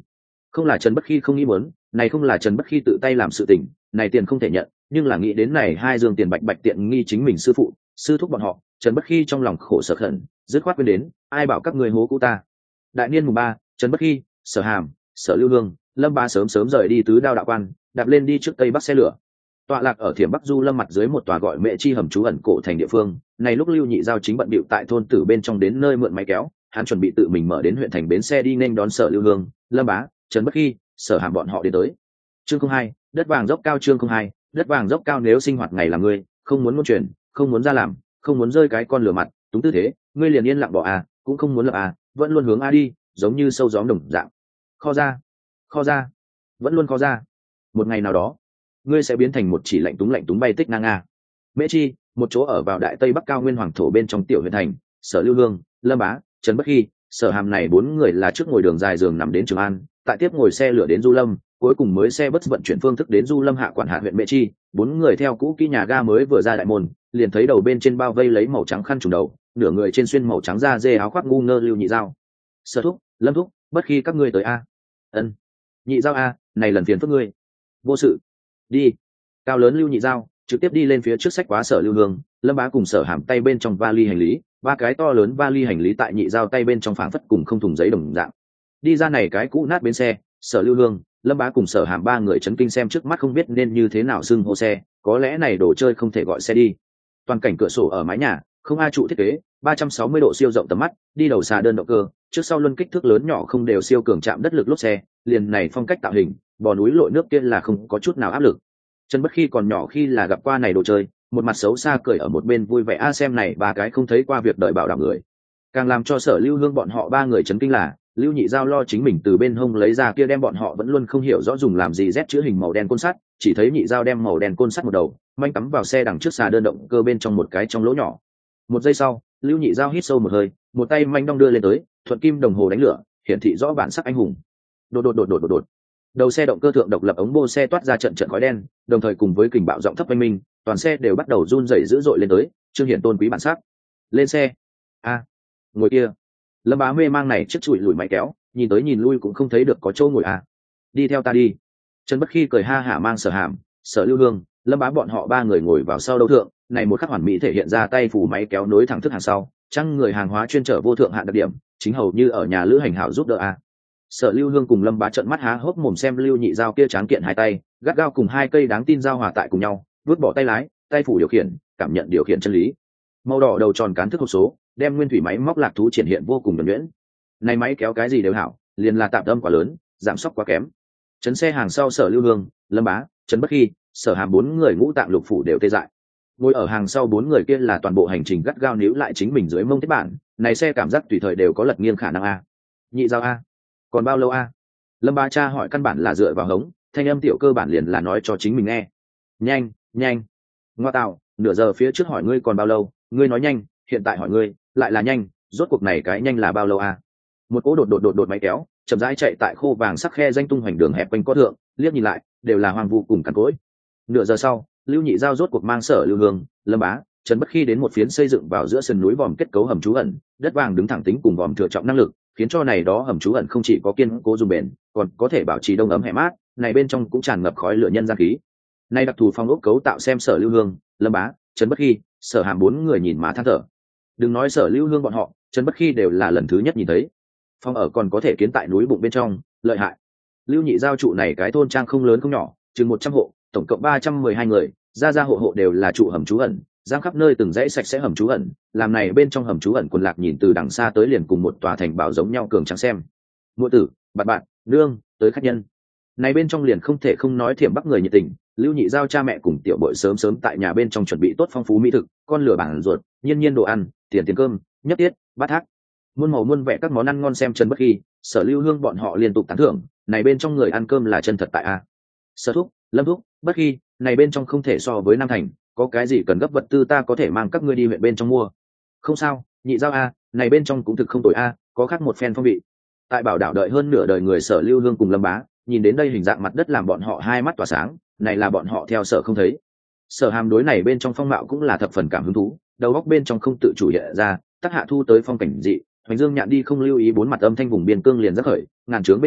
Không là Trần Bất Khi không nghĩ muốn, này không là Trần Bất Khi tự tay làm sự tình, này tiền không thể nhận, nhưng là nghĩ đến này hai dương tiền bạch bạch tiện nghi chính mình sư phụ, sư thúc bọn họ, Trần Bất Khi trong lòng khổ sở khẩn, dứt khoát quên đến, ai bảo các người hố cụ ta. Đại niên mùng ba, Trần Bất Khi, Sở Hàm, Sở Lưu Hương, Lâm Bá sớm sớm rời đi tứ đao đạo quan, đạp lên đi trước tây bắc xe lửa. Tọa lạc ở Thiểm Bắc Du Lâm mặt dưới một tòa gọi Mễ Chi hầm trú ẩn cổ thành địa phương, này lúc Lưu Nhị Giao chính bận bịu tại thôn tử bên trong đến nơi mượn máy kéo, hắn chuẩn bị tự mình mở đến huyện thành bến xe đi nên đón Sở Lưu Hương, Lâm Bá, Trần Bất Khi, Sở Hàm bọn họ đến tới. Chương không hai, đất vàng dốc cao. Chương không hai, đất vàng dốc cao. Nếu sinh hoạt ngày là ngươi, không muốn ngôn truyền, không muốn ra làm, không muốn rơi cái con lửa mặt, túng tư thế, ngươi liền yên lặng bỏ à, cũng không muốn lập à, vẫn luôn hướng a đi, giống như sâu gió đồng dạng. Kho ra, kho ra, vẫn luôn kho ra. Một ngày nào đó, ngươi sẽ biến thành một chỉ lạnh túng lạnh túng bay tích ngang a. Mễ Chi, một chỗ ở vào đại tây bắc cao nguyên hoàng thổ bên trong tiểu huyện thành. Sở Lưu Hương, Lâm Bá, Trần Bất Khi, Sở Hàm này bốn người là trước ngồi đường dài giường nằm đến Trường An, tại tiếp ngồi xe lửa đến Du Lâm, cuối cùng mới xe bus vận chuyển phương thức đến Du Lâm hạ quản hạt huyện Mễ Chi. Bốn người theo cũ kỹ nhà ga mới vừa ra đại môn, liền thấy đầu bên trên bao vây lấy màu trắng khăn trùm đầu, nửa người trên xuyên màu trắng da dê áo khoác ngu ngơ Lưu Nhị Giao. Sở thúc, Lâm thúc, Bất Khi các ngươi tới a. Ân. Nhị Giao a, này lần phiền phức ngươi. Vô sự. Đi. Cao lớn Lưu Nhị Giao trực tiếp đi lên phía trước sách quá Sở Lưu Hương, Lâm Bá cùng Sở Hàm tay bên trong vali hành lý, ba cái to lớn vali hành lý tại Nhị Giao tay bên trong phảng phất cùng không thùng giấy đồng dạng. Đi ra này cái cũ nát bến xe, Sở Lưu Hương, Lâm Bá cùng Sở Hàm ba người chấn kinh xem trước mắt không biết nên như thế nào xưng hô xe, có lẽ này đồ chơi không thể gọi xe đi. Toàn cảnh cửa sổ ở mái nhà, không a trụ thiết kế, ba trăm sáu mươi độ siêu rộng tầm mắt, đi đầu xà đơn động cơ, trước sau luân kích thước lớn nhỏ không đều siêu cường chạm đất lực lốp xe, liền này phong cách tạo hình, bò núi lội nước kia là không có chút nào áp lực. Trần Bất Khi còn nhỏ khi là gặp qua này đồ chơi, một mặt xấu xa cười ở một bên vui vẻ a xem này ba cái không thấy qua việc đợi bảo đảm người. Càng làm cho Sở Lưu Hương bọn họ ba người chấn kinh là Lưu Nhị Giao lo chính mình từ bên hông lấy ra kia đem bọn họ vẫn luôn không hiểu rõ dùng làm gì rét chữ hình màu đen côn sắt, chỉ thấy Nhị Giao đem màu đen côn sắt một đầu manh cắm vào xe đằng trước xà đơn động cơ bên trong một cái trong lỗ nhỏ. Một giây sau, Lưu Nhị Giao hít sâu một hơi, một tay manh đong đưa lên tới, thuận kim đồng hồ đánh lửa, hiển thị rõ bản sắc anh hùng. Đột đột đột đột đột đột. Đầu xe động cơ thượng độc lập ống bô xe toát ra trận trận khói đen, đồng thời cùng với kình bạo giọng thấp oanh minh, toàn xe đều bắt đầu run rẩy dữ dội lên tới, trương hiển tôn quý bản sắc. Lên xe. A, ngồi kia. Lâm Bá mê mang này trước chùi lùi máy kéo, nhìn tới nhìn lui cũng không thấy được có chỗ ngồi à. Đi theo ta đi. Trần Bất Khi cười ha hả mang Sở Hàm, Sở Lưu Hương, Lâm Bá bọn họ ba người ngồi vào sau đấu thượng, này một khắc hoàn mỹ thể hiện ra tay phủ máy kéo nối thẳng thức hàng sau, chăng người hàng hóa chuyên chở vô thượng hạn đặc điểm, chính hầu như ở nhà lữ hành hảo giúp đỡ à. Sở Lưu Hương cùng Lâm Bá trợn mắt há hốc mồm xem Lưu Nhị Giao kia tráng kiện hai tay, gắt gao cùng hai cây đáng tin giao hòa tại cùng nhau, vứt bỏ tay lái, tay phủ điều khiển, cảm nhận điều khiển chân lý. Màu đỏ đầu tròn cán thức hộp số, đem nguyên thủy máy móc lạc thú triển hiện vô cùng nhuần nhuyễn. Này máy kéo cái gì đều hảo, liền là tạm âm quá lớn, giảm sóc quá kém. Chấn xe hàng sau Sở Lưu Hương, Lâm Bá, Trần Bất Khi, Sở Hàm bốn người ngũ tạng lục phủ đều tê dại. Ngồi ở hàng sau bốn người kia là toàn bộ hành trình gắt gao níu lại chính mình dưới mông thiết bản, này xe cảm giác tùy thời đều có lật nghiêng khả năng a. Nhị Giao a, còn bao lâu a? Lâm Bá cha hỏi căn bản là dựa vào hống, thanh âm tiểu cơ bản liền là nói cho chính mình nghe. Nhanh, nhanh. Ngoa tạo, nửa giờ phía trước hỏi ngươi còn bao lâu, ngươi nói nhanh, hiện tại hỏi ngươi, lại là nhanh, rốt cuộc này cái nhanh là bao lâu a? Một cỗ đột đột đột đột máy kéo, chậm rãi chạy tại khô vàng sắc khe danh tung hoành đường hẹp quanh có thượng, liếc nhìn lại, đều là hoang vu cùng cằn cỗi. Nửa giờ sau, Lưu Nhị Giao rốt cuộc mang Sở Lưu Hương, Lâm Bá, Trần Bất Khi đến một phiến xây dựng vào giữa sườn núi vòm kết cấu hầm trú ẩn, đất vàng đứng thẳng tính cùng vòm thừa trọng năng lực, khiến cho này đó hầm trú ẩn không chỉ có kiên cố dùng bền, còn có thể bảo trì đông ấm hè mát, này bên trong cũng tràn ngập khói lửa nhân gian khí. Này đặc thù phong ốc cấu tạo xem Sở Lưu Hương, Lâm Bá, Trần Bất Khi, Sở Hàm bốn người nhìn mà than thở. Đừng nói Sở Lưu Hương bọn họ, Trần Bất Khi đều là lần thứ nhất nhìn thấy. Phòng ở còn có thể kiến tại núi bụng bên trong, lợi hại. Lưu Nhị Giao trụ này cái thôn trang không lớn không nhỏ, chừng một trăm hộ, tổng cộng ba trăm mười hai người, ra ra hộ hộ đều là trụ hầm trú ẩn, giang khắp nơi từng dãy sạch sẽ hầm trú ẩn, làm này bên trong hầm trú ẩn quần lạc nhìn từ đằng xa tới liền cùng một tòa thành bảo giống nhau cường trắng xem. Muội tử, bạn bạn, nương, tới khách nhân. Này bên trong liền không thể không nói Thiểm Bắc người nhiệt tình, Lưu Nhị Giao cha mẹ cùng tiểu bội sớm sớm tại nhà bên trong chuẩn bị tốt phong phú mỹ thực, con lửa bản ruột, nhiên nhiên đồ ăn, tiền tiền cơm, nhất tiết, bát thác. Muôn màu muôn vẻ các món ăn ngon xem Trần Bất Khi, Sở Lưu Hương bọn họ liên tục tán thưởng, này bên trong người ăn cơm là chân thật tại a. Sở thúc, Lâm thúc, Bất Khi, này bên trong không thể so với Nam Thành, có cái gì cần gấp vật tư ta có thể mang các ngươi đi huyện bên trong mua. Không sao, Nhị Giao a, này bên trong cũng thực không tồi a, có khác một phen phong vị. Tại Bảo Đảo đợi hơn nửa đời người Sở Lưu Hương cùng Lâm Bá, nhìn đến đây hình dạng mặt đất làm bọn họ hai mắt tỏa sáng, này là bọn họ theo Sở không thấy. Sở Hàm đối này bên trong phong mạo cũng là thập phần cảm hứng thú, đầu óc bên trong không tự chủ hiện ra, tác hạ thu tới phong cảnh dị, Hoành Dương Nhạn đi không lưu ý bốn mặt âm thanh vùng biên cương liền rất khởi, ngàn trướng bên trong,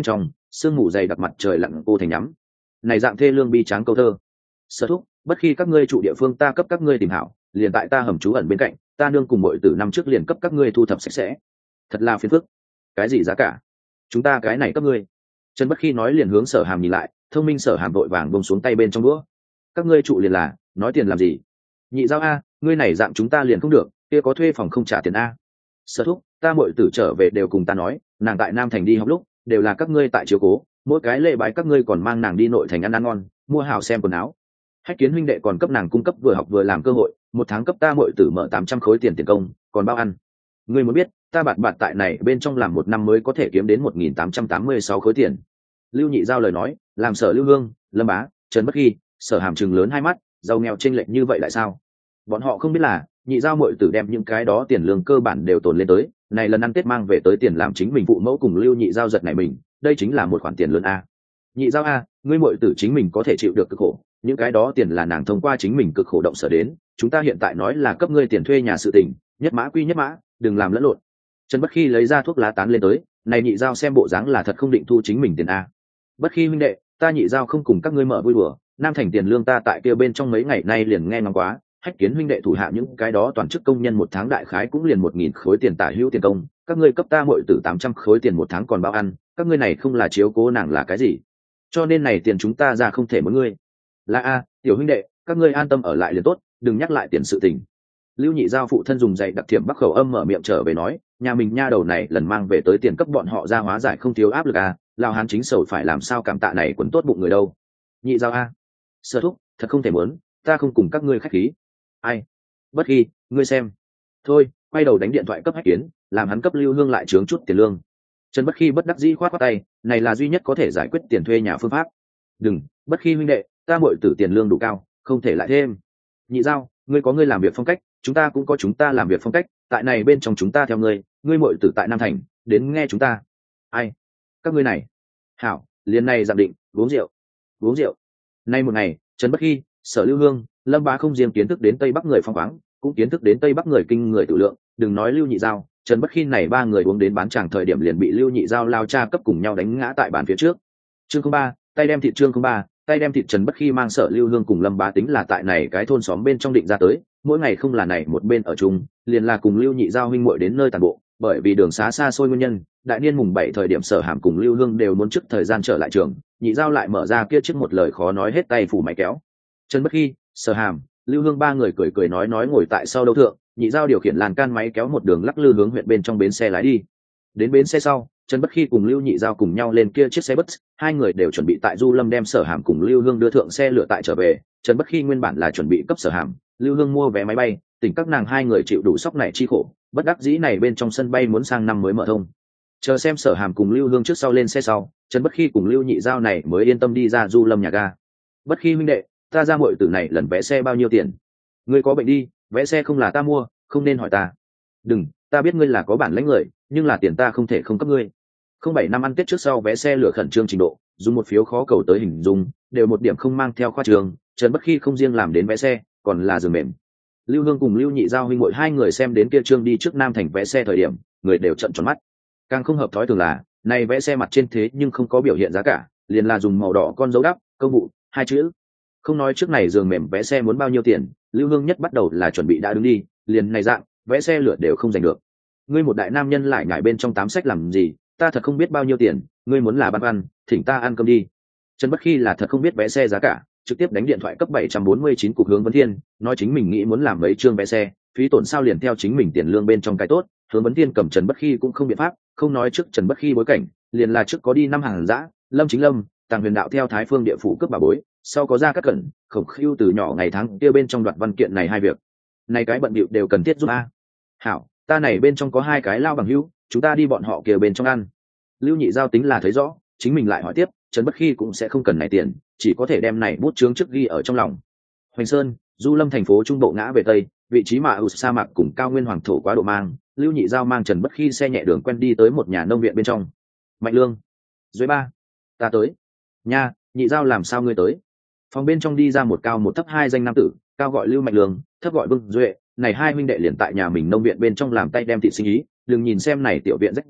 sương mù dày đặc mặt trời lặn cô thành nhắm. Này dạng thê lương bi tráng câu thơ. Sở thúc, bất khi các ngươi trụ địa phương ta cấp các ngươi tìm hảo, liền tại ta hầm trú ẩn bên cạnh, ta nương cùng mọi từ năm trước liền cấp các ngươi thu thập sạch sẽ. Thật là phiền phức. Cái gì giá cả? Chúng ta cái này cấp ngươi. Trần Bất Khi nói liền hướng Sở Hàm nhìn lại, thông minh Sở Hàm vội vàng buông xuống tay bên trong đũa. Các ngươi trụ liền là, nói tiền làm gì? Nhị giao a, ngươi này dạng chúng ta liền không được, kia có thuê phòng không trả tiền a. Sở thúc, ta muội tử trở về đều cùng ta nói, nàng tại Nam Thành đi học lúc, đều là các ngươi tại chiếu cố, mỗi cái lễ bái các ngươi còn mang nàng đi nội thành ăn ăn ngon, mua hảo xem quần áo. Hách Kiến huynh đệ còn cấp nàng cung cấp vừa học vừa làm cơ hội, một tháng cấp ta muội tử mở tám trăm khối tiền tiền công, còn bao ăn. Ngươi muốn biết, ta bạt bạt tại này bên trong làm một năm mới có thể kiếm đến một nghìn tám trăm tám mươi sáu khối tiền. Lưu Nhị giao lời nói, làm Sở Lưu Hương, Lâm Bá, Trần Bất Khi, Sở Hàm trừng lớn hai mắt, giàu nghèo chênh lệch như vậy lại sao? Bọn họ không biết là, Nhị giao muội tử đem những cái đó tiền lương cơ bản đều tồn lên tới, này lần ăn Tết mang về tới tiền làm chính mình phụ mẫu cùng Lưu Nhị giao giật này mình, đây chính là một khoản tiền lớn a. Nhị giao a, ngươi muội tử chính mình có thể chịu được cực khổ, những cái đó tiền là nàng thông qua chính mình cực khổ động sở đến, chúng ta hiện tại nói là cấp ngươi tiền thuê nhà sự tình, nhất mã quy nhất mã, đừng làm lẫn lộn. Trần Bất Khi lấy ra thuốc lá tán lên tới, này Nhị giao xem bộ dáng là thật không định thu chính mình tiền a. Bất Khi huynh đệ, ta Nhị giao không cùng các ngươi mở vui đùa, Nam Thành tiền lương ta tại kia bên trong mấy ngày nay liền nghe ngóng quá, Hách Kiến huynh đệ thủ hạ những cái đó toàn chức công nhân một tháng đại khái cũng liền một nghìn khối tiền tả hữu tiền công, các ngươi cấp ta muội tử tám trăm khối tiền một tháng còn bao ăn, các ngươi này không là chiếu cố nàng là cái gì? Cho nên này tiền chúng ta ra không thể muốn ngươi. Là a, tiểu huynh đệ, các ngươi an tâm ở lại liền tốt, đừng nhắc lại tiền sự tình. Lưu Nhị giao phụ thân dùng dạy đặc thiểm bắc khẩu âm mở miệng trở về nói, nhà mình nha đầu này lần mang về tới tiền cấp bọn họ ra hóa giải không thiếu áp lực a, lao hán chính sầu phải làm sao cảm tạ này quấn tốt bụng người đâu. Nhị giao a, Sơ thúc, thật không thể muốn, ta không cùng các ngươi khách khí. Ai? Bất Khi, ngươi xem. Thôi, quay đầu đánh điện thoại cấp Hách Kiến, làm hắn cấp Lưu Hương lại trướng chút tiền lương. Trần Bất Khi bất đắc dĩ khoát khoát tay, này là duy nhất có thể giải quyết tiền thuê nhà phương pháp. Đừng, Bất Khi huynh đệ, ta muội tử tiền lương đủ cao, không thể lại thêm. Nhị giao, ngươi có ngươi làm việc phong cách, chúng ta cũng có chúng ta làm việc phong cách, tại này bên trong chúng ta theo ngươi, ngươi muội tử tại Nam Thành, đến nghe chúng ta. Ai? Các ngươi này. Hảo, liền này giảm định, uống rượu. Uống rượu. Nay một ngày, Trần Bất Khi, Sở Lưu Hương, Lâm Bá không riêng kiến thức đến Tây Bắc người phong khoáng, cũng kiến thức đến Tây Bắc người kinh người tự lượng, đừng nói Lưu Nhị giao, Trần Bất Khi này ba người uống đến bán tràng thời điểm liền bị Lưu Nhị giao lao cha cấp cùng nhau đánh ngã tại bàn phía trước. Chương không ba, tay đem thịt chương không ba, tay đem thịt Trần Bất Khi mang Sở Lưu Hương cùng Lâm Bá tính là tại này cái thôn xóm bên trong định ra tới, mỗi ngày không là này một bên ở chung, liền là cùng Lưu Nhị giao huynh muội đến nơi tàn bộ, bởi vì đường xá xa xôi nguyên nhân, đại niên mùng bảy thời điểm Sở Hàm cùng Lưu Hương đều muốn trước thời gian trở lại trường, Nhị giao lại mở ra kia trước một lời khó nói hết tay phủ máy kéo. Trần Bất Khi, Sở Hàm, Lưu Hương ba người cười cười nói nói ngồi tại sau đấu thượng, Nhị giao điều khiển làn can máy kéo một đường lắc lư hướng huyện bên trong bến xe lái đi. Đến bến xe sau, Trần Bất Khi cùng Lưu Nhị giao cùng nhau lên kia chiếc xe bus, hai người đều chuẩn bị tại Du Lâm đem Sở Hàm cùng Lưu Hương đưa thượng xe lửa tại trở về. Trần Bất Khi nguyên bản là chuẩn bị cấp Sở Hàm, Lưu Hương mua vé máy bay, tỉnh các nàng hai người chịu đủ sốc này chi khổ, bất đắc dĩ này bên trong sân bay muốn sang năm mới mở thông. Chờ xem Sở Hàm cùng Lưu Hương trước sau lên xe sau, Trần Bất Khi cùng Lưu Nhị giao này mới yên tâm đi ra Du Lâm nhà ga. Bất Khi huynh đệ, ta ra muội tử này lần vé xe bao nhiêu tiền? Ngươi có bệnh đi, vé xe không là ta mua, không nên hỏi ta. Đừng, ta biết ngươi là có bản lãnh người, nhưng là tiền ta không thể không cấp ngươi. Không bảy năm ăn Tết trước sau vé xe lửa khẩn trương trình độ, dùng một phiếu khó cầu tới hình dung, đều một điểm không mang theo khoa trường. Trần Bất Khi không riêng làm đến vé xe, còn là giường mềm. Lưu Hương cùng Lưu Nhị giao huynh muội hai người xem đến kia trương đi trước Nam Thành vé xe thời điểm, người đều trợn tròn mắt. Càng không hợp thói thường là, này vé xe mặt trên thế nhưng không có biểu hiện giá cả, liền là dùng màu đỏ con dấu đắp, công vụ, hai chữ. Không nói trước này giường mềm vé xe muốn bao nhiêu tiền, Lưu Hương nhất bắt đầu là chuẩn bị đã đứng đi, liền này dạng, vé xe lửa đều không giành được. Ngươi một đại nam nhân lại nhảy bên trong tám sách làm gì, ta thật không biết bao nhiêu tiền, ngươi muốn là băn khoăn, thỉnh ta ăn cơm đi. Trần Bất Khi là thật không biết vé xe giá cả, trực tiếp đánh điện thoại cấp bảy trăm bốn mươi chín cục Hướng Vấn Thiên, nói chính mình nghĩ muốn làm mấy chương vé xe, phí tổn sao liền theo chính mình tiền lương bên trong cái tốt. Hướng Vấn Thiên cầm Trần Bất Khi cũng không biện pháp, không nói trước Trần Bất Khi bối cảnh, liền là trước có đi năm hàng dã, Lâm Chính Lâm, Tàng Huyền Đạo theo Thái Phương địa phủ cướp bà bối, sau có ra các cẩn, Khổng Khưu từ nhỏ ngày tháng kia bên trong đoạt văn kiện này hai việc, này cái bận bịu đều cần thiết giúp a. Hảo, ta này bên trong có hai cái lao bằng hữu, chúng ta đi bọn họ kia bên trong ăn. Lưu Nhị giao tính là thấy rõ, chính mình lại hỏi tiếp, Trần Bất Khi cũng sẽ không cần này tiền, chỉ có thể đem này bút chướng trước ghi ở trong lòng. Hoành Sơn, Du Lâm thành phố trung bộ ngã về tây, vị trí mà ưu sa mạc cùng cao nguyên hoàng thổ quá độ mang, Lưu Nhị giao mang Trần Bất Khi xe nhẹ đường quen đi tới một nhà nông viện bên trong. Mạnh Lương, dưới ba, ta tới. Nha, Nhị giao làm sao ngươi tới? Phòng bên trong đi ra một cao một thấp hai danh nam tử, cao gọi Lưu Mạnh Lương, thấp gọi Vương Duệ, này hai huynh đệ liền tại nhà mình nông viện bên trong làm tay đem thịt sinh ý, đừng nhìn xem này tiểu viện rách dưới,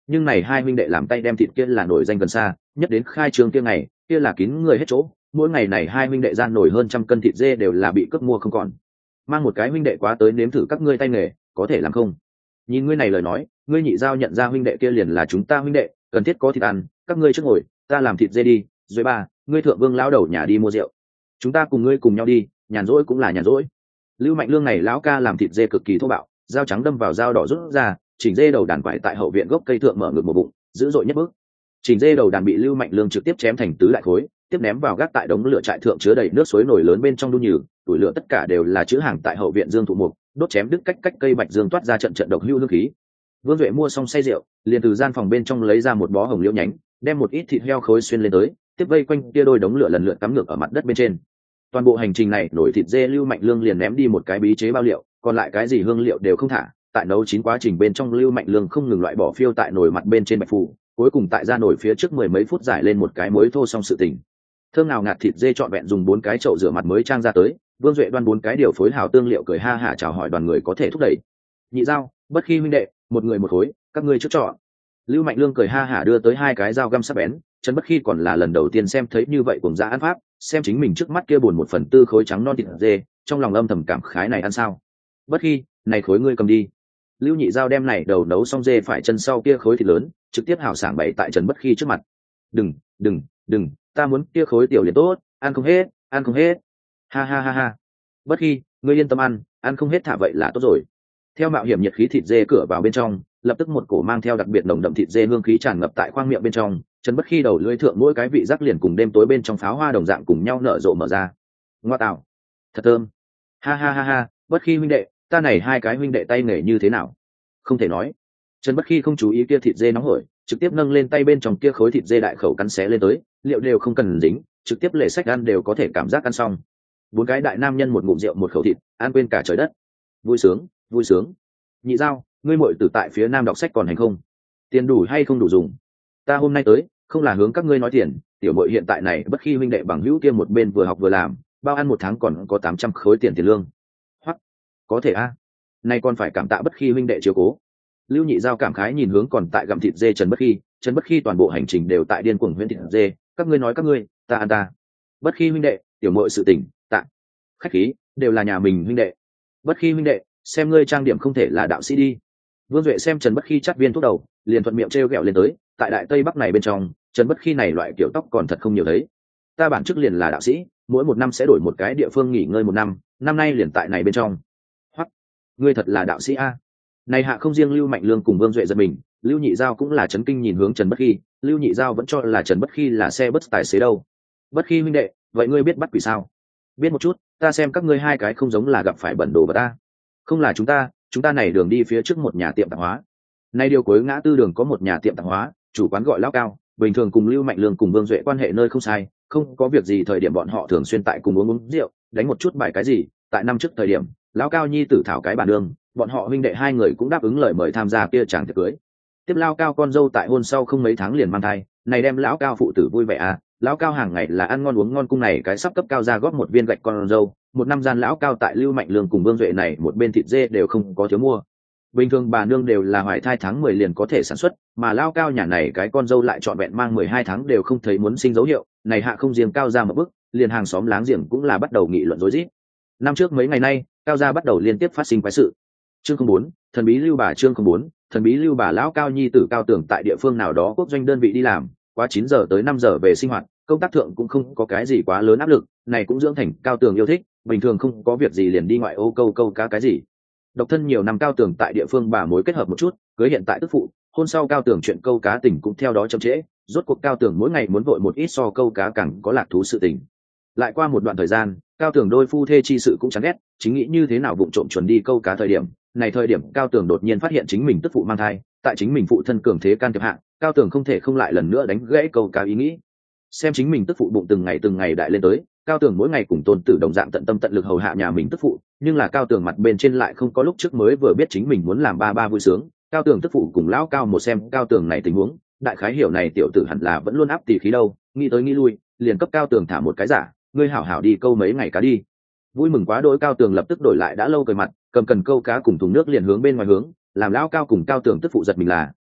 nhưng này hai huynh đệ làm tay đem thịt kia là nổi danh gần xa, nhất đến khai trương kia ngày kia là kín người hết chỗ, mỗi ngày này hai huynh đệ gian nổi hơn trăm cân thịt dê đều là bị cướp mua không còn. Mang một cái huynh đệ quá tới nếm thử các ngươi tay nghề có thể làm không? Nhìn ngươi này lời nói, ngươi nhị giao nhận ra huynh đệ kia liền là chúng ta huynh đệ, cần thiết có thịt ăn, các ngươi trước ngồi, ta làm thịt dê đi. Rồi ba, ngươi thượng vương lão đầu nhà đi mua rượu, chúng ta cùng ngươi cùng nhau đi, nhàn rỗi cũng là nhàn rỗi. Lưu Mạnh Lương này lão ca làm thịt dê cực kỳ thô bạo, dao trắng đâm vào dao đỏ rút ra, chỉnh dê đầu đàn quải tại hậu viện gốc cây thượng mở ngược một bụng, dữ dội nhất bước. Chỉnh dê đầu đàn bị Lưu Mạnh Lương trực tiếp chém thành tứ đại khối, tiếp ném vào gác tại đống lửa trại thượng chứa đầy nước suối nổi lớn bên trong đun nhừ, tuổi lửa tất cả đều là chứa hàng tại hậu viện dương thụ mục, đốt chém đứt cách cách cây bạch dương toát ra trận trận độc hưu hương khí. Vương Duệ mua xong say rượu, liền từ gian phòng bên trong lấy ra một bó hồng liễu nhánh, đem một ít thịt heo khối xuyên lên tới, tiếp vây quanh kia đôi đống lửa lần lượt cắm ngược ở mặt đất bên trên. Toàn bộ hành trình này nổi thịt dê Lưu Mạnh Lương liền ném đi một cái bí chế bao liệu, còn lại cái gì hương liệu đều không thả. Tại nấu chín quá trình bên trong Lưu Mạnh Lương không ngừng loại bỏ phiêu tại nồi mặt bên trên bạch phủ, cuối cùng tại ra nồi phía trước mười mấy phút giải lên một cái muối thô xong sự tình. Thơm nào ngạt thịt dê trọn vẹn dùng bốn cái chậu rửa mặt mới trang ra tới. Vương Duệ đoan bốn cái điều phối hào tương liệu cười ha hả chào hỏi đoàn người có thể thúc đẩy. Nhị giao, Bất Khi huynh đệ, một người một khối, các ngươi trước chọn. Lưu Mạnh Lương cười ha hả đưa tới hai cái dao găm sắc bén, Trần Bất Khi còn là lần đầu tiên xem thấy như vậy cùng dã ăn pháp, xem chính mình trước mắt kia buồn một phần tư khối trắng non thịt dê, trong lòng âm thầm cảm khái này ăn sao. Bất Khi, này khối ngươi cầm đi. Lưu Nhị Giao đem này đầu nấu xong dê phải chân sau kia khối thịt lớn, trực tiếp hào sảng bày tại Trần Bất Khi trước mặt. Đừng, đừng, đừng, ta muốn kia khối tiểu liền tốt, ăn không hết, ăn không hết. Ha ha ha ha. Bất Khi, ngươi yên tâm ăn, ăn không hết thả vậy là tốt rồi. Theo mạo hiểm nhiệt khí thịt dê cửa vào bên trong, lập tức một cổ mang theo đặc biệt nồng đậm thịt dê hương khí tràn ngập tại khoang miệng bên trong. Trần Bất Khi đầu lưỡi thượng mỗi cái vị giác liền cùng đêm tối bên trong pháo hoa đồng dạng cùng nhau nở rộ mở ra. Ngoa tạo, thật thơm. Ha ha ha ha, Bất Khi huynh đệ, ta này hai cái huynh đệ tay nghề như thế nào? Không thể nói. Trần Bất Khi không chú ý kia thịt dê nóng hổi, trực tiếp nâng lên tay bên trong kia khối thịt dê đại khẩu cắn xé lên tới, liệu đều không cần dính, trực tiếp lệ sách ăn đều có thể cảm giác ăn xong. Bốn cái đại nam nhân một ngụm rượu một khẩu thịt, ăn quên cả trời đất. Vui sướng, vui sướng. Nhị Giao, ngươi muội tử tại phía nam đọc sách còn hành không? Tiền đủ hay không đủ dùng? Ta hôm nay tới, không là hướng các ngươi nói tiền, tiểu muội hiện tại này Bất Khi huynh đệ bằng hữu kia một bên vừa học vừa làm, bao ăn một tháng còn có tám trăm khối tiền tiền lương. Hoặc, có thể a. À? Nay còn phải cảm tạ Bất Khi huynh đệ chiếu cố. Lưu Nhị Giao cảm khái nhìn hướng còn tại gặm thịt dê Trần Bất Khi, Trần Bất Khi toàn bộ hành trình đều tại điên cuồng huyễn thịt dê, các ngươi nói các ngươi, ta ăn ta. Bất Khi huynh đệ, tiểu muội sự tình, tạ. Khách khí, đều là nhà mình huynh đệ. Bất Khi huynh đệ, xem ngươi trang điểm không thể là đạo sĩ đi. Vương Duệ xem Trần Bất Khi chắt viên thuốc đầu, liền thuận miệng trêu ghẹo lên tới, tại đại tây bắc này bên trong, Trần Bất Khi này loại kiểu tóc còn thật không nhiều thấy. Ta bản chức liền là đạo sĩ, mỗi một năm sẽ đổi một cái địa phương nghỉ ngơi một năm, năm nay liền tại này bên trong. Hoặc, ngươi thật là đạo sĩ a. Này hạ không riêng Lưu Mạnh Lương cùng Vương Duệ giật mình, Lưu Nhị Giao cũng là chấn kinh nhìn hướng Trần Bất Khi, Lưu Nhị Giao vẫn cho là Trần Bất Khi là xe bất tài xế đâu. Bất Khi huynh đệ, vậy ngươi biết bắt quỷ sao? Biết một chút, ta xem các ngươi hai cái không giống là gặp phải bẩn đồ vật ta. Không là chúng ta, chúng ta này đường đi phía trước một nhà tiệm tạp hóa. Nay điều cuối ngã tư đường có một nhà tiệm tạp hóa, chủ quán gọi Lão Cao, bình thường cùng Lưu Mạnh Lương cùng Vương Duệ quan hệ nơi không sai, không có việc gì thời điểm bọn họ thường xuyên tại cùng uống uống rượu, đánh một chút bài cái gì. Tại năm trước thời điểm, Lão Cao nhi tử thảo cái bản đường, bọn họ huynh đệ hai người cũng đáp ứng lời mời tham gia kia chàng tiệc cưới. Tiếp Lão Cao con dâu tại hôn sau không mấy tháng liền mang thai, này đem Lão Cao phụ tử vui vẻ à. Lão Cao hàng ngày là ăn ngon uống ngon, cung này cái sắp cấp cao ra góp một viên gạch con dâu. Một năm gian Lão Cao tại Lưu Mạnh Lương cùng Vương Duệ này một bên thịt dê đều không có thiếu mua. Bình thường bà nương đều là hoài thai tháng mười liền có thể sản xuất, mà Lão Cao nhà này cái con dâu lại trọn vẹn mang mười hai tháng đều không thấy muốn sinh dấu hiệu, này hạ không riêng Cao ra một bước, liền hàng xóm láng giềng cũng là bắt đầu nghị luận rối rít. Năm trước mấy ngày nay, Cao gia bắt đầu liên tiếp phát sinh quái sự. Chương không bốn, thần bí Lưu bà chương không bốn, thần bí Lưu bà Lão Cao nhi tử Cao Tưởng tại địa phương nào đó quốc doanh đơn vị đi làm, qua chín giờ tới năm giờ về sinh hoạt, công tác thượng cũng không có cái gì quá lớn áp lực, này cũng dưỡng thành Cao Tường yêu thích, bình thường không có việc gì liền đi ngoại ô câu câu cá cái gì. Độc thân nhiều năm Cao Tường tại địa phương bà mối kết hợp một chút, cưới hiện tại tức phụ, hôn sau Cao Tường chuyện câu cá tình cũng theo đó chậm trễ, rốt cuộc Cao Tường mỗi ngày muốn vội một ít so câu cá càng có lạc thú sự tình. Lại qua một đoạn thời gian, Cao Tường đôi phu thê chi sự cũng chán ghét, chính nghĩ như thế nào vụng trộm chuẩn đi câu cá thời điểm, này thời điểm Cao Tường đột nhiên phát hiện chính mình tức phụ mang thai, tại chính mình phụ thân cường thế can thiệp hạ, Cao Tường không thể không lại lần nữa đánh gãy câu cá ý nghĩ. Xem chính mình tức phụ bụng từng ngày từng ngày đại lên tới, Cao Tường mỗi ngày cùng tôn tử đồng dạng tận tâm tận lực hầu hạ nhà mình tức phụ, nhưng là Cao Tường mặt bên trên lại không có lúc trước mới vừa biết chính mình muốn làm ba ba vui sướng. Cao Tường tức phụ cùng Lão Cao một xem Cao Tường này tình huống, đại khái hiểu này tiểu tử hẳn là vẫn luôn áp tỉ khí đâu, nghĩ tới nghĩ lui, liền cấp Cao Tường thả một cái giả, ngươi hảo hảo đi câu mấy ngày cá đi. Vui mừng quá đỗi, Cao Tường lập tức đổi lại đã lâu cười mặt, cầm cần câu cá cùng thùng nước liền hướng bên ngoài hướng, làm Lão Cao cùng Cao Tường tức phụ giật mình là,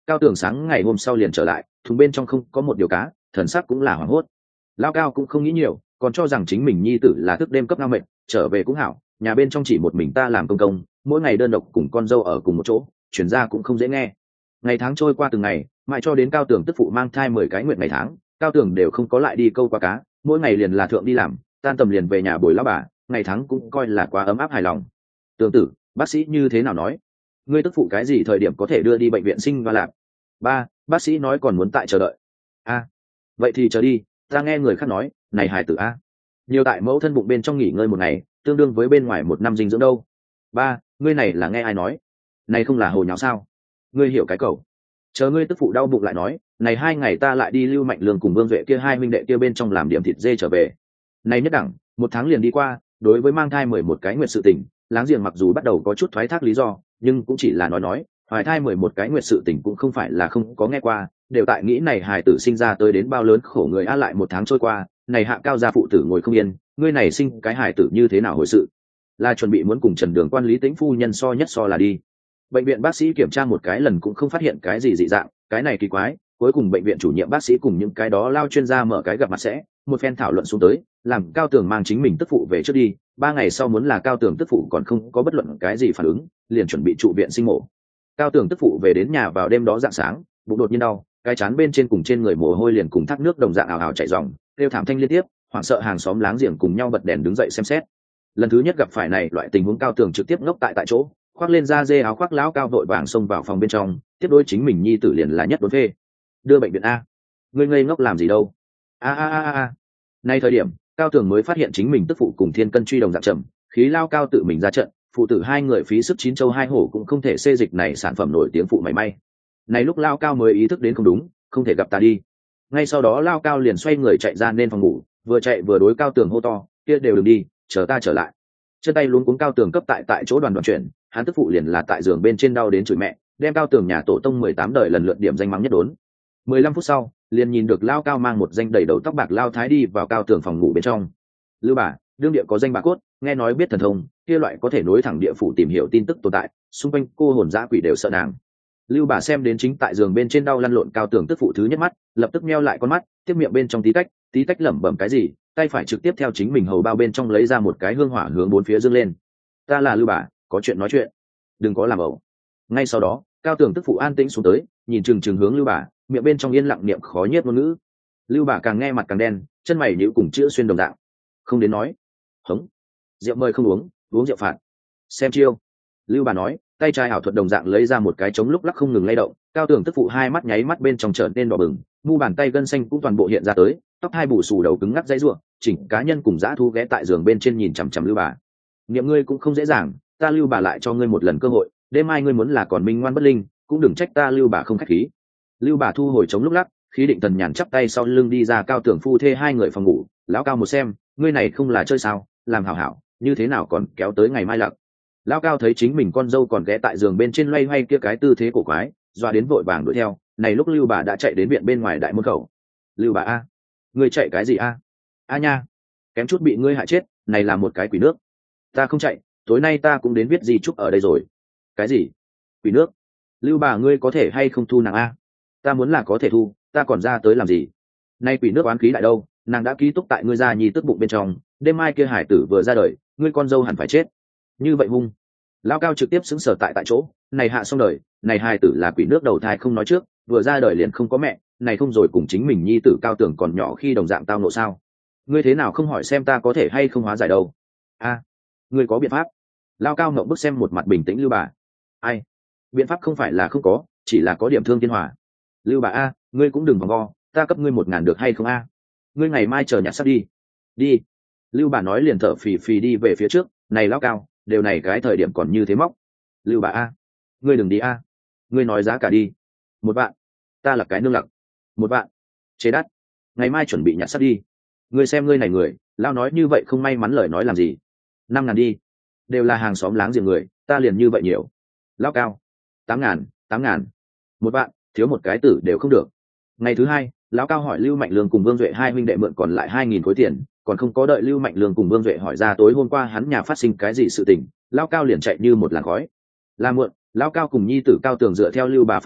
Cao Tường sáng ngày hôm sau liền trở lại, thùng bên trong không có một điều cá, thần sắc cũng là hoảng hốt. Lao Cao cũng không nghĩ nhiều, còn cho rằng chính mình nhi tử là thức đêm cấp năm mệnh, trở về cũng hảo, nhà bên trong chỉ một mình ta làm công công, mỗi ngày đơn độc cùng con dâu ở cùng một chỗ, chuyển ra cũng không dễ nghe. Ngày tháng trôi qua từng ngày, mãi cho đến Cao Tường tức phụ mang thai mười cái nguyện ngày tháng, Cao Tường đều không có lại đi câu qua cá, mỗi ngày liền là thượng đi làm, tan tầm liền về nhà bồi lão bà, ngày tháng cũng coi là quá ấm áp hài lòng. Tường tử, bác sĩ như thế nào nói? Ngươi tức phụ cái gì thời điểm có thể đưa đi bệnh viện sinh và làm? Ba, bác sĩ nói còn muốn tại chờ đợi. A, vậy thì chờ đi, ta nghe người khác nói, này hài tử a, nhiều tại mẫu thân bụng bên trong nghỉ ngơi một ngày, tương đương với bên ngoài một năm dinh dưỡng đâu. Ba, ngươi này là nghe ai nói? Này không là hồ nháo sao? Ngươi hiểu cái cầu. Chờ ngươi tức phụ đau bụng lại nói, này hai ngày ta lại đi Lưu Mạnh Lương cùng Vương Duệ kia hai minh đệ kia bên trong làm điểm thịt dê trở về. Này nhất đẳng, một tháng liền đi qua, đối với mang thai mười một cái nguyệt sự tình, láng giềng mặc dù bắt đầu có chút thoái thác lý do, nhưng cũng chỉ là nói nói, hoài thai mười một cái nguyệt sự tình cũng không phải là không có nghe qua, đều tại nghĩ này hài tử sinh ra tới đến bao lớn khổ người a lại một tháng trôi qua, này hạ cao gia phụ tử ngồi không yên, ngươi này sinh cái hài tử như thế nào hồi sự? Là chuẩn bị muốn cùng Trần Đường quan Lý Tĩnh phu nhân so nhất so là đi. Bệnh viện bác sĩ kiểm tra một cái lần cũng không phát hiện cái gì dị dạng, cái này kỳ quái, cuối cùng bệnh viện chủ nhiệm bác sĩ cùng những cái đó lao chuyên gia mở cái gặp mặt sẽ, một phen thảo luận xuống tới, làm Cao Tường mang chính mình tức phụ về trước đi, ba ngày sau muốn là Cao Tường tức phụ còn không có bất luận cái gì phản ứng, liền chuẩn bị trụ viện sinh mổ. Cao Tường tức phụ về đến nhà vào đêm đó rạng sáng, bụng đột nhiên đau, cái chán bên trên cùng trên người mồ hôi liền cùng thác nước đồng dạng ảo ảo chảy ròng, kêu thảm thanh liên tiếp, hoảng sợ hàng xóm láng giềng cùng nhau bật đèn đứng dậy xem xét. Lần thứ nhất gặp phải này loại tình huống, Cao Tường trực tiếp ngốc tại tại chỗ, khoác lên da dê áo khoác lão cao vội vàng xông vào phòng bên trong, tiếp đối chính mình nhi tử liền là nhất đốn phê. Đưa bệnh viện a. Ngươi ngây ngốc làm gì đâu? A a a a. Nay thời điểm, Cao Tường mới phát hiện chính mình tức phụ cùng Thiên Cân truy đồng dạng trầm, khí lao cao tự mình ra trận, phụ tử hai người phí sức chín châu hai hổ cũng không thể xê dịch này sản phẩm nổi tiếng phụ mảy may. Này lúc lao cao mới ý thức đến không đúng, không thể gặp ta đi. Ngay sau đó lao cao liền xoay người chạy ra nên phòng ngủ, vừa chạy vừa đối Cao Tường hô to, kia đều đừng đi, chờ ta trở lại. Chân tay luống cuống Cao Tường cấp tại tại chỗ đoàn đoàn chuyển, hắn tức phụ liền là tại giường bên trên đau đến chửi mẹ, đem Cao Tường nhà tổ tông mười tám đời lần lượt điểm danh mắng nhất đốn. Mười lăm phút sau, liền nhìn được lao cao mang một danh đầy đầu tóc bạc lao thái đi vào Cao Tường phòng ngủ bên trong. Lưu bà, đương địa có danh bà cốt, nghe nói biết thần thông, kia loại có thể nối thẳng địa phủ tìm hiểu tin tức tồn tại, xung quanh cô hồn dã quỷ đều sợ nàng. Lưu bà xem đến chính tại giường bên trên đau lăn lộn Cao Tường tức phụ thứ nhất mắt, lập tức meo lại con mắt, tiếp miệng bên trong tí tách, tí tách lẩm bẩm cái gì, tay phải trực tiếp theo chính mình hầu bao bên trong lấy ra một cái hương hỏa hướng bốn phía dương lên. Ta là Lưu bà, có chuyện nói chuyện, đừng có làm ẩu. Ngay sau đó, Cao Tường tức phụ an tĩnh xuống tới, nhìn chừng chừng hướng Lưu bà, miệng bên trong yên lặng niệm khó nhiết ngôn ngữ. Lưu bà càng nghe mặt càng đen, chân mày nhíu cùng chữ xuyên đồng dạng. Không đến nói, hống, rượu mời không uống, uống rượu phạt. Xem chiêu. Lưu bà nói, tay trái ảo thuật đồng dạng lấy ra một cái trống lúc lắc không ngừng lay động. Cao Tường tức phụ hai mắt nháy mắt bên trong trở nên đỏ bừng, mu bàn tay gân xanh cũng toàn bộ hiện ra tới, tóc hai bù xù đầu cứng ngắc dãy ruộng, chỉnh cá nhân cùng dã thu ghé tại giường bên trên nhìn chằm chằm Lưu bà. Niệm ngươi cũng không dễ dàng, ta Lưu bà lại cho ngươi một lần cơ hội, đêm mai ngươi muốn là còn minh ngoan bất linh, cũng đừng trách ta Lưu bà không khách khí. Lưu bà thu hồi chống lúc lắc, khí định thần nhàn chắp tay sau lưng đi ra. Cao Tường phu thê hai người phòng ngủ, lão Cao một xem, ngươi này không là chơi sao, làm hảo hảo, như thế nào còn kéo tới ngày mai lặc. Lão Cao thấy chính mình con dâu còn ghé tại giường bên trên loay hoay kia cái tư thế cổ quái, doa đến vội vàng đuổi theo. Này lúc Lưu bà đã chạy đến viện bên ngoài đại môn khẩu. Lưu bà a, ngươi chạy cái gì a? A nha, kém chút bị ngươi hại chết, này là một cái quỷ nước. Ta không chạy, tối nay ta cũng đến viết di chúc ở đây rồi. Cái gì? Quỷ nước? Lưu bà ngươi có thể hay không thu nàng a? Ta muốn là có thể thu, ta còn ra tới làm gì? Nay quỷ nước oán khí đại đâu, nàng đã ký túc tại ngươi gia nhi tức bụng bên trong, đêm mai kia hải tử vừa ra đời, ngươi con dâu hẳn phải chết. Như vậy hung. Lão Cao trực tiếp xứng sở tại tại chỗ, này hạ xong đời, này hài tử là quỷ nước đầu thai không nói trước, vừa ra đời liền không có mẹ, này không rồi cùng chính mình nhi tử Cao Tường còn nhỏ khi đồng dạng tao nộ sao? Ngươi thế nào không hỏi xem ta có thể hay không hóa giải đâu? A, ngươi có biện pháp? Lão Cao ngậm bức xem một mặt bình tĩnh Lưu bà. Ai? Biện pháp không phải là không có, chỉ là có điểm thương thiên hòa. Lưu bà a, ngươi cũng đừng vòng vo, ta cấp ngươi một ngàn được hay không a? Ngươi ngày mai chờ nhặt sắp đi. Đi. Lưu bà nói liền thở phì phì đi về phía trước. Này Lão Cao, đều này cái thời điểm còn như thế móc. Lưu bà a, ngươi đừng đi a. Ngươi nói giá cả đi. Một vạn. Ta là cái nương lặc. Một vạn. Chế đắt. Ngày mai chuẩn bị nhặt sắp đi. Ngươi xem ngươi này người, Lão nói như vậy không may mắn lời nói làm gì. Năm ngàn đi. Đều là hàng xóm láng giềng người, ta liền như vậy nhiều. Lão Cao. Tám ngàn, tám ngàn. Một vạn, thiếu một cái tử đều không được. Ngày thứ hai, Lão Cao hỏi Lưu Mạnh Lương cùng Vương Duệ hai huynh đệ mượn còn lại hai nghìn khối tiền, còn không có đợi Lưu Mạnh Lương cùng Vương Duệ hỏi ra tối hôm qua hắn nhà phát sinh cái gì sự tình, Lão Cao liền chạy như một làn khói. Là mượn, Lão Cao cùng nhi tử Cao Tường dựa theo Lưu bà phân phó,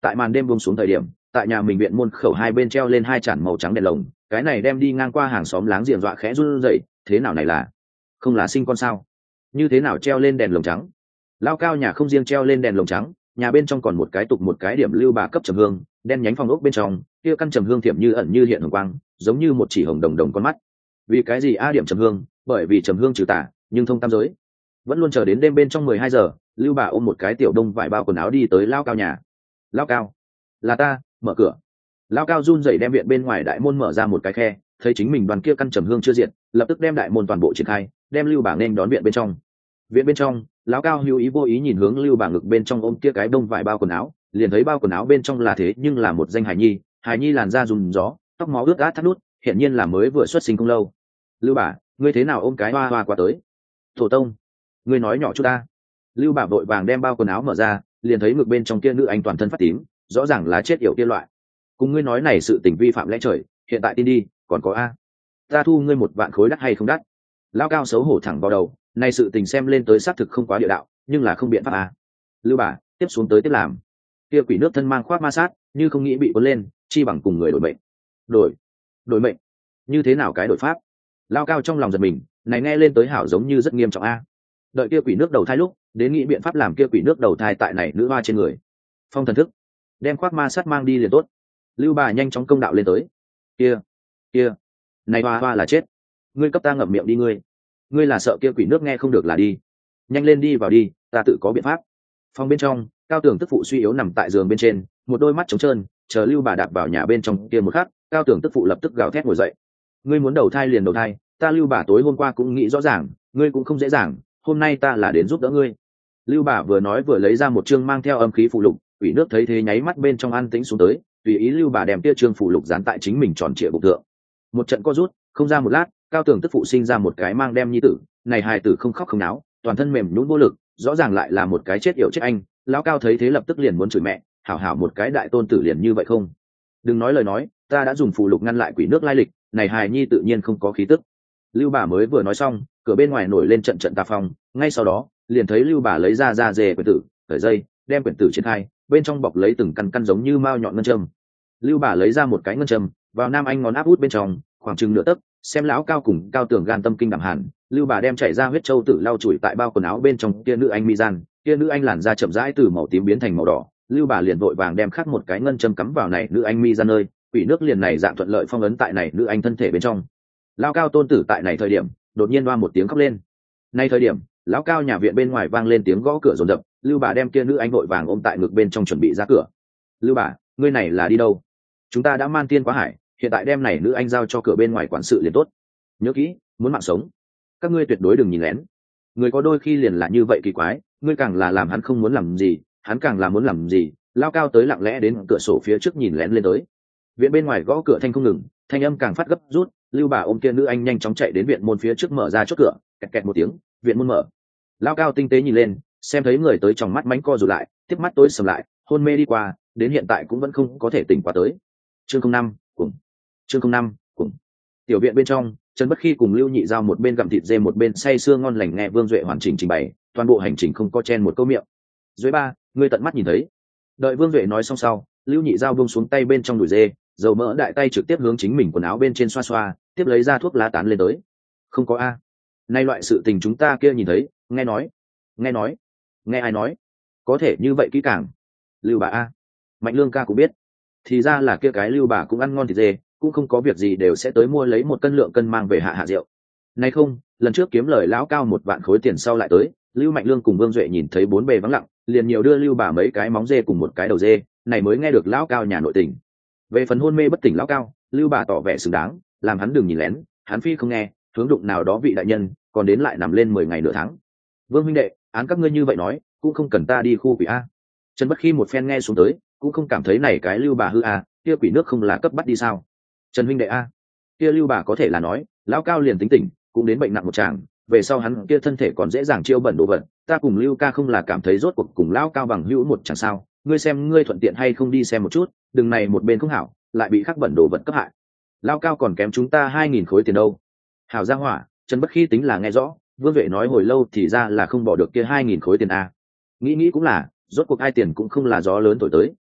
tại màn đêm buông xuống thời điểm, tại nhà mình viện môn khẩu hai bên treo lên hai chản màu trắng đèn lồng, cái này đem đi ngang qua hàng xóm láng giềng dọa khẽ run rẩy, thế nào này là không là sinh con sao? Như thế nào treo lên đèn lồng trắng? Lao cao nhà không riêng treo lên đèn lồng trắng, nhà bên trong còn một cái tục một cái điểm lưu bà cấp trầm hương, đen nhánh phòng ốc bên trong, kia căn trầm hương thiểm như ẩn như hiện hồng quang, giống như một chỉ hồng đồng đồng con mắt. Vì cái gì a điểm trầm hương? Bởi vì trầm hương trừ tà, nhưng thông tam giới. Vẫn luôn chờ đến đêm bên trong mười hai giờ, lưu bà ôm một cái tiểu đông vải bao quần áo đi tới Lao cao nhà. Lao cao, là ta, mở cửa. Lao cao run rẩy đem viện bên ngoài đại môn mở ra một cái khe, thấy chính mình đoàn kia căn trầm hương chưa diệt, lập tức đem đại môn toàn bộ triển khai, đem lưu bà nên đón viện bên trong. Viện bên trong, Lão cao hữu ý vô ý nhìn hướng lưu bà ngực bên trong ôm kia cái đông vải bao quần áo, liền thấy bao quần áo bên trong là thế nhưng là một danh hài nhi, hài nhi làn da rùng gió, tóc máu ướt át thắt nút, hiện nhiên là mới vừa xuất sinh không lâu. Lưu bà, ngươi thế nào ôm cái hoa hoa qua tới? Thổ tông, ngươi nói nhỏ chút ta. Lưu bà vội vàng đem bao quần áo mở ra, liền thấy ngực bên trong kia nữ anh toàn thân phát tím, rõ ràng là chết yểu kia loại. Cùng ngươi nói này sự tình vi phạm lẽ trời, hiện tại tin đi, còn có a. Ta thu ngươi một vạn khối đắt hay không đắt? Lão cao xấu hổ thẳng vào đầu, này sự tình xem lên tới xác thực không quá địa đạo, nhưng là không biện pháp à. Lưu bà tiếp xuống tới tiếp làm, kia quỷ nước thân mang khoác ma sát, như không nghĩ bị cuốn lên, chi bằng cùng người đổi mệnh. Đổi, đổi mệnh, như thế nào cái đổi pháp? Lao cao trong lòng giật mình, này nghe lên tới hảo giống như rất nghiêm trọng a. Đợi kia quỷ nước đầu thai lúc, đến nghĩ biện pháp làm kia quỷ nước đầu thai tại này nữ hoa trên người. Phong thần thức, đem khoác ma sát mang đi liền tốt. Lưu bà nhanh chóng công đạo lên tới. Kia, kia, này hoa hoa là chết, ngươi cấp ta ngậm miệng đi ngươi. Ngươi là sợ kia quỷ nước nghe không được là đi, nhanh lên đi vào đi, ta tự có biện pháp. Phòng bên trong, cao tường tức phụ suy yếu nằm tại giường bên trên, một đôi mắt trống trơn, chờ lưu bà đạp vào nhà bên trong kia một khắc, cao tường tức phụ lập tức gào thét ngồi dậy. Ngươi muốn đầu thai liền đầu thai, ta lưu bà tối hôm qua cũng nghĩ rõ ràng, ngươi cũng không dễ dàng, hôm nay ta là đến giúp đỡ ngươi. Lưu bà vừa nói vừa lấy ra một chương mang theo âm khí phụ lục, quỷ nước thấy thế nháy mắt bên trong an tĩnh xuống tới, tùy ý lưu bà đem tia chương phụ lục dán tại chính mình tròn trịa bụng tượng. Một trận co rút, không ra một lát, cao tường tức phụ sinh ra một cái mang đem nhi tử, này hài tử không khóc không náo, toàn thân mềm nhũn vô lực, rõ ràng lại là một cái chết yểu chết anh. Lão cao thấy thế lập tức liền muốn chửi mẹ, hảo hảo một cái đại tôn tử liền như vậy không? Đừng nói lời nói, ta đã dùng phù lục ngăn lại quỷ nước lai lịch, này hài nhi tự nhiên không có khí tức. Lưu bà mới vừa nói xong, cửa bên ngoài nổi lên trận trận tà phong, ngay sau đó liền thấy lưu bà lấy ra da dề quyển tử, cởi dây, đem quyển tử triển khai, bên trong bọc lấy từng căn căn giống như mao nhọn ngân châm. Lưu bà lấy ra một cái ngân châm, vào nam anh ngón áp út bên trong, khoảng chừng nửa tấc, xem lão cao cùng cao tường gan tâm kinh đảm hẳn. Lưu bà đem chảy ra huyết châu tử lau chùi tại bao quần áo bên trong kia nữ anh mi gian, kia nữ anh làn da chậm rãi từ màu tím biến thành màu đỏ. Lưu bà liền vội vàng đem khắc một cái ngân châm cắm vào này nữ anh mi gian nơi, quỷ nước liền này dạng thuận lợi phong ấn tại này nữ anh thân thể bên trong. Lão cao tôn tử tại này thời điểm đột nhiên đoa một tiếng khóc lên. Nay thời điểm lão cao nhà viện bên ngoài vang lên tiếng gõ cửa rồn rập, Lưu bà đem kia nữ anh vội vàng ôm tại ngực bên trong chuẩn bị ra cửa. Lưu bà, ngươi này là đi đâu? Chúng ta đã man tiên quá hải, hiện tại đem này nữ anh giao cho cửa bên ngoài quản sự liền tốt. Nhớ kỹ, muốn mạng sống, các ngươi tuyệt đối đừng nhìn lén. Người có đôi khi liền là như vậy kỳ quái, ngươi càng là làm hắn không muốn làm gì, hắn càng là muốn làm gì. Lao cao tới lặng lẽ đến cửa sổ phía trước nhìn lén lên tới. Viện bên ngoài gõ cửa thanh không ngừng, thanh âm càng phát gấp rút. Lưu bà ôm kia nữ anh nhanh chóng chạy đến viện môn phía trước mở ra chốt cửa, kẹt kẹt một tiếng, viện môn mở. Lao cao tinh tế nhìn lên, xem thấy người tới trong mắt mánh co rụt lại, tiếp mắt tối sầm lại, hôn mê đi qua, đến hiện tại cũng vẫn không có thể tỉnh qua tới. Chương không năm, cùng. Chương không năm, cùng. Tiểu viện bên trong, Trần Bất Khi cùng Lưu Nhị Giao một bên gặm thịt dê một bên say sưa ngon lành nghe Vương Duệ hoàn chỉnh trình bày, toàn bộ hành trình không có chen một câu miệng. Dưới ba, ngươi tận mắt nhìn thấy. Đợi Vương Duệ nói xong sau, Lưu Nhị Giao buông xuống tay bên trong đùi dê, dầu mỡ đại tay trực tiếp hướng chính mình quần áo bên trên xoa xoa, tiếp lấy ra thuốc lá tán lên tới. Không có a. Nay loại sự tình chúng ta kia nhìn thấy, nghe nói, nghe nói, nghe ai nói? Có thể như vậy kỹ càng. Lưu bà a, Mạnh Lương ca cũng biết. Thì ra là kia cái Lưu bà cũng ăn ngon thịt dê, cũng không có việc gì đều sẽ tới mua lấy một cân lượng cân mang về hạ hạ rượu. Nay không, lần trước kiếm lời lão cao một vạn khối tiền sau lại tới, Lưu Mạnh Lương cùng Vương Duệ nhìn thấy bốn bề vắng lặng, liền nhiều đưa Lưu bà mấy cái móng dê cùng một cái đầu dê, này mới nghe được lão cao nhà nội tình. Về phần hôn mê bất tỉnh lão cao, Lưu bà tỏ vẻ xứng đáng, làm hắn đừng nhìn lén, hắn phi không nghe, hướng đụng nào đó vị đại nhân, còn đến lại nằm lên mười ngày nửa tháng. Vương huynh đệ, án các ngươi như vậy nói, cũng không cần ta đi khu quỷ a. Trần Bất Khi một phen nghe xuống tới, cũng không cảm thấy này cái Lưu bà hư a, kia quỷ nước không là cấp bắt đi sao? Trần huynh đệ a, kia Lưu bà có thể là nói, lão cao liền tính tỉnh, cũng đến bệnh nặng một tràng, về sau hắn kia thân thể còn dễ dàng chiêu bẩn đồ vật, ta cùng Lưu ca không là cảm thấy rốt cuộc cùng lão cao bằng hữu một chẳng sao? Ngươi xem ngươi thuận tiện hay không đi xem một chút, đừng này một bên không hảo, lại bị khắc bẩn đồ vật cấp hại. Lão cao còn kém chúng ta hai nghìn khối tiền đâu. Hảo gia hỏa, Trần Bất Khi tính là nghe rõ, Vương Vệ nói hồi lâu thì ra là không bỏ được kia hai nghìn khối tiền a. Nghĩ nghĩ cũng là, rốt cuộc ai tiền cũng không là gió lớn thổi tới,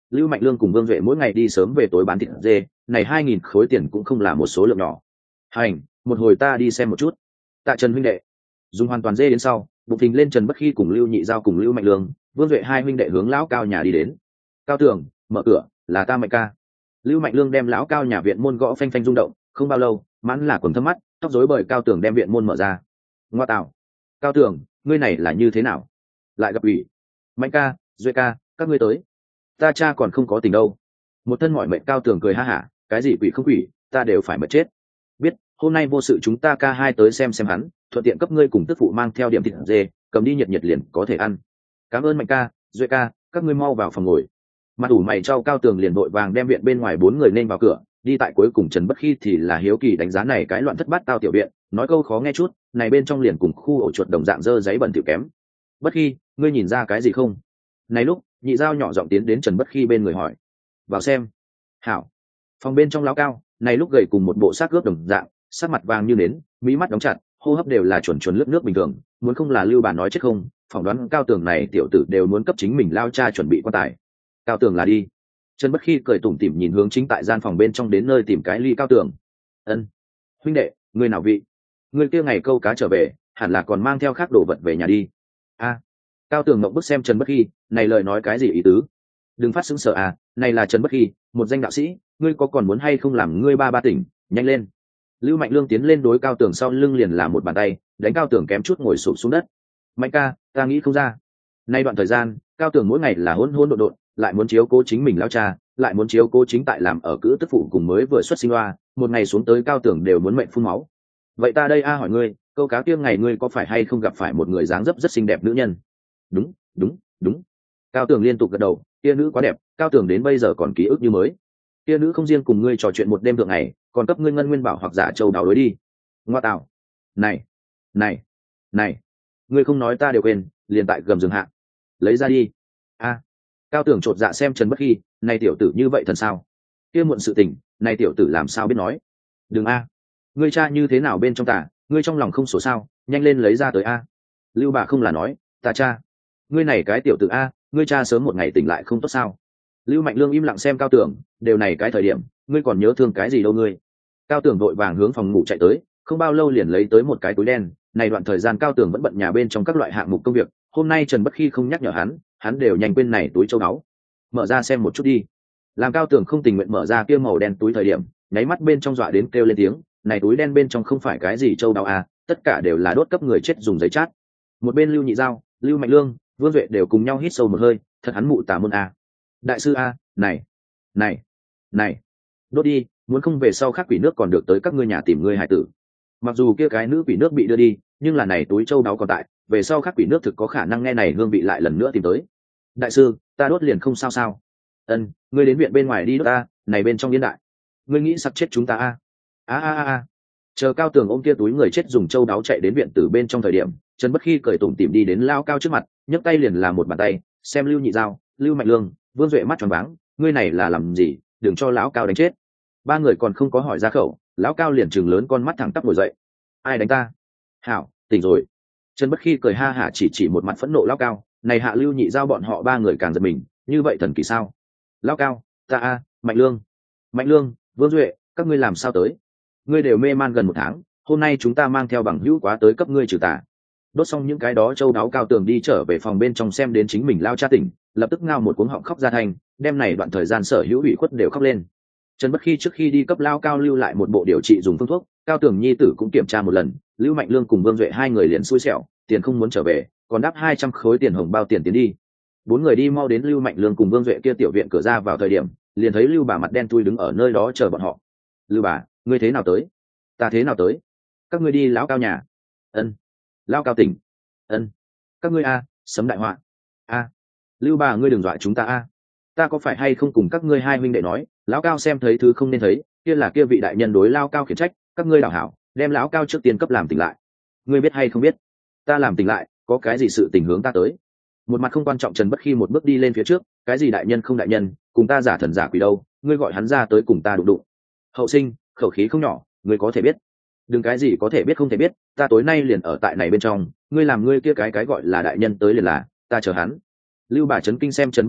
Lưu Mạnh Lương cùng Vương Duệ mỗi ngày đi sớm về tối bán thịt dê, này hai nghìn khối tiền cũng không là một số lượng nhỏ. Hành, một hồi ta đi xem một chút. Tạ Trần huynh đệ. Dùng hoàn toàn dê đến sau, bụng thình lên Trần Bất Khi cùng Lưu Nhị Giao cùng Lưu Mạnh Lương, Vương Duệ hai huynh đệ hướng lão cao nhà đi đến. Cao Tường, mở cửa, là ta Mạnh ca. Lưu Mạnh Lương đem lão cao nhà viện môn gõ phanh phanh rung động, không bao lâu, mãn là quần thâm mắt, tóc rối bời Cao Tường đem viện môn mở ra. Ngoa tạo. Cao Tường, ngươi này là như thế nào? Lại gặp ủy. Mạnh ca, Duệ ca, các ngươi tới. Ta cha còn không có tình đâu. Một thân mọi mệnh Cao Tường cười ha hả, cái gì quỷ không quỷ, ta đều phải mất chết. Biết, hôm nay vô sự chúng ta ca hai tới xem xem hắn, thuận tiện cấp ngươi cùng tức phụ mang theo điểm thịt dê, cầm đi nhiệt nhiệt liền có thể ăn. Cảm ơn Mạnh ca, Duệ ca, các ngươi mau vào phòng ngồi. Mặt ủ mày trao Cao Tường liền vội vàng đem viện bên ngoài bốn người nên vào cửa, đi tại cuối cùng Trần Bất Khi thì là hiếu kỳ đánh giá này cái loạn thất bát tao tiểu viện, nói câu khó nghe chút, này bên trong liền cùng khu ổ chuột đồng dạng dơ giấy bẩn thỉu kém. Bất Khi, ngươi nhìn ra cái gì không? Này lúc, Nhị Giao nhỏ giọng tiến đến Trần Bất Khi bên người hỏi. Vào xem. Hảo. Phòng bên trong lão cao, này lúc gầy cùng một bộ xác ướp đồng dạng, sắc mặt vàng như nến, mí mắt đóng chặt, hô hấp đều là chuẩn chuẩn lướt nước bình thường, muốn không là Lưu bà nói chết không, phỏng đoán Cao Tường này tiểu tử đều muốn cấp chính mình lao cha chuẩn bị quan tài. Cao Tường là đi. Trần Bất Khi cười tủm tỉm nhìn hướng chính tại gian phòng bên trong đến nơi tìm cái ly Cao Tường. Ân, huynh đệ, người nào vị? Người kia ngày câu cá trở về, hẳn là còn mang theo khác đồ vật về nhà đi. A. Cao Tường ngậm bức xem Trần Bất Khi, này lời nói cái gì ý tứ? Đừng phát sững sờ à, này là Trần Bất Khi, một danh đạo sĩ, ngươi có còn muốn hay không làm ngươi ba ba tỉnh, nhanh lên. Lưu Mạnh Lương tiến lên đối Cao Tường sau lưng liền là một bàn tay, đánh Cao Tường kém chút ngồi sụp xuống đất. Mạnh ca, ta nghĩ không ra. Nay đoạn thời gian, Cao Tường mỗi ngày là hỗn hỗn độn độn, lại muốn chiếu cố chính mình lao cha, lại muốn chiếu cố chính tại làm ở cữ tức phụ cùng mới vừa xuất sinh hoa, một ngày xuống tới Cao Tường đều muốn mệnh phun máu. Vậy ta đây a hỏi ngươi, câu cá kia ngày ngươi có phải hay không gặp phải một người dáng dấp rất xinh đẹp nữ nhân? Đúng, đúng, đúng. Cao Tường liên tục gật đầu, kia nữ quá đẹp, Cao Tường đến bây giờ còn ký ức như mới. Kia nữ không riêng cùng ngươi trò chuyện một đêm thượng ngày, còn cấp ngươi ngân nguyên bảo hoặc giả châu đào đối đi. Ngoa tạo. Này, này, này, ngươi không nói ta đều quên, liền tại gầm giường hạ. Lấy ra đi. A. Cao Tường chột dạ xem Trần Bất Khi, này tiểu tử như vậy thần sao? Kia muộn sự tình, này tiểu tử làm sao biết nói? Đừng a. Ngươi cha như thế nào bên trong tả, ngươi trong lòng không sổ sao, nhanh lên lấy ra tới a. Lưu bà không là nói, ta cha. Ngươi này cái tiểu tử a, ngươi cha sớm một ngày tỉnh lại không tốt sao? Lưu Mạnh Lương im lặng xem Cao Tường, đều này cái thời điểm, ngươi còn nhớ thương cái gì đâu ngươi? Cao Tường vội vàng hướng phòng ngủ chạy tới, không bao lâu liền lấy tới một cái túi đen. Này đoạn thời gian Cao Tường vẫn bận nhà bên trong các loại hạng mục công việc, hôm nay Trần Bất Khi không nhắc nhở hắn, hắn đều nhanh quên này túi châu báu. Mở ra xem một chút đi. Làm Cao Tường không tình nguyện mở ra kia màu đen túi thời điểm, nháy mắt bên trong dọa đến kêu lên tiếng, này túi đen bên trong không phải cái gì châu báu à, tất cả đều là đốt cấp người chết dùng giấy chát. Một bên Lưu Nhị Giao, Lưu Mạnh Lương, Vương Duệ đều cùng nhau hít sâu một hơi, thật hắn mụ tà môn a. Đại sư a, này, này, này, đốt đi, muốn không về sau khác quỷ nước còn được tới các ngươi nhà tìm ngươi hải tử. Mặc dù kia cái nữ quỷ nước bị đưa đi, nhưng là này túi châu đáo còn tại, về sau khác quỷ nước thực có khả năng nghe này hương vị lại lần nữa tìm tới. Đại sư, ta đốt liền không sao sao. Ân, ngươi đến viện bên ngoài đi đốt ta, này bên trong yên đại. Ngươi nghĩ sắp chết chúng ta a? A a a a. Chờ Cao Tường ôm kia túi người chết dùng châu đáo chạy đến viện từ bên trong thời điểm, Trần Bất Khi cười tủm tỉm đi đến lao Cao trước mặt, nhấc tay liền là một bàn tay, xem Lưu Nhị Giao, Lưu Mạnh Lương, Vương Duệ mắt tròn váng, ngươi này là làm gì, đừng cho lão Cao đánh chết. Ba người còn không có hỏi ra khẩu, lão Cao liền trừng lớn con mắt thẳng tắp ngồi dậy. Ai đánh ta? Hảo, tỉnh rồi. Trần Bất Khi cười ha hả chỉ chỉ một mặt phẫn nộ lão Cao, này hạ Lưu Nhị Giao bọn họ ba người càng giật mình, như vậy thần kỳ sao? Lão Cao, ta a, Mạnh Lương, Mạnh Lương, Vương Duệ, các ngươi làm sao tới? Ngươi đều mê man gần một tháng, hôm nay chúng ta mang theo bằng hữu quá tới cấp ngươi trừ tà. Đốt xong những cái đó châu đáo Cao Tường đi trở về phòng bên trong xem đến chính mình lao cha tỉnh, lập tức ngao một cuống họng khóc ra thành, đem này đoạn thời gian sở hữu ủy khuất đều khóc lên. Trần Bất Khi trước khi đi cấp lao Cao lưu lại một bộ điều trị dùng phương thuốc, Cao Tường nhi tử cũng kiểm tra một lần, Lưu Mạnh Lương cùng Vương Duệ hai người liền xui xẻo, tiền không muốn trở về, còn đáp hai trăm khối tiền hồng bao tiền tiến đi. Bốn người đi mau đến Lưu Mạnh Lương cùng Vương Duệ kia tiểu viện cửa ra vào thời điểm, liền thấy Lưu bà mặt đen thui đứng ở nơi đó chờ bọn họ. Lưu bà, ngươi thế nào tới? Ta thế nào tới? Các ngươi đi lão Cao nhà. Ân. Lão Cao tỉnh. Ân. Các ngươi a, sấm đại họa. A. Lưu bà ngươi đừng dọa chúng ta a. Ta có phải hay không cùng các ngươi hai huynh đệ nói, lão Cao xem thấy thứ không nên thấy, kia là kia vị đại nhân đối lao Cao khiển trách, các ngươi đảo hảo, đem lão Cao trước tiên cấp làm tỉnh lại. Ngươi biết hay không biết? Ta làm tỉnh lại, có cái gì sự tình hướng ta tới? Một mặt không quan trọng Trần Bất Khi một bước đi lên phía trước, cái gì đại nhân không đại nhân, cùng ta giả thần giả quỷ đâu, ngươi gọi hắn ra tới cùng ta đụng đụng. Hậu sinh, khẩu khí không nhỏ, ngươi có thể biết. Đừng cái gì có thể biết không thể biết, ta tối nay liền ở tại này bên trong, ngươi làm ngươi kia cái cái gọi là đại nhân tới liền là, ta chờ hắn. Lưu bà chấn kinh xem Trần Bất Khi,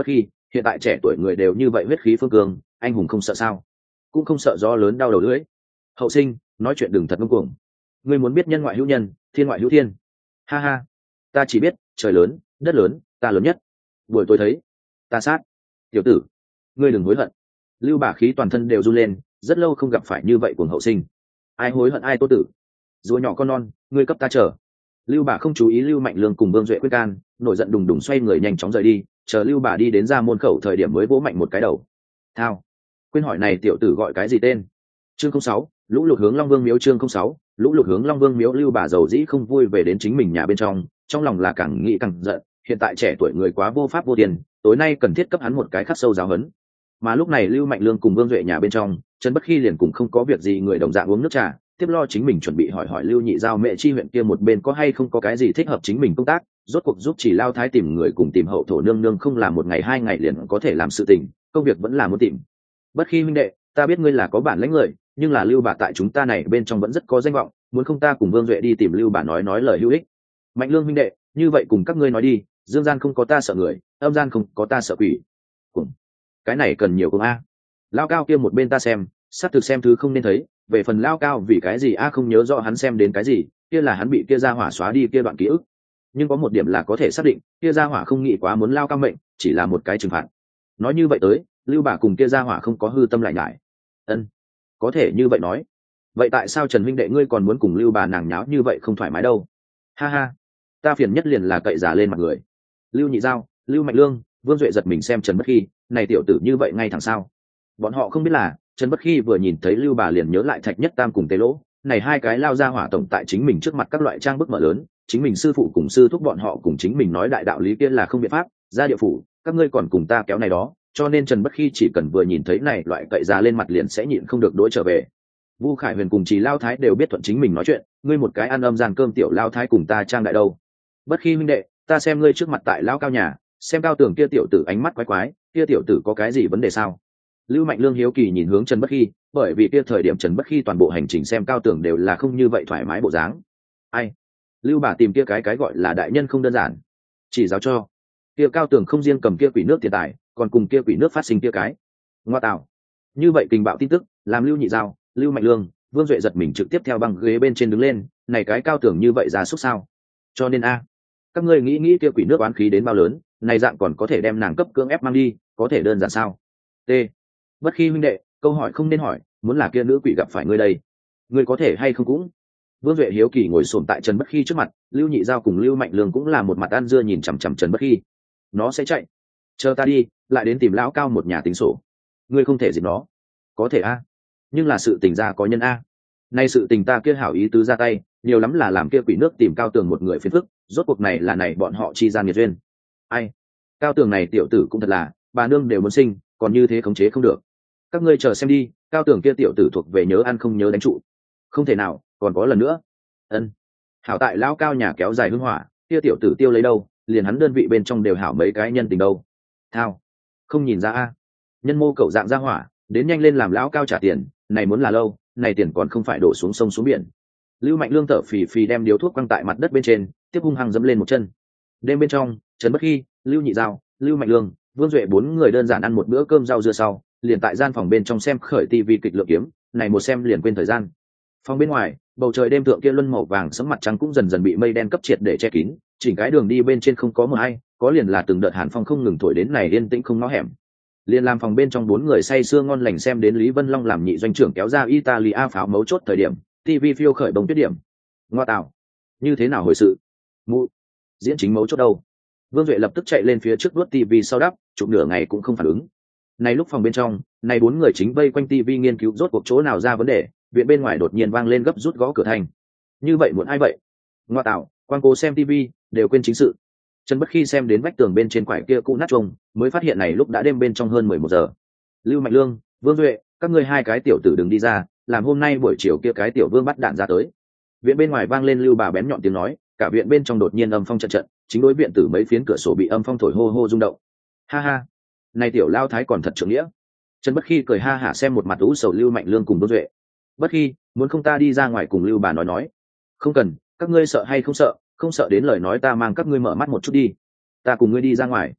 hiện tại trẻ tuổi người đều như vậy huyết khí phương cường, anh hùng không sợ sao? Cũng không sợ gió lớn đau đầu lưỡi. Hậu sinh, nói chuyện đừng thật ngông cuồng. Ngươi muốn biết nhân ngoại hữu nhân, thiên ngoại hữu thiên. Ha ha, ta chỉ biết trời lớn đất lớn, ta lớn nhất. Buổi tối thấy ta sát. Tiểu tử, ngươi đừng hối hận. Lưu Bà khí toàn thân đều run lên, rất lâu không gặp phải như vậy cuồng hậu sinh. Ai hối hận ai tốt tử. Rùa nhỏ con non, ngươi cấp ta chờ. Lưu Bà không chú ý Lưu Mạnh Lương cùng Vương Duệ quyết can, nổi giận đùng đùng xoay người nhanh chóng rời đi, chờ Lưu Bà đi đến ra môn khẩu thời điểm mới vỗ mạnh một cái đầu. Thao, quên hỏi này tiểu tử gọi cái gì tên? Chương không sáu, lũ lụt hướng Long Vương miếu. Chương không sáu, lũ lụt hướng Long Vương miếu. Lưu Bà giàu dĩ không vui về đến chính mình nhà bên trong, trong lòng là càng nghĩ càng giận, hiện tại trẻ tuổi người quá vô pháp vô tiền, tối nay cần thiết cấp hắn một cái khắc sâu giáo huấn. Mà lúc này Lưu Mạnh Lương cùng Vương Duệ nhà bên trong, Trần Bất Khi liền cùng không có việc gì người đồng dạng uống nước trà, tiếp lo chính mình chuẩn bị hỏi hỏi Lưu Nhị Giao mẹ chi huyện kia một bên có hay không có cái gì thích hợp chính mình công tác, rốt cuộc giúp chỉ lao thái tìm người cùng tìm hậu thổ nương nương không làm một ngày hai ngày liền có thể làm sự tình, công việc vẫn là muốn tìm. Bất Khi huynh đệ, ta biết ngươi là có bản lãnh người, nhưng là Lưu Bà tại chúng ta này bên trong vẫn rất có danh vọng, muốn không ta cùng Vương Duệ đi tìm Lưu Bà nói nói lời hữu ích. Mạnh Lương huynh đệ, như vậy cùng các ngươi nói đi, dương gian không có ta sợ người, âm gian không có ta sợ quỷ. Cùng cái này cần nhiều công a. Lao Cao kia một bên ta xem, sát thực xem thứ không nên thấy, về phần Lao Cao vì cái gì a không nhớ rõ hắn xem đến cái gì, kia là hắn bị kia ra hỏa xóa đi kia đoạn ký ức. Nhưng có một điểm là có thể xác định, kia ra hỏa không nghĩ quá muốn Lao Cao mệnh, chỉ là một cái trừng phạt. Nói như vậy tới, Lưu Bà cùng kia ra hỏa không có hư tâm lại nhải. Ân, có thể như vậy nói. Vậy tại sao Trần huynh đệ ngươi còn muốn cùng Lưu Bà nàng nháo như vậy không thoải mái đâu? Ha ha, ta phiền nhất liền là cậy giả lên mặt người. Lưu Nhị Giao, Lưu Mạnh Lương, Vương Duệ giật mình xem Trần Bất Khi, này tiểu tử như vậy ngay thẳng sao? Bọn họ không biết là Trần Bất Khi vừa nhìn thấy Lưu Bà liền nhớ lại Thạch Nhất Tam cùng Tế Lỗ, này hai cái lao ra hỏa tổng tại chính mình trước mặt các loại trang bức mở lớn, chính mình sư phụ cùng sư thúc bọn họ cùng chính mình nói đại đạo lý kia là không biện pháp, ra địa phủ, các ngươi còn cùng ta kéo này đó, cho nên Trần Bất Khi chỉ cần vừa nhìn thấy này loại cậy ra lên mặt liền sẽ nhịn không được đối trở về. Vu Khải Huyền cùng Trì Lao Thái đều biết thuận chính mình nói chuyện, ngươi một cái ăn âm gian cơm tiểu Lao Thái cùng ta trang đại đâu? Bất Khi huynh đệ, ta xem ngươi trước mặt tại Lao Cao nhà, xem Cao Tường kia tiểu tử ánh mắt quái quái, kia tiểu tử có cái gì vấn đề sao? Lưu Mạnh Lương hiếu kỳ nhìn hướng Trần Bất Khi, bởi vì kia thời điểm Trần Bất Khi toàn bộ hành trình xem Cao Tường đều là không như vậy thoải mái bộ dáng. Ai? Lưu Bà tìm kia cái cái gọi là đại nhân không đơn giản, chỉ giáo cho. Kia Cao Tường không riêng cầm kia quỷ nước tiền tài, còn cùng kia quỷ nước phát sinh kia cái. Ngoa tạo. Như vậy kinh bạo tin tức, làm Lưu Nhị Giao, Lưu Mạnh Lương, Vương Duệ giật mình trực tiếp theo băng ghế bên trên đứng lên, này cái Cao Tường như vậy ra xúc sao? Cho nên a, các ngươi nghĩ nghĩ kia quỷ nước oán khí đến bao lớn, này dạng còn có thể đem nàng cấp cưỡng ép mang đi, có thể đơn giản sao? T. Bất Khi huynh đệ, câu hỏi không nên hỏi, muốn là kia nữ quỷ gặp phải ngươi đây, ngươi có thể hay không cũng? Vương Duệ hiếu kỳ ngồi xổm tại Trần Bất Khi trước mặt, Lưu Nhị Giao cùng Lưu Mạnh Lương cũng là một mặt ăn dưa nhìn chằm chằm Trần Bất Khi. Nó sẽ chạy, chờ ta đi, lại đến tìm lão Cao một nhà tính sổ. Ngươi không thể giết nó. Có thể a, nhưng là sự tình ra có nhân a. Nay sự tình ta kia hảo ý tứ ra tay, nhiều lắm là làm kia quỷ nước tìm Cao Tường một người phiền phức, rốt cuộc này là này bọn họ chi gian nghiệt duyên. Ai? Cao Tường này tiểu tử cũng thật là, bà nương đều muốn sinh, còn như thế khống chế không được. Các ngươi chờ xem đi, Cao Tường kia tiểu tử thuộc về nhớ ăn không nhớ đánh trụ. Không thể nào, còn có lần nữa. Ân. Hảo tại lão Cao nhà kéo dài hưng hỏa, kia tiểu tử tiêu lấy đâu, liền hắn đơn vị bên trong đều hảo mấy cái nhân tình đâu. Thao, không nhìn ra a. Nhân mô cậu dạng ra hỏa, đến nhanh lên làm lão Cao trả tiền, này muốn là lâu, này tiền còn không phải đổ xuống sông xuống biển. Lưu Mạnh Lương thở phì phì đem điếu thuốc quăng tại mặt đất bên trên, tiếp hung hăng dẫm lên một chân. Đêm bên trong, Trần Bất Khi, Lưu Nhị Giao, Lưu Mạnh Lương, Vương Duệ bốn người đơn giản ăn một bữa cơm rau dưa sau, liền tại gian phòng bên trong xem khởi tivi kịch lượng kiếm, này một xem liền quên thời gian. Phòng bên ngoài, bầu trời đêm thượng kia luân màu vàng sẫm mặt trăng cũng dần dần bị mây đen cấp triệt để che kín, chỉnh cái đường đi bên trên không có mưa hay, có liền là từng đợt hàn phong không ngừng thổi đến này yên tĩnh không ngõ hẻm. Liên làm phòng bên trong bốn người say sưa ngon lành xem đến Lý Vân Long làm nhị doanh trưởng kéo ra Italia pháo mấu chốt thời điểm, tivi phiêu khởi bông tuyết điểm. Ngoa tạo, như thế nào hồi sự? Mụ, diễn chính mấu chốt đâu? Vương Duệ lập tức chạy lên phía trước đuốt tivi sau đắp, chụp nửa ngày cũng không phản ứng. Này lúc phòng bên trong, này bốn người chính vây quanh tivi nghiên cứu rốt cuộc chỗ nào ra vấn đề, viện bên ngoài đột nhiên vang lên gấp rút gõ cửa thành. Như vậy muốn ai vậy? Ngoa tạo, quan cố xem tivi đều quên chính sự. Trần Bất Khi xem đến vách tường bên trên quải kia cũ nát trông, mới phát hiện này lúc đã đêm bên trong hơn mười một giờ. Lưu Mạnh Lương, Vương Duệ, các ngươi hai cái tiểu tử đừng đi ra, làm hôm nay buổi chiều kia cái tiểu vương bắt đạn ra tới. Viện bên ngoài vang lên Lưu Bà bén nhọn tiếng nói, cả viện bên trong đột nhiên âm phong trận trận, chính đối viện tử mấy phiến cửa sổ bị âm phong thổi hô hô rung động. Ha ha, này tiểu lao thái còn thật trưởng nghĩa. Trần Bất Khi cười ha hả xem một mặt ú sầu Lưu Mạnh Lương cùng Vương Duệ. Bất Khi, muốn không ta đi ra ngoài cùng Lưu Bà nói nói? Không cần, các ngươi sợ hay không sợ, không sợ đến lời nói ta mang các ngươi mở mắt một chút đi, ta cùng ngươi đi ra ngoài.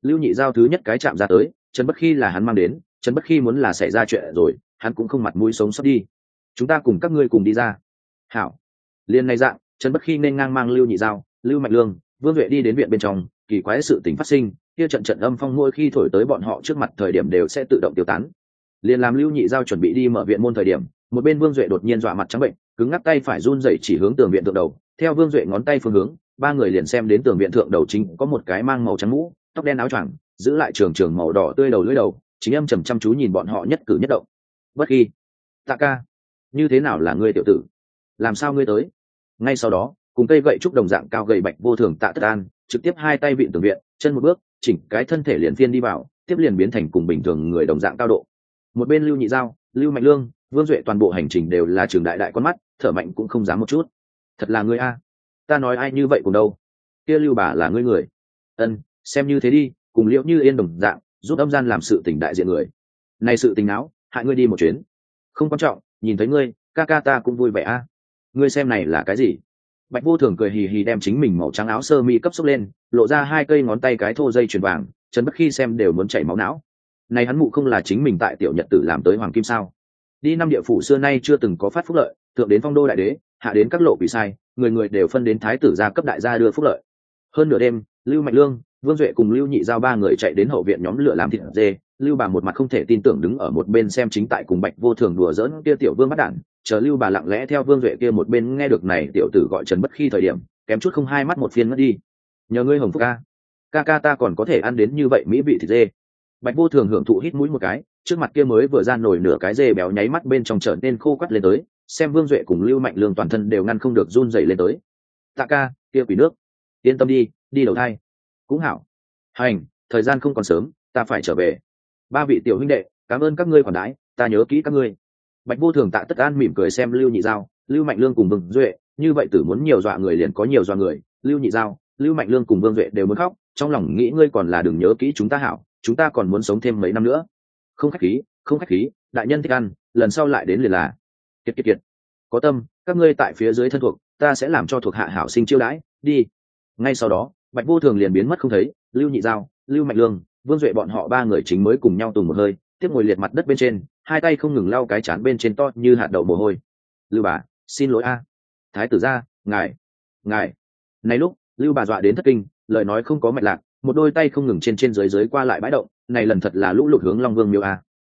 Lưu Nhị Giao thứ nhất cái chạm ra tới, Trần Bất Khi là hắn mang đến, Trần Bất Khi muốn là xảy ra chuyện rồi, hắn cũng không mặt mũi sống sót đi. Chúng ta cùng các ngươi cùng đi ra. Hảo. Liên này dạng, Trần Bất Khi nên ngang mang Lưu Nhị Giao, Lưu Mạnh Lương, Vương Duệ đi đến viện bên trong, kỳ quái sự tình phát sinh, kia trận trận âm phong mỗi khi thổi tới bọn họ trước mặt thời điểm đều sẽ tự động tiêu tán. Liên làm Lưu Nhị Giao chuẩn bị đi mở viện môn thời điểm, một bên Vương Duệ đột nhiên dọa mặt trắng bệnh, cứng ngắc tay phải run rẩy chỉ hướng tường viện thượng đầu. Theo Vương Duệ ngón tay phương hướng, ba người liền xem đến tường viện thượng đầu chính có một cái mang màu trắng mũ, tóc đen áo choàng, giữ lại trường trường màu đỏ tươi đầu lưỡi đầu, chính âm trầm chăm chú nhìn bọn họ nhất cử nhất động. Bất Khi, Tạ ca, như thế nào là ngươi tiểu tử? Làm sao ngươi tới? Ngay sau đó, cùng cây gậy trúc đồng dạng cao gầy Bạch Vô Thường Tạ Tất An, trực tiếp hai tay vịn tường viện, chân một bước, chỉnh cái thân thể liền phiên đi vào, tiếp liền biến thành cùng bình thường người đồng dạng cao độ. Một bên Lưu Nhị Giao, Lưu Mạnh Lương, Vương Duệ toàn bộ hành trình đều là trường đại đại con mắt, thở mạnh cũng không dám một chút. Thật là ngươi a? Ta nói ai như vậy cùng đâu? Kia Lưu bà là ngươi người. Ân, xem như thế đi, cùng Liễu Như Yên đồng dạng, giúp âm gian làm sự tình đại diện người. Này sự tình não, hại ngươi đi một chuyến. Không quan trọng, nhìn thấy ngươi, ca ca ta cũng vui vẻ a. Ngươi xem này là cái gì? Bạch Vô Thường cười hì hì đem chính mình màu trắng áo sơ mi cấp xốc lên, lộ ra hai cây ngón tay cái thô dây chuyền vàng, Trần Bất Khi xem đều muốn chảy máu não. Này hắn mụ không là chính mình tại tiểu nhật tử làm tới hoàng kim sao? Đi năm địa phủ xưa nay chưa từng có phát phúc lợi, thượng đến phong đô đại đế, hạ đến các lộ quỷ sai, người người đều phân đến thái tử gia cấp đại gia đưa phúc lợi. Hơn nửa đêm, Lưu Mạnh Lương, Vương Duệ cùng Lưu Nhị Giao ba người chạy đến hậu viện nhóm lửa làm thịt dê. Lưu bà một mặt không thể tin tưởng đứng ở một bên xem chính tại cùng Bạch Vô Thường đùa giỡn kia tiểu vương bắt đản, chờ Lưu bà lặng lẽ theo Vương Duệ kia một bên nghe được này tiểu tử gọi Trần Bất Khi thời điểm, kém chút không hai mắt một phiên mất đi. Nhờ ngươi hồng phúc ca, ca ca ta còn có thể ăn đến như vậy mỹ vị thịt dê. Bạch Vô Thường hưởng thụ hít mũi một cái, trước mặt kia mới vừa ra nổi nửa cái dê béo nháy mắt bên trong trở nên khô quắt lên tới, xem Vương Duệ cùng Lưu Mạnh Lương toàn thân đều ngăn không được run rẩy lên tới. Tạ ca, kia quỷ nước, yên tâm đi, đi đầu thai. Cũng hảo. Hành, thời gian không còn sớm, ta phải trở về. Ba vị tiểu huynh đệ, cảm ơn các ngươi khoản đãi, ta nhớ kỹ các ngươi. Bạch Vô Thường Tạ Tất An mỉm cười xem Lưu Nhị Giao, Lưu Mạnh Lương cùng Vương Duệ, như vậy tử muốn nhiều dọa người liền có nhiều dọa người. Lưu Nhị Giao, Lưu Mạnh Lương cùng Vương Duệ đều muốn khóc, trong lòng nghĩ ngươi còn là đừng nhớ kỹ chúng ta hảo, chúng ta còn muốn sống thêm mấy năm nữa. Không khách khí, không khách khí, đại nhân thích ăn, lần sau lại đến liền là. Kiệt kiệt kiệt. Có tâm, các ngươi tại phía dưới thân thuộc, ta sẽ làm cho thuộc hạ hảo sinh chiêu đãi, đi. Ngay sau đó, Bạch Vô Thường liền biến mất không thấy, Lưu Nhị Giao, Lưu Mạnh Lương, Vương Duệ bọn họ ba người chính mới cùng nhau tùng một hơi, tiếp ngồi liệt mặt đất bên trên, hai tay không ngừng lau cái chán bên trên to như hạt đậu mồ hôi. Lưu bà, xin lỗi a. Thái tử gia, ngài, ngài. Này lúc, Lưu bà dọa đến thất kinh, lời nói không có mạch lạc, một đôi tay không ngừng trên trên dưới dưới qua lại bãi động, này lần thật là lũ lụt hướng Long Vương miêu a.